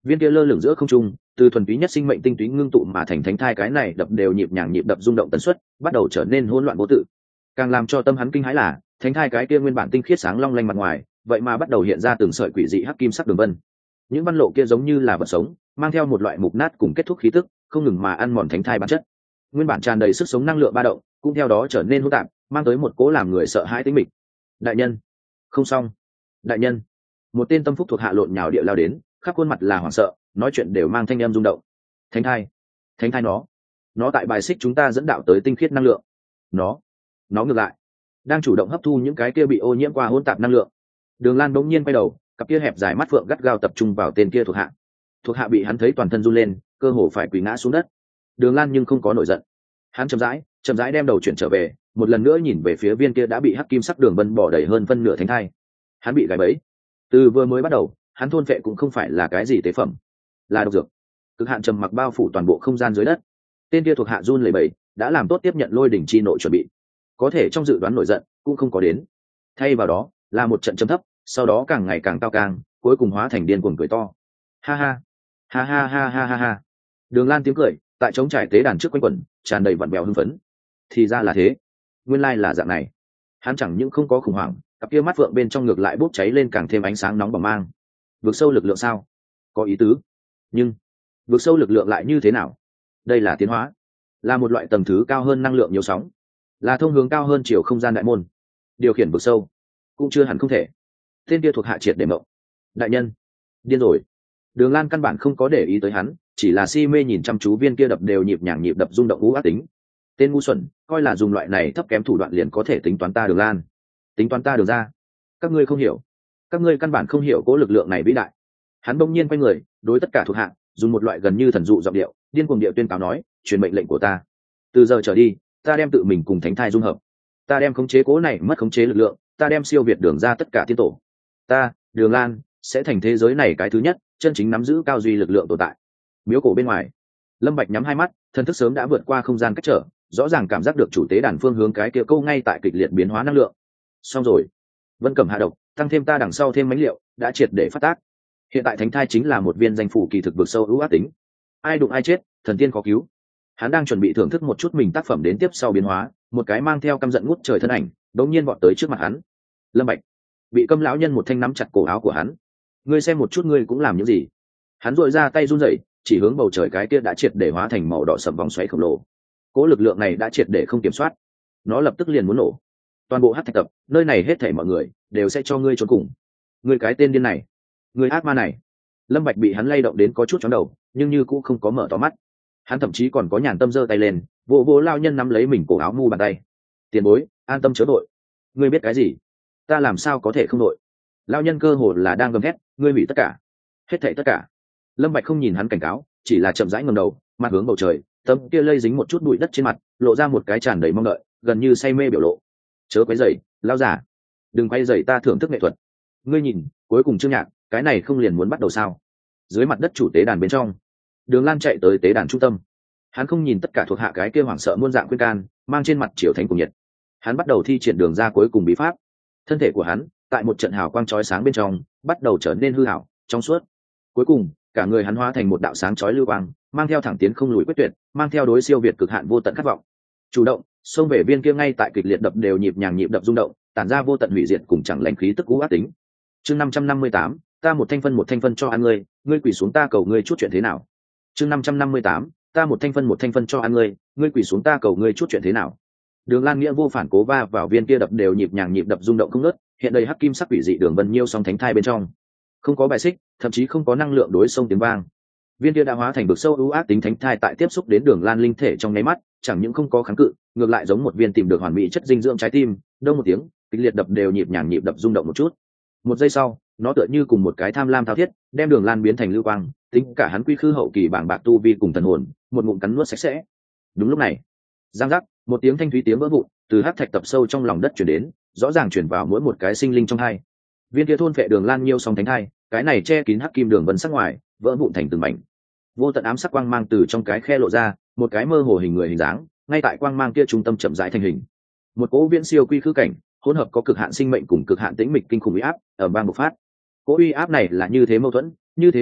Speaker 1: viên kia lơ lửng giữa không trung, từ thuần túy nhất sinh mệnh tinh túy ngưng tụ mà thành thánh thai, cái này đập đều nhịp nhàng nhịp đập rung động tần suất bắt đầu trở nên hỗn loạn vô tự. Càng làm cho tâm hắn kinh hãi là thánh thai cái kia nguyên bản tinh khiết sáng long lanh mặt ngoài, vậy mà bắt đầu hiện ra từng sợi quỷ dị hắc kim sắc đường vân. Những văn lộ kia giống như là vật sống, mang theo một loại mục nát cùng kết thúc khí tức, không ngừng mà ăn mòn thánh thai bản chất. Nguyên bản tràn đầy sức sống năng lượng ba động, cũng theo đó trở nên hỗn tạp, mang tới một cố làm người sợ hãi tính mịch. Đại nhân, không xong. Đại nhân, một tên tâm phúc thuộc hạ lộn nhào địa lao đến, khắp khuôn mặt là hoảng sợ, nói chuyện đều mang thanh âm rung động. Thánh thai nó tại bài xích chúng ta dẫn đạo tới tinh khiết năng lượng. Nó ngược lại đang chủ động hấp thu những cái kia bị ô nhiễm qua hỗn tạp năng lượng. Đường Lan bỗng nhiên quay đầu, cặp kia hẹp dài mắt phượng gắt gao tập trung vào tên kia thuộc hạ bị hắn thấy toàn thân run lên, cơ hồ phải quỳ ngã xuống đất. Đường Lan nhưng không có nổi giận, hắn chậm rãi đem đầu chuyển trở về, một lần nữa nhìn về phía viên kia đã bị hắc kim sắc đường vân bỏ đầy hơn phân nửa thánh thai. Hắn bị gài bẫy. Từ vừa mới bắt đầu, hắn thôn phệ cũng không phải là cái gì tế phẩm, là độc dược. Cực hạn trầm mặc bao phủ toàn bộ không gian dưới đất. Tên kia thuộc hạ run lẩy bẩy, đã làm tốt tiếp nhận lôi đỉnh chi nội chuẩn bị, có thể trong dự đoán nổi giận cũng không có đến. Thay vào đó là một trận trầm thấp, sau đó càng ngày càng cao càng, cuối cùng hóa thành điên cuồng cười to. Ha ha, ha ha ha ha ha ha. Đường Lan tiếng cười tại trống trải tế đàn trước quanh quẩn, tràn đầy vặn vẹo hưng phấn. Thì ra là thế, nguyên lai là dạng này. Hắn chẳng những không có khủng hoảng, cặp kia mắt phượng bên trong ngược lại bốc cháy lên càng thêm ánh sáng nóng bỏng mang. Vượt sâu lực lượng sao? Có ý tứ. Nhưng vượt sâu lực lượng lại như thế nào? Đây là tiến hóa, là một loại tầng thứ cao hơn năng lượng nhiều sóng, là thông hướng cao hơn chiều không gian đại môn. Điều khiển vượt sâu cũng chưa hẳn không thể. Tên kia thuộc hạ triệt để mộng. Đại nhân, điên rồi. Đường Lan căn bản không có để ý tới hắn, chỉ là si mê nhìn chăm chú viên kia đập đều nhịp nhàng nhịp đập rung động ác tính. Tên ngu xuẩn, coi là dùng loại này thấp kém thủ đoạn liền có thể tính toán ta Đường Lan, tính toán ta Đường ra. Các ngươi không hiểu, các ngươi căn bản không hiểu cố lực lượng này vĩ đại. Hắn bỗng nhiên quay người, đối tất cả thuộc hạ dùng một loại gần như thần dụ giọng điệu, điên cuồng điệu tuyên cáo nói, truyền mệnh lệnh của ta. Từ giờ trở đi, ta đem tự mình cùng thánh thai dung hợp, ta đem khống chế cố này mất khống chế lực lượng, ta đem siêu việt Đường ra tất cả tiên tổ. Ta, Đường Lan, sẽ thành thế giới này cái thứ nhất chân chính nắm giữ cao duy lực lượng tồn tại. Miếu cổ bên ngoài, Lâm Bạch nhắm hai mắt, thần thức sớm đã vượt qua không gian cách trở, rõ ràng cảm giác được chủ tế đàn phương hướng cái kia câu ngay tại kịch liệt biến hóa năng lượng. Xong rồi, Vân Cẩm hạ độc, tăng thêm ta đằng sau thêm mánh liệu, đã triệt để phát tác. Hiện tại thánh thai chính là một viên danh phủ kỳ thực vực sâu ưu ác tính, ai đụng ai chết, thần tiên khó cứu. Hắn đang chuẩn bị thưởng thức một chút mình tác phẩm đến tiếp sau biến hóa, một cái mang theo căm giận ngút trời thân ảnh đột nhiên vọt tới trước mặt hắn. Lâm Bạch bị Câm lão nhân một thanh nắm chặt cổ áo của hắn. Ngươi xem một chút ngươi cũng làm những gì? Hắn dội ra tay run rẩy, chỉ hướng bầu trời cái kia đã triệt để hóa thành màu đỏ sẫm vòng xoáy khổng lồ. Cố lực lượng này đã triệt để không kiểm soát, nó lập tức liền muốn nổ. Toàn bộ hắc thạch tập, nơi này hết thảy mọi người đều sẽ cho ngươi trốn cùng. Ngươi cái tên điên này, ngươi ác ma này. Lâm Bạch bị hắn lay động đến có chút chóng đầu, nhưng như cũng không có mở to mắt. Hắn thậm chí còn có nhàn tâm giơ tay lên, vỗ lao nhân nắm lấy mình cổ áo mu bàn tay. Tiền bối, an tâm chớ đội. Ngươi biết cái gì? Ta làm sao có thể không đội? Lao nhân cơ hồ là đang gầm thét, ngươi hủy tất cả, hết thảy tất cả. Lâm Bạch không nhìn hắn cảnh cáo, chỉ là chậm rãi ngẩng đầu, mặt hướng bầu trời, tấm kia lây dính một chút bụi đất trên mặt, lộ ra một cái tràn đầy mong đợi, gần như say mê biểu lộ. Chớ quấy rầy, lão giả, đừng quấy rầy ta thưởng thức nghệ thuật. Ngươi nhìn, cuối cùng chương nhạc, cái này không liền muốn bắt đầu sao? Dưới mặt đất chủ tế đàn bên trong, Đường Lan chạy tới tế đàn trung tâm. Hắn không nhìn tất cả thuộc hạ cái kia hoảng sợ muôn dạng khuyên can, mang trên mặt triều thánh cùng nhiệt. Hắn bắt đầu thi triển đường ra cuối cùng bí pháp. Thân thể của hắn tại một trận hào quang chói sáng bên trong bắt đầu trở nên hư hảo, trong suốt. Cuối cùng, cả người hắn hóa thành một đạo sáng chói lưu quang, mang theo thẳng tiến không lùi quyết tuyệt, mang theo đối siêu việt cực hạn vô tận khát vọng. Chủ động xông về viên kia ngay tại kịch liệt đập đều nhịp nhàng nhịp đập rung động, tản ra vô tận hủy diệt cùng chẳng lành khí tức cũ ác tính. Chương 558, ta một thanh phân cho ăn ngươi, ngươi quỳ xuống ta cầu ngươi chút chuyện thế nào? Chương 558, ta một thanh phân cho ăn ngươi, ngươi quỳ xuống ta cầu ngươi chút chuyện thế nào? Đường Lan nghĩa vô phản cố va vào viên kia đập đều nhịp nhàng nhịp đập rung động không ngớt, hiện đầy hắc kim sắc quỷ dị đường vân nhiêu song thánh thai bên trong, không có bài xích, thậm chí không có năng lượng đối xông tiếng vang. Viên kia đã hóa thành vực sâu ưu ác tính thánh thai tại tiếp xúc đến Đường Lan linh thể trong nháy mắt, chẳng những không có kháng cự, ngược lại giống một viên tìm được hoàn mỹ chất dinh dưỡng trái tim, đông một tiếng, kịch liệt đập đều nhịp nhàng nhịp đập rung động một chút. Một giây sau, nó tựa như cùng một cái tham lam thao thiết, đem Đường Lan biến thành lưu quang, tính cả hắn quy khư hậu kỳ bảng bạc tu vi cùng thần hồn, một ngụm cắn nuốt sạch sẽ. Đúng lúc này, giang giác, một tiếng thanh thúy tiếng vỡ vụn từ hắc thạch tập sâu trong lòng đất truyền đến, rõ ràng truyền vào mỗi một cái sinh linh trong hai. Viên kia thôn vệ Đường Lan nhiêu song thánh thai, cái này che kín hắc kim đường vân sắc ngoài, vỡ vụn thành từng mảnh. Vô tận ám sắc quang mang từ trong cái khe lộ ra, một cái mơ hồ hình người hình dáng, ngay tại quang mang kia trung tâm chậm rãi thành hình. Một cỗ viễn siêu quy khư cảnh, hỗn hợp có cực hạn sinh mệnh cùng cực hạn tĩnh mịch kinh khủng uy áp, ở bang bộc phát. Cỗ uy áp này là như thế mâu thuẫn, như thế bạt mèo,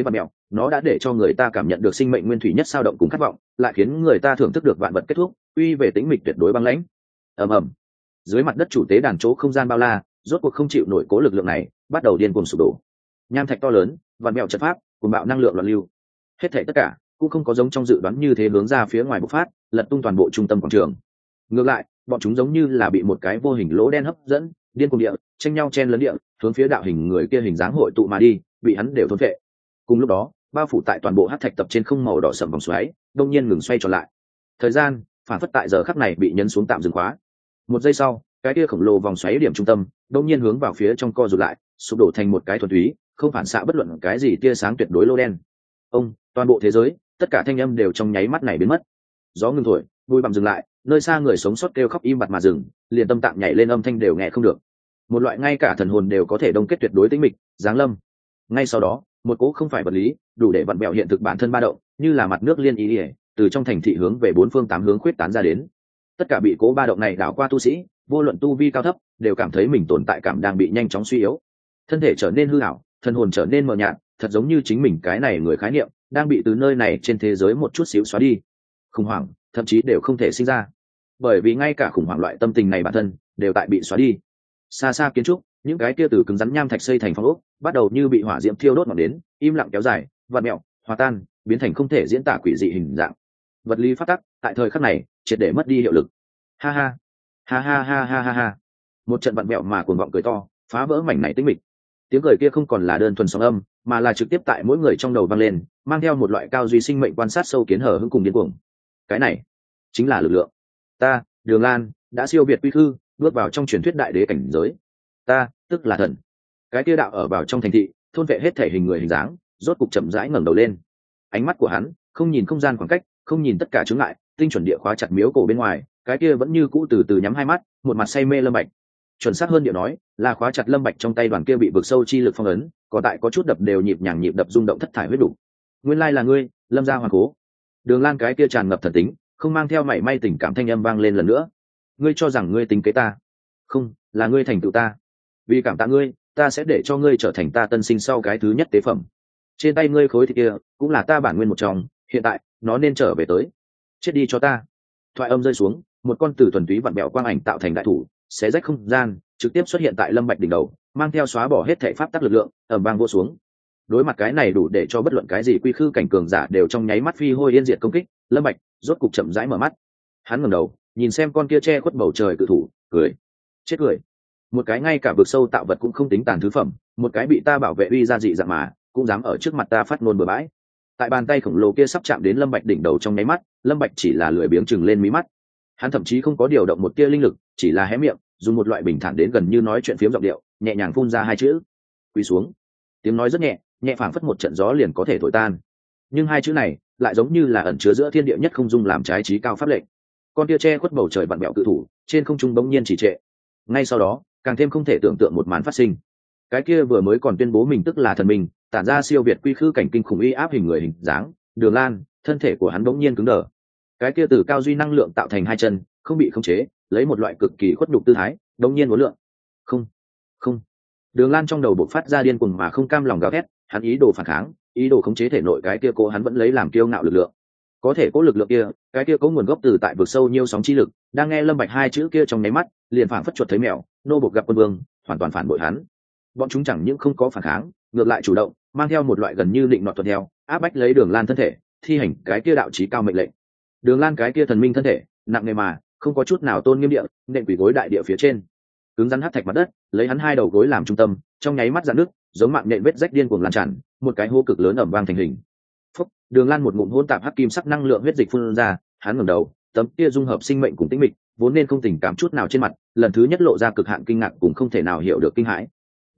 Speaker 1: nó đã để cho người ta cảm nhận được sinh mệnh nguyên thủy nhất sao động cùng khát vọng, lại khiến người ta thưởng thức được vạn vật kết thúc, uy về tĩnh mịch tuyệt đối băng lãnh. Ầm ầm. Dưới mặt đất chủ tế đàn chỗ không gian bao la, rốt cuộc không chịu nổi cố lực lượng này, bắt đầu điên cuồng sụp đổ. Nham thạch to lớn, vạn mèo trận pháp, cùng bạo năng lượng loạn lưu. Hết thảy tất cả cũng không có giống trong dự đoán như thế hướng ra phía ngoài bộc phát, lật tung toàn bộ trung tâm quảng trường. Ngược lại, bọn chúng giống như là bị một cái vô hình lỗ đen hấp dẫn, điên cuồng địa, tranh nhau chen lấn địa, hướng phía đạo hình người kia hình dáng hội tụ mà đi, bị hắn đều thôn phệ. Cùng lúc đó, bao phủ tại toàn bộ hắc thạch tập trên không màu đỏ sẫm vòng xoáy, đột nhiên ngừng xoay tròn lại. Thời gian, phản phất tại giờ khắc này bị nhấn xuống tạm dừng khóa. Một giây sau, cái kia khổng lồ vòng xoáy điểm trung tâm, đột nhiên hướng vào phía trong co rụt lại, sụp đổ thành một cái thuần túy, không phản xạ bất luận cái gì tia sáng tuyệt đối lô đen. Toàn bộ thế giới, tất cả thanh âm đều trong nháy mắt này biến mất. Gió ngừng thổi, bụi bặm dừng lại, nơi xa người sống sót kêu khóc im bặt mà dừng, liền tâm tạng nhảy lên âm thanh đều nghe không được. Một loại ngay cả thần hồn đều có thể đông kết tuyệt đối tĩnh mịch, giáng lâm. Ngay sau đó, một cỗ không phải vật lý, đủ để vặn bẹo hiện thực bản thân ba động, như là mặt nước liên ý ỉa, từ trong thành thị hướng về bốn phương tám hướng khuyết tán ra đến. Tất cả bị cỗ ba động này đảo qua tu sĩ, vô luận tu vi cao thấp, đều cảm thấy mình tồn tại cảm đang bị nhanh chóng suy yếu. Thân thể trở nên hư ảo, thần hồn trở nên mờ nhạt, thật giống như chính mình cái này người khái niệm đang bị từ nơi này trên thế giới một chút xíu xóa đi. Khủng hoảng, thậm chí đều không thể sinh ra, bởi vì ngay cả khủng hoảng loại tâm tình này bản thân đều tại bị xóa đi. Xa xa kiến trúc, những cái kia từ cứng rắn nham thạch xây thành phong ốc, bắt đầu như bị hỏa diễm thiêu đốt ngọn đến, im lặng kéo dài, vặn mèo, hòa tan, biến thành không thể diễn tả quỷ dị hình dạng. Vật lý phát tắc tại thời khắc này triệt để mất đi hiệu lực. Ha ha, ha ha ha ha ha ha. Một trận vặn mèo mà cuồng vọng cười to, phá vỡ mảnh này tĩnh mịch. Tiếng cười kia không còn là đơn thuần sóng âm, mà là trực tiếp tại mỗi người trong đầu vang lên, mang theo một loại cao duy sinh mệnh quan sát sâu kiến hở hững cùng điên cuồng. Cái này chính là lực lượng. Ta, Đường Lan, đã siêu việt quy khư, bước vào trong truyền thuyết đại đế cảnh giới. Ta, tức là thần. Cái kia đạo ở vào trong thành thị, thôn vệ hết thể hình người hình dáng, rốt cục chậm rãi ngẩng đầu lên. Ánh mắt của hắn không nhìn không gian khoảng cách, không nhìn tất cả chướng ngại, tinh chuẩn địa khóa chặt miếu cổ bên ngoài, cái kia vẫn như cũ từ từ nhắm hai mắt, một mặt say mê Lâm Bạch. Chuẩn xác hơn điệu nói, là khóa chặt Lâm Bạch trong tay đoàn kia bị vực sâu chi lực phong ấn, có tại có chút đập đều nhịp nhàng nhịp đập rung động thất thải huyết đủ. Nguyên lai là ngươi, Lâm gia hoàng cố. Đường Lan cái kia tràn ngập thần tính, không mang theo mảy may tình cảm thanh âm vang lên lần nữa. Ngươi cho rằng ngươi tính kế ta? Không, là ngươi thành tựu ta. Vì cảm tạ ngươi, ta sẽ để cho ngươi trở thành ta tân sinh sau cái thứ nhất tế phẩm. Trên tay ngươi khối thịt kia, cũng là ta bản nguyên một trong, hiện tại nó nên trở về tới. Chết đi cho ta. Thoại âm rơi xuống, một con tử thuần túy vặn bẹo quang ảnh tạo thành đại thủ, xé rách không gian, trực tiếp xuất hiện tại Lâm Bạch đỉnh đầu, mang theo xóa bỏ hết thể pháp tắc lực lượng, ầm vang vỗ xuống. Đối mặt cái này đủ để cho bất luận cái gì quy khư cảnh cường giả đều trong nháy mắt phi hôi yên diệt công kích, Lâm Bạch rốt cục chậm rãi mở mắt. Hắn ngẩng đầu, nhìn xem con kia che khuất bầu trời cự thủ, cười. Chết cười. Một cái ngay cả vực sâu tạo vật cũng không tính tàn thứ phẩm, một cái bị ta bảo vệ uy ra dị dạng mà, cũng dám ở trước mặt ta phát ngôn bừa bãi. Tại bàn tay khổng lồ kia sắp chạm đến Lâm Bạch đỉnh đầu trong nháy mắt, Lâm Bạch chỉ là lười biếng chừng lên mí mắt. Hắn thậm chí không có điều động một tia linh lực, chỉ là hé miệng, dùng một loại bình thản đến gần như nói chuyện phiếm giọng điệu, nhẹ nhàng phun ra hai chữ: quỳ xuống. Tiếng nói rất nhẹ, nhẹ phảng phất một trận gió liền có thể thổi tan, nhưng hai chữ này lại giống như là ẩn chứa giữa thiên địa nhất không dung làm trái trí cao pháp lệnh. Con tia che khuất bầu trời vặn bẹo cự thủ trên không trung bỗng nhiên chỉ trệ. Ngay sau đó, càng thêm không thể tưởng tượng một màn phát sinh. Cái kia vừa mới còn tuyên bố mình tức là thần minh, tản ra siêu việt quy khư cảnh kinh khủng uy áp hình người hình dáng, Đường Lan, thân thể của hắn bỗng nhiên cứng đờ. Cái kia từ cao duy năng lượng tạo thành hai chân, không bị khống chế, lấy một loại cực kỳ khuất nhục tư thái, bỗng nhiên uốn lượn. Không, không. Đường Lan trong đầu bộc phát ra điên cuồng mà không cam lòng gào thét, hắn ý đồ phản kháng, ý đồ khống chế thể nội cái kia cố hắn vẫn lấy làm kiêu ngạo lực lượng. Có thể cố lực lượng kia, cái kia có nguồn gốc từ tại vực sâu nhiêu sóng chi lực, đang nghe Lâm Bạch hai chữ kia trong nháy mắt, liền phảng phất chuột thấy mèo, nô bộc gặp quân vương, hoàn toàn phản bội hắn. Bọn chúng chẳng những không có phản kháng, ngược lại chủ động, mang theo một loại gần như định nọt tuân theo, áp bách lấy Đường Lan thân thể, thi hành cái kia đạo chí cao mệnh lệnh. Đường Lan cái kia thần minh thân thể, nặng nề mà, không có chút nào tôn nghiêm địa, nện quỳ gối đại địa phía trên. Cứng rắn hắc thạch mặt đất, lấy hắn hai đầu gối làm trung tâm, trong nháy mắt rạn nước, giống mạng nhện vết rách điên cuồng lan tràn, một cái hố cực lớn ầm vang thành hình. Phúc, Đường Lan một ngụm hỗn tạp hắc kim sắc năng lượng huyết dịch phun ra, hắn ngẩng đầu, tấm kia dung hợp sinh mệnh cùng tĩnh mịch, vốn nên không tình cảm chút nào trên mặt, lần thứ nhất lộ ra cực hạn kinh ngạc cũng không thể nào hiểu được kinh hãi.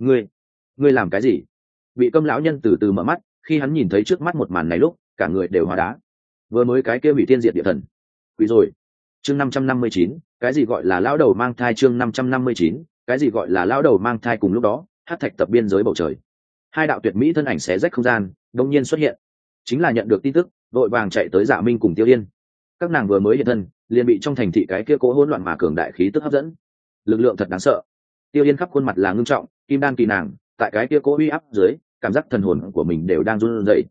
Speaker 1: Ngươi làm cái gì? Bị Câm lão nhân từ từ mở mắt, khi hắn nhìn thấy trước mắt một màn này lúc, cả người đều hóa đá. Vừa mới cái kia hủy tiên diệt địa thần, quỷ rồi. Chương 559, cái gì gọi là lão đầu mang thai? Chương 559, cái gì gọi là lão đầu mang thai? Cùng lúc đó, hắc thạch tập biên giới bầu trời, hai đạo tuyệt mỹ thân ảnh xé rách không gian, đột nhiên xuất hiện. Chính là nhận được tin tức, vội vàng chạy tới Dạ Minh cùng Tiêu Yên. Các nàng vừa mới hiện thân, liền bị trong thành thị cái kia cố hỗn loạn mà cường đại khí tức hấp dẫn. Lực lượng thật đáng sợ. Tiêu Yên khắp khuôn mặt là ngưng trọng, kim đan kỳ nàng, tại cái kia cố uy áp dưới, cảm giác thần hồn của mình đều đang run rẩy.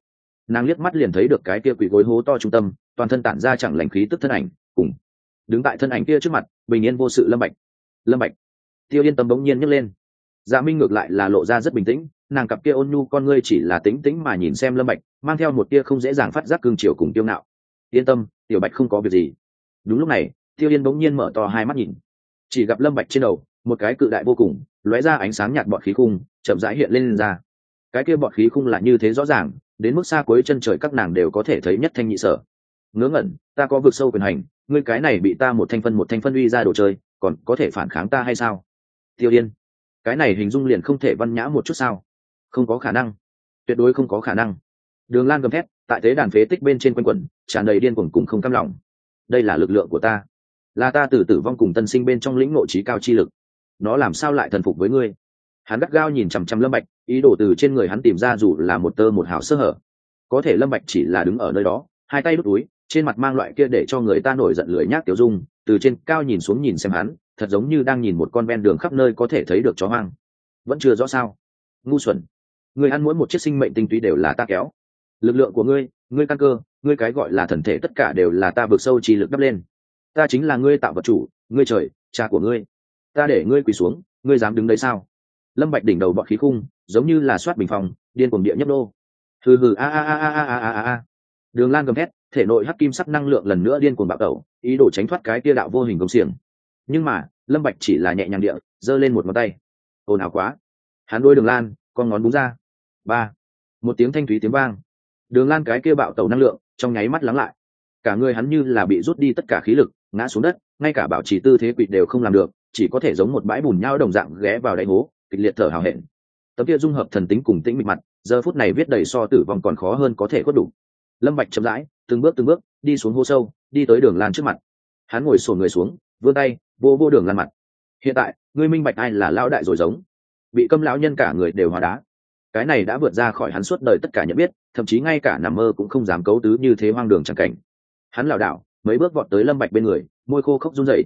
Speaker 1: nàng liếc mắt liền thấy được cái kia quỷ gối hố to trung tâm, toàn thân tản ra chẳng lành khí tức thân ảnh, cùng đứng tại thân ảnh kia trước mặt bình yên vô sự Lâm Bạch. Lâm Bạch. Tiêu Yên tâm bỗng nhiên nhấc lên. Dạ Minh ngược lại là lộ ra rất bình tĩnh, nàng cặp kia ôn nhu con ngươi chỉ là tĩnh tĩnh mà nhìn xem Lâm Bạch, mang theo một tia không dễ dàng phát giác cương chiều cùng kiêu ngạo. Yên tâm, tiểu Bạch không có việc gì. Đúng lúc này, Tiêu Yên bỗng nhiên mở to hai mắt nhìn, chỉ gặp Lâm Bạch trên đầu một cái cự đại vô cùng, lóe ra ánh sáng nhạt bọt khí khung chậm rãi hiện lên ra. Cái kia bọt khí khung là như thế rõ ràng, đến mức xa cuối chân trời các nàng đều có thể thấy nhất thanh nhị sở. Ngớ ngẩn, ta có vực sâu quyền hành, ngươi cái này bị ta một thanh phân uy ra đồ chơi, còn có thể phản kháng ta hay sao? Tiêu Yên, cái này hình dung liền không thể văn nhã một chút sao? Không có khả năng, tuyệt đối không có khả năng. Đường Lan gầm thét, tại tế đàn phế tích bên trên quanh quẩn, tràn đầy điên cuồng cùng không cam lòng. Đây là lực lượng của ta, là ta từ tử vong cùng tân sinh bên trong lĩnh ngộ trí cao chi lực. Nó làm sao lại thần phục với ngươi? Hắn gắt gao nhìn chằm chằm Lâm Bạch, ý đồ từ trên người hắn tìm ra dù là một tơ một hào sơ hở. Có thể Lâm Bạch chỉ là đứng ở nơi đó, hai tay đút túi, trên mặt mang loại kia để cho người ta nổi giận lưỡi nhác tiểu dung, từ trên cao nhìn xuống nhìn xem hắn, thật giống như đang nhìn một con ven đường khắp nơi có thể thấy được chó hoang. Vẫn chưa rõ sao? Ngu xuẩn, người ăn mỗi một chiếc sinh mệnh tinh túy đều là ta kéo. Lực lượng của ngươi, ngươi căn cơ, ngươi cái gọi là thần thể tất cả đều là ta vượt sâu chi lực đắp lên. Ta chính là ngươi tạo vật chủ, ngươi trời, cha của ngươi. Ta để ngươi quỳ xuống, ngươi dám đứng đấy sao? Lâm Bạch đỉnh đầu bọt khí khung, giống như là xoát bình phòng, điên cuồng địa nhấp nô. Hừ hừ a a a a a a a. Đường Lan gầm thét, thể nội hắc kim sắc năng lượng lần nữa điên cuồng bạo tẩu, ý đồ tránh thoát cái kia đạo vô hình công xiềng. Nhưng mà, Lâm Bạch chỉ là nhẹ nhàng địa, giơ lên một ngón tay. Ồn ào quá. Hắn đôi Đường Lan, con ngón búng ra. Ba. Một tiếng thanh thúy tiếng vang. Đường Lan cái kia bạo tẩu năng lượng, trong nháy mắt lắng lại. Cả người hắn như là bị rút đi tất cả khí lực, ngã xuống đất, ngay cả bảo trì tư thế quỳ đều không làm được, chỉ có thể giống một bãi bùn nhão đồng dạng ghé vào đáy hố, kịch liệt thở hào hẹn. Tấm kia dung hợp thần tính cùng tĩnh mịch mặt, giờ phút này viết đầy so tử vong còn khó hơn có thể có đủ. Lâm Bạch chậm rãi, từng bước đi xuống hố sâu, đi tới Đường Lan trước mặt. Hắn ngồi xổm người xuống, vươn tay, vô Đường Lan mặt. Hiện tại, ngươi minh bạch ai là lão đại rồi giống. Bị Câm lão nhân cả người đều hóa đá. Cái này đã vượt ra khỏi hắn suốt đời tất cả nhận biết, thậm chí ngay cả nằm mơ cũng không dám cấu tứ như thế hoang đường chẳng cảnh. Hắn lảo đảo, mấy bước vọt tới Lâm Bạch bên người, môi khô khốc run rẩy.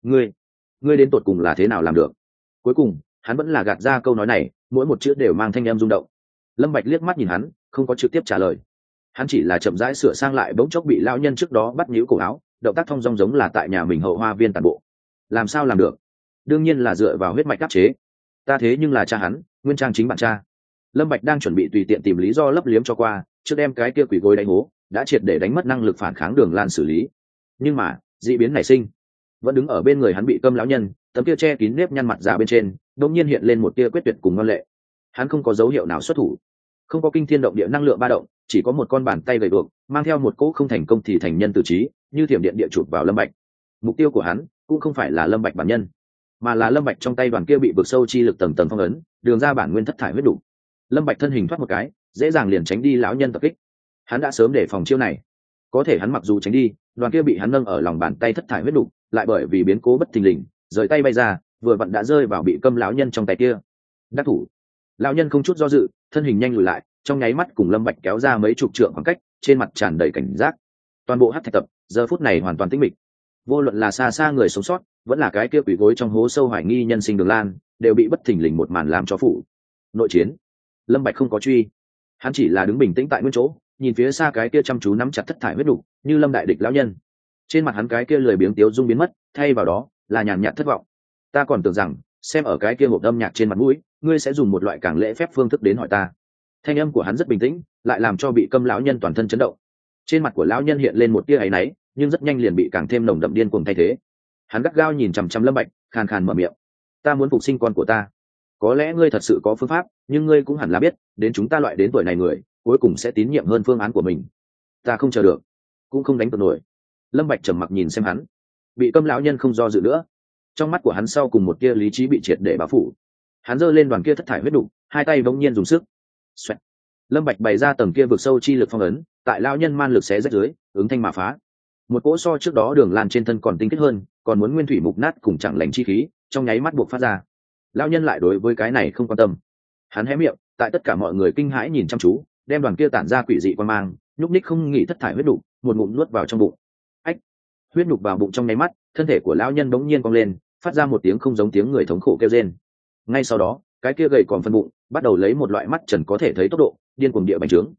Speaker 1: Ngươi đến tột cùng là thế nào làm được? Cuối cùng, hắn vẫn là gạt ra câu nói này, mỗi một chữ đều mang thanh âm rung động. Lâm Bạch liếc mắt nhìn hắn, không có trực tiếp trả lời. Hắn chỉ là chậm rãi sửa sang lại bỗng chốc bị lão nhân trước đó bắt níu cổ áo, động tác thong dong giống là tại nhà mình hậu hoa viên tàn bộ. Làm sao làm được? Đương nhiên là dựa vào huyết mạch áp chế. Ta thế nhưng là cha hắn, nguyên trang chính bản cha. Lâm Bạch đang chuẩn bị tùy tiện tìm lý do lấp liếm cho qua, trước đem cái kia quỷ gối đánh hố, đã triệt để đánh mất năng lực phản kháng Đường Lan xử lý. Nhưng mà, dị biến nảy sinh. Vẫn đứng ở bên người hắn bị Câm lão nhân, tấm kia che kín nếp nhăn mặt già bên trên, đột nhiên hiện lên một tia quyết tuyệt cùng ngoan lệ. Hắn không có dấu hiệu nào xuất thủ, không có kinh thiên động địa năng lượng ba động, chỉ có một con bàn tay gầy guộc, mang theo một cỗ không thành công thì thành nhân tử trí, như thiểm điện địa chụp vào Lâm Bạch. Mục tiêu của hắn cũng không phải là Lâm Bạch bản nhân, mà là Lâm Bạch trong tay đoàn kia bị vực sâu chi lực tầng tầng phong ấn, đường ra bản nguyên thất thải huyết đủ. Lâm Bạch thân hình thoát một cái, dễ dàng liền tránh đi lão nhân tập kích. Hắn đã sớm để phòng chiêu này, có thể hắn mặc dù tránh đi, đoàn kia bị hắn nâng ở lòng bàn tay thất thải huyết đủ, lại bởi vì biến cố bất thình lình, rời tay bay ra, vừa vặn đã rơi vào bị Câm lão nhân trong tay kia. Đắc thủ. Lão nhân không chút do dự, thân hình nhanh lùi lại, trong nháy mắt cùng Lâm Bạch kéo ra mấy chục trượng khoảng cách, trên mặt tràn đầy cảnh giác. Toàn bộ hắc thạch tập, giờ phút này hoàn toàn tĩnh mịch. Vô luận là xa xa người sống sót, vẫn là cái kia quỷ gối trong hố sâu hoài nghi nhân sinh Đường Lan, đều bị bất thình lình một màn làm cho phủ. Nội chiến. Lâm Bạch không có truy, hắn chỉ là đứng bình tĩnh tại nguyên chỗ, nhìn phía xa cái kia chăm chú nắm chặt thất thải huyết đủ, như Lâm đại địch lão nhân. Trên mặt hắn cái kia lười biếng tiếu dung biến mất, thay vào đó là nhàn nhạt thất vọng. Ta còn tưởng rằng, xem ở cái kia hộp âm nhạc trên mặt mũi, ngươi sẽ dùng một loại càng lễ phép phương thức đến hỏi ta. Thanh âm của hắn rất bình tĩnh, lại làm cho bị Câm lão nhân toàn thân chấn động. Trên mặt của lão nhân hiện lên một tia áy náy, nhưng rất nhanh liền bị càng thêm nồng đậm điên cuồng thay thế. Hắn gắt gao nhìn chằm chằm Lâm Bạch, khàn khàn mở miệng. Ta muốn phục sinh con của ta. Có lẽ ngươi thật sự có phương pháp, nhưng ngươi cũng hẳn là biết, đến chúng ta loại đến tuổi này người, cuối cùng sẽ tín nhiệm hơn phương án của mình. Ta không chờ được, cũng không đánh cược nổi. Lâm Bạch trầm mặc nhìn xem hắn, bị Câm lão nhân không do dự nữa. Trong mắt của hắn sau cùng một tia lý trí bị triệt để bao phủ. Hắn giơ lên đoàn kia thất thải huyết đủ, hai tay bỗng nhiên dùng sức. Xoẹt. Lâm Bạch bày ra tầng kia vực sâu chi lực phong ấn, tại lão nhân man lực xé rách dưới, ứng thanh mà phá. Một cỗ so trước đó Đường Lan trên thân còn tinh kết hơn, còn muốn nguyên thủy mục nát cùng chẳng lành chi khí, trong nháy mắt buộc phát ra. Lão nhân lại đối với cái này không quan tâm. Hắn hé miệng, tại tất cả mọi người kinh hãi nhìn chăm chú, đem đoàn kia tản ra quỷ dị quang mang, nhúc nhích không nghỉ thất thải huyết đủ, một ngụm nuốt vào trong bụng. Ách! Huyết nhục vào bụng trong nháy mắt, thân thể của lão nhân bỗng nhiên cong lên, phát ra một tiếng không giống tiếng người thống khổ kêu rên. Ngay sau đó, cái kia gầy còm phân bụng bắt đầu lấy một loại mắt trần có thể thấy tốc độ điên cuồng địa bành trướng.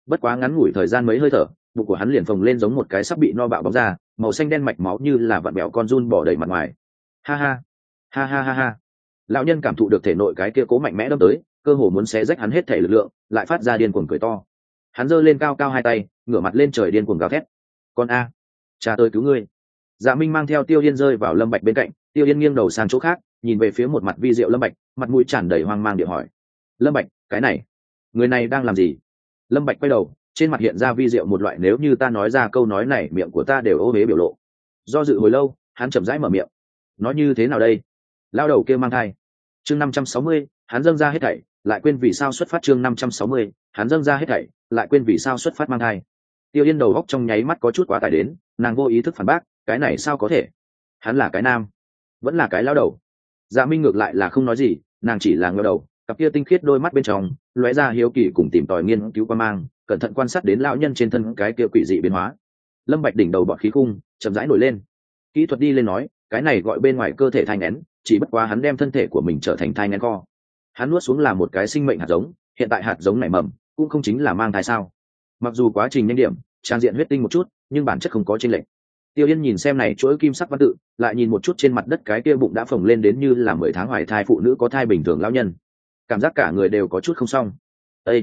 Speaker 1: bất quá ngắn ngủi thời gian mấy hơi thở, bụng của hắn liền phồng lên giống một cái sắp bị no bạo bóng ra, màu xanh đen mạch máu như là vặn bẹo con giun bỏ đầy mặt ngoài. Ha ha, ha ha ha ha. Lão nhân cảm thụ được thể nội cái kia cố mạnh mẽ đâm tới, cơ hồ muốn xé rách hắn hết thể lực lượng, lại phát ra điên cuồng cười to. Hắn giơ lên cao cao hai tay, ngửa mặt lên trời điên cuồng gào thét. Con a, cha tôi cứu ngươi. Dạ Minh mang theo Tiêu Yên rơi vào Lâm Bạch bên cạnh, Tiêu Yên nghiêng đầu sang chỗ khác, nhìn về phía một mặt vi diệu Lâm Bạch, mặt mũi tràn đầy hoang mang địa hỏi: Lâm Bạch, cái này, người này đang làm gì? Lâm Bạch quay đầu, trên mặt hiện ra vi diệu một loại nếu như ta nói ra câu nói này miệng của ta đều ô uế biểu lộ. Do dự hồi lâu, hắn chậm rãi mở miệng: nói như thế nào đây? Lao đầu kia mang thai. Chương 560, hắn dâng ra hết thảy, lại quên vì sao xuất phát. Chương 560, hắn dâng ra hết thảy, lại quên vì sao xuất phát mang thai. Tiêu Yên đầu góc trong nháy mắt có chút quá tải đến, nàng vô ý thức phản bác: cái này sao có thể? Hắn là cái nam, vẫn là cái lao đầu. Dạ Minh ngược lại là không nói gì, nàng chỉ là ngẩng đầu, cặp kia tinh khiết đôi mắt bên trong lóe ra hiếu kỳ cùng tìm tòi nghiên cứu quan mang, cẩn thận quan sát đến lão nhân trên thân cái kia quỷ dị biến hóa. Lâm Bạch đỉnh đầu bọt khí khung chậm rãi nổi lên, kỹ thuật đi lên nói, cái này gọi bên ngoài cơ thể thai nghén, chỉ bất quá hắn đem thân thể của mình trở thành thai nghén kho. Hắn nuốt xuống là một cái sinh mệnh hạt giống, hiện tại hạt giống nảy mầm, cũng không chính là mang thai sao? Mặc dù quá trình nhanh điểm, trang diện huyết tinh một chút, nhưng bản chất không có chênh lệch. Tiêu Yên nhìn xem này chuỗi kim sắc văn tự, lại nhìn một chút trên mặt đất cái kia bụng đã phồng lên đến như là 10 tháng hoài thai phụ nữ có thai bình thường lão nhân, cảm giác cả người đều có chút không xong. Ê,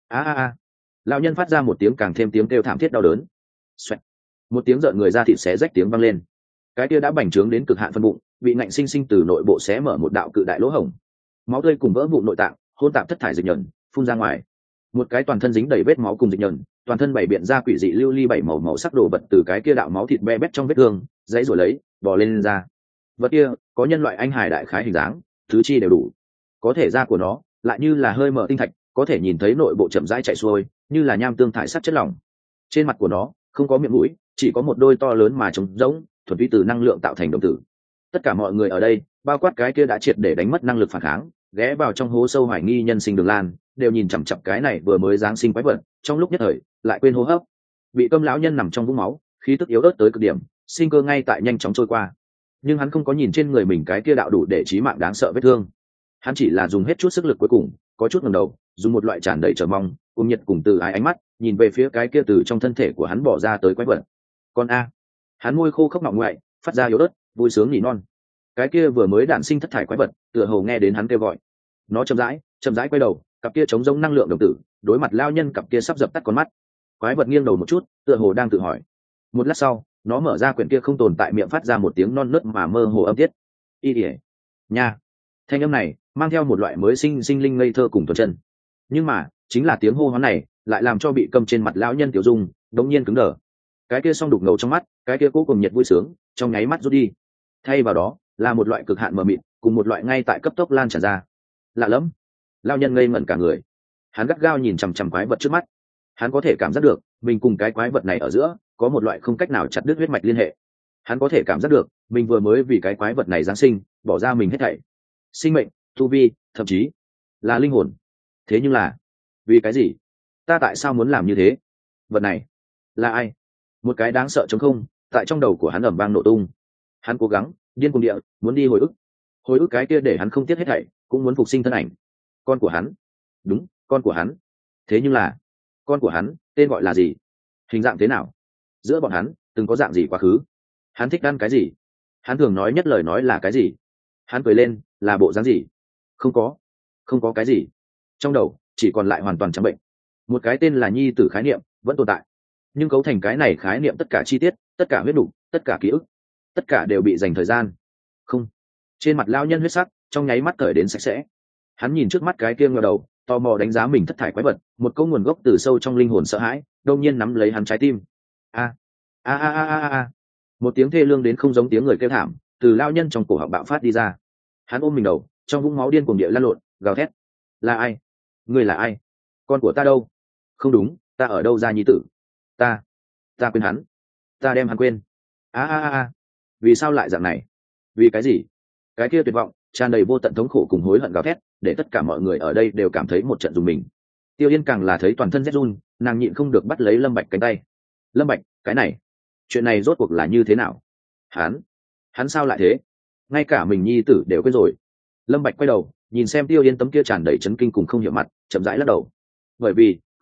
Speaker 1: a, lão nhân phát ra một tiếng càng thêm tiếng kêu thảm thiết đau đớn. Xoẹt. Một tiếng rợn người ra thịt xé rách tiếng vang lên. Cái kia đã bành trướng đến cực hạn phân bụng, bị ngạnh sinh sinh từ nội bộ xé mở một đạo cự đại lỗ hổng. Máu tươi cùng vỡ vụn nội tạng, hỗn tạp thất thải dịch nhẫn, phun ra ngoài. Một cái toàn thân dính đầy vết máu cùng dịch nhẫn, toàn thân bảy biện ra quỷ dị lưu ly bảy màu màu sắc đồ vật từ cái kia đạo máu thịt be bét trong vết thương, dãy rồi lấy, bò lên ra. Vật kia có nhân loại anh hài đại khái hình dáng, thứ chi đều đủ. Có thể da của nó lại như là hơi mở tinh thạch, có thể nhìn thấy nội bộ chậm rãi chảy xuôi, như là nham tương thải sắt chất lỏng. Trên mặt của nó không có miệng mũi, chỉ có một đôi to lớn mà trống rỗng, thuần túy từ năng lượng tạo thành đồng tử. Tất cả mọi người ở đây, bao quát cái kia đã triệt để đánh mất năng lực phản kháng, ghé vào trong hố sâu hoài nghi nhân sinh Đường Lan, đều nhìn chằm chằm cái này vừa mới giáng sinh quái vật, trong lúc nhất thời lại quên hô hấp. Bị Câm lão nhân nằm trong vũng máu, khí tức yếu ớt tới cực điểm, sinh cơ ngay tại nhanh chóng trôi qua. Nhưng hắn không có nhìn trên người mình cái kia đạo đủ để chí mạng đáng sợ vết thương. Hắn chỉ là dùng hết chút sức lực cuối cùng, có chút ngẩng đầu, dùng một loại tràn đầy chờ mong, cùng nhiệt cùng từ ái ánh mắt, nhìn về phía cái kia từ trong thân thể của hắn bỏ ra tới quái vật. Con a. Hắn môi khô khốc ngọng ngoại, phát ra yếu ớt, vui sướng nỉ non. Cái kia vừa mới đản sinh thất thải quái vật, tựa hồ nghe đến hắn kêu gọi. Nó chậm rãi quay đầu, cặp kia chống giống năng lượng đồng tử, đối mặt lao nhân cặp kia sắp dập tắt con mắt. Quái vật nghiêng đầu một chút, tựa hồ đang tự hỏi. Một lát sau, nó mở ra quyển kia không tồn tại miệng phát ra một tiếng non nớt mà mơ hồ âm tiết. Y ỉa, nha. Thanh âm này mang theo một loại mới sinh linh ngây thơ cùng thuần chân. Nhưng mà, chính là tiếng hô hoán này, lại làm cho bị Câm trên mặt lão nhân tiểu dung đống nhiên cứng đờ. Cái kia song đục ngầu trong mắt, cái kia cố cùng nhiệt vui sướng, trong nháy mắt rút đi. Thay vào đó, là một loại cực hạn mờ mịt, cùng một loại ngay tại cấp tốc lan tràn ra. Lạ lắm. Lão nhân ngây ngẩn cả người. Hắn gắt gao nhìn chằm chằm quái vật trước mắt. Hắn có thể cảm giác được, mình cùng cái quái vật này ở giữa có một loại không cách nào chặt đứt huyết mạch liên hệ. Hắn có thể cảm giác được, mình vừa mới vì cái quái vật này giáng sinh, bỏ ra mình hết thảy. Sinh mệnh, tu vi, thậm chí là linh hồn. Thế nhưng là, vì cái gì? Ta tại sao muốn làm như thế? Vật này là ai? Một cái đáng sợ trống không tại trong đầu của hắn ầm vang nổ tung. Hắn cố gắng điên cuồng địa muốn đi hồi ức cái kia để hắn không tiếc hết thảy cũng muốn phục sinh thân ảnh. Con của hắn, đúng, con của hắn. Thế nhưng là, con của hắn tên gọi là gì? Hình dạng thế nào? Giữa bọn hắn từng có dạng gì quá khứ? Hắn thích ăn cái gì? Hắn thường nói nhất lời nói là cái gì? Hắn cười lên là bộ dáng gì? Không có cái gì. Trong đầu chỉ còn lại hoàn toàn trắng bệnh. Một cái tên là nhi tử khái niệm vẫn tồn tại, nhưng cấu thành cái này khái niệm tất cả chi tiết, tất cả huyết đủ, tất cả ký ức, tất cả đều bị dành thời gian. Không. Trên mặt lao nhân huyết sắc trong nháy mắt cởi đến sạch sẽ. Hắn nhìn trước mắt cái kia ngờ đầu, tò mò đánh giá mình thất thải quái vật, một câu nguồn gốc từ sâu trong linh hồn sợ hãi đột nhiên nắm lấy hắn trái tim. A. Một tiếng thê lương đến không giống tiếng người kêu thảm từ lao nhân trong cổ họng bạo phát đi ra. Hắn ôm mình đầu, trong vũng máu điên cuồng địa lăn lộn, gào thét. Là ai? Ngươi là ai? Con của ta đâu? Không đúng, ta ở đâu ra nhi tử? Ta quên hắn, ta đem hắn quên. A. Vì sao lại dạng này? Vì cái gì? Cái kia tuyệt vọng tràn đầy vô tận thống khổ cùng hối hận gào thét, để tất cả mọi người ở đây đều cảm thấy một trận dùng mình. Tiêu Yên càng là thấy toàn thân rét run, nàng nhịn không được bắt lấy Lâm Bạch cánh tay. Lâm Bạch, cái này, chuyện này rốt cuộc là như thế nào? Hắn sao lại thế? Ngay cả mình nhi tử đều quên rồi. Lâm Bạch quay đầu, nhìn xem Tiêu Yên tấm kia tràn đầy chấn kinh cùng không hiểu mặt, chậm rãi lắc đầu. Bởi vì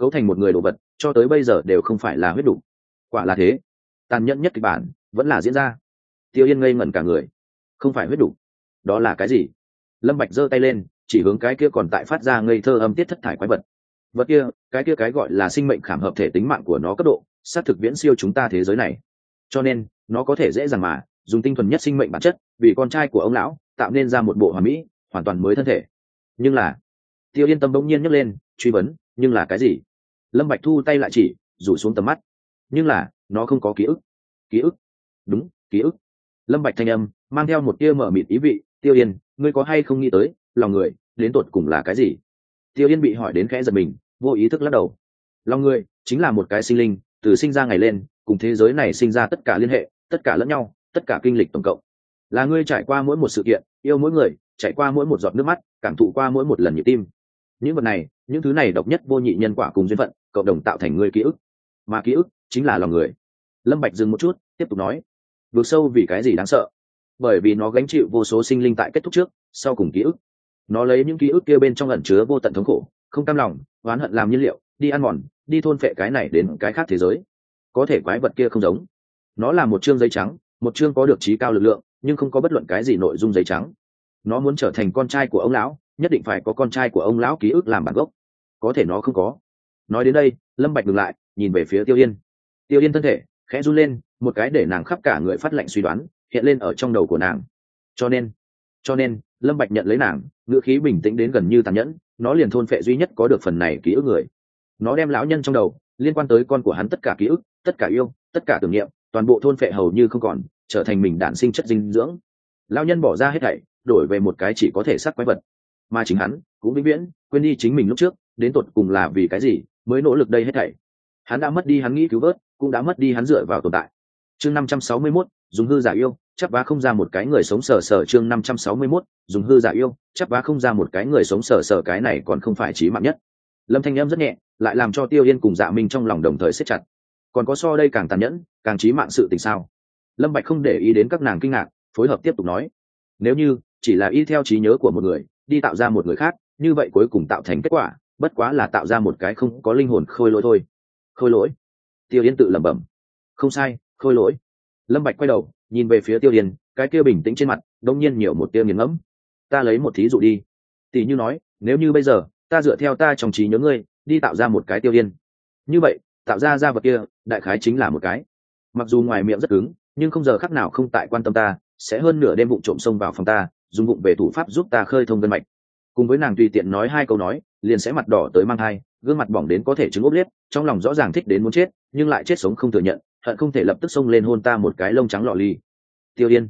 Speaker 1: cấu thành một người đồ vật cho tới bây giờ đều không phải là huyết đủ. Quả là thế. Tàn nhẫn nhất kịch bản vẫn là diễn ra. Tiêu Yên ngây ngẩn cả người. Không phải huyết đủ, đó là cái gì? Lâm Bạch giơ tay lên chỉ hướng cái kia còn tại phát ra ngây thơ âm tiết thất thải quái vật. Vật kia, cái gọi là sinh mệnh khảm hợp thể, tính mạng của nó cấp độ xác thực viễn siêu chúng ta thế giới này, cho nên nó có thể dễ dàng mà dùng tinh thuần nhất sinh mệnh bản chất vì con trai của ông lão tạo nên ra một bộ hoàn mỹ hoàn toàn mới thân thể. Nhưng là Tiêu Yên tâm bỗng nhiên nhấc lên truy vấn, nhưng là cái gì? Lâm Bạch thu tay lại chỉ rủ xuống tầm mắt. Nhưng là nó không có ký ức. Ký ức? Đúng, ký ức. Lâm Bạch thanh âm mang theo một tia mở mịt ý vị. Tiêu Yên, ngươi có hay không nghĩ tới lòng người đến tột cùng là cái gì? Tiêu Yên bị hỏi đến khẽ giật mình, vô ý thức lắc đầu. Lòng người chính là một cái sinh linh, từ sinh ra ngày lên cùng thế giới này sinh ra tất cả liên hệ, tất cả lẫn nhau, tất cả kinh lịch tổng cộng. Là ngươi trải qua mỗi một sự kiện, yêu mỗi người, trải qua mỗi một giọt nước mắt, cảm thụ qua mỗi một lần nhịp tim. Những vật này, những thứ này độc nhất vô nhị nhân quả cùng duyên phận cộng đồng tạo thành ngươi ký ức, mà ký ức chính là lòng người. Lâm Bạch dừng một chút tiếp tục nói, vượt sâu vì cái gì đáng sợ? Bởi vì nó gánh chịu vô số sinh linh tại kết thúc trước sau cùng ký ức. Nó lấy những ký ức kia bên trong ẩn chứa vô tận thống khổ, không cam lòng, oán hận làm nhiên liệu, đi ăn mòn, đi thôn phệ cái này đến cái khác thế giới. Có thể quái vật kia không giống, nó là một chương giấy trắng, một chương có được trí cao lực lượng nhưng không có bất luận cái gì nội dung giấy trắng. Nó muốn trở thành con trai của ông lão, nhất định phải có con trai của ông lão ký ức làm bản gốc. Có thể nó không có. Nói đến đây, Lâm Bạch dừng lại nhìn về phía Tiêu Yên. Tiêu Yên thân thể khẽ run lên, một cái để nàng khắp cả người phát lạnh suy đoán hiện lên ở trong đầu của nàng. Cho nên Lâm Bạch nhận lấy nàng, ngữ khí bình tĩnh đến gần như tàn nhẫn, nó liền thôn phệ duy nhất có được phần này ký ức người. Nó đem lão nhân trong đầu liên quan tới con của hắn tất cả ký ức, tất cả yêu, tất cả tưởng niệm, toàn bộ thôn phệ hầu như không còn, trở thành mình đản sinh chất dinh dưỡng. Lão nhân bỏ ra hết thảy, đổi về một cái chỉ có thể xác quái vật, mà chính hắn cũng vĩnh viễn quên đi chính mình lúc trước đến tột cùng là vì cái gì mới nỗ lực đây hết thảy. Hắn đã mất đi hắn nghĩ cứu vớt, cũng đã mất đi hắn dựa vào tồn tại. Chương 561, dùng hư giả yêu chắc vá không ra một cái người sống sờ sờ. Chương 561, dùng hư giả yêu chắc vá không ra một cái người sống sờ sờ. Cái này còn không phải chí mạng nhất. Lâm thanh âm rất nhẹ, lại làm cho Tiêu Yên cùng Dạ Minh trong lòng đồng thời siết chặt. Còn có so đây càng tàn nhẫn, càng chí mạng sự tình sao? Lâm Bạch không để ý đến các nàng kinh ngạc, phối hợp tiếp tục nói, nếu như chỉ là y theo trí nhớ của một người đi tạo ra một người khác, như vậy cuối cùng tạo thành kết quả bất quá là tạo ra một cái không có linh hồn khôi lỗi thôi. Khôi lỗi? Tiêu Yên tự lẩm bẩm. Không sai, khôi lỗi. Lâm Bạch quay đầu nhìn về phía Tiêu Yên, cái kia bình tĩnh trên mặt đột nhiên nhiều một tia nghiền ngẫm. Ta lấy một thí dụ đi, tỷ như nói, nếu như bây giờ ta dựa theo ta trong trí nhớ ngươi đi tạo ra một cái Tiêu Yên, như vậy tạo ra vật kia đại khái chính là một cái, mặc dù ngoài miệng rất cứng nhưng không giờ khắc nào không tại quan tâm ta, sẽ hơn nửa đêm vụng trộm xông vào phòng ta, dùng vụng về thủ pháp giúp ta khơi thông gân mạch. Cùng với nàng tùy tiện nói hai câu nói liền sẽ mặt đỏ tới mang thai, gương mặt bỏng đến có thể trứng ốp liếp, trong lòng rõ ràng thích đến muốn chết nhưng lại chết sống không thừa nhận, hận không thể lập tức xông lên hôn ta một cái lông trắng lọ ly. Tiêu Yên,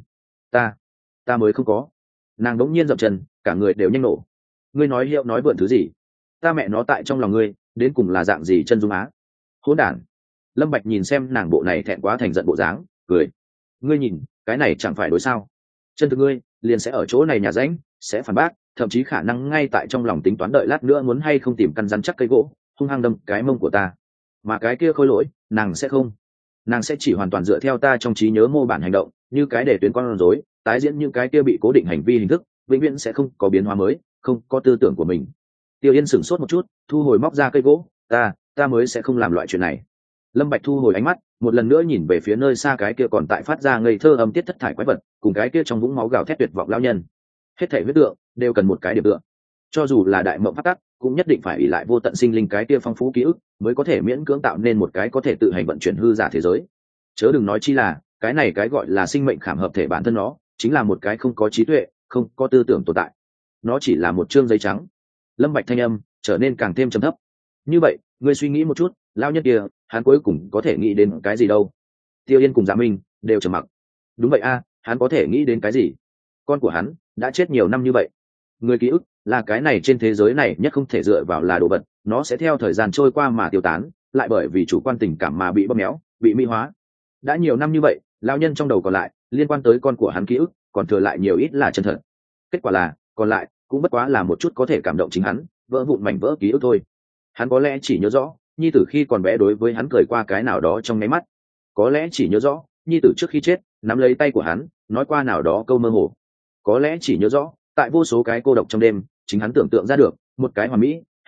Speaker 1: ta mới không có. Nàng đống nhiên dậm chân, cả người đều nhanh nổ. Ngươi nói hiệu nói vượn thứ gì? Ta mẹ nó tại trong lòng ngươi đến cùng là dạng gì chân dung á? Hỗn đản. Lâm Bạch nhìn xem nàng bộ này thẹn quá thành giận bộ dáng, cười. Ngươi nhìn, cái này chẳng phải đối sao? Chân thực ngươi liền sẽ ở chỗ này nhà rãnh, sẽ phản bác, thậm chí khả năng ngay tại trong lòng tính toán đợi lát nữa muốn hay không tìm căn rắn chắc cây gỗ hung hăng đâm cái mông của ta. Mà cái kia khôi lỗi, nàng sẽ không. Nàng sẽ chỉ hoàn toàn dựa theo ta trong trí nhớ mô bản hành động, như cái để tuyến con rối, tái diễn những cái kia bị cố định hành vi hình thức, vĩnh viễn sẽ không có biến hóa mới, không có tư tưởng của mình. Tiêu Yên sửng sốt một chút, thu hồi móc ra cây gỗ. Ta mới sẽ không làm loại chuyện này. Lâm Bạch thu hồi ánh mắt, một lần nữa nhìn về phía nơi xa cái kia còn tại phát ra ngây thơ âm tiết thất thải quái vật, cùng cái kia trong vũng máu gào thét tuyệt vọng lão nhân. Hết thảy huyết tượng đều cần một cái điểm tựa. Cho dù là đại mộng pháp tắc, cũng nhất định phải ỷ lại vô tận sinh linh cái kia phong phú ký ức, mới có thể miễn cưỡng tạo nên một cái có thể tự hành vận chuyển hư giả thế giới. Chớ đừng nói chi là, cái này cái gọi là sinh mệnh khảm hợp thể bản thân nó, chính là một cái không có trí tuệ, không có tư tưởng tồn tại. Nó chỉ là một chương giấy trắng. Lâm Bạch thanh âm trở nên càng thêm trầm thấp. Như vậy, ngươi suy nghĩ một chút, lão nhân kia, hắn cuối cùng có thể nghĩ đến cái gì đâu? Tiêu Yên cùng Dạ Minh đều trầm mặc. Đúng vậy a, hắn có thể nghĩ đến cái gì? Con của hắn đã chết nhiều năm như vậy. Người ký ức là cái này trên thế giới này nhất không thể dựa vào là đồ vật, nó sẽ theo thời gian trôi qua mà tiêu tán, lại bởi vì chủ quan tình cảm mà bị bóp méo, bị mỹ hóa. Đã nhiều năm như vậy, lão nhân trong đầu còn lại liên quan tới con của hắn ký ức, còn thừa lại nhiều ít là chân thật. Kết quả là, còn lại cũng bất quá là một chút có thể cảm động chính hắn, vỡ vụn mảnh vỡ ký ức thôi. Hắn có lẽ chỉ nhớ rõ nhi tử khi còn bé đối với hắn cười qua cái nào đó trong nháy mắt, có lẽ chỉ nhớ rõ nhi tử trước khi chết nắm lấy tay của hắn nói qua nào đó câu mơ hồ, có lẽ chỉ nhớ rõ tại vô số cái cô độc trong đêm chính hắn tưởng tượng ra được một cái hoàn mỹ hiếu thuận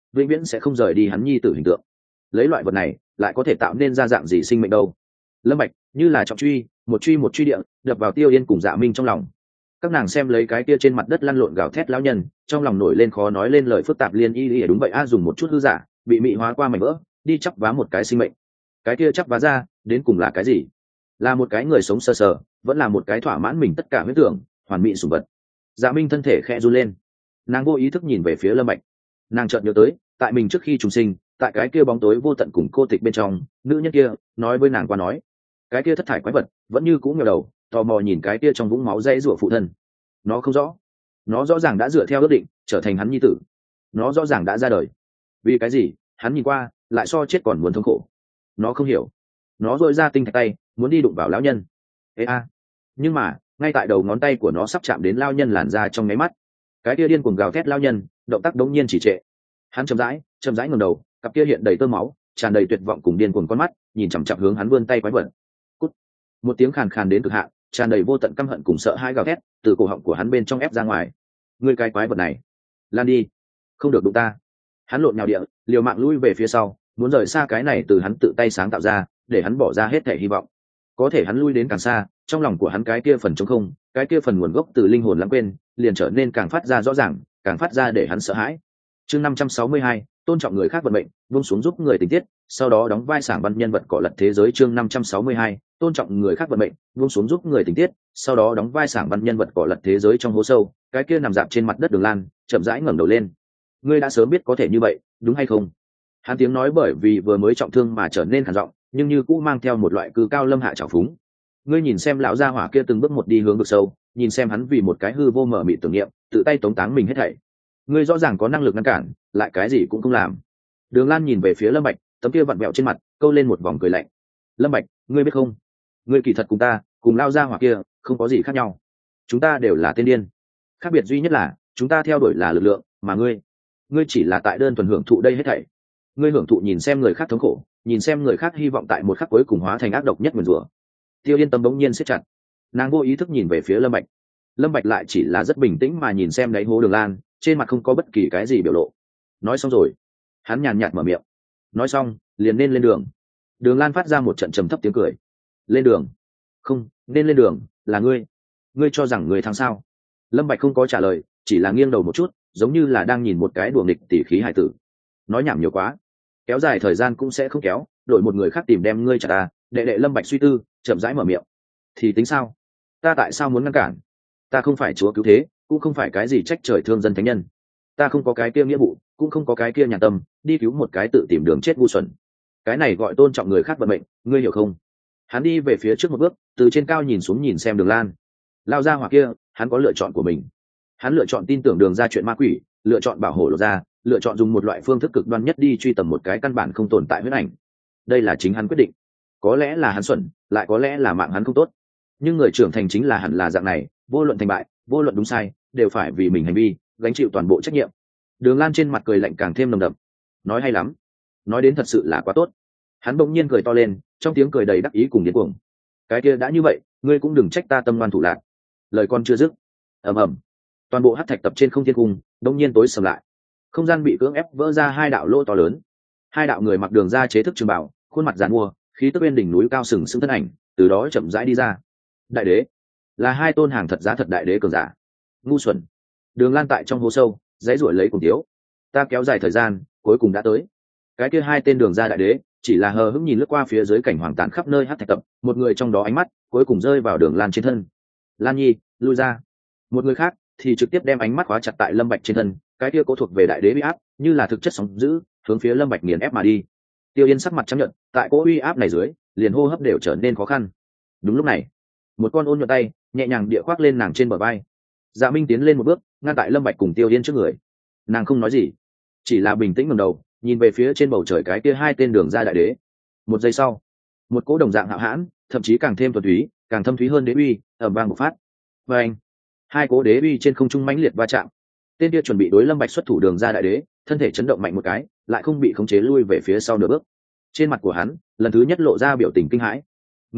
Speaker 1: vĩnh viễn sẽ không rời đi hắn nhi tử hình tượng. Lấy loại vật này lại có thể tạo nên ra dạng gì sinh mệnh đâu. Lâm Bạch như là trọng truy, một truy địa đập vào Tiêu Yên cùng Dạ Minh trong lòng. Các nàng xem lấy cái kia trên mặt đất lăn lộn gào thét lão nhân, trong lòng nổi lên khó nói lên lời phức tạp liên y. Đúng vậy a, dùng một chút hư giả bị mị hóa qua mảnh vỡ đi chắp vá một cái sinh mệnh. Cái kia chắp vá ra đến cùng là cái gì? Là một cái người sống sờ sờ, vẫn là một cái thỏa mãn mình tất cả huyết tưởng hoàn mỹ sủng vật? Dạ Minh thân thể khẽ run lên, nàng vô ý thức nhìn về phía Lâm Bạch. Nàng chợt nhớ tới tại mình trước khi trùng sinh, tại cái kia bóng tối vô tận cùng cô tịch bên trong, nữ nhân kia nói với nàng qua nói, cái kia thất thải quái vật vẫn như cũ ngẩng đầu tò mò nhìn cái kia trong vũng máu dãy rủa phụ thân. Nó không rõ, nó rõ ràng đã dựa theo ước định trở thành hắn nhi tử, nó rõ ràng đã ra đời. Vì cái gì hắn nhìn qua lại so chết còn muốn thống khổ? Nó không hiểu. Nó dội ra tinh thạch tay muốn đi đụng vào lão nhân. Ê a! Nhưng mà ngay tại đầu ngón tay của nó sắp chạm đến lão nhân làn da trong nháy mắt, cái kia điên cuồng gào thét lão nhân động tác đống nhiên chỉ trệ. Hắn chậm rãi ngẩng đầu, cặp kia hiện đầy tơ máu, tràn đầy tuyệt vọng cùng điên cuồng con mắt nhìn chằm chằm hướng hắn vươn tay quái vật. Cút! Một tiếng khàn khàn đến cực hạn, tràn đầy vô tận căm hận cùng sợ hãi gào thét từ cổ họng của hắn bên trong ép ra ngoài. Ngươi cái quái vật này, lan đi, không được đụng ta! Hắn lộn nhào địa, liều mạng lui về phía sau, muốn rời xa cái này từ hắn tự tay sáng tạo ra, để hắn bỏ ra hết thể hy vọng. Có thể hắn lui đến càng xa, trong lòng của hắn cái kia phần trống không, cái kia phần nguồn gốc từ linh hồn lãng quên, liền trở nên càng phát ra rõ ràng, càng phát ra để hắn sợ hãi. Chương 562, tôn trọng người khác vận mệnh, buông xuống giúp người tình tiết, sau đó đóng vai sảng văn nhân vật cọ lật thế giới. Chương 562, tôn trọng người khác vận mệnh, buông xuống giúp người tình tiết, sau đó đóng vai sảng văn nhân vật cọ lật thế giới. Trong hố sâu, cái kia nằm dạp trên mặt đất Đường Lan, chậm rãi ngẩng đầu lên. Ngươi đã sớm biết có thể như vậy, đúng hay không? Hắn tiếng nói bởi vì vừa mới trọng thương mà trở nên khàn giọng, nhưng như cũ mang theo một loại cư cao lâm hạ trào phúng. Ngươi nhìn xem lão gia hỏa kia từng bước một đi hướng vực sâu, nhìn xem hắn vì một cái hư vô mở mịt tưởng niệm, tự tay tống táng mình hết thảy. Ngươi rõ ràng có năng lực ngăn cản, lại cái gì cũng không làm. Đường Lan nhìn về phía Lâm Bạch, tấm kia vặn vẹo trên mặt câu lên một vòng cười lạnh. Lâm Bạch, ngươi biết không, ngươi kỳ thật cùng ta, cùng lão gia hỏa kia không có gì khác nhau. Chúng ta đều là tên điên, khác biệt duy nhất là chúng ta theo đuổi là lực lượng, mà ngươi chỉ là tại đơn thuần hưởng thụ đây hết thảy. Ngươi hưởng thụ nhìn xem người khác thống khổ, nhìn xem người khác hy vọng tại một khắc cuối cùng hóa thành ác độc nhất nguyền rủa. Tiêu Yên tâm bỗng nhiên siết chặt, nàng vô ý thức nhìn về phía Lâm Bạch. Lâm Bạch lại chỉ là rất bình tĩnh mà nhìn xem đáy hố Đường Lan, trên mặt không có bất kỳ cái gì biểu lộ. Nói xong rồi, hắn nhàn nhạt mở miệng. Nói xong, liền nên lên đường. Đường Lan phát ra một trận trầm thấp tiếng cười. Lên đường? Không, nên lên đường là ngươi. Ngươi cho rằng người thắng sao? Lâm Bạch không có trả lời, chỉ là nghiêng đầu một chút, giống như là đang nhìn một cái đùa nghịch tỉ khí hải tử. Nói nhảm nhiều quá, kéo dài thời gian cũng sẽ không kéo, đổi một người khác tìm đem ngươi chặt ta. Đệ Lâm Bạch suy tư, chậm rãi mở miệng. Thì tính sao? Ta tại sao muốn ngăn cản? Ta không phải chúa cứu thế, cũng không phải cái gì trách trời thương dân thánh nhân. Ta không có cái kia nghĩa vụ, cũng không có cái kia nhà tâm đi cứu một cái tự tìm đường chết ngu xuẩn. Cái này gọi tôn trọng người khác vận mệnh, ngươi hiểu không? Hắn đi về phía trước một bước, từ trên cao nhìn xuống nhìn xem Đường Lan. Lao ra hoặc kia, hắn có lựa chọn của mình. Hắn lựa chọn tin tưởng Đường ra chuyện ma quỷ, lựa chọn bảo hộ Lột ra, lựa chọn dùng một loại phương thức cực đoan nhất đi truy tầm một cái căn bản không tồn tại huyết ảnh. Đây là chính hắn quyết định. Có lẽ là hắn xuẩn, lại có lẽ là mạng hắn không tốt. Nhưng người trưởng thành chính là hẳn là dạng này, vô luận thành bại, vô luận đúng sai, đều phải vì mình hành vi gánh chịu toàn bộ trách nhiệm. Đường Lan trên mặt cười lạnh càng thêm nồng đậm. Nói hay lắm, nói đến thật sự là quá tốt. Hắn bỗng nhiên cười to lên, trong tiếng cười đầy đắc ý cùng điên cuồng. Cái kia đã như vậy, ngươi cũng đừng trách ta tâm ngoan thủ lạc. Lời con chưa dứt, ầm ầm, toàn bộ hắc thạch tập trên không thiên cung bỗng nhiên tối sầm lại. Không gian bị cưỡng ép vỡ ra hai đạo lỗ to lớn. Hai đạo người mặc đường ra chế thức trường bảo, khuôn mặt giàn mua, khí tức bên đỉnh núi cao sừng sững thân ảnh, từ đó chậm rãi đi ra. Đại đế, là hai tôn hàng thật giá thật đại đế cường giả. Ngu xuẩn. Đường Lan tại trong hố sâu dãy ruổi lấy cùng thiếu. Ta kéo dài thời gian, cuối cùng đã tới. Cái kia hai tên đường ra đại đế chỉ là hờ hững nhìn lướt qua phía dưới cảnh hoàng tàn khắp nơi hắc thạch tập, một người trong đó ánh mắt cuối cùng rơi vào Đường Lan trên thân. Lan Nhi, lui ra. Một người khác thì trực tiếp đem ánh mắt khóa chặt tại Lâm Bạch trên thân, cái kia cố thuộc về đại đế uy áp, như là thực chất sóng dữ, hướng phía Lâm Bạch nghiền ép mà đi. Tiêu Yên sắc mặt trắng nhợt, tại cố uy áp này dưới, liền hô hấp đều trở nên khó khăn. Đúng lúc này, một con ôn nhuận tay nhẹ nhàng địa khoác lên nàng trên bờ vai. Dạ Minh tiến lên một bước, ngăn tại Lâm Bạch cùng Tiêu Yên trước người. Nàng không nói gì, chỉ là bình tĩnh ngẩng đầu, nhìn về phía trên bầu trời cái kia hai tên đường ra đại đế. Một giây sau, một cỗ đồng dạng hạo hãn, thậm chí càng thêm thuần túy, càng thâm thúy hơn đế uy ầm vang một phát. Và anh, hai cỗ đế uy trên không trung mãnh liệt va chạm. Tên kia chuẩn bị đối Lâm Bạch xuất thủ đường ra đại đế, thân thể chấn động mạnh một cái, lại không bị khống chế lui về phía sau nửa bước. Trên mặt của hắn, lần thứ nhất lộ ra biểu tình kinh hãi.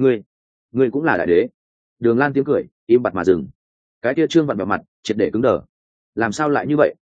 Speaker 1: Ngươi cũng là đại đế? Đường Lan tiếng cười im bặt mà dừng. Cái kia trương vặn vào mặt triệt để cứng đờ. Làm sao lại như vậy?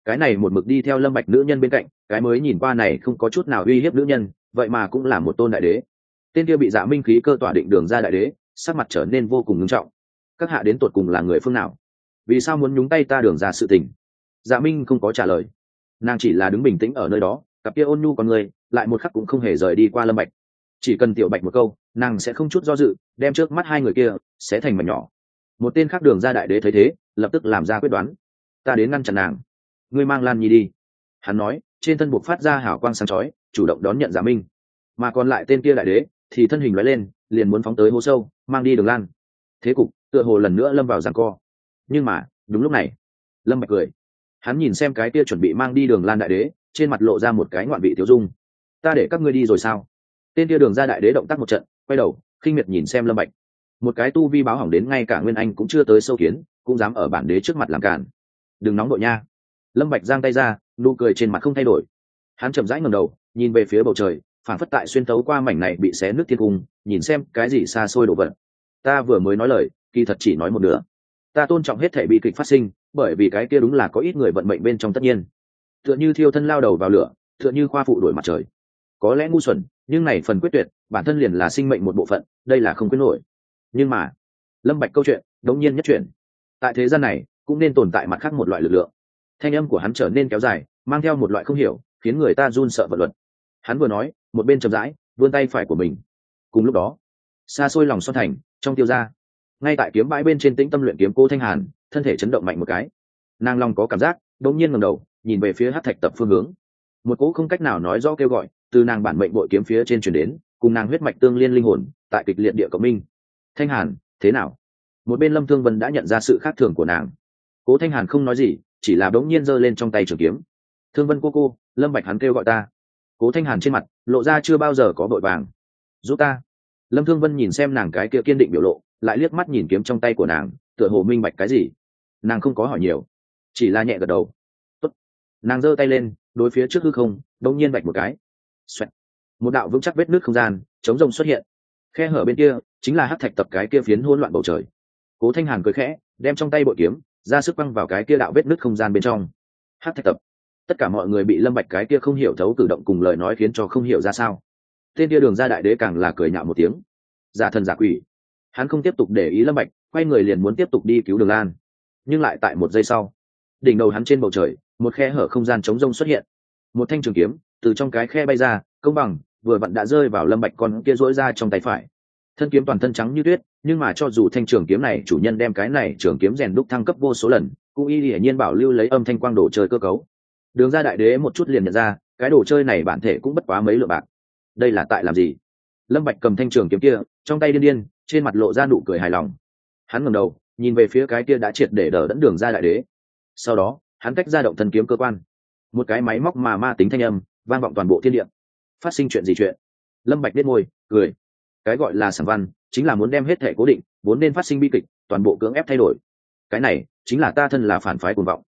Speaker 1: cái này một mực đi theo Lâm Bạch nữ nhân bên cạnh, cái mới nhìn qua này không có chút nào uy hiếp nữ nhân, vậy mà cũng là một tôn đại đế. Tên kia bị Dạ Minh khí cơ tỏa định đường ra đại đế, sắc mặt trở nên vô cùng nghiêm trọng. Các hạ đến tột cùng là người phương nào? Vì sao muốn nhúng tay ta đường ra sự tình? Dạ Minh không có trả lời, nàng chỉ là đứng bình tĩnh ở nơi đó, cặp kia ôn nhu con người lại một khắc cũng không hề rời đi qua Lâm Bạch. Chỉ cần Tiểu Bạch một câu, nàng sẽ không chút do dự đem trước mắt hai người kia sẽ thành mảnh nhỏ. Một tên khác đường ra đại đế thấy thế, lập tức làm ra quyết đoán. Ta đến ngăn chặn nàng, ngươi mang Lan Nhi đi. Hắn nói, trên thân buộc phát ra hào quang sáng chói, chủ động đón nhận Dạ Minh. Mà còn lại tên kia đại đế thì thân hình lóe lên, liền muốn phóng tới hố sâu, mang đi Đường Lan. Thế cục tựa hồ lần nữa lâm vào giằng co. Nhưng mà đúng lúc này, Lâm Bạch cười. Hắn nhìn xem cái kia chuẩn bị mang đi Đường Lan đại đế, trên mặt lộ ra một cái ngoạn vị tiêu dung. Ta để các ngươi đi rồi sao? Tên kia đường ra đại đế động tác một trận, quay đầu khinh miệt nhìn xem Lâm Bạch. Một cái tu vi báo hỏng đến ngay cả Nguyên Anh cũng chưa tới sâu kiến, cũng dám ở bản đế trước mặt làm cản. Đừng nóng đội nha. Lâm Bạch giang tay ra, nụ cười trên mặt không thay đổi. Hắn chậm rãi ngẩng đầu, nhìn về phía bầu trời, phảng phất tại xuyên tấu qua mảnh này bị xé nứt thiên cung, nhìn xem cái gì xa xôi đổ vật. Ta vừa mới nói lời, kỳ thật chỉ nói một nửa. Ta tôn trọng hết thảy bi kịch phát sinh, bởi vì cái kia đúng là có ít người vận mệnh bên trong tất nhiên. Tựa như thiêu thân lao đầu vào lửa, tựa như khoa phụ đổi mặt trời. Có lẽ ngu xuẩn, nhưng này phần quyết tuyệt, bản thân liền là sinh mệnh một bộ phận, đây là không quyết nổi. Nhưng mà, Lâm Bạch câu chuyện, đống nhiên nhất chuyện. Tại thế gian này, cũng nên tồn tại mặt khác một loại lực lượng. Thanh âm của hắn trở nên kéo dài, mang theo một loại không hiểu, khiến người ta run sợ vật luật. Hắn vừa nói, một bên chậm rãi vươn tay phải của mình. Cùng lúc đó, xa xôi lòng Son Thành, trong Tiêu gia, ngay tại kiếm bãi bên trên tĩnh tâm luyện kiếm Cố Thanh Hàn, thân thể chấn động mạnh một cái. Nàng lòng có cảm giác, đột nhiên ngẩng đầu, nhìn về phía Hắc Thạch tập phương hướng. Một cỗ không cách nào nói rõ kêu gọi, từ nàng bản mệnh bội kiếm phía trên truyền đến, cùng nàng huyết mạch tương liên linh hồn, tại kịch liệt địa cộng minh. Thanh Hàn, thế nào? Một bên Lâm Thương Vân đã nhận ra sự khác thường của nàng. Cố Thanh Hàn không nói gì, chỉ là bỗng nhiên giơ lên trong tay trường kiếm. Thương Vân cô, Lâm Bạch hắn kêu gọi ta. Cố Thanh Hàn trên mặt lộ ra chưa bao giờ có vội vàng. Giúp ta. Lâm Thương Vân nhìn xem nàng cái kia kiên định biểu lộ, lại liếc mắt nhìn kiếm trong tay của nàng, tựa hồ minh bạch cái gì. Nàng không có hỏi nhiều, chỉ là nhẹ gật đầu. Tốt. Nàng giơ tay lên, đối phía trước hư không, bỗng nhiên bạch một cái. Xoẹt. Một đạo vững chắc vết nứt không gian chống rông xuất hiện. Khe hở bên kia chính là Hắc Thạch tập cái kia phiến hỗn loạn bầu trời. Cố Thanh Hàn cười khẽ, đem trong tay bội kiếm ra sức quăng vào cái kia đạo vết nứt không gian bên trong. Hắc Thạch tập. Tất cả mọi người bị Lâm Bạch cái kia không hiểu thấu cử động cùng lời nói khiến cho không hiểu ra sao. Tên kia đường ra đại đế càng là cười nhạo một tiếng. Giả thần giả quỷ. Hắn không tiếp tục để ý Lâm Bạch, quay người liền muốn tiếp tục đi cứu Đường Lan. Nhưng lại tại một giây sau, đỉnh đầu hắn trên bầu trời, một khe hở không gian trống rông xuất hiện. Một thanh trường kiếm từ trong cái khe bay ra, công bằng, vừa vặn đã rơi vào Lâm Bạch con kia duỗi ra trong tay phải. Thân kiếm toàn thân trắng như tuyết, nhưng mà cho dù thanh trường kiếm này chủ nhân đem cái này trường kiếm rèn đúc thăng cấp vô số lần, cũng y hiển nhiên bảo lưu lấy âm thanh quang đồ chơi cơ cấu. Đường ra đại đế một chút liền nhận ra, cái đồ chơi này bản thể cũng bất quá mấy lượng bạc. Đây là tại làm gì? Lâm Bạch cầm thanh trường kiếm kia, trong tay điên điên, trên mặt lộ ra nụ cười hài lòng. Hắn ngẩng đầu, nhìn về phía cái kia đã triệt để đỡ đẫn đường ra đại đế. Sau đó, hắn tách ra động thân kiếm cơ quan. Một cái máy móc mà ma tính thanh âm vang vọng toàn bộ thiên địa. Phát sinh chuyện gì chuyện? Lâm Bạch nhếch môi, cười. Cái gọi là sản văn, chính là muốn đem hết thể cố định, vốn nên phát sinh bi kịch, toàn bộ cưỡng ép thay đổi. Cái này chính là ta thân là phản phái cuồng vọng.